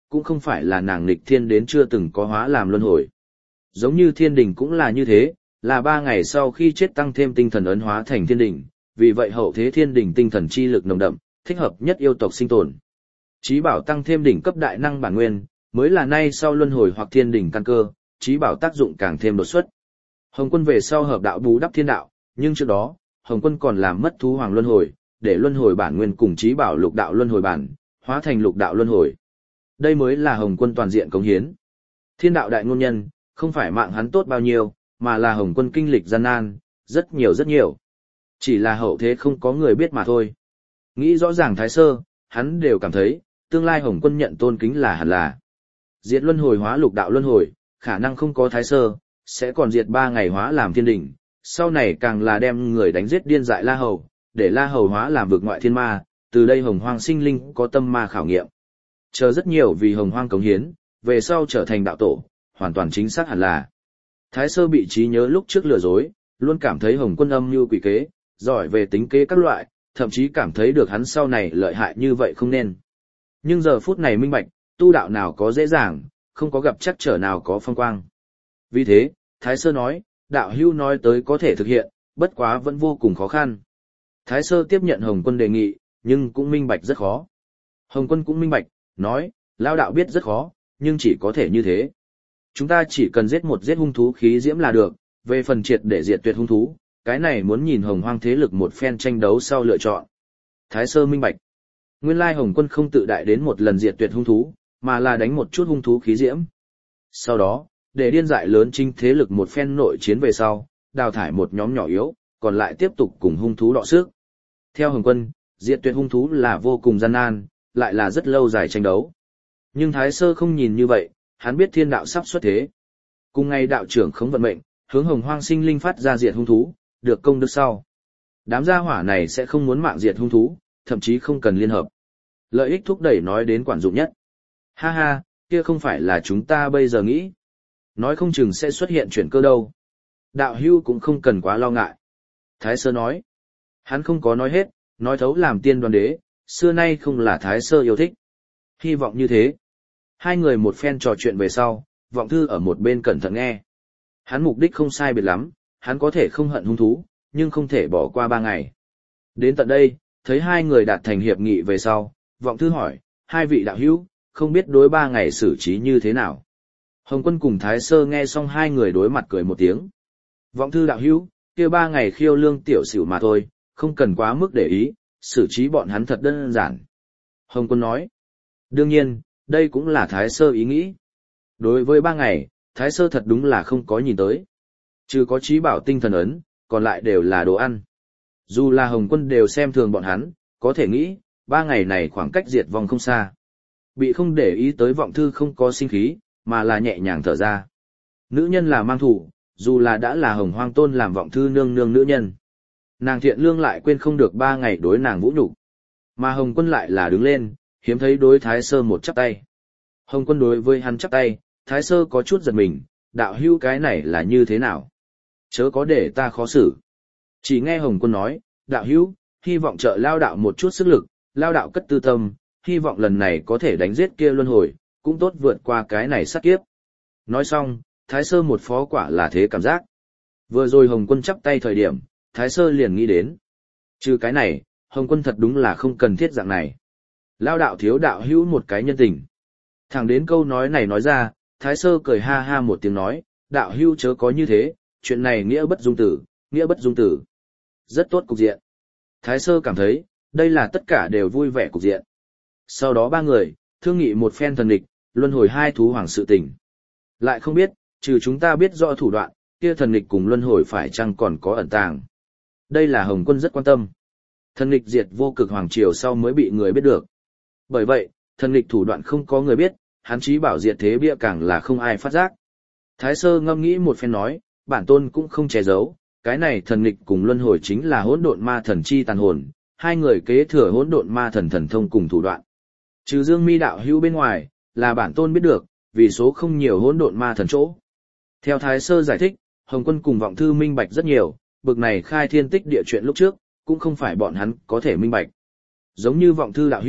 A: cũng không phải là nàng nghịch thiên đến chưa từng có hóa làm luân hồi. Giống như thiên đình cũng là như thế, là ba ngày sau khi chết tăng thêm tinh thần ấn hóa thành thiên đình, vì vậy hậu thế thiên đình tinh thần chi lực nồng đậm, thích hợp nhất yêu tộc sinh tồn. Chí bảo tăng thêm đỉnh cấp đại năng bản nguyên, mới là nay sau luân hồi hoặc thiên đình căn cơ, chí bảo tác dụng càng thêm đột xuất. Hồng Quân về sau hợp đạo bù đắp thiên đạo, nhưng trước đó, Hồng Quân còn làm mất thú hoàng luân hồi, để luân hồi bản nguyên cùng chí bảo lục đạo luân hồi bản, hóa thành lục đạo luân hồi. Đây mới là Hồng Quân toàn diện cống hiến. Thiên đạo đại ngôn nhân, không phải mạng hắn tốt bao nhiêu, mà là Hồng Quân kinh lịch gian nan, rất nhiều rất nhiều. Chỉ là hậu thế không có người biết mà thôi. Nghĩ rõ ràng Thái Sơ, hắn đều cảm thấy, tương lai Hồng Quân nhận tôn kính là hẳn là. Diệt luân hồi hóa lục đạo luân hồi, khả năng không có Thái Sơ, sẽ còn diệt ba ngày hóa làm thiên đỉnh, sau này càng là đem người đánh giết điên dại La Hầu, để La Hầu hóa làm vực ngoại thiên ma, từ đây Hồng Hoang sinh linh có tâm ma khảo nghiệm. Chờ rất nhiều vì Hồng Hoang cống hiến, về sau trở thành đạo tổ, hoàn toàn chính xác hẳn là. Thái Sơ bị trí nhớ lúc trước lừa dối, luôn cảm thấy Hồng Quân âm mưu quỷ kế, giỏi về tính kế các loại, thậm chí cảm thấy được hắn sau này lợi hại như vậy không nên. Nhưng giờ phút này minh bạch, tu đạo nào có dễ dàng, không có gặp chắc trở nào có phong quang. Vì thế, Thái Sơ nói, đạo hưu nói tới có thể thực hiện, bất quá vẫn vô cùng khó khăn. Thái Sơ tiếp nhận Hồng Quân đề nghị, nhưng cũng minh bạch rất khó. Hồng Quân cũng minh bạch, nói, lao đạo biết rất khó, nhưng chỉ có thể như thế. Chúng ta chỉ cần giết một giết hung thú khí diễm là được, về phần triệt để diệt tuyệt hung thú, cái này muốn nhìn Hồng Hoang thế lực một phen tranh đấu sau lựa chọn. Thái Sơ minh bạch. Nguyên lai Hồng Quân không tự đại đến một lần diệt tuyệt hung thú, mà là đánh một chút hung thú khí diễm. Sau đó, để điên dại lớn chinh thế lực một phen nội chiến về sau, đào thải một nhóm nhỏ yếu, còn lại tiếp tục cùng hung thú đọ sức. Theo Hồng Quân, diệt tuyệt hung thú là vô cùng gian nan, lại là rất lâu dài tranh đấu. Nhưng Thái Sơ không nhìn như vậy, hắn biết thiên đạo sắp xuất thế. Cùng ngày đạo trưởng khống vận mệnh, hướng Hồng Hoang sinh linh phát ra diệt hung thú, được công đức sau. Đám gia hỏa này sẽ không muốn mạng diệt hung thú, thậm chí không cần liên hợp. Lợi ích thúc đẩy nói đến quản dụng nhất. Ha ha, kia không phải là chúng ta bây giờ nghĩ. Nói không chừng sẽ xuất hiện chuyển cơ đâu. Đạo hưu cũng không cần quá lo ngại. Thái Sơ nói. Hắn không có nói hết, nói thấu làm tiên đoan đế, xưa nay không là Thái Sơ yêu thích. Hy vọng như thế. Hai người một phen trò chuyện về sau, Vọng Thư ở một bên cẩn thận nghe. Hắn mục đích không sai biệt lắm, hắn có thể không hận hung thú, nhưng không thể bỏ qua ba ngày. Đến tận đây, thấy hai người đạt thành hiệp nghị về sau, Vọng Thư hỏi, hai vị đạo hữu, không biết đối ba ngày xử trí như thế nào. Hồng Quân cùng Thái Sơ nghe xong hai người đối mặt cười một tiếng. Vọng Thư đạo hữu, kia ba ngày khiêu lương tiểu xỉu mà thôi, không cần quá mức để ý, xử trí bọn hắn thật đơn giản. Hồng Quân nói, đương nhiên, đây cũng là Thái Sơ ý nghĩ. Đối với ba ngày, Thái Sơ thật đúng là không có nhìn tới. Trừ có trí bảo tinh thần ấn, còn lại đều là đồ ăn. Dù là Hồng Quân đều xem thường bọn hắn, có thể nghĩ, ba ngày này khoảng cách diệt vong không xa. Bị không để ý tới Vọng Thư không có sinh khí, mà là nhẹ nhàng thở ra. Nữ nhân là mang thủ, dù là đã là Hồng Hoang tôn làm Vọng Thư nương nương nữ nhân. Nàng thiện lương lại quên không được ba ngày đối nàng vũ nhục. Mà Hồng Quân lại là đứng lên, hiếm thấy đối Thái Sơ một chắp tay. Hồng Quân đối với hắn chắp tay, Thái Sơ có chút giật mình, đạo hữu cái này là như thế nào? Chớ có để ta khó xử. Chỉ nghe Hồng Quân nói, đạo hữu, hy vọng trợ lao đạo một chút sức lực, lao đạo cất tư tâm, hy vọng lần này có thể đánh giết kia luân hồi, cũng tốt vượt qua cái này sát kiếp. Nói xong, Thái Sơ một phó quả là thế cảm giác. Vừa rồi Hồng Quân chắp tay thời điểm, Thái Sơ liền nghĩ đến. Trừ cái này, Hồng Quân thật đúng là không cần thiết dạng này. Lao đạo thiếu đạo hữu một cái nhân tình. Thẳng đến câu nói này nói ra, Thái Sơ cười ha ha một tiếng nói, đạo hữu chớ có như thế, chuyện này nghĩa bất dung tử, nghĩa bất dung tử. Rất tốt cục diện. Thái Sơ cảm thấy, đây là tất cả đều vui vẻ cục diện. Sau đó ba người, thương nghị một phen thần địch, luân hồi hai thú hoàng sự tình. Lại không biết, trừ chúng ta biết rõ thủ đoạn, kia thần địch cùng luân hồi phải chăng còn có ẩn tàng. Đây là Hồng Quân rất quan tâm. Thần địch diệt vô cực hoàng triều sau mới bị người biết được. Bởi vậy, thần địch thủ đoạn không có người biết, hắn chí bảo diệt thế bia càng là không ai phát giác. Thái Sơ ngâm nghĩ một phen nói, bản tôn cũng không che giấu, cái này thần địch cùng luân hồi chính là hỗn độn ma thần chi tàn hồn, hai người kế thừa hỗn độn ma thần thần thông cùng thủ đoạn. Trừ Dương Mi đạo hữu bên ngoài, là bản tôn biết được, vì số không nhiều hỗn độn ma thần chỗ. Theo Thái Sơ giải thích, Hồng Quân cùng Vọng Thư minh bạch rất nhiều, bực này khai thiên tích địa chuyện lúc trước, cũng không phải bọn hắn có thể minh bạch. Giống như Vọng Thư đạo hữu,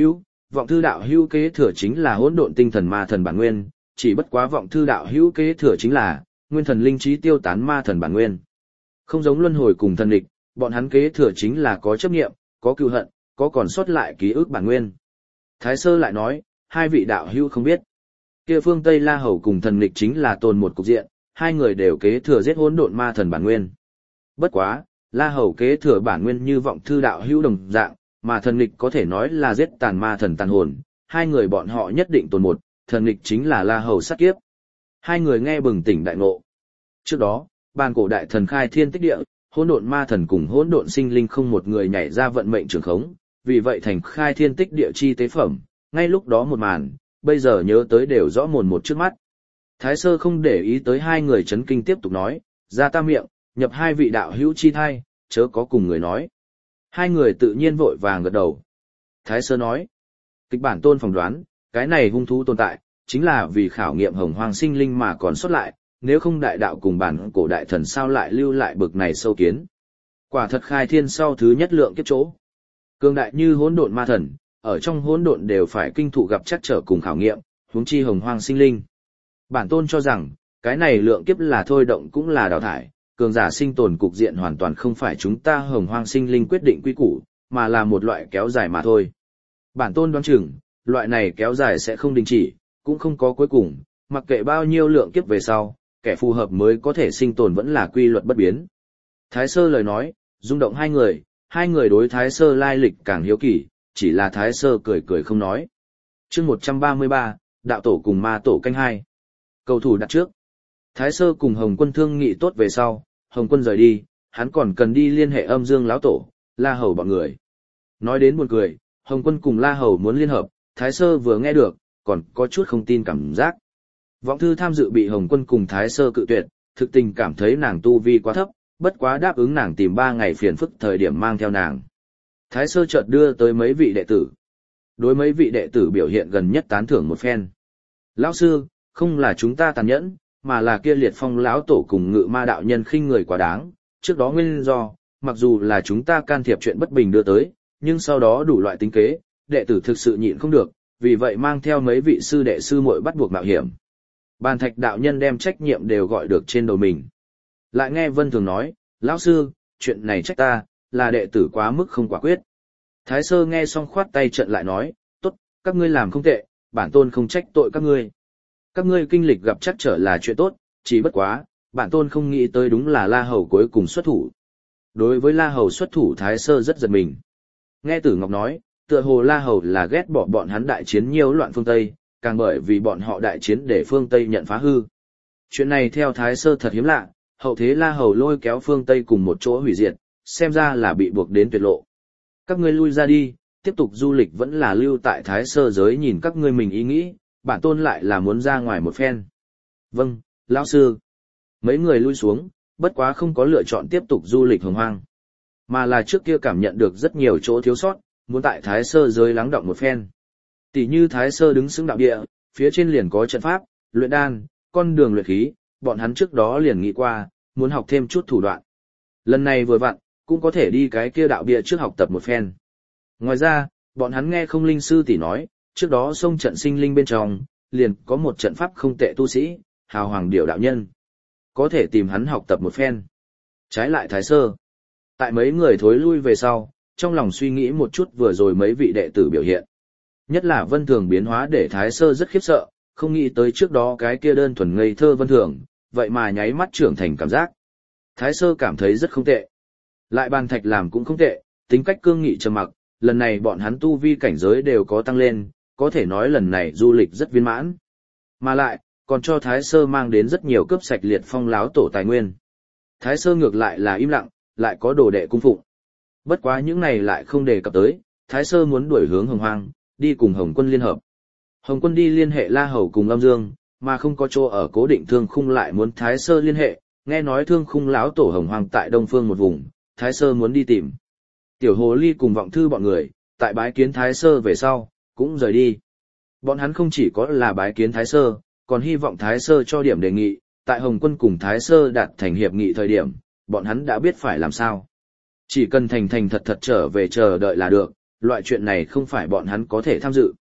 A: vọng thư đạo hữu kế thừa chính là hỗn độn tinh thần ma thần bản nguyên, chỉ bất quá vọng thư đạo hữu kế thừa chính là nguyên thần linh trí tiêu tán ma thần bản nguyên. Không giống luân hồi cùng thần địch, bọn hắn kế thừa chính là có chấp niệm, có cừu hận, có còn sót lại ký ức bản nguyên. Thái Sơ lại nói, hai vị đạo hữu không biết. Kia phương Tây La Hầu cùng thần địch chính là tồn một cục diện, hai người đều kế thừa giết hỗn độn ma thần bản nguyên. Bất quá, La Hầu kế thừa bản nguyên như vọng thư đạo hữu đồng dạng, mà thần địch có thể nói là giết tàn ma thần tàn hồn, hai người bọn họ nhất định tồn một, thần địch chính là La Hầu sát kiếp. Hai người nghe bừng tỉnh đại ngộ. Trước đó, bàn cổ đại thần khai thiên tích địa, hỗn độn ma thần cùng hỗn độn sinh linh không một người nhảy ra vận mệnh trường khống, vì vậy thành khai thiên tích địa chi tế phẩm, ngay lúc đó một màn, bây giờ nhớ tới đều rõ mồn một trước mắt. Thái Sơ không để ý tới hai người chấn kinh tiếp tục nói, ra ta miệng, nhập hai vị đạo hữu chi thai, chớ có cùng người nói. Hai người tự nhiên vội vàng gật đầu. Thái Sơ nói, kịch bản tôn phỏng đoán, cái này hung thú tồn tại, chính là vì khảo nghiệm hồng hoang sinh linh mà còn xuất lại, nếu không đại đạo cùng bản cổ đại thần sao lại lưu lại bực này sâu kiến. Quả thật khai thiên sau thứ nhất lượng kiếp chỗ. Cường đại như hỗn độn ma thần, ở trong hỗn độn đều phải kinh thụ gặp chắc trở cùng khảo nghiệm, huống chi hồng hoang sinh linh. Bản tôn cho rằng, cái này lượng kiếp là thôi động cũng là đào thải, cường giả sinh tồn cục diện hoàn toàn không phải chúng ta hồng hoang sinh linh quyết định quy củ, mà là một loại kéo dài mà thôi. Bản tôn đoán chừng, loại này kéo dài sẽ không đình chỉ, cũng không có cuối cùng, mặc kệ bao nhiêu lượng kiếp về sau, kẻ phù hợp mới có thể sinh tồn vẫn là quy luật bất biến. Thái Sơ lời nói, rung động hai người, hai người đối Thái Sơ lai lịch càng hiếu kỳ, chỉ là Thái Sơ cười cười không nói. Chương một trăm ba mươi ba, đạo tổ cùng ma tổ canh hai. Cầu thủ đặt trước. Thái Sơ cùng Hồng Quân thương nghị tốt về sau, Hồng Quân rời đi, hắn còn cần đi liên hệ Âm Dương lão tổ, La Hầu bọn người. Nói đến buồn cười, Hồng Quân cùng La Hầu muốn liên hợp, Thái Sơ vừa nghe được, còn có chút không tin cảm giác. Vọng thư tham dự bị Hồng Quân cùng Thái Sơ cự tuyệt, thực tình cảm thấy nàng tu vi quá thấp, bất quá đáp ứng nàng tìm ba ngày phiền phức thời điểm mang theo nàng. Thái Sơ chợt đưa tới mấy vị đệ tử. Đối mấy vị đệ tử biểu hiện gần nhất tán thưởng một phen. Lão sư, không là chúng ta tàn nhẫn, mà là kia liệt phong lão tổ cùng ngự ma đạo nhân khinh người quá đáng. Trước đó nguyên do, mặc dù là chúng ta can thiệp chuyện bất bình đưa tới, nhưng sau đó đủ loại tính kế, đệ tử thực sự nhịn không được, vì vậy mang theo mấy vị sư đệ sư muội bắt buộc mạo hiểm. Bàn thạch đạo nhân đem trách nhiệm đều gọi được trên đầu mình. Lại nghe Vân Thường nói, lão sư, chuyện này trách ta, là đệ tử quá mức không quả quyết. Thái Sơ nghe xong khoát tay trận lại nói, tốt, các ngươi làm không tệ, bản tôn không trách tội các ngươi. Các ngươi kinh lịch gặp chắc trở là chuyện tốt, chỉ bất quá, bản tôn không nghĩ tới đúng là La Hầu cuối cùng xuất thủ. Đối với La Hầu xuất thủ Thái Sơ rất giật mình. Nghe Tử Ngọc nói, tựa hồ La Hầu là ghét bỏ bọn hắn đại chiến nhiều loạn phương Tây, càng bởi vì bọn họ đại chiến để phương Tây nhận phá hư. Chuyện này theo Thái Sơ thật hiếm lạ, hậu thế La Hầu lôi kéo phương Tây cùng một chỗ hủy diệt, xem ra là bị buộc đến tuyệt lộ. Các ngươi lui ra đi, tiếp tục du lịch vẫn là lưu tại Thái Sơ giới nhìn các ngươi mình ý nghĩ, bản tôn lại là muốn ra ngoài một phen. Vâng, lão sư. Mấy người lui xuống, bất quá không có lựa chọn tiếp tục du lịch hồng hoang, mà là trước kia cảm nhận được rất nhiều chỗ thiếu sót, muốn tại Thái Sơ giới lắng động một phen. Tỷ như Thái Sơ đứng xứng đạo địa, phía trên liền có trận pháp, luyện đan, con đường luyện khí, bọn hắn trước đó liền nghĩ qua, muốn học thêm chút thủ đoạn. Lần này vừa vặn, cũng có thể đi cái kia đạo bia trước học tập một phen. Ngoài ra, bọn hắn nghe không linh sư tỷ nói, trước đó sông trận sinh linh bên trong, liền có một trận pháp không tệ tu sĩ, hào hoàng điểu đạo nhân. Có thể tìm hắn học tập một phen. Trái lại Thái Sơ. Tại mấy người thối lui về sau, trong lòng suy nghĩ một chút vừa rồi mấy vị đệ tử biểu hiện. Nhất là Vân Thường biến hóa để Thái Sơ rất khiếp sợ, không nghĩ tới trước đó cái kia đơn thuần ngây thơ Vân Thường, vậy mà nháy mắt trưởng thành cảm giác. Thái Sơ cảm thấy rất không tệ. Lại Bàn Thạch làm cũng không tệ, tính cách cương nghị trầm mặc, lần này bọn hắn tu vi cảnh giới đều có tăng lên, có thể nói lần này du lịch rất viên mãn. Mà lại, còn cho Thái Sơ mang đến rất nhiều cướp sạch liệt phong láo tổ tài nguyên. Thái Sơ ngược lại là im lặng, lại có đồ đệ cung phụng. Bất quá những này lại không đề cập tới, Thái Sơ muốn đuổi hướng Hồng Hoang, đi cùng Hồng Quân liên hợp. Hồng Quân đi liên hệ La Hầu cùng Âm Dương, mà không có chỗ ở cố định Thương Khung lại muốn Thái Sơ liên hệ, nghe nói Thương Khung lão tổ Hồng Hoang tại Đông Phương một vùng, Thái Sơ muốn đi tìm. Tiểu Hồ Ly cùng Vọng Thư bọn người, tại bái kiến Thái Sơ về sau, cũng rời đi. Bọn hắn không chỉ có là bái kiến Thái Sơ, còn hy vọng Thái Sơ cho điểm đề nghị, tại Hồng Quân cùng Thái Sơ đạt thành hiệp nghị thời điểm, bọn hắn đã biết phải làm sao. Chỉ cần thành thành thật thật trở về chờ đợi là được, loại chuyện này không phải bọn hắn có thể tham dự.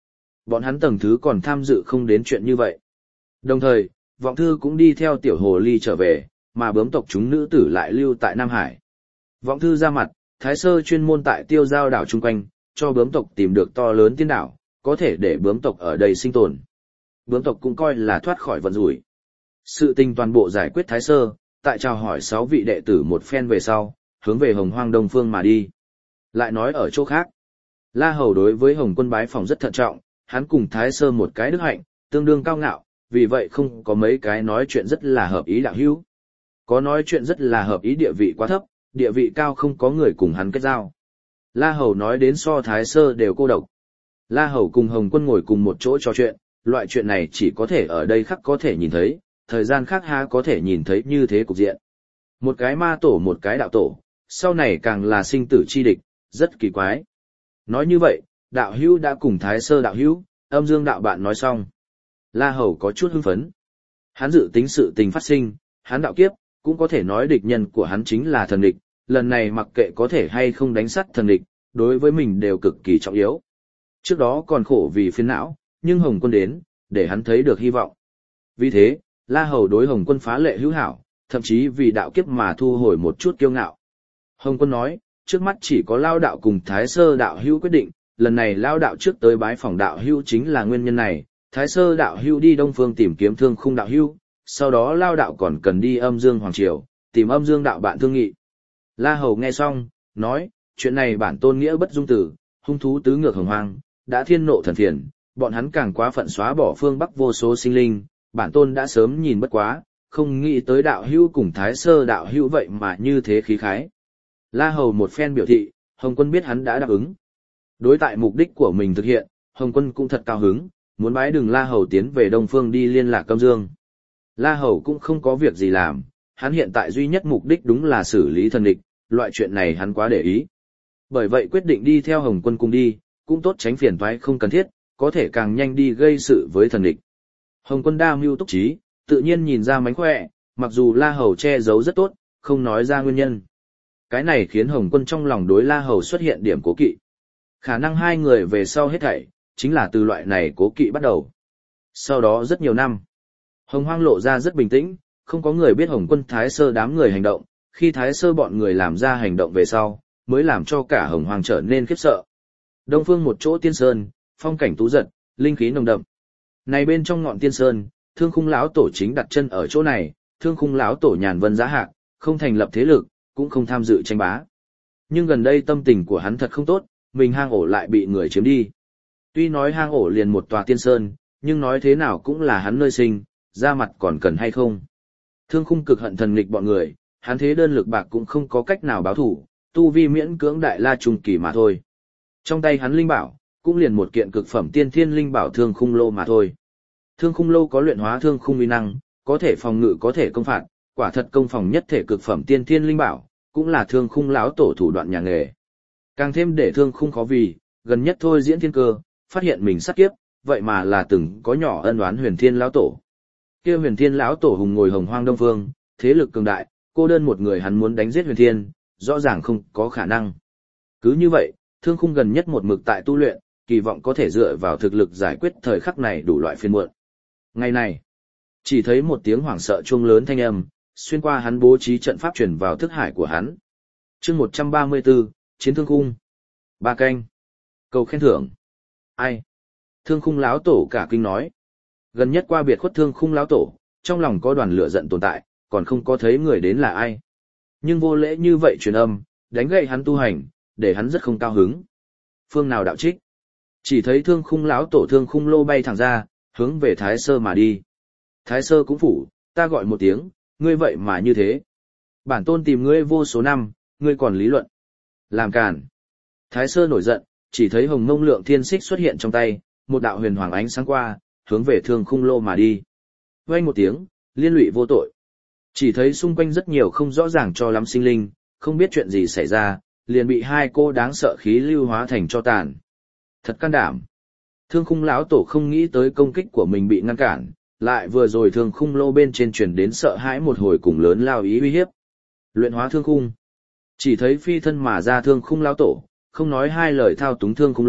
A: Bọn hắn tầng thứ còn tham dự không đến chuyện như vậy. Đồng thời, vọng thư cũng đi theo tiểu hồ ly trở về, mà bướm tộc chúng nữ tử lại lưu tại Nam Hải. Vọng thư ra mặt, Thái Sơ chuyên môn tại tiêu giao đảo chung quanh, cho bướm tộc tìm được to lớn tiên đảo, có thể để bướm tộc ở đây sinh tồn. Bướm tộc cũng coi là thoát khỏi vận rủi. Sự tình toàn bộ giải quyết Thái Sơ, tại chào hỏi sáu vị đệ tử một phen về sau, hướng về Hồng Hoang Đông Phương mà đi. Lại nói ở chỗ khác, La Hầu đối với Hồng Quân bái phòng rất thận trọng, hắn cùng Thái Sơ một cái đức hạnh, tương đương cao ngạo, vì vậy không có mấy cái nói chuyện rất là hợp ý đạo hữu. Có nói chuyện rất là hợp ý địa vị quá thấp, địa vị cao không có người cùng hắn kết giao. La Hầu nói đến so Thái Sơ đều cô độc. La Hầu cùng Hồng Quân ngồi cùng một chỗ trò chuyện, loại chuyện này chỉ có thể ở đây khắc có thể nhìn thấy, thời gian khác há có thể nhìn thấy như thế cục diện. Một cái ma tổ một cái đạo tổ, sau này càng là sinh tử chi địch, rất kỳ quái. Nói như vậy, đạo hữu đã cùng Thái Sơ đạo hữu, âm dương đạo bạn nói xong. La Hầu có chút hưng phấn. Hắn dự tính sự tình phát sinh, hắn đạo kiếp, cũng có thể nói địch nhân của hắn chính là thần địch, lần này mặc kệ có thể hay không đánh sắt thần địch, đối với mình đều cực kỳ trọng yếu. Trước đó còn khổ vì phiền não, nhưng Hồng Quân đến, để hắn thấy được hy vọng. Vì thế, La Hầu đối Hồng Quân phá lệ hữu hảo, thậm chí vì đạo kiếp mà thu hồi một chút kiêu ngạo. Hồng Quân nói, trước mắt chỉ có Lao đạo cùng Thái Sơ đạo hữu quyết định, lần này Lao đạo trước tới bái phỏng đạo hữu chính là nguyên nhân này, Thái Sơ đạo hữu đi Đông Phương tìm kiếm Thương Khung đạo hữu, sau đó Lao đạo còn cần đi Âm Dương Hoàng Triều, tìm Âm Dương đạo bạn thương nghị. La Hầu nghe xong, nói, chuyện này bản tôn nghĩa bất dung tử, hung thú tứ ngược hồng hoang, đã thiên nộ thần phiền, bọn hắn càng quá phận xóa bỏ phương Bắc vô số sinh linh, bản tôn đã sớm nhìn bất quá, không nghĩ tới đạo hữu cùng Thái Sơ đạo hữu vậy mà như thế khí khái. La Hầu một phen biểu thị, Hồng Quân biết hắn đã đáp ứng. Đối tại mục đích của mình thực hiện, Hồng Quân cũng thật cao hứng, muốn bái đường La Hầu tiến về Đông Phương đi liên lạc Âm Dương. La Hầu cũng không có việc gì làm, hắn hiện tại duy nhất mục đích đúng là xử lý thần địch, loại chuyện này hắn quá để ý. Bởi vậy quyết định đi theo Hồng Quân cùng đi, cũng tốt tránh phiền toái không cần thiết, có thể càng nhanh đi gây sự với thần địch. Hồng Quân đa mưu túc trí, tự nhiên nhìn ra mánh khỏe, mặc dù La Hầu che giấu rất tốt, không nói ra nguyên nhân. Cái này khiến Hồng Quân trong lòng đối La Hầu xuất hiện điểm cố kỵ. Khả năng hai người về sau hết thảy, chính là từ loại này cố kỵ bắt đầu. Sau đó rất nhiều năm, Hồng Hoang lộ ra rất bình tĩnh, không có người biết Hồng Quân Thái Sơ đám người hành động, khi Thái Sơ bọn người làm ra hành động về sau, mới làm cho cả Hồng Hoang trở nên khiếp sợ. Đông phương một chỗ tiên sơn, phong cảnh tú dật, linh khí nồng đậm. Này bên trong ngọn tiên sơn, Thương Khung lão tổ chính đặt chân ở chỗ này, Thương Khung lão tổ nhàn vân giá hạc, không thành lập thế lực, cũng không tham dự tranh bá. Nhưng gần đây tâm tình của hắn thật không tốt, mình hang ổ lại bị người chiếm đi. Tuy nói hang ổ liền một tòa tiên sơn, nhưng nói thế nào cũng là hắn nơi sinh, ra mặt còn cần hay không. Thương Khung cực hận thần nghịch bọn người, hắn thế đơn lực bạc cũng không có cách nào báo thủ, tu vi miễn cưỡng đại la trung kỳ mà thôi. Trong tay hắn linh bảo, cũng liền một kiện cực phẩm tiên thiên linh bảo Thương Khung lô mà thôi. Thương Khung lô có luyện hóa thương khung uy năng, có thể phòng ngự có thể công phạt, quả thật công phòng nhất thể cực phẩm tiên thiên linh bảo, cũng là Thương Khung lão tổ thủ đoạn nhà nghề. Càng thêm để Thương Khung khó vì, gần nhất thôi diễn thiên cơ, phát hiện mình sát kiếp, vậy mà là từng có nhỏ ân oán Huyền Thiên lão tổ. Kia Huyền Thiên lão tổ hùng ngồi Hồng Hoang Đông Phương, thế lực cường đại, cô đơn một người hắn muốn đánh giết Huyền Thiên, rõ ràng không có khả năng. Cứ như vậy, Thương Khung gần nhất một mực tại tu luyện, kỳ vọng có thể dựa vào thực lực giải quyết thời khắc này đủ loại phiền muộn. Ngày này, chỉ thấy một tiếng hoảng sợ chuông lớn thanh âm, xuyên qua hắn bố trí trận pháp truyền vào thức hải của hắn. Chương một trăm ba mươi tư, Chiến Thương Khung. Ba canh. Cầu khen thưởng. Ai? Thương Khung lão tổ cả kinh nói. Gần nhất qua biệt khuất Thương Khung lão tổ, trong lòng có đoàn lửa giận tồn tại, còn không có thấy người đến là ai. Nhưng vô lễ như vậy truyền âm, đánh gậy hắn tu hành, để hắn rất không cao hứng. Phương nào đạo trích? Chỉ thấy Thương Khung lão tổ Thương Khung lô bay thẳng ra, hướng về Thái Sơ mà đi. Thái Sơ cũng phủ, ta gọi một tiếng, ngươi vậy mà như thế. Bản tôn tìm ngươi vô số năm, ngươi còn lý luận. Làm càn. Thái Sơ nổi giận, chỉ thấy hồng mông lượng thiên xích xuất hiện trong tay, một đạo huyền hoàng ánh sáng qua, hướng về Thương Khung lô mà đi. Vang một tiếng, liên lụy vô tội. Chỉ thấy xung quanh rất nhiều không rõ ràng cho lắm sinh linh, không biết chuyện gì xảy ra, liền bị hai cô đáng sợ khí lưu hóa thành cho tàn. Thật can đảm. Thương Khung lão tổ không nghĩ tới công kích của mình bị ngăn cản, lại vừa rồi Thương Khung lô bên trên truyền đến sợ hãi một hồi cùng lớn lao ý uy hiếp. Luyện hóa Thương Khung. Chỉ thấy phi thân mà ra Thương Khung lão tổ, không nói hai lời thao túng Thương Khung lô,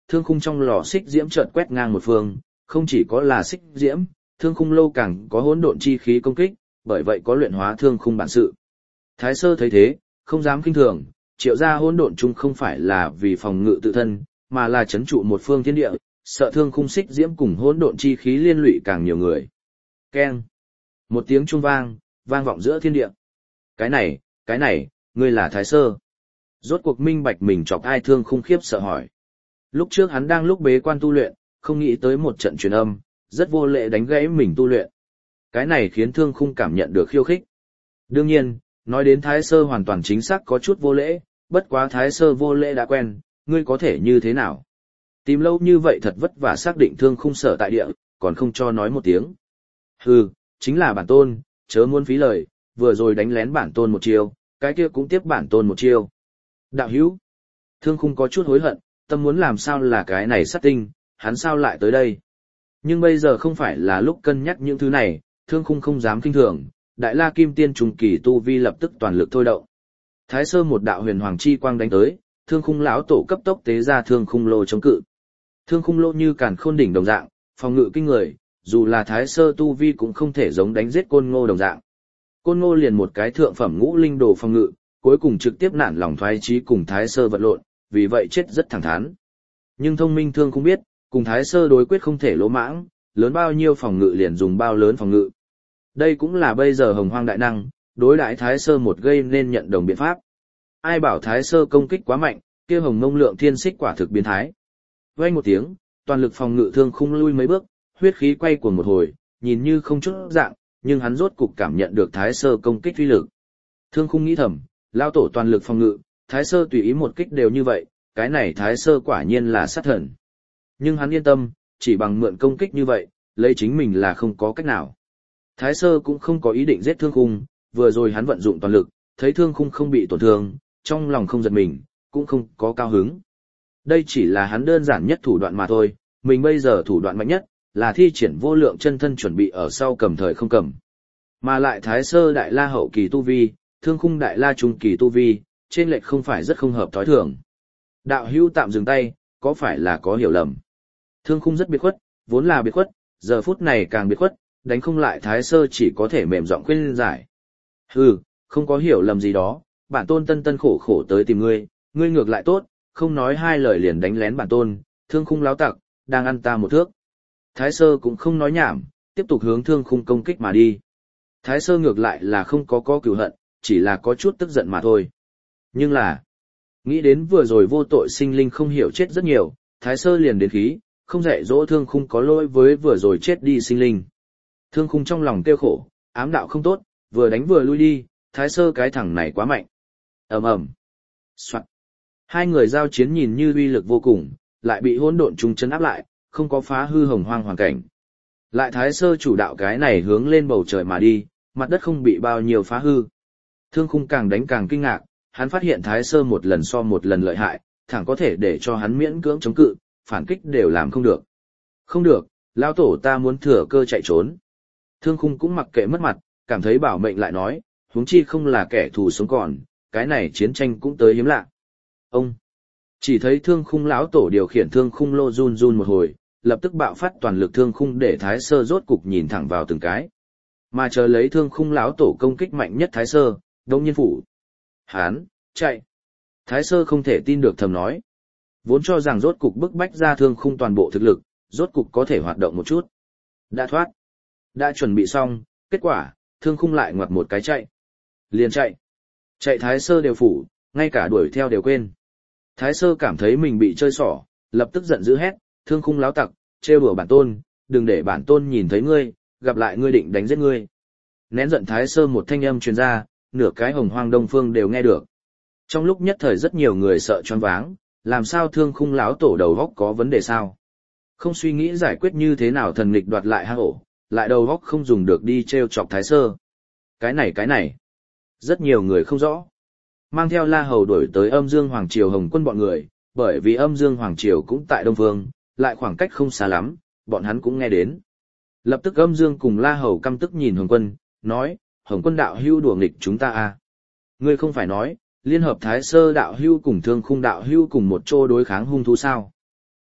A: thương khung trong lò xích diễm chợt quét ngang một phương, không chỉ có là xích diễm, thương khung lâu càng có hỗn độn chi khí công kích, bởi vậy có luyện hóa thương khung bản sự. Thái Sơ thấy thế, không dám kinh thường, triệu ra hỗn độn chung không phải là vì phòng ngự tự thân, mà là chấn trụ một phương thiên địa, sợ thương khung xích diễm cùng hỗn độn chi khí liên lụy càng nhiều người. Keng. Một tiếng chuông vang, vang vọng giữa thiên địa. Cái này, cái này, ngươi là Thái Sơ. Rốt cuộc minh bạch mình chọc ai thương khung khiếp sợ hỏi. Lúc trước hắn đang lúc bế quan tu luyện, không nghĩ tới một trận truyền âm, rất vô lễ đánh gãy mình tu luyện. Cái này khiến thương khung cảm nhận được khiêu khích. Đương nhiên, nói đến Thái Sơ hoàn toàn chính xác có chút vô lễ, bất quá Thái Sơ vô lễ đã quen, ngươi có thể như thế nào? Tìm lâu như vậy thật vất vả xác định thương khung sở tại địa, còn không cho nói một tiếng. Hừ, chính là bản tôn, chớ muốn phí lời, vừa rồi đánh lén bản tôn một chiêu, cái kia cũng tiếp bản tôn một chiêu. Đạo hữu, thương khung có chút hối hận, tâm muốn làm sao là cái này sát tinh, hắn sao lại tới đây. Nhưng bây giờ không phải là lúc cân nhắc những thứ này, thương khung không dám kinh thường, đại la kim tiên trùng kỳ tu vi lập tức toàn lực thôi động. Thái Sơ một đạo huyền hoàng chi quang đánh tới, thương khung lão tổ cấp tốc tế ra thương khung lô chống cự. Thương khung lô như càn khôn đỉnh đồng dạng, phòng ngự kinh người, dù là Thái Sơ tu vi cũng không thể giống đánh giết Côn Ngô đồng dạng. Côn Ngô liền một cái thượng phẩm ngũ linh đồ phòng ngự, cuối cùng trực tiếp nản lòng thoái chí cùng Thái Sơ vật lộn, vì vậy chết rất thẳng thắn. Nhưng thông minh thương không biết, cùng Thái Sơ đối quyết không thể lỗ mãng, lớn bao nhiêu phòng ngự liền dùng bao lớn phòng ngự. Đây cũng là bây giờ Hồng Hoang đại năng, đối đãi Thái Sơ một gây nên nhận đồng biện pháp. Ai bảo Thái Sơ công kích quá mạnh, kia Hồng Mông Lượng Thiên Xích quả thực biến thái. Vang một tiếng, toàn lực phòng ngự thương khung lui mấy bước, huyết khí quay cuồng một hồi, nhìn như không chút dạng, nhưng hắn rốt cục cảm nhận được Thái Sơ công kích uy lực. Thương khung nghĩ thầm, lao tổ toàn lực phòng ngự, Thái Sơ tùy ý một kích đều như vậy, cái này Thái Sơ quả nhiên là sát thần. Nhưng hắn yên tâm, chỉ bằng mượn công kích như vậy, lấy chính mình là không có cách nào. Thái Sơ cũng không có ý định giết thương khung, vừa rồi hắn vận dụng toàn lực, thấy thương khung không bị tổn thương, trong lòng không giật mình, cũng không có cao hứng. Đây chỉ là hắn đơn giản nhất thủ đoạn mà thôi, mình bây giờ thủ đoạn mạnh nhất, là thi triển vô lượng chân thân chuẩn bị ở sau cầm thời không cầm. Mà lại Thái Sơ đại la hậu kỳ tu vi, thương khung đại la trung kỳ tu vi, trên lệch không phải rất không hợp thói thường. Đạo hữu tạm dừng tay, có phải là có hiểu lầm? Thương khung rất biệt khuất, vốn là biệt khuất, giờ phút này càng biệt khuất, đánh không lại Thái Sơ chỉ có thể mềm giọng khuyên giải. Hừ, không có hiểu lầm gì đó, bản tôn tân tân khổ khổ tới tìm ngươi, ngươi ngược lại tốt, không nói hai lời liền đánh lén bản tôn, thương khung láo tặc, đang ăn ta một thước. Thái Sơ cũng không nói nhảm, tiếp tục hướng thương khung công kích mà đi. Thái Sơ ngược lại là không có có cừu hận, chỉ là có chút tức giận mà thôi. Nhưng là, nghĩ đến vừa rồi vô tội sinh linh không hiểu chết rất nhiều, Thái Sơ liền đến khí, không dạy dỗ thương khung có lỗi với vừa rồi chết đi sinh linh. Thương khung trong lòng tiêu khổ, ám đạo không tốt, vừa đánh vừa lui đi, Thái Sơ cái thằng này quá mạnh. ầm ầm, soạt. Hai người giao chiến nhìn như uy lực vô cùng, lại bị hỗn độn trùng chấn áp lại, không có phá hư hồng hoang hoàn cảnh. Lại Thái Sơ chủ đạo cái này hướng lên bầu trời mà đi, mặt đất không bị bao nhiêu phá hư. Thương khung càng đánh càng kinh ngạc, hắn phát hiện Thái Sơ một lần so một lần lợi hại, thẳng có thể để cho hắn miễn cưỡng chống cự, phản kích đều làm không được. Không được, lão tổ ta muốn thừa cơ chạy trốn. Thương khung cũng mặc kệ mất mặt, cảm thấy bảo mệnh lại nói, huống chi không là kẻ thù sống còn, cái này chiến tranh cũng tới hiếm lạ. Ông chỉ thấy thương khung lão tổ điều khiển thương khung lô run run một hồi, lập tức bạo phát toàn lực thương khung để Thái Sơ rốt cục nhìn thẳng vào từng cái. Mà chờ lấy thương khung lão tổ công kích mạnh nhất Thái Sơ, đông nhiên phủ. Hán, chạy. Thái Sơ không thể tin được thầm nói. Vốn cho rằng rốt cục bức bách ra thương khung toàn bộ thực lực, rốt cục có thể hoạt động một chút. Đã thoát. Đã chuẩn bị xong, kết quả, thương khung lại ngoặt một cái chạy. Liền chạy. Chạy Thái Sơ đều phủ, ngay cả đuổi theo đều quên. Thái Sơ cảm thấy mình bị chơi xỏ, lập tức giận dữ hét, thương khung láo tặc, trêu đùa bản tôn, đừng để bản tôn nhìn thấy ngươi, gặp lại ngươi định đánh giết ngươi. Nén giận Thái Sơ một thanh âm truyền ra, nửa cái hồng hoang đông phương đều nghe được. Trong lúc nhất thời rất nhiều người sợ choáng váng, làm sao thương khung láo tổ đầu góc có vấn đề sao? Không suy nghĩ giải quyết như thế nào thần nghịch đoạt lại hang ổ, lại đầu góc không dùng được đi trêu chọc Thái Sơ. Cái này cái này, rất nhiều người không rõ. Mang theo La Hầu đuổi tới Âm Dương Hoàng Triều Hồng Quân bọn người, bởi vì Âm Dương Hoàng Triều cũng tại Đông Phương, lại khoảng cách không xa lắm, bọn hắn cũng nghe đến. Lập tức Âm Dương cùng La Hầu căm tức nhìn Hồng Quân, nói, Hồng Quân đạo hưu đùa nghịch chúng ta à. Ngươi không phải nói, liên hợp Thái Sơ đạo hưu cùng Thương Khung đạo hưu cùng một chỗ đối kháng hung thú sao.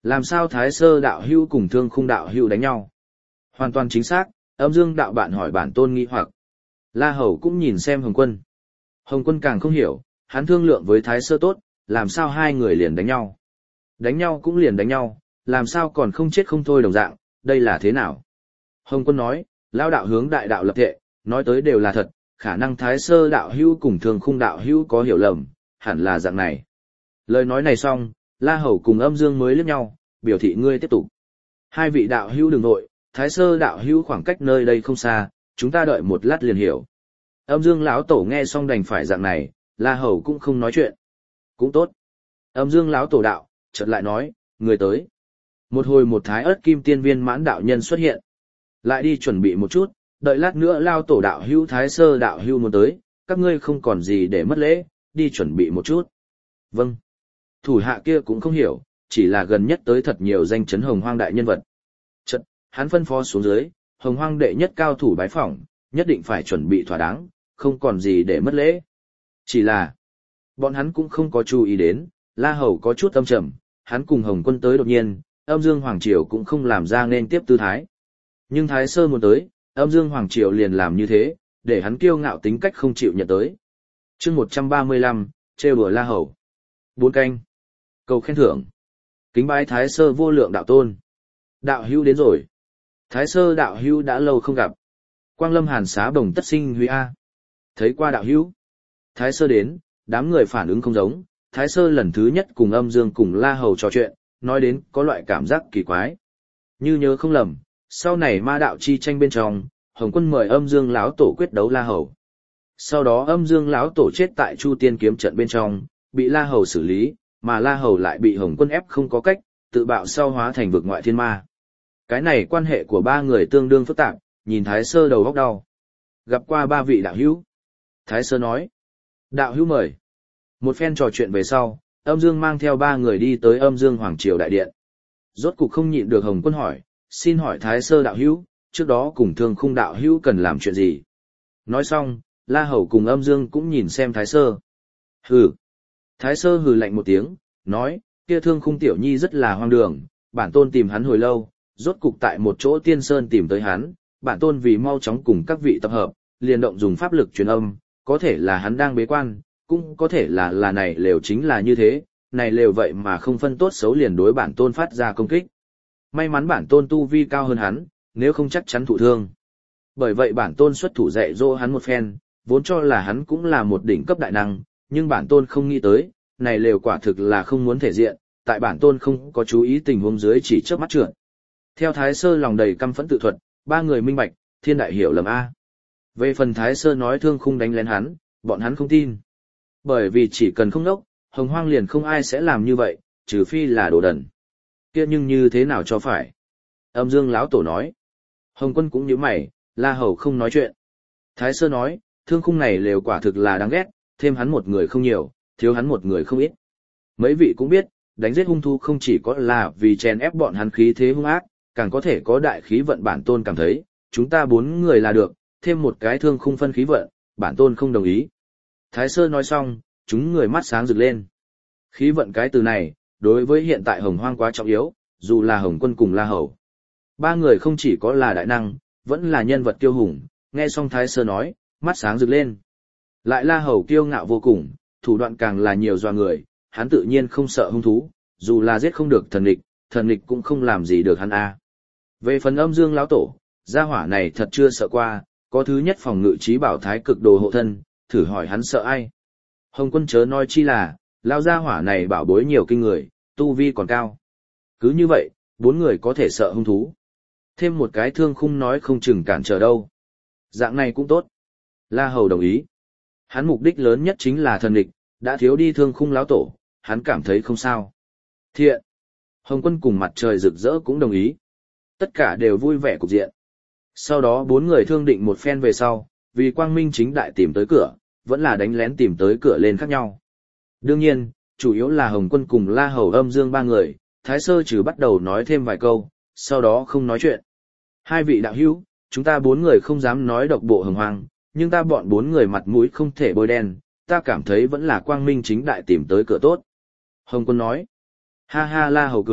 A: Làm sao Thái Sơ đạo hữu cùng Thương Khung đạo hữu đánh nhau? Hoàn toàn chính xác, Âm Dương đạo bạn hỏi bản tôn nghi hoặc. La Hầu cũng nhìn xem Hồng Quân. Hồng Quân càng không hiểu, hắn thương lượng với Thái Sơ tốt, làm sao hai người liền đánh nhau? Đánh nhau cũng liền đánh nhau, làm sao còn không chết không thôi đồng dạng, đây là thế nào? Hồng Quân nói, Lão đạo hướng đại đạo lập thệ, nói tới đều là thật, khả năng Thái Sơ đạo hữu cùng Thương Khung đạo hữu có hiểu lầm, hẳn là dạng này. Lời nói này xong, La Hầu cùng Âm Dương mới liếc nhau, biểu thị ngươi tiếp tục. Hai vị đạo hữu đừng nội, Thái Sơ đạo hữu khoảng cách nơi đây không xa, chúng ta đợi một lát liền hiểu. Âm Dương lão tổ nghe xong đành phải dạng này, La Hầu cũng không nói chuyện. Cũng tốt. Âm Dương lão tổ đạo, chợt lại nói, người tới. Một hồi một thái ớt kim tiên viên mãn đạo nhân xuất hiện. Lại đi chuẩn bị một chút, đợi lát nữa lao tổ đạo hữu Thái Sơ đạo hữu muốn tới, các ngươi không còn gì để mất lễ, đi chuẩn bị một chút. Vâng. Thủ hạ kia cũng không hiểu, chỉ là gần nhất tới thật nhiều danh chấn hồng hoang đại nhân vật. Chật, hắn phân phó xuống dưới, hồng hoang đệ nhất cao thủ bái phỏng, nhất định phải chuẩn bị thỏa đáng, không còn gì để mất lễ. Chỉ là, bọn hắn cũng không có chú ý đến, La Hầu có chút âm trầm, hắn cùng Hồng Quân tới đột nhiên, Âm Dương Hoàng Triều cũng không làm ra nên tiếp tư thái. Nhưng Thái Sơ muốn tới, Âm Dương Hoàng Triều liền làm như thế, để hắn kiêu ngạo tính cách không chịu nhận tới. chương một trăm ba mươi lăm, trêu đùa La Hầu. Bốn canh. Cầu khen thưởng. Kính bái Thái Sơ vô lượng đạo tôn. Đạo hữu đến rồi. Thái Sơ đạo hữu đã lâu không gặp. Quang Lâm Hàn xá bồng tất sinh huy A. Thấy qua đạo hữu. Thái Sơ đến, đám người phản ứng không giống. Thái Sơ lần thứ nhất cùng Âm Dương cùng La Hầu trò chuyện, nói đến có loại cảm giác kỳ quái. Như nhớ không lầm, sau này ma đạo chi tranh bên trong, Hồng Quân mời Âm Dương lão tổ quyết đấu La Hầu. Sau đó Âm Dương lão tổ chết tại Chu Tiên kiếm trận bên trong, bị La Hầu xử lý, mà La Hầu lại bị Hồng Quân ép không có cách, tự bạo sau hóa thành vực ngoại thiên ma. Cái này quan hệ của ba người tương đương phức tạp, nhìn Thái Sơ đầu óc đau. Gặp qua ba vị đạo hữu. Thái Sơ nói. Đạo hữu mời. Một phen trò chuyện về sau, Âm Dương mang theo ba người đi tới Âm Dương Hoàng Triều đại điện. Rốt cục không nhịn được Hồng Quân hỏi, xin hỏi Thái Sơ đạo hữu, trước đó cùng Thương Khung đạo hữu cần làm chuyện gì? Nói xong, La Hầu cùng Âm Dương cũng nhìn xem Thái Sơ. Hừ. Thái Sơ hừ lạnh một tiếng, nói, kia Thương Khung tiểu nhi rất là hoang đường, bản tôn tìm hắn hồi lâu, rốt cục tại một chỗ tiên sơn tìm tới hắn, bản tôn vì mau chóng cùng các vị tập hợp, liền động dùng pháp lực truyền âm, có thể là hắn đang bế quan, cũng có thể là là này lều chính là như thế, này lều vậy mà không phân tốt xấu liền đối bản tôn phát ra công kích. May mắn bản tôn tu vi cao hơn hắn, nếu không chắc chắn thụ thương. Bởi vậy bản tôn xuất thủ dạy dỗ hắn một phen, vốn cho là hắn cũng là một đỉnh cấp đại năng, nhưng bản tôn không nghĩ tới, này lều quả thực là không muốn thể diện, tại bản tôn không có chú ý tình huống dưới chỉ trước mắt trượt. Theo Thái Sơ lòng đầy căm phẫn tự thuật, ba người minh bạch, thiên đại hiểu lầm A. Về phần Thái Sơ nói Thương Khung đánh lén hắn, bọn hắn không tin. Bởi vì chỉ cần không nốc, hồng hoang liền không ai sẽ làm như vậy, trừ phi là đồ đần. Kia nhưng như thế nào cho phải? Âm Dương lão tổ nói. Hồng Quân cũng nhíu mày, La Hầu không nói chuyện. Thái Sơ nói, Thương Khung này lều quả thực là đáng ghét, thêm hắn một người không nhiều, thiếu hắn một người không ít. Mấy vị cũng biết, đánh giết hung thú không chỉ có là vì chèn ép bọn hắn khí thế hung ác, càng có thể có đại khí vận bản tôn cảm thấy, chúng ta bốn người là được, thêm một cái Thương Khung phân khí vận, bản tôn không đồng ý. Thái Sơ nói xong, chúng người mắt sáng rực lên. Khí vận cái từ này, đối với hiện tại hồng hoang quá trọng yếu, dù là Hồng Quân cùng La Hầu. Ba người không chỉ có là đại năng, vẫn là nhân vật kiêu hùng, nghe xong Thái Sơ nói, mắt sáng rực lên. Lại La Hầu kiêu ngạo vô cùng, thủ đoạn càng là nhiều doa người, hắn tự nhiên không sợ hung thú, dù là giết không được thần địch, thần địch cũng không làm gì được hắn a. Về phần Âm Dương lão tổ, gia hỏa này thật chưa sợ qua, có thứ nhất phòng ngự trí bảo thái cực đồ hộ thân, thử hỏi hắn sợ ai. Hồng Quân chớ nói chi là, lao gia hỏa này bảo bối nhiều kinh người, tu vi còn cao. Cứ như vậy, bốn người có thể sợ hung thú. Thêm một cái Thương Khung nói không chừng cản trở đâu. Dạng này cũng tốt. La Hầu đồng ý. Hắn mục đích lớn nhất chính là thần địch, đã thiếu đi Thương Khung lão tổ, hắn cảm thấy không sao. Thiện. Hồng Quân cùng Mặt Trời rực rỡ cũng đồng ý. Tất cả đều vui vẻ cục diện. Sau đó bốn người thương định một phen về sau, vì quang minh chính đại tìm tới cửa, vẫn là đánh lén tìm tới cửa lên khác nhau. Đương nhiên, chủ yếu là Hồng Quân cùng La Hầu Âm Dương ba người, Thái Sơ trừ bắt đầu nói thêm vài câu, sau đó không nói chuyện. Hai vị đạo hữu, chúng ta bốn người không dám nói độc bộ hồng hoang, nhưng ta bọn bốn người mặt mũi không thể bôi đen, ta cảm thấy vẫn là quang minh chính đại tìm tới cửa tốt. Hồng Quân nói. Ha ha, La Hầu cười,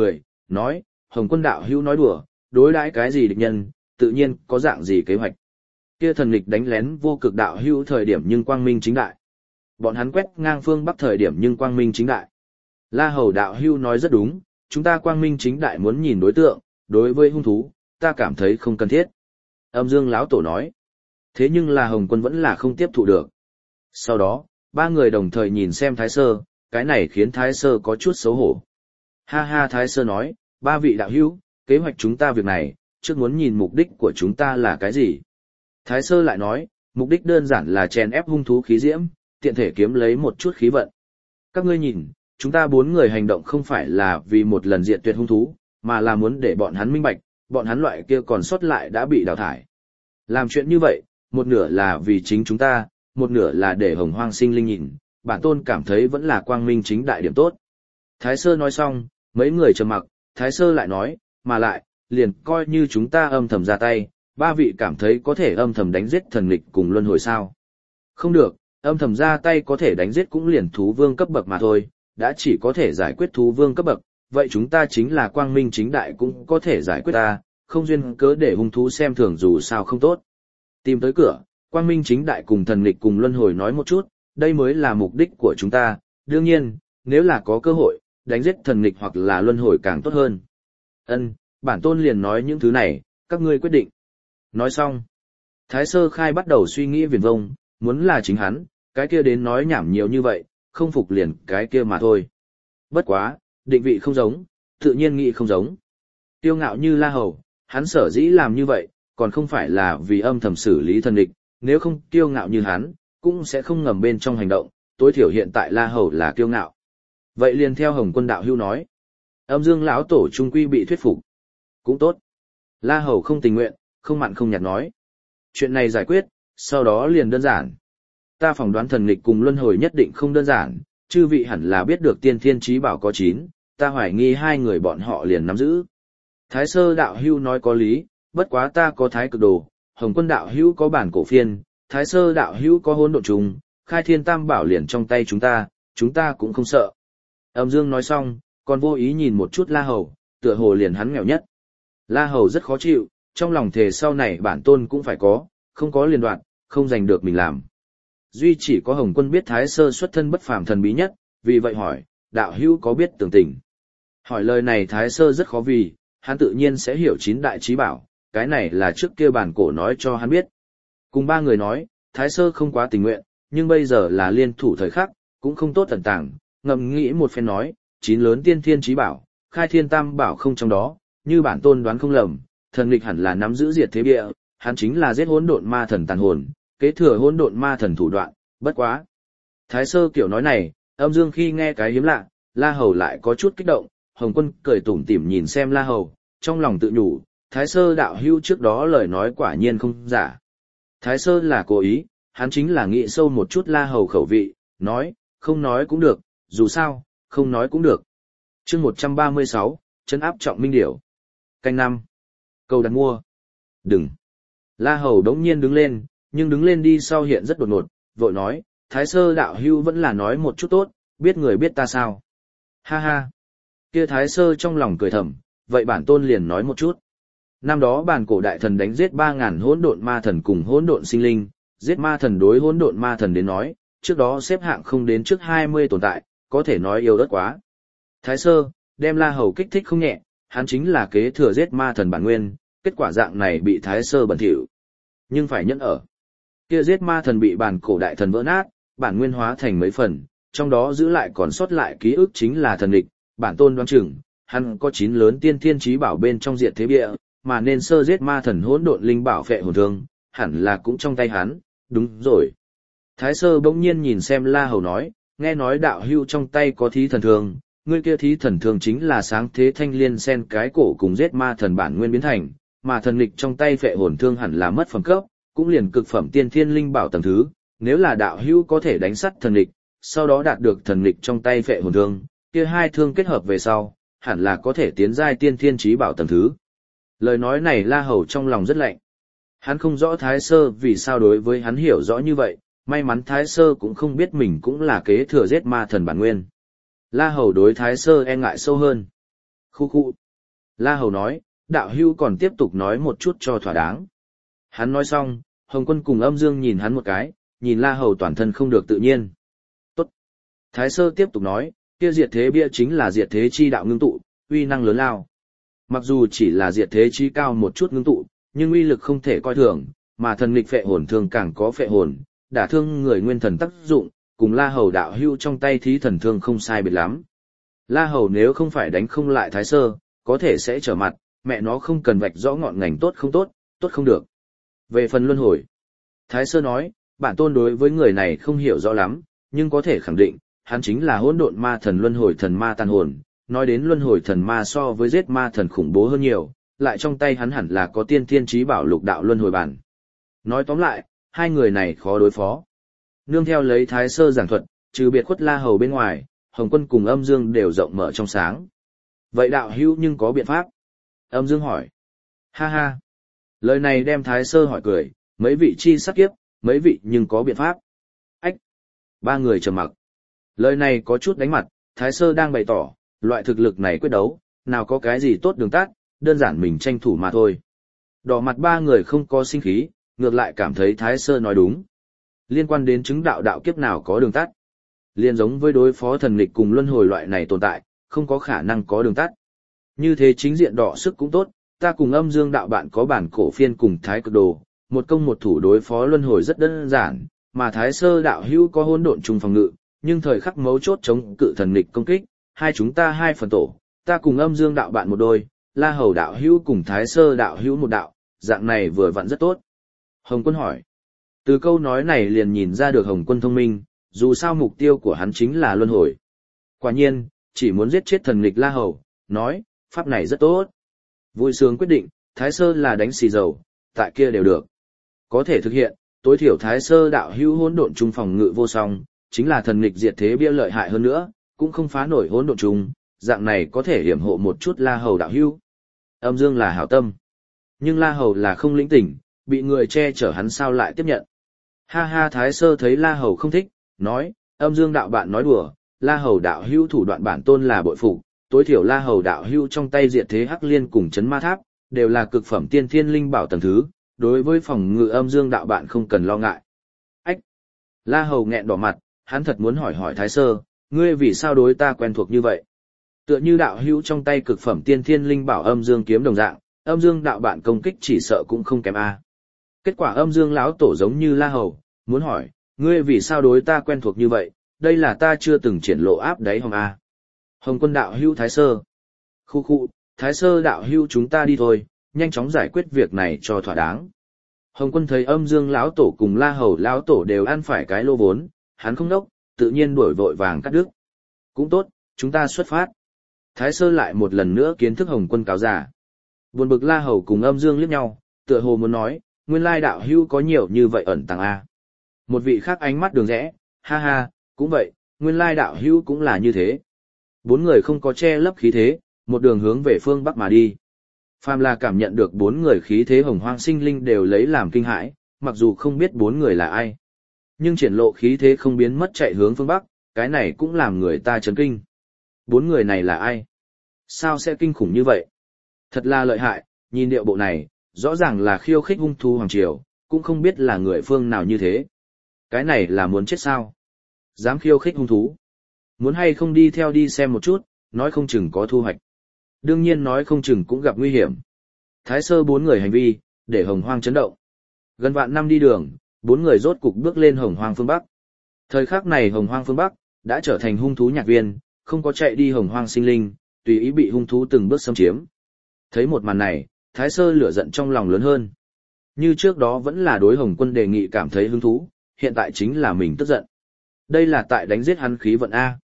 A: nói, Hồng Quân đạo hữu nói đùa, đối đãi cái gì địch nhân, tự nhiên có dạng gì kế hoạch. Kia thần nghịch đánh lén vô cực đạo hữu thời điểm nhưng quang minh chính đại. Bọn hắn quét ngang phương bắc thời điểm nhưng quang minh chính đại. La Hầu đạo hữu nói rất đúng, chúng ta quang minh chính đại muốn nhìn đối tượng, đối với hung thú, ta cảm thấy không cần thiết. Âm Dương lão tổ nói. Thế nhưng là Hồng Quân vẫn là không tiếp thụ được. Sau đó, ba người đồng thời nhìn xem Thái Sơ, cái này khiến Thái Sơ có chút xấu hổ. Ha ha, Thái Sơ nói, ba vị đạo hữu, kế hoạch chúng ta việc này, trước muốn nhìn mục đích của chúng ta là cái gì. Thái Sơ lại nói, mục đích đơn giản là chèn ép hung thú khí diễm, tiện thể kiếm lấy một chút khí vận. Các ngươi nhìn, chúng ta bốn người hành động không phải là vì một lần diệt tuyệt hung thú, mà là muốn để bọn hắn minh bạch, bọn hắn loại kia còn sót lại đã bị đào thải. Làm chuyện như vậy, một nửa là vì chính chúng ta, một nửa là để hồng hoang sinh linh nhìn, bản tôn cảm thấy vẫn là quang minh chính đại điểm tốt. Thái Sơ nói xong, mấy người trầm mặc, Thái Sơ lại nói, mà lại, liền coi như chúng ta âm thầm ra tay, ba vị cảm thấy có thể âm thầm đánh giết thần nghịch cùng luân hồi sao. Không được, âm thầm ra tay có thể đánh giết cũng liền thú vương cấp bậc mà thôi, đã chỉ có thể giải quyết thú vương cấp bậc, vậy chúng ta chính là quang minh chính đại cũng có thể giải quyết ta, không duyên cớ để hung thú xem thường dù sao không tốt. Tìm tới cửa, quang minh chính đại cùng thần nghịch cùng luân hồi nói một chút, đây mới là mục đích của chúng ta, đương nhiên, nếu là có cơ hội, đánh giết thần nghịch hoặc là luân hồi càng tốt hơn. Ân, bản tôn liền nói những thứ này, các ngươi quyết định. Nói xong, Thái Sơ Khai bắt đầu suy nghĩ viển vông, muốn là chính hắn, cái kia đến nói nhảm nhiều như vậy, không phục liền cái kia mà thôi. Bất quá, định vị không giống, tự nhiên nghĩ không giống. Tiêu ngạo như La Hầu, hắn sở dĩ làm như vậy, còn không phải là vì âm thầm xử lý thần địch, nếu không tiêu ngạo như hắn, cũng sẽ không ngầm bên trong hành động, tối thiểu hiện tại La Hầu là kiêu ngạo. Vậy liền theo Hồng Quân đạo hưu nói, Âm Dương lão tổ trung quy bị thuyết phục. Cũng tốt. La Hầu không tình nguyện, không mặn không nhạt nói. Chuyện này giải quyết, sau đó liền đơn giản. Ta phỏng đoán thần nghịch cùng luân hồi nhất định không đơn giản, chư vị hẳn là biết được tiên thiên chí bảo có chín, ta hoài nghi hai người bọn họ liền nắm giữ. Thái Sơ đạo hưu nói có lý, bất quá ta có thái cực đồ, Hồng Quân đạo hưu có bản cổ phiên, Thái Sơ đạo hưu có hỗn độn trùng, khai thiên tam bảo liền trong tay chúng ta, chúng ta cũng không sợ. Âm Dương nói xong, còn vô ý nhìn một chút La Hầu, tựa hồ liền hắn nghèo nhất. La Hầu rất khó chịu, trong lòng thề sau này bản tôn cũng phải có, không có liên đoạn, không giành được mình làm. Duy chỉ có Hồng Quân biết Thái Sơ xuất thân bất phàm thần bí nhất, vì vậy hỏi, đạo hữu có biết tường tình? Hỏi lời này Thái Sơ rất khó vì, hắn tự nhiên sẽ hiểu chín đại chí bảo, cái này là trước kia bản cổ nói cho hắn biết. Cùng ba người nói, Thái Sơ không quá tình nguyện, nhưng bây giờ là liên thủ thời khắc, cũng không tốt tẩn tàng, ngầm nghĩ một phen nói, chín lớn tiên thiên chí bảo, khai thiên tam bảo không trong đó, như bản tôn đoán không lầm, thần nghịch hẳn là nắm giữ diệt thế địa, hắn chính là giết hỗn độn ma thần tàn hồn, kế thừa hỗn độn ma thần thủ đoạn, bất quá. Thái Sơ kiểu nói này, Âm Dương khi nghe cái hiếm lạ, La Hầu lại có chút kích động, Hồng Quân cười tủm tỉm nhìn xem La Hầu, trong lòng tự nhủ, Thái Sơ đạo hưu trước đó lời nói quả nhiên không giả. Thái Sơ là cố ý, hắn chính là nghĩ sâu một chút La Hầu khẩu vị, nói, không nói cũng được, dù sao, không nói cũng được. Chương một trăm ba mươi sáu, trấn áp trọng minh điểu. Canh năm. Cầu đặt mua. Đừng. La Hầu đống nhiên đứng lên, nhưng đứng lên đi sau hiện rất đột ngột, vội nói, Thái Sơ đạo hưu vẫn là nói một chút tốt, biết người biết ta sao. Ha ha. Kia Thái Sơ trong lòng cười thầm, vậy bản tôn liền nói một chút. Năm đó bản cổ đại thần đánh giết ba ngàn hỗn độn ma thần cùng hỗn độn sinh linh, giết ma thần đối hỗn độn ma thần đến nói, trước đó xếp hạng không đến trước hai mươi tồn tại, có thể nói yêu đất quá. Thái Sơ, đem La Hầu kích thích không nhẹ, hắn chính là kế thừa giết ma thần bản nguyên, kết quả dạng này bị Thái Sơ bẩn thỉu. Nhưng phải nhẫn ở. Kia giết ma thần bị bản cổ đại thần vỡ nát, bản nguyên hóa thành mấy phần, trong đó giữ lại còn sót lại ký ức chính là thần địch, bản tôn đoán chừng, hắn có chín lớn tiên thiên chí bảo bên trong diệt thế bia, mà nên sơ giết ma thần hỗn độn linh bảo phệ hồn thương, hẳn là cũng trong tay hắn, đúng rồi. Thái Sơ bỗng nhiên nhìn xem La Hầu nói, nghe nói đạo hưu trong tay có thí thần thương, ngươi kia thí thần thương chính là sáng thế thanh liên sen cái cổ cùng giết ma thần bản nguyên biến thành, mà thần nghịch trong tay phệ hồn thương hẳn là mất phẩm cấp, cũng liền cực phẩm tiên thiên linh bảo tầng thứ, nếu là đạo hưu có thể đánh sắt thần nghịch, sau đó đạt được thần nghịch trong tay phệ hồn thương, kia hai thương kết hợp về sau, hẳn là có thể tiến giai tiên thiên chí bảo tầng thứ. Lời nói này La Hầu trong lòng rất lạnh. Hắn không rõ Thái Sơ vì sao đối với hắn hiểu rõ như vậy, may mắn Thái Sơ cũng không biết mình cũng là kế thừa giết ma thần bản nguyên. La Hầu đối Thái Sơ e ngại sâu hơn. Khu khu. La Hầu nói, đạo hưu còn tiếp tục nói một chút cho thỏa đáng. Hắn nói xong, Hồng Quân cùng Âm Dương nhìn hắn một cái, nhìn La Hầu toàn thân không được tự nhiên. Tốt. Thái Sơ tiếp tục nói, kia diệt thế bia chính là diệt thế chi đạo ngưng tụ, uy năng lớn lao. Mặc dù chỉ là diệt thế chi cao một chút ngưng tụ, nhưng uy lực không thể coi thường, mà thần nghịch phệ hồn thương càng có phệ hồn, đả thương người nguyên thần tác dụng, cùng La Hầu đạo hưu trong tay thí thần thương không sai biệt lắm. La Hầu nếu không phải đánh không lại Thái Sơ, có thể sẽ trở mặt, mẹ nó không cần vạch rõ ngọn ngành tốt không tốt, tốt không được. Về phần luân hồi, Thái Sơ nói, bản tôn đối với người này không hiểu rõ lắm, nhưng có thể khẳng định, hắn chính là hỗn độn ma thần luân hồi thần ma tàn hồn. Nói đến luân hồi thần ma so với giết ma thần khủng bố hơn nhiều, lại trong tay hắn hẳn là có tiên thiên trí bảo lục đạo luân hồi bản. Nói tóm lại, hai người này khó đối phó. Nương theo lấy Thái Sơ giảng thuật, trừ biệt khuất La Hầu bên ngoài, Hồng Quân cùng Âm Dương đều rộng mở trong sáng. Vậy đạo hữu nhưng có biện pháp? Âm Dương hỏi. Ha ha. Lời này đem Thái Sơ hỏi cười, mấy vị chi sát kiếp, mấy vị nhưng có biện pháp. Ách. Ba người trầm mặc. Lời này có chút đánh mặt, Thái Sơ đang bày tỏ, loại thực lực này quyết đấu, nào có cái gì tốt đường tắt, đơn giản mình tranh thủ mà thôi. Đỏ mặt ba người không có sinh khí, ngược lại cảm thấy Thái Sơ nói đúng. Liên quan đến chứng đạo đạo kiếp nào có đường tắt. Liên giống với đối phó thần nghịch cùng luân hồi loại này tồn tại, không có khả năng có đường tắt. Như thế chính diện đỏ sức cũng tốt, ta cùng Âm Dương đạo bạn có bản cổ phiên cùng Thái Cực Đồ, một công một thủ đối phó luân hồi rất đơn giản, mà Thái Sơ đạo hữu có hỗn độn trùng phòng ngự, nhưng thời khắc mấu chốt chống cự thần nghịch công kích, hai chúng ta hai phần tổ, ta cùng Âm Dương đạo bạn một đôi, La Hầu đạo hữu cùng Thái Sơ đạo hữu một đạo, dạng này vừa vặn rất tốt. Hồng Quân hỏi. Từ câu nói này liền nhìn ra được Hồng Quân thông minh, dù sao mục tiêu của hắn chính là luân hồi. Quả nhiên, chỉ muốn giết chết thần nghịch La Hầu, nói, pháp này rất tốt. Vui sướng quyết định, Thái Sơ là đánh xì dầu, tại kia đều được. Có thể thực hiện, tối thiểu Thái Sơ đạo hữu hỗn độn trung phòng ngự vô song, chính là thần nghịch diệt thế bia lợi hại hơn nữa, cũng không phá nổi hỗn độn trùng, dạng này có thể hiểm hộ một chút La Hầu đạo hữu. Âm Dương là hảo tâm, nhưng La Hầu là không lĩnh tỉnh, bị người che chở hắn sao lại tiếp nhận. Ha ha, Thái Sơ thấy La Hầu không thích, nói, Âm Dương đạo bạn nói đùa, La Hầu đạo hữu thủ đoạn bản tôn là bội phục, tối thiểu La Hầu đạo hữu trong tay diệt thế hắc liên cùng chấn ma tháp, đều là cực phẩm tiên thiên linh bảo tầng thứ, đối với phòng ngự Âm Dương đạo bạn không cần lo ngại. Ách! La Hầu nghẹn đỏ mặt, hắn thật muốn hỏi hỏi Thái Sơ, ngươi vì sao đối ta quen thuộc như vậy? Tựa như đạo hữu trong tay cực phẩm tiên thiên linh bảo Âm Dương kiếm đồng dạng, Âm Dương đạo bạn công kích chỉ sợ cũng không kém a. Kết quả Âm Dương lão tổ giống như La Hầu, muốn hỏi, ngươi vì sao đối ta quen thuộc như vậy? Đây là ta chưa từng triển lộ áp đáy hòm a. Hồng Quân đạo hữu Thái Sơ. Khu khu, Thái Sơ đạo hữu chúng ta đi thôi, nhanh chóng giải quyết việc này cho thỏa đáng. Hồng Quân thấy Âm Dương lão tổ cùng La Hầu lão tổ đều ăn phải cái lô vốn, hắn không đốc, tự nhiên đuổi vội vàng cắt đứt. Cũng tốt, chúng ta xuất phát. Thái Sơ lại một lần nữa kiến thức Hồng Quân cáo giả. Buồn bực La Hầu cùng Âm Dương liếc nhau, tựa hồ muốn nói, nguyên lai đạo hữu có nhiều như vậy ẩn tàng a. Một vị khác ánh mắt đường rẽ, ha ha, cũng vậy, nguyên lai đạo hữu cũng là như thế. Bốn người không có che lấp khí thế, một đường hướng về phương Bắc mà đi. Phàm là cảm nhận được bốn người khí thế hồng hoang sinh linh đều lấy làm kinh hãi, mặc dù không biết bốn người là ai. Nhưng triển lộ khí thế không biến mất chạy hướng phương Bắc, cái này cũng làm người ta chấn kinh. Bốn người này là ai? Sao sẽ kinh khủng như vậy? Thật là lợi hại, nhìn điệu bộ này, rõ ràng là khiêu khích hung thú hoàng triều, cũng không biết là người phương nào như thế. Cái này là muốn chết sao? Dám khiêu khích hung thú. Muốn hay không đi theo đi xem một chút, nói không chừng có thu hoạch. Đương nhiên nói không chừng cũng gặp nguy hiểm. Thái Sơ bốn người hành vi, để hồng hoang chấn động. Gần vạn năm đi đường, bốn người rốt cục bước lên hồng hoang phương Bắc. Thời khắc này hồng hoang phương Bắc, đã trở thành hung thú nhạc viên, không có chạy đi hồng hoang sinh linh, tùy ý bị hung thú từng bước xâm chiếm. Thấy một màn này, Thái Sơ lửa giận trong lòng lớn hơn. Như trước đó vẫn là đối Hồng Quân đề nghị cảm thấy hứng thú, hiện tại chính là mình tức giận. Đây là tại đánh giết hắn khí vận A.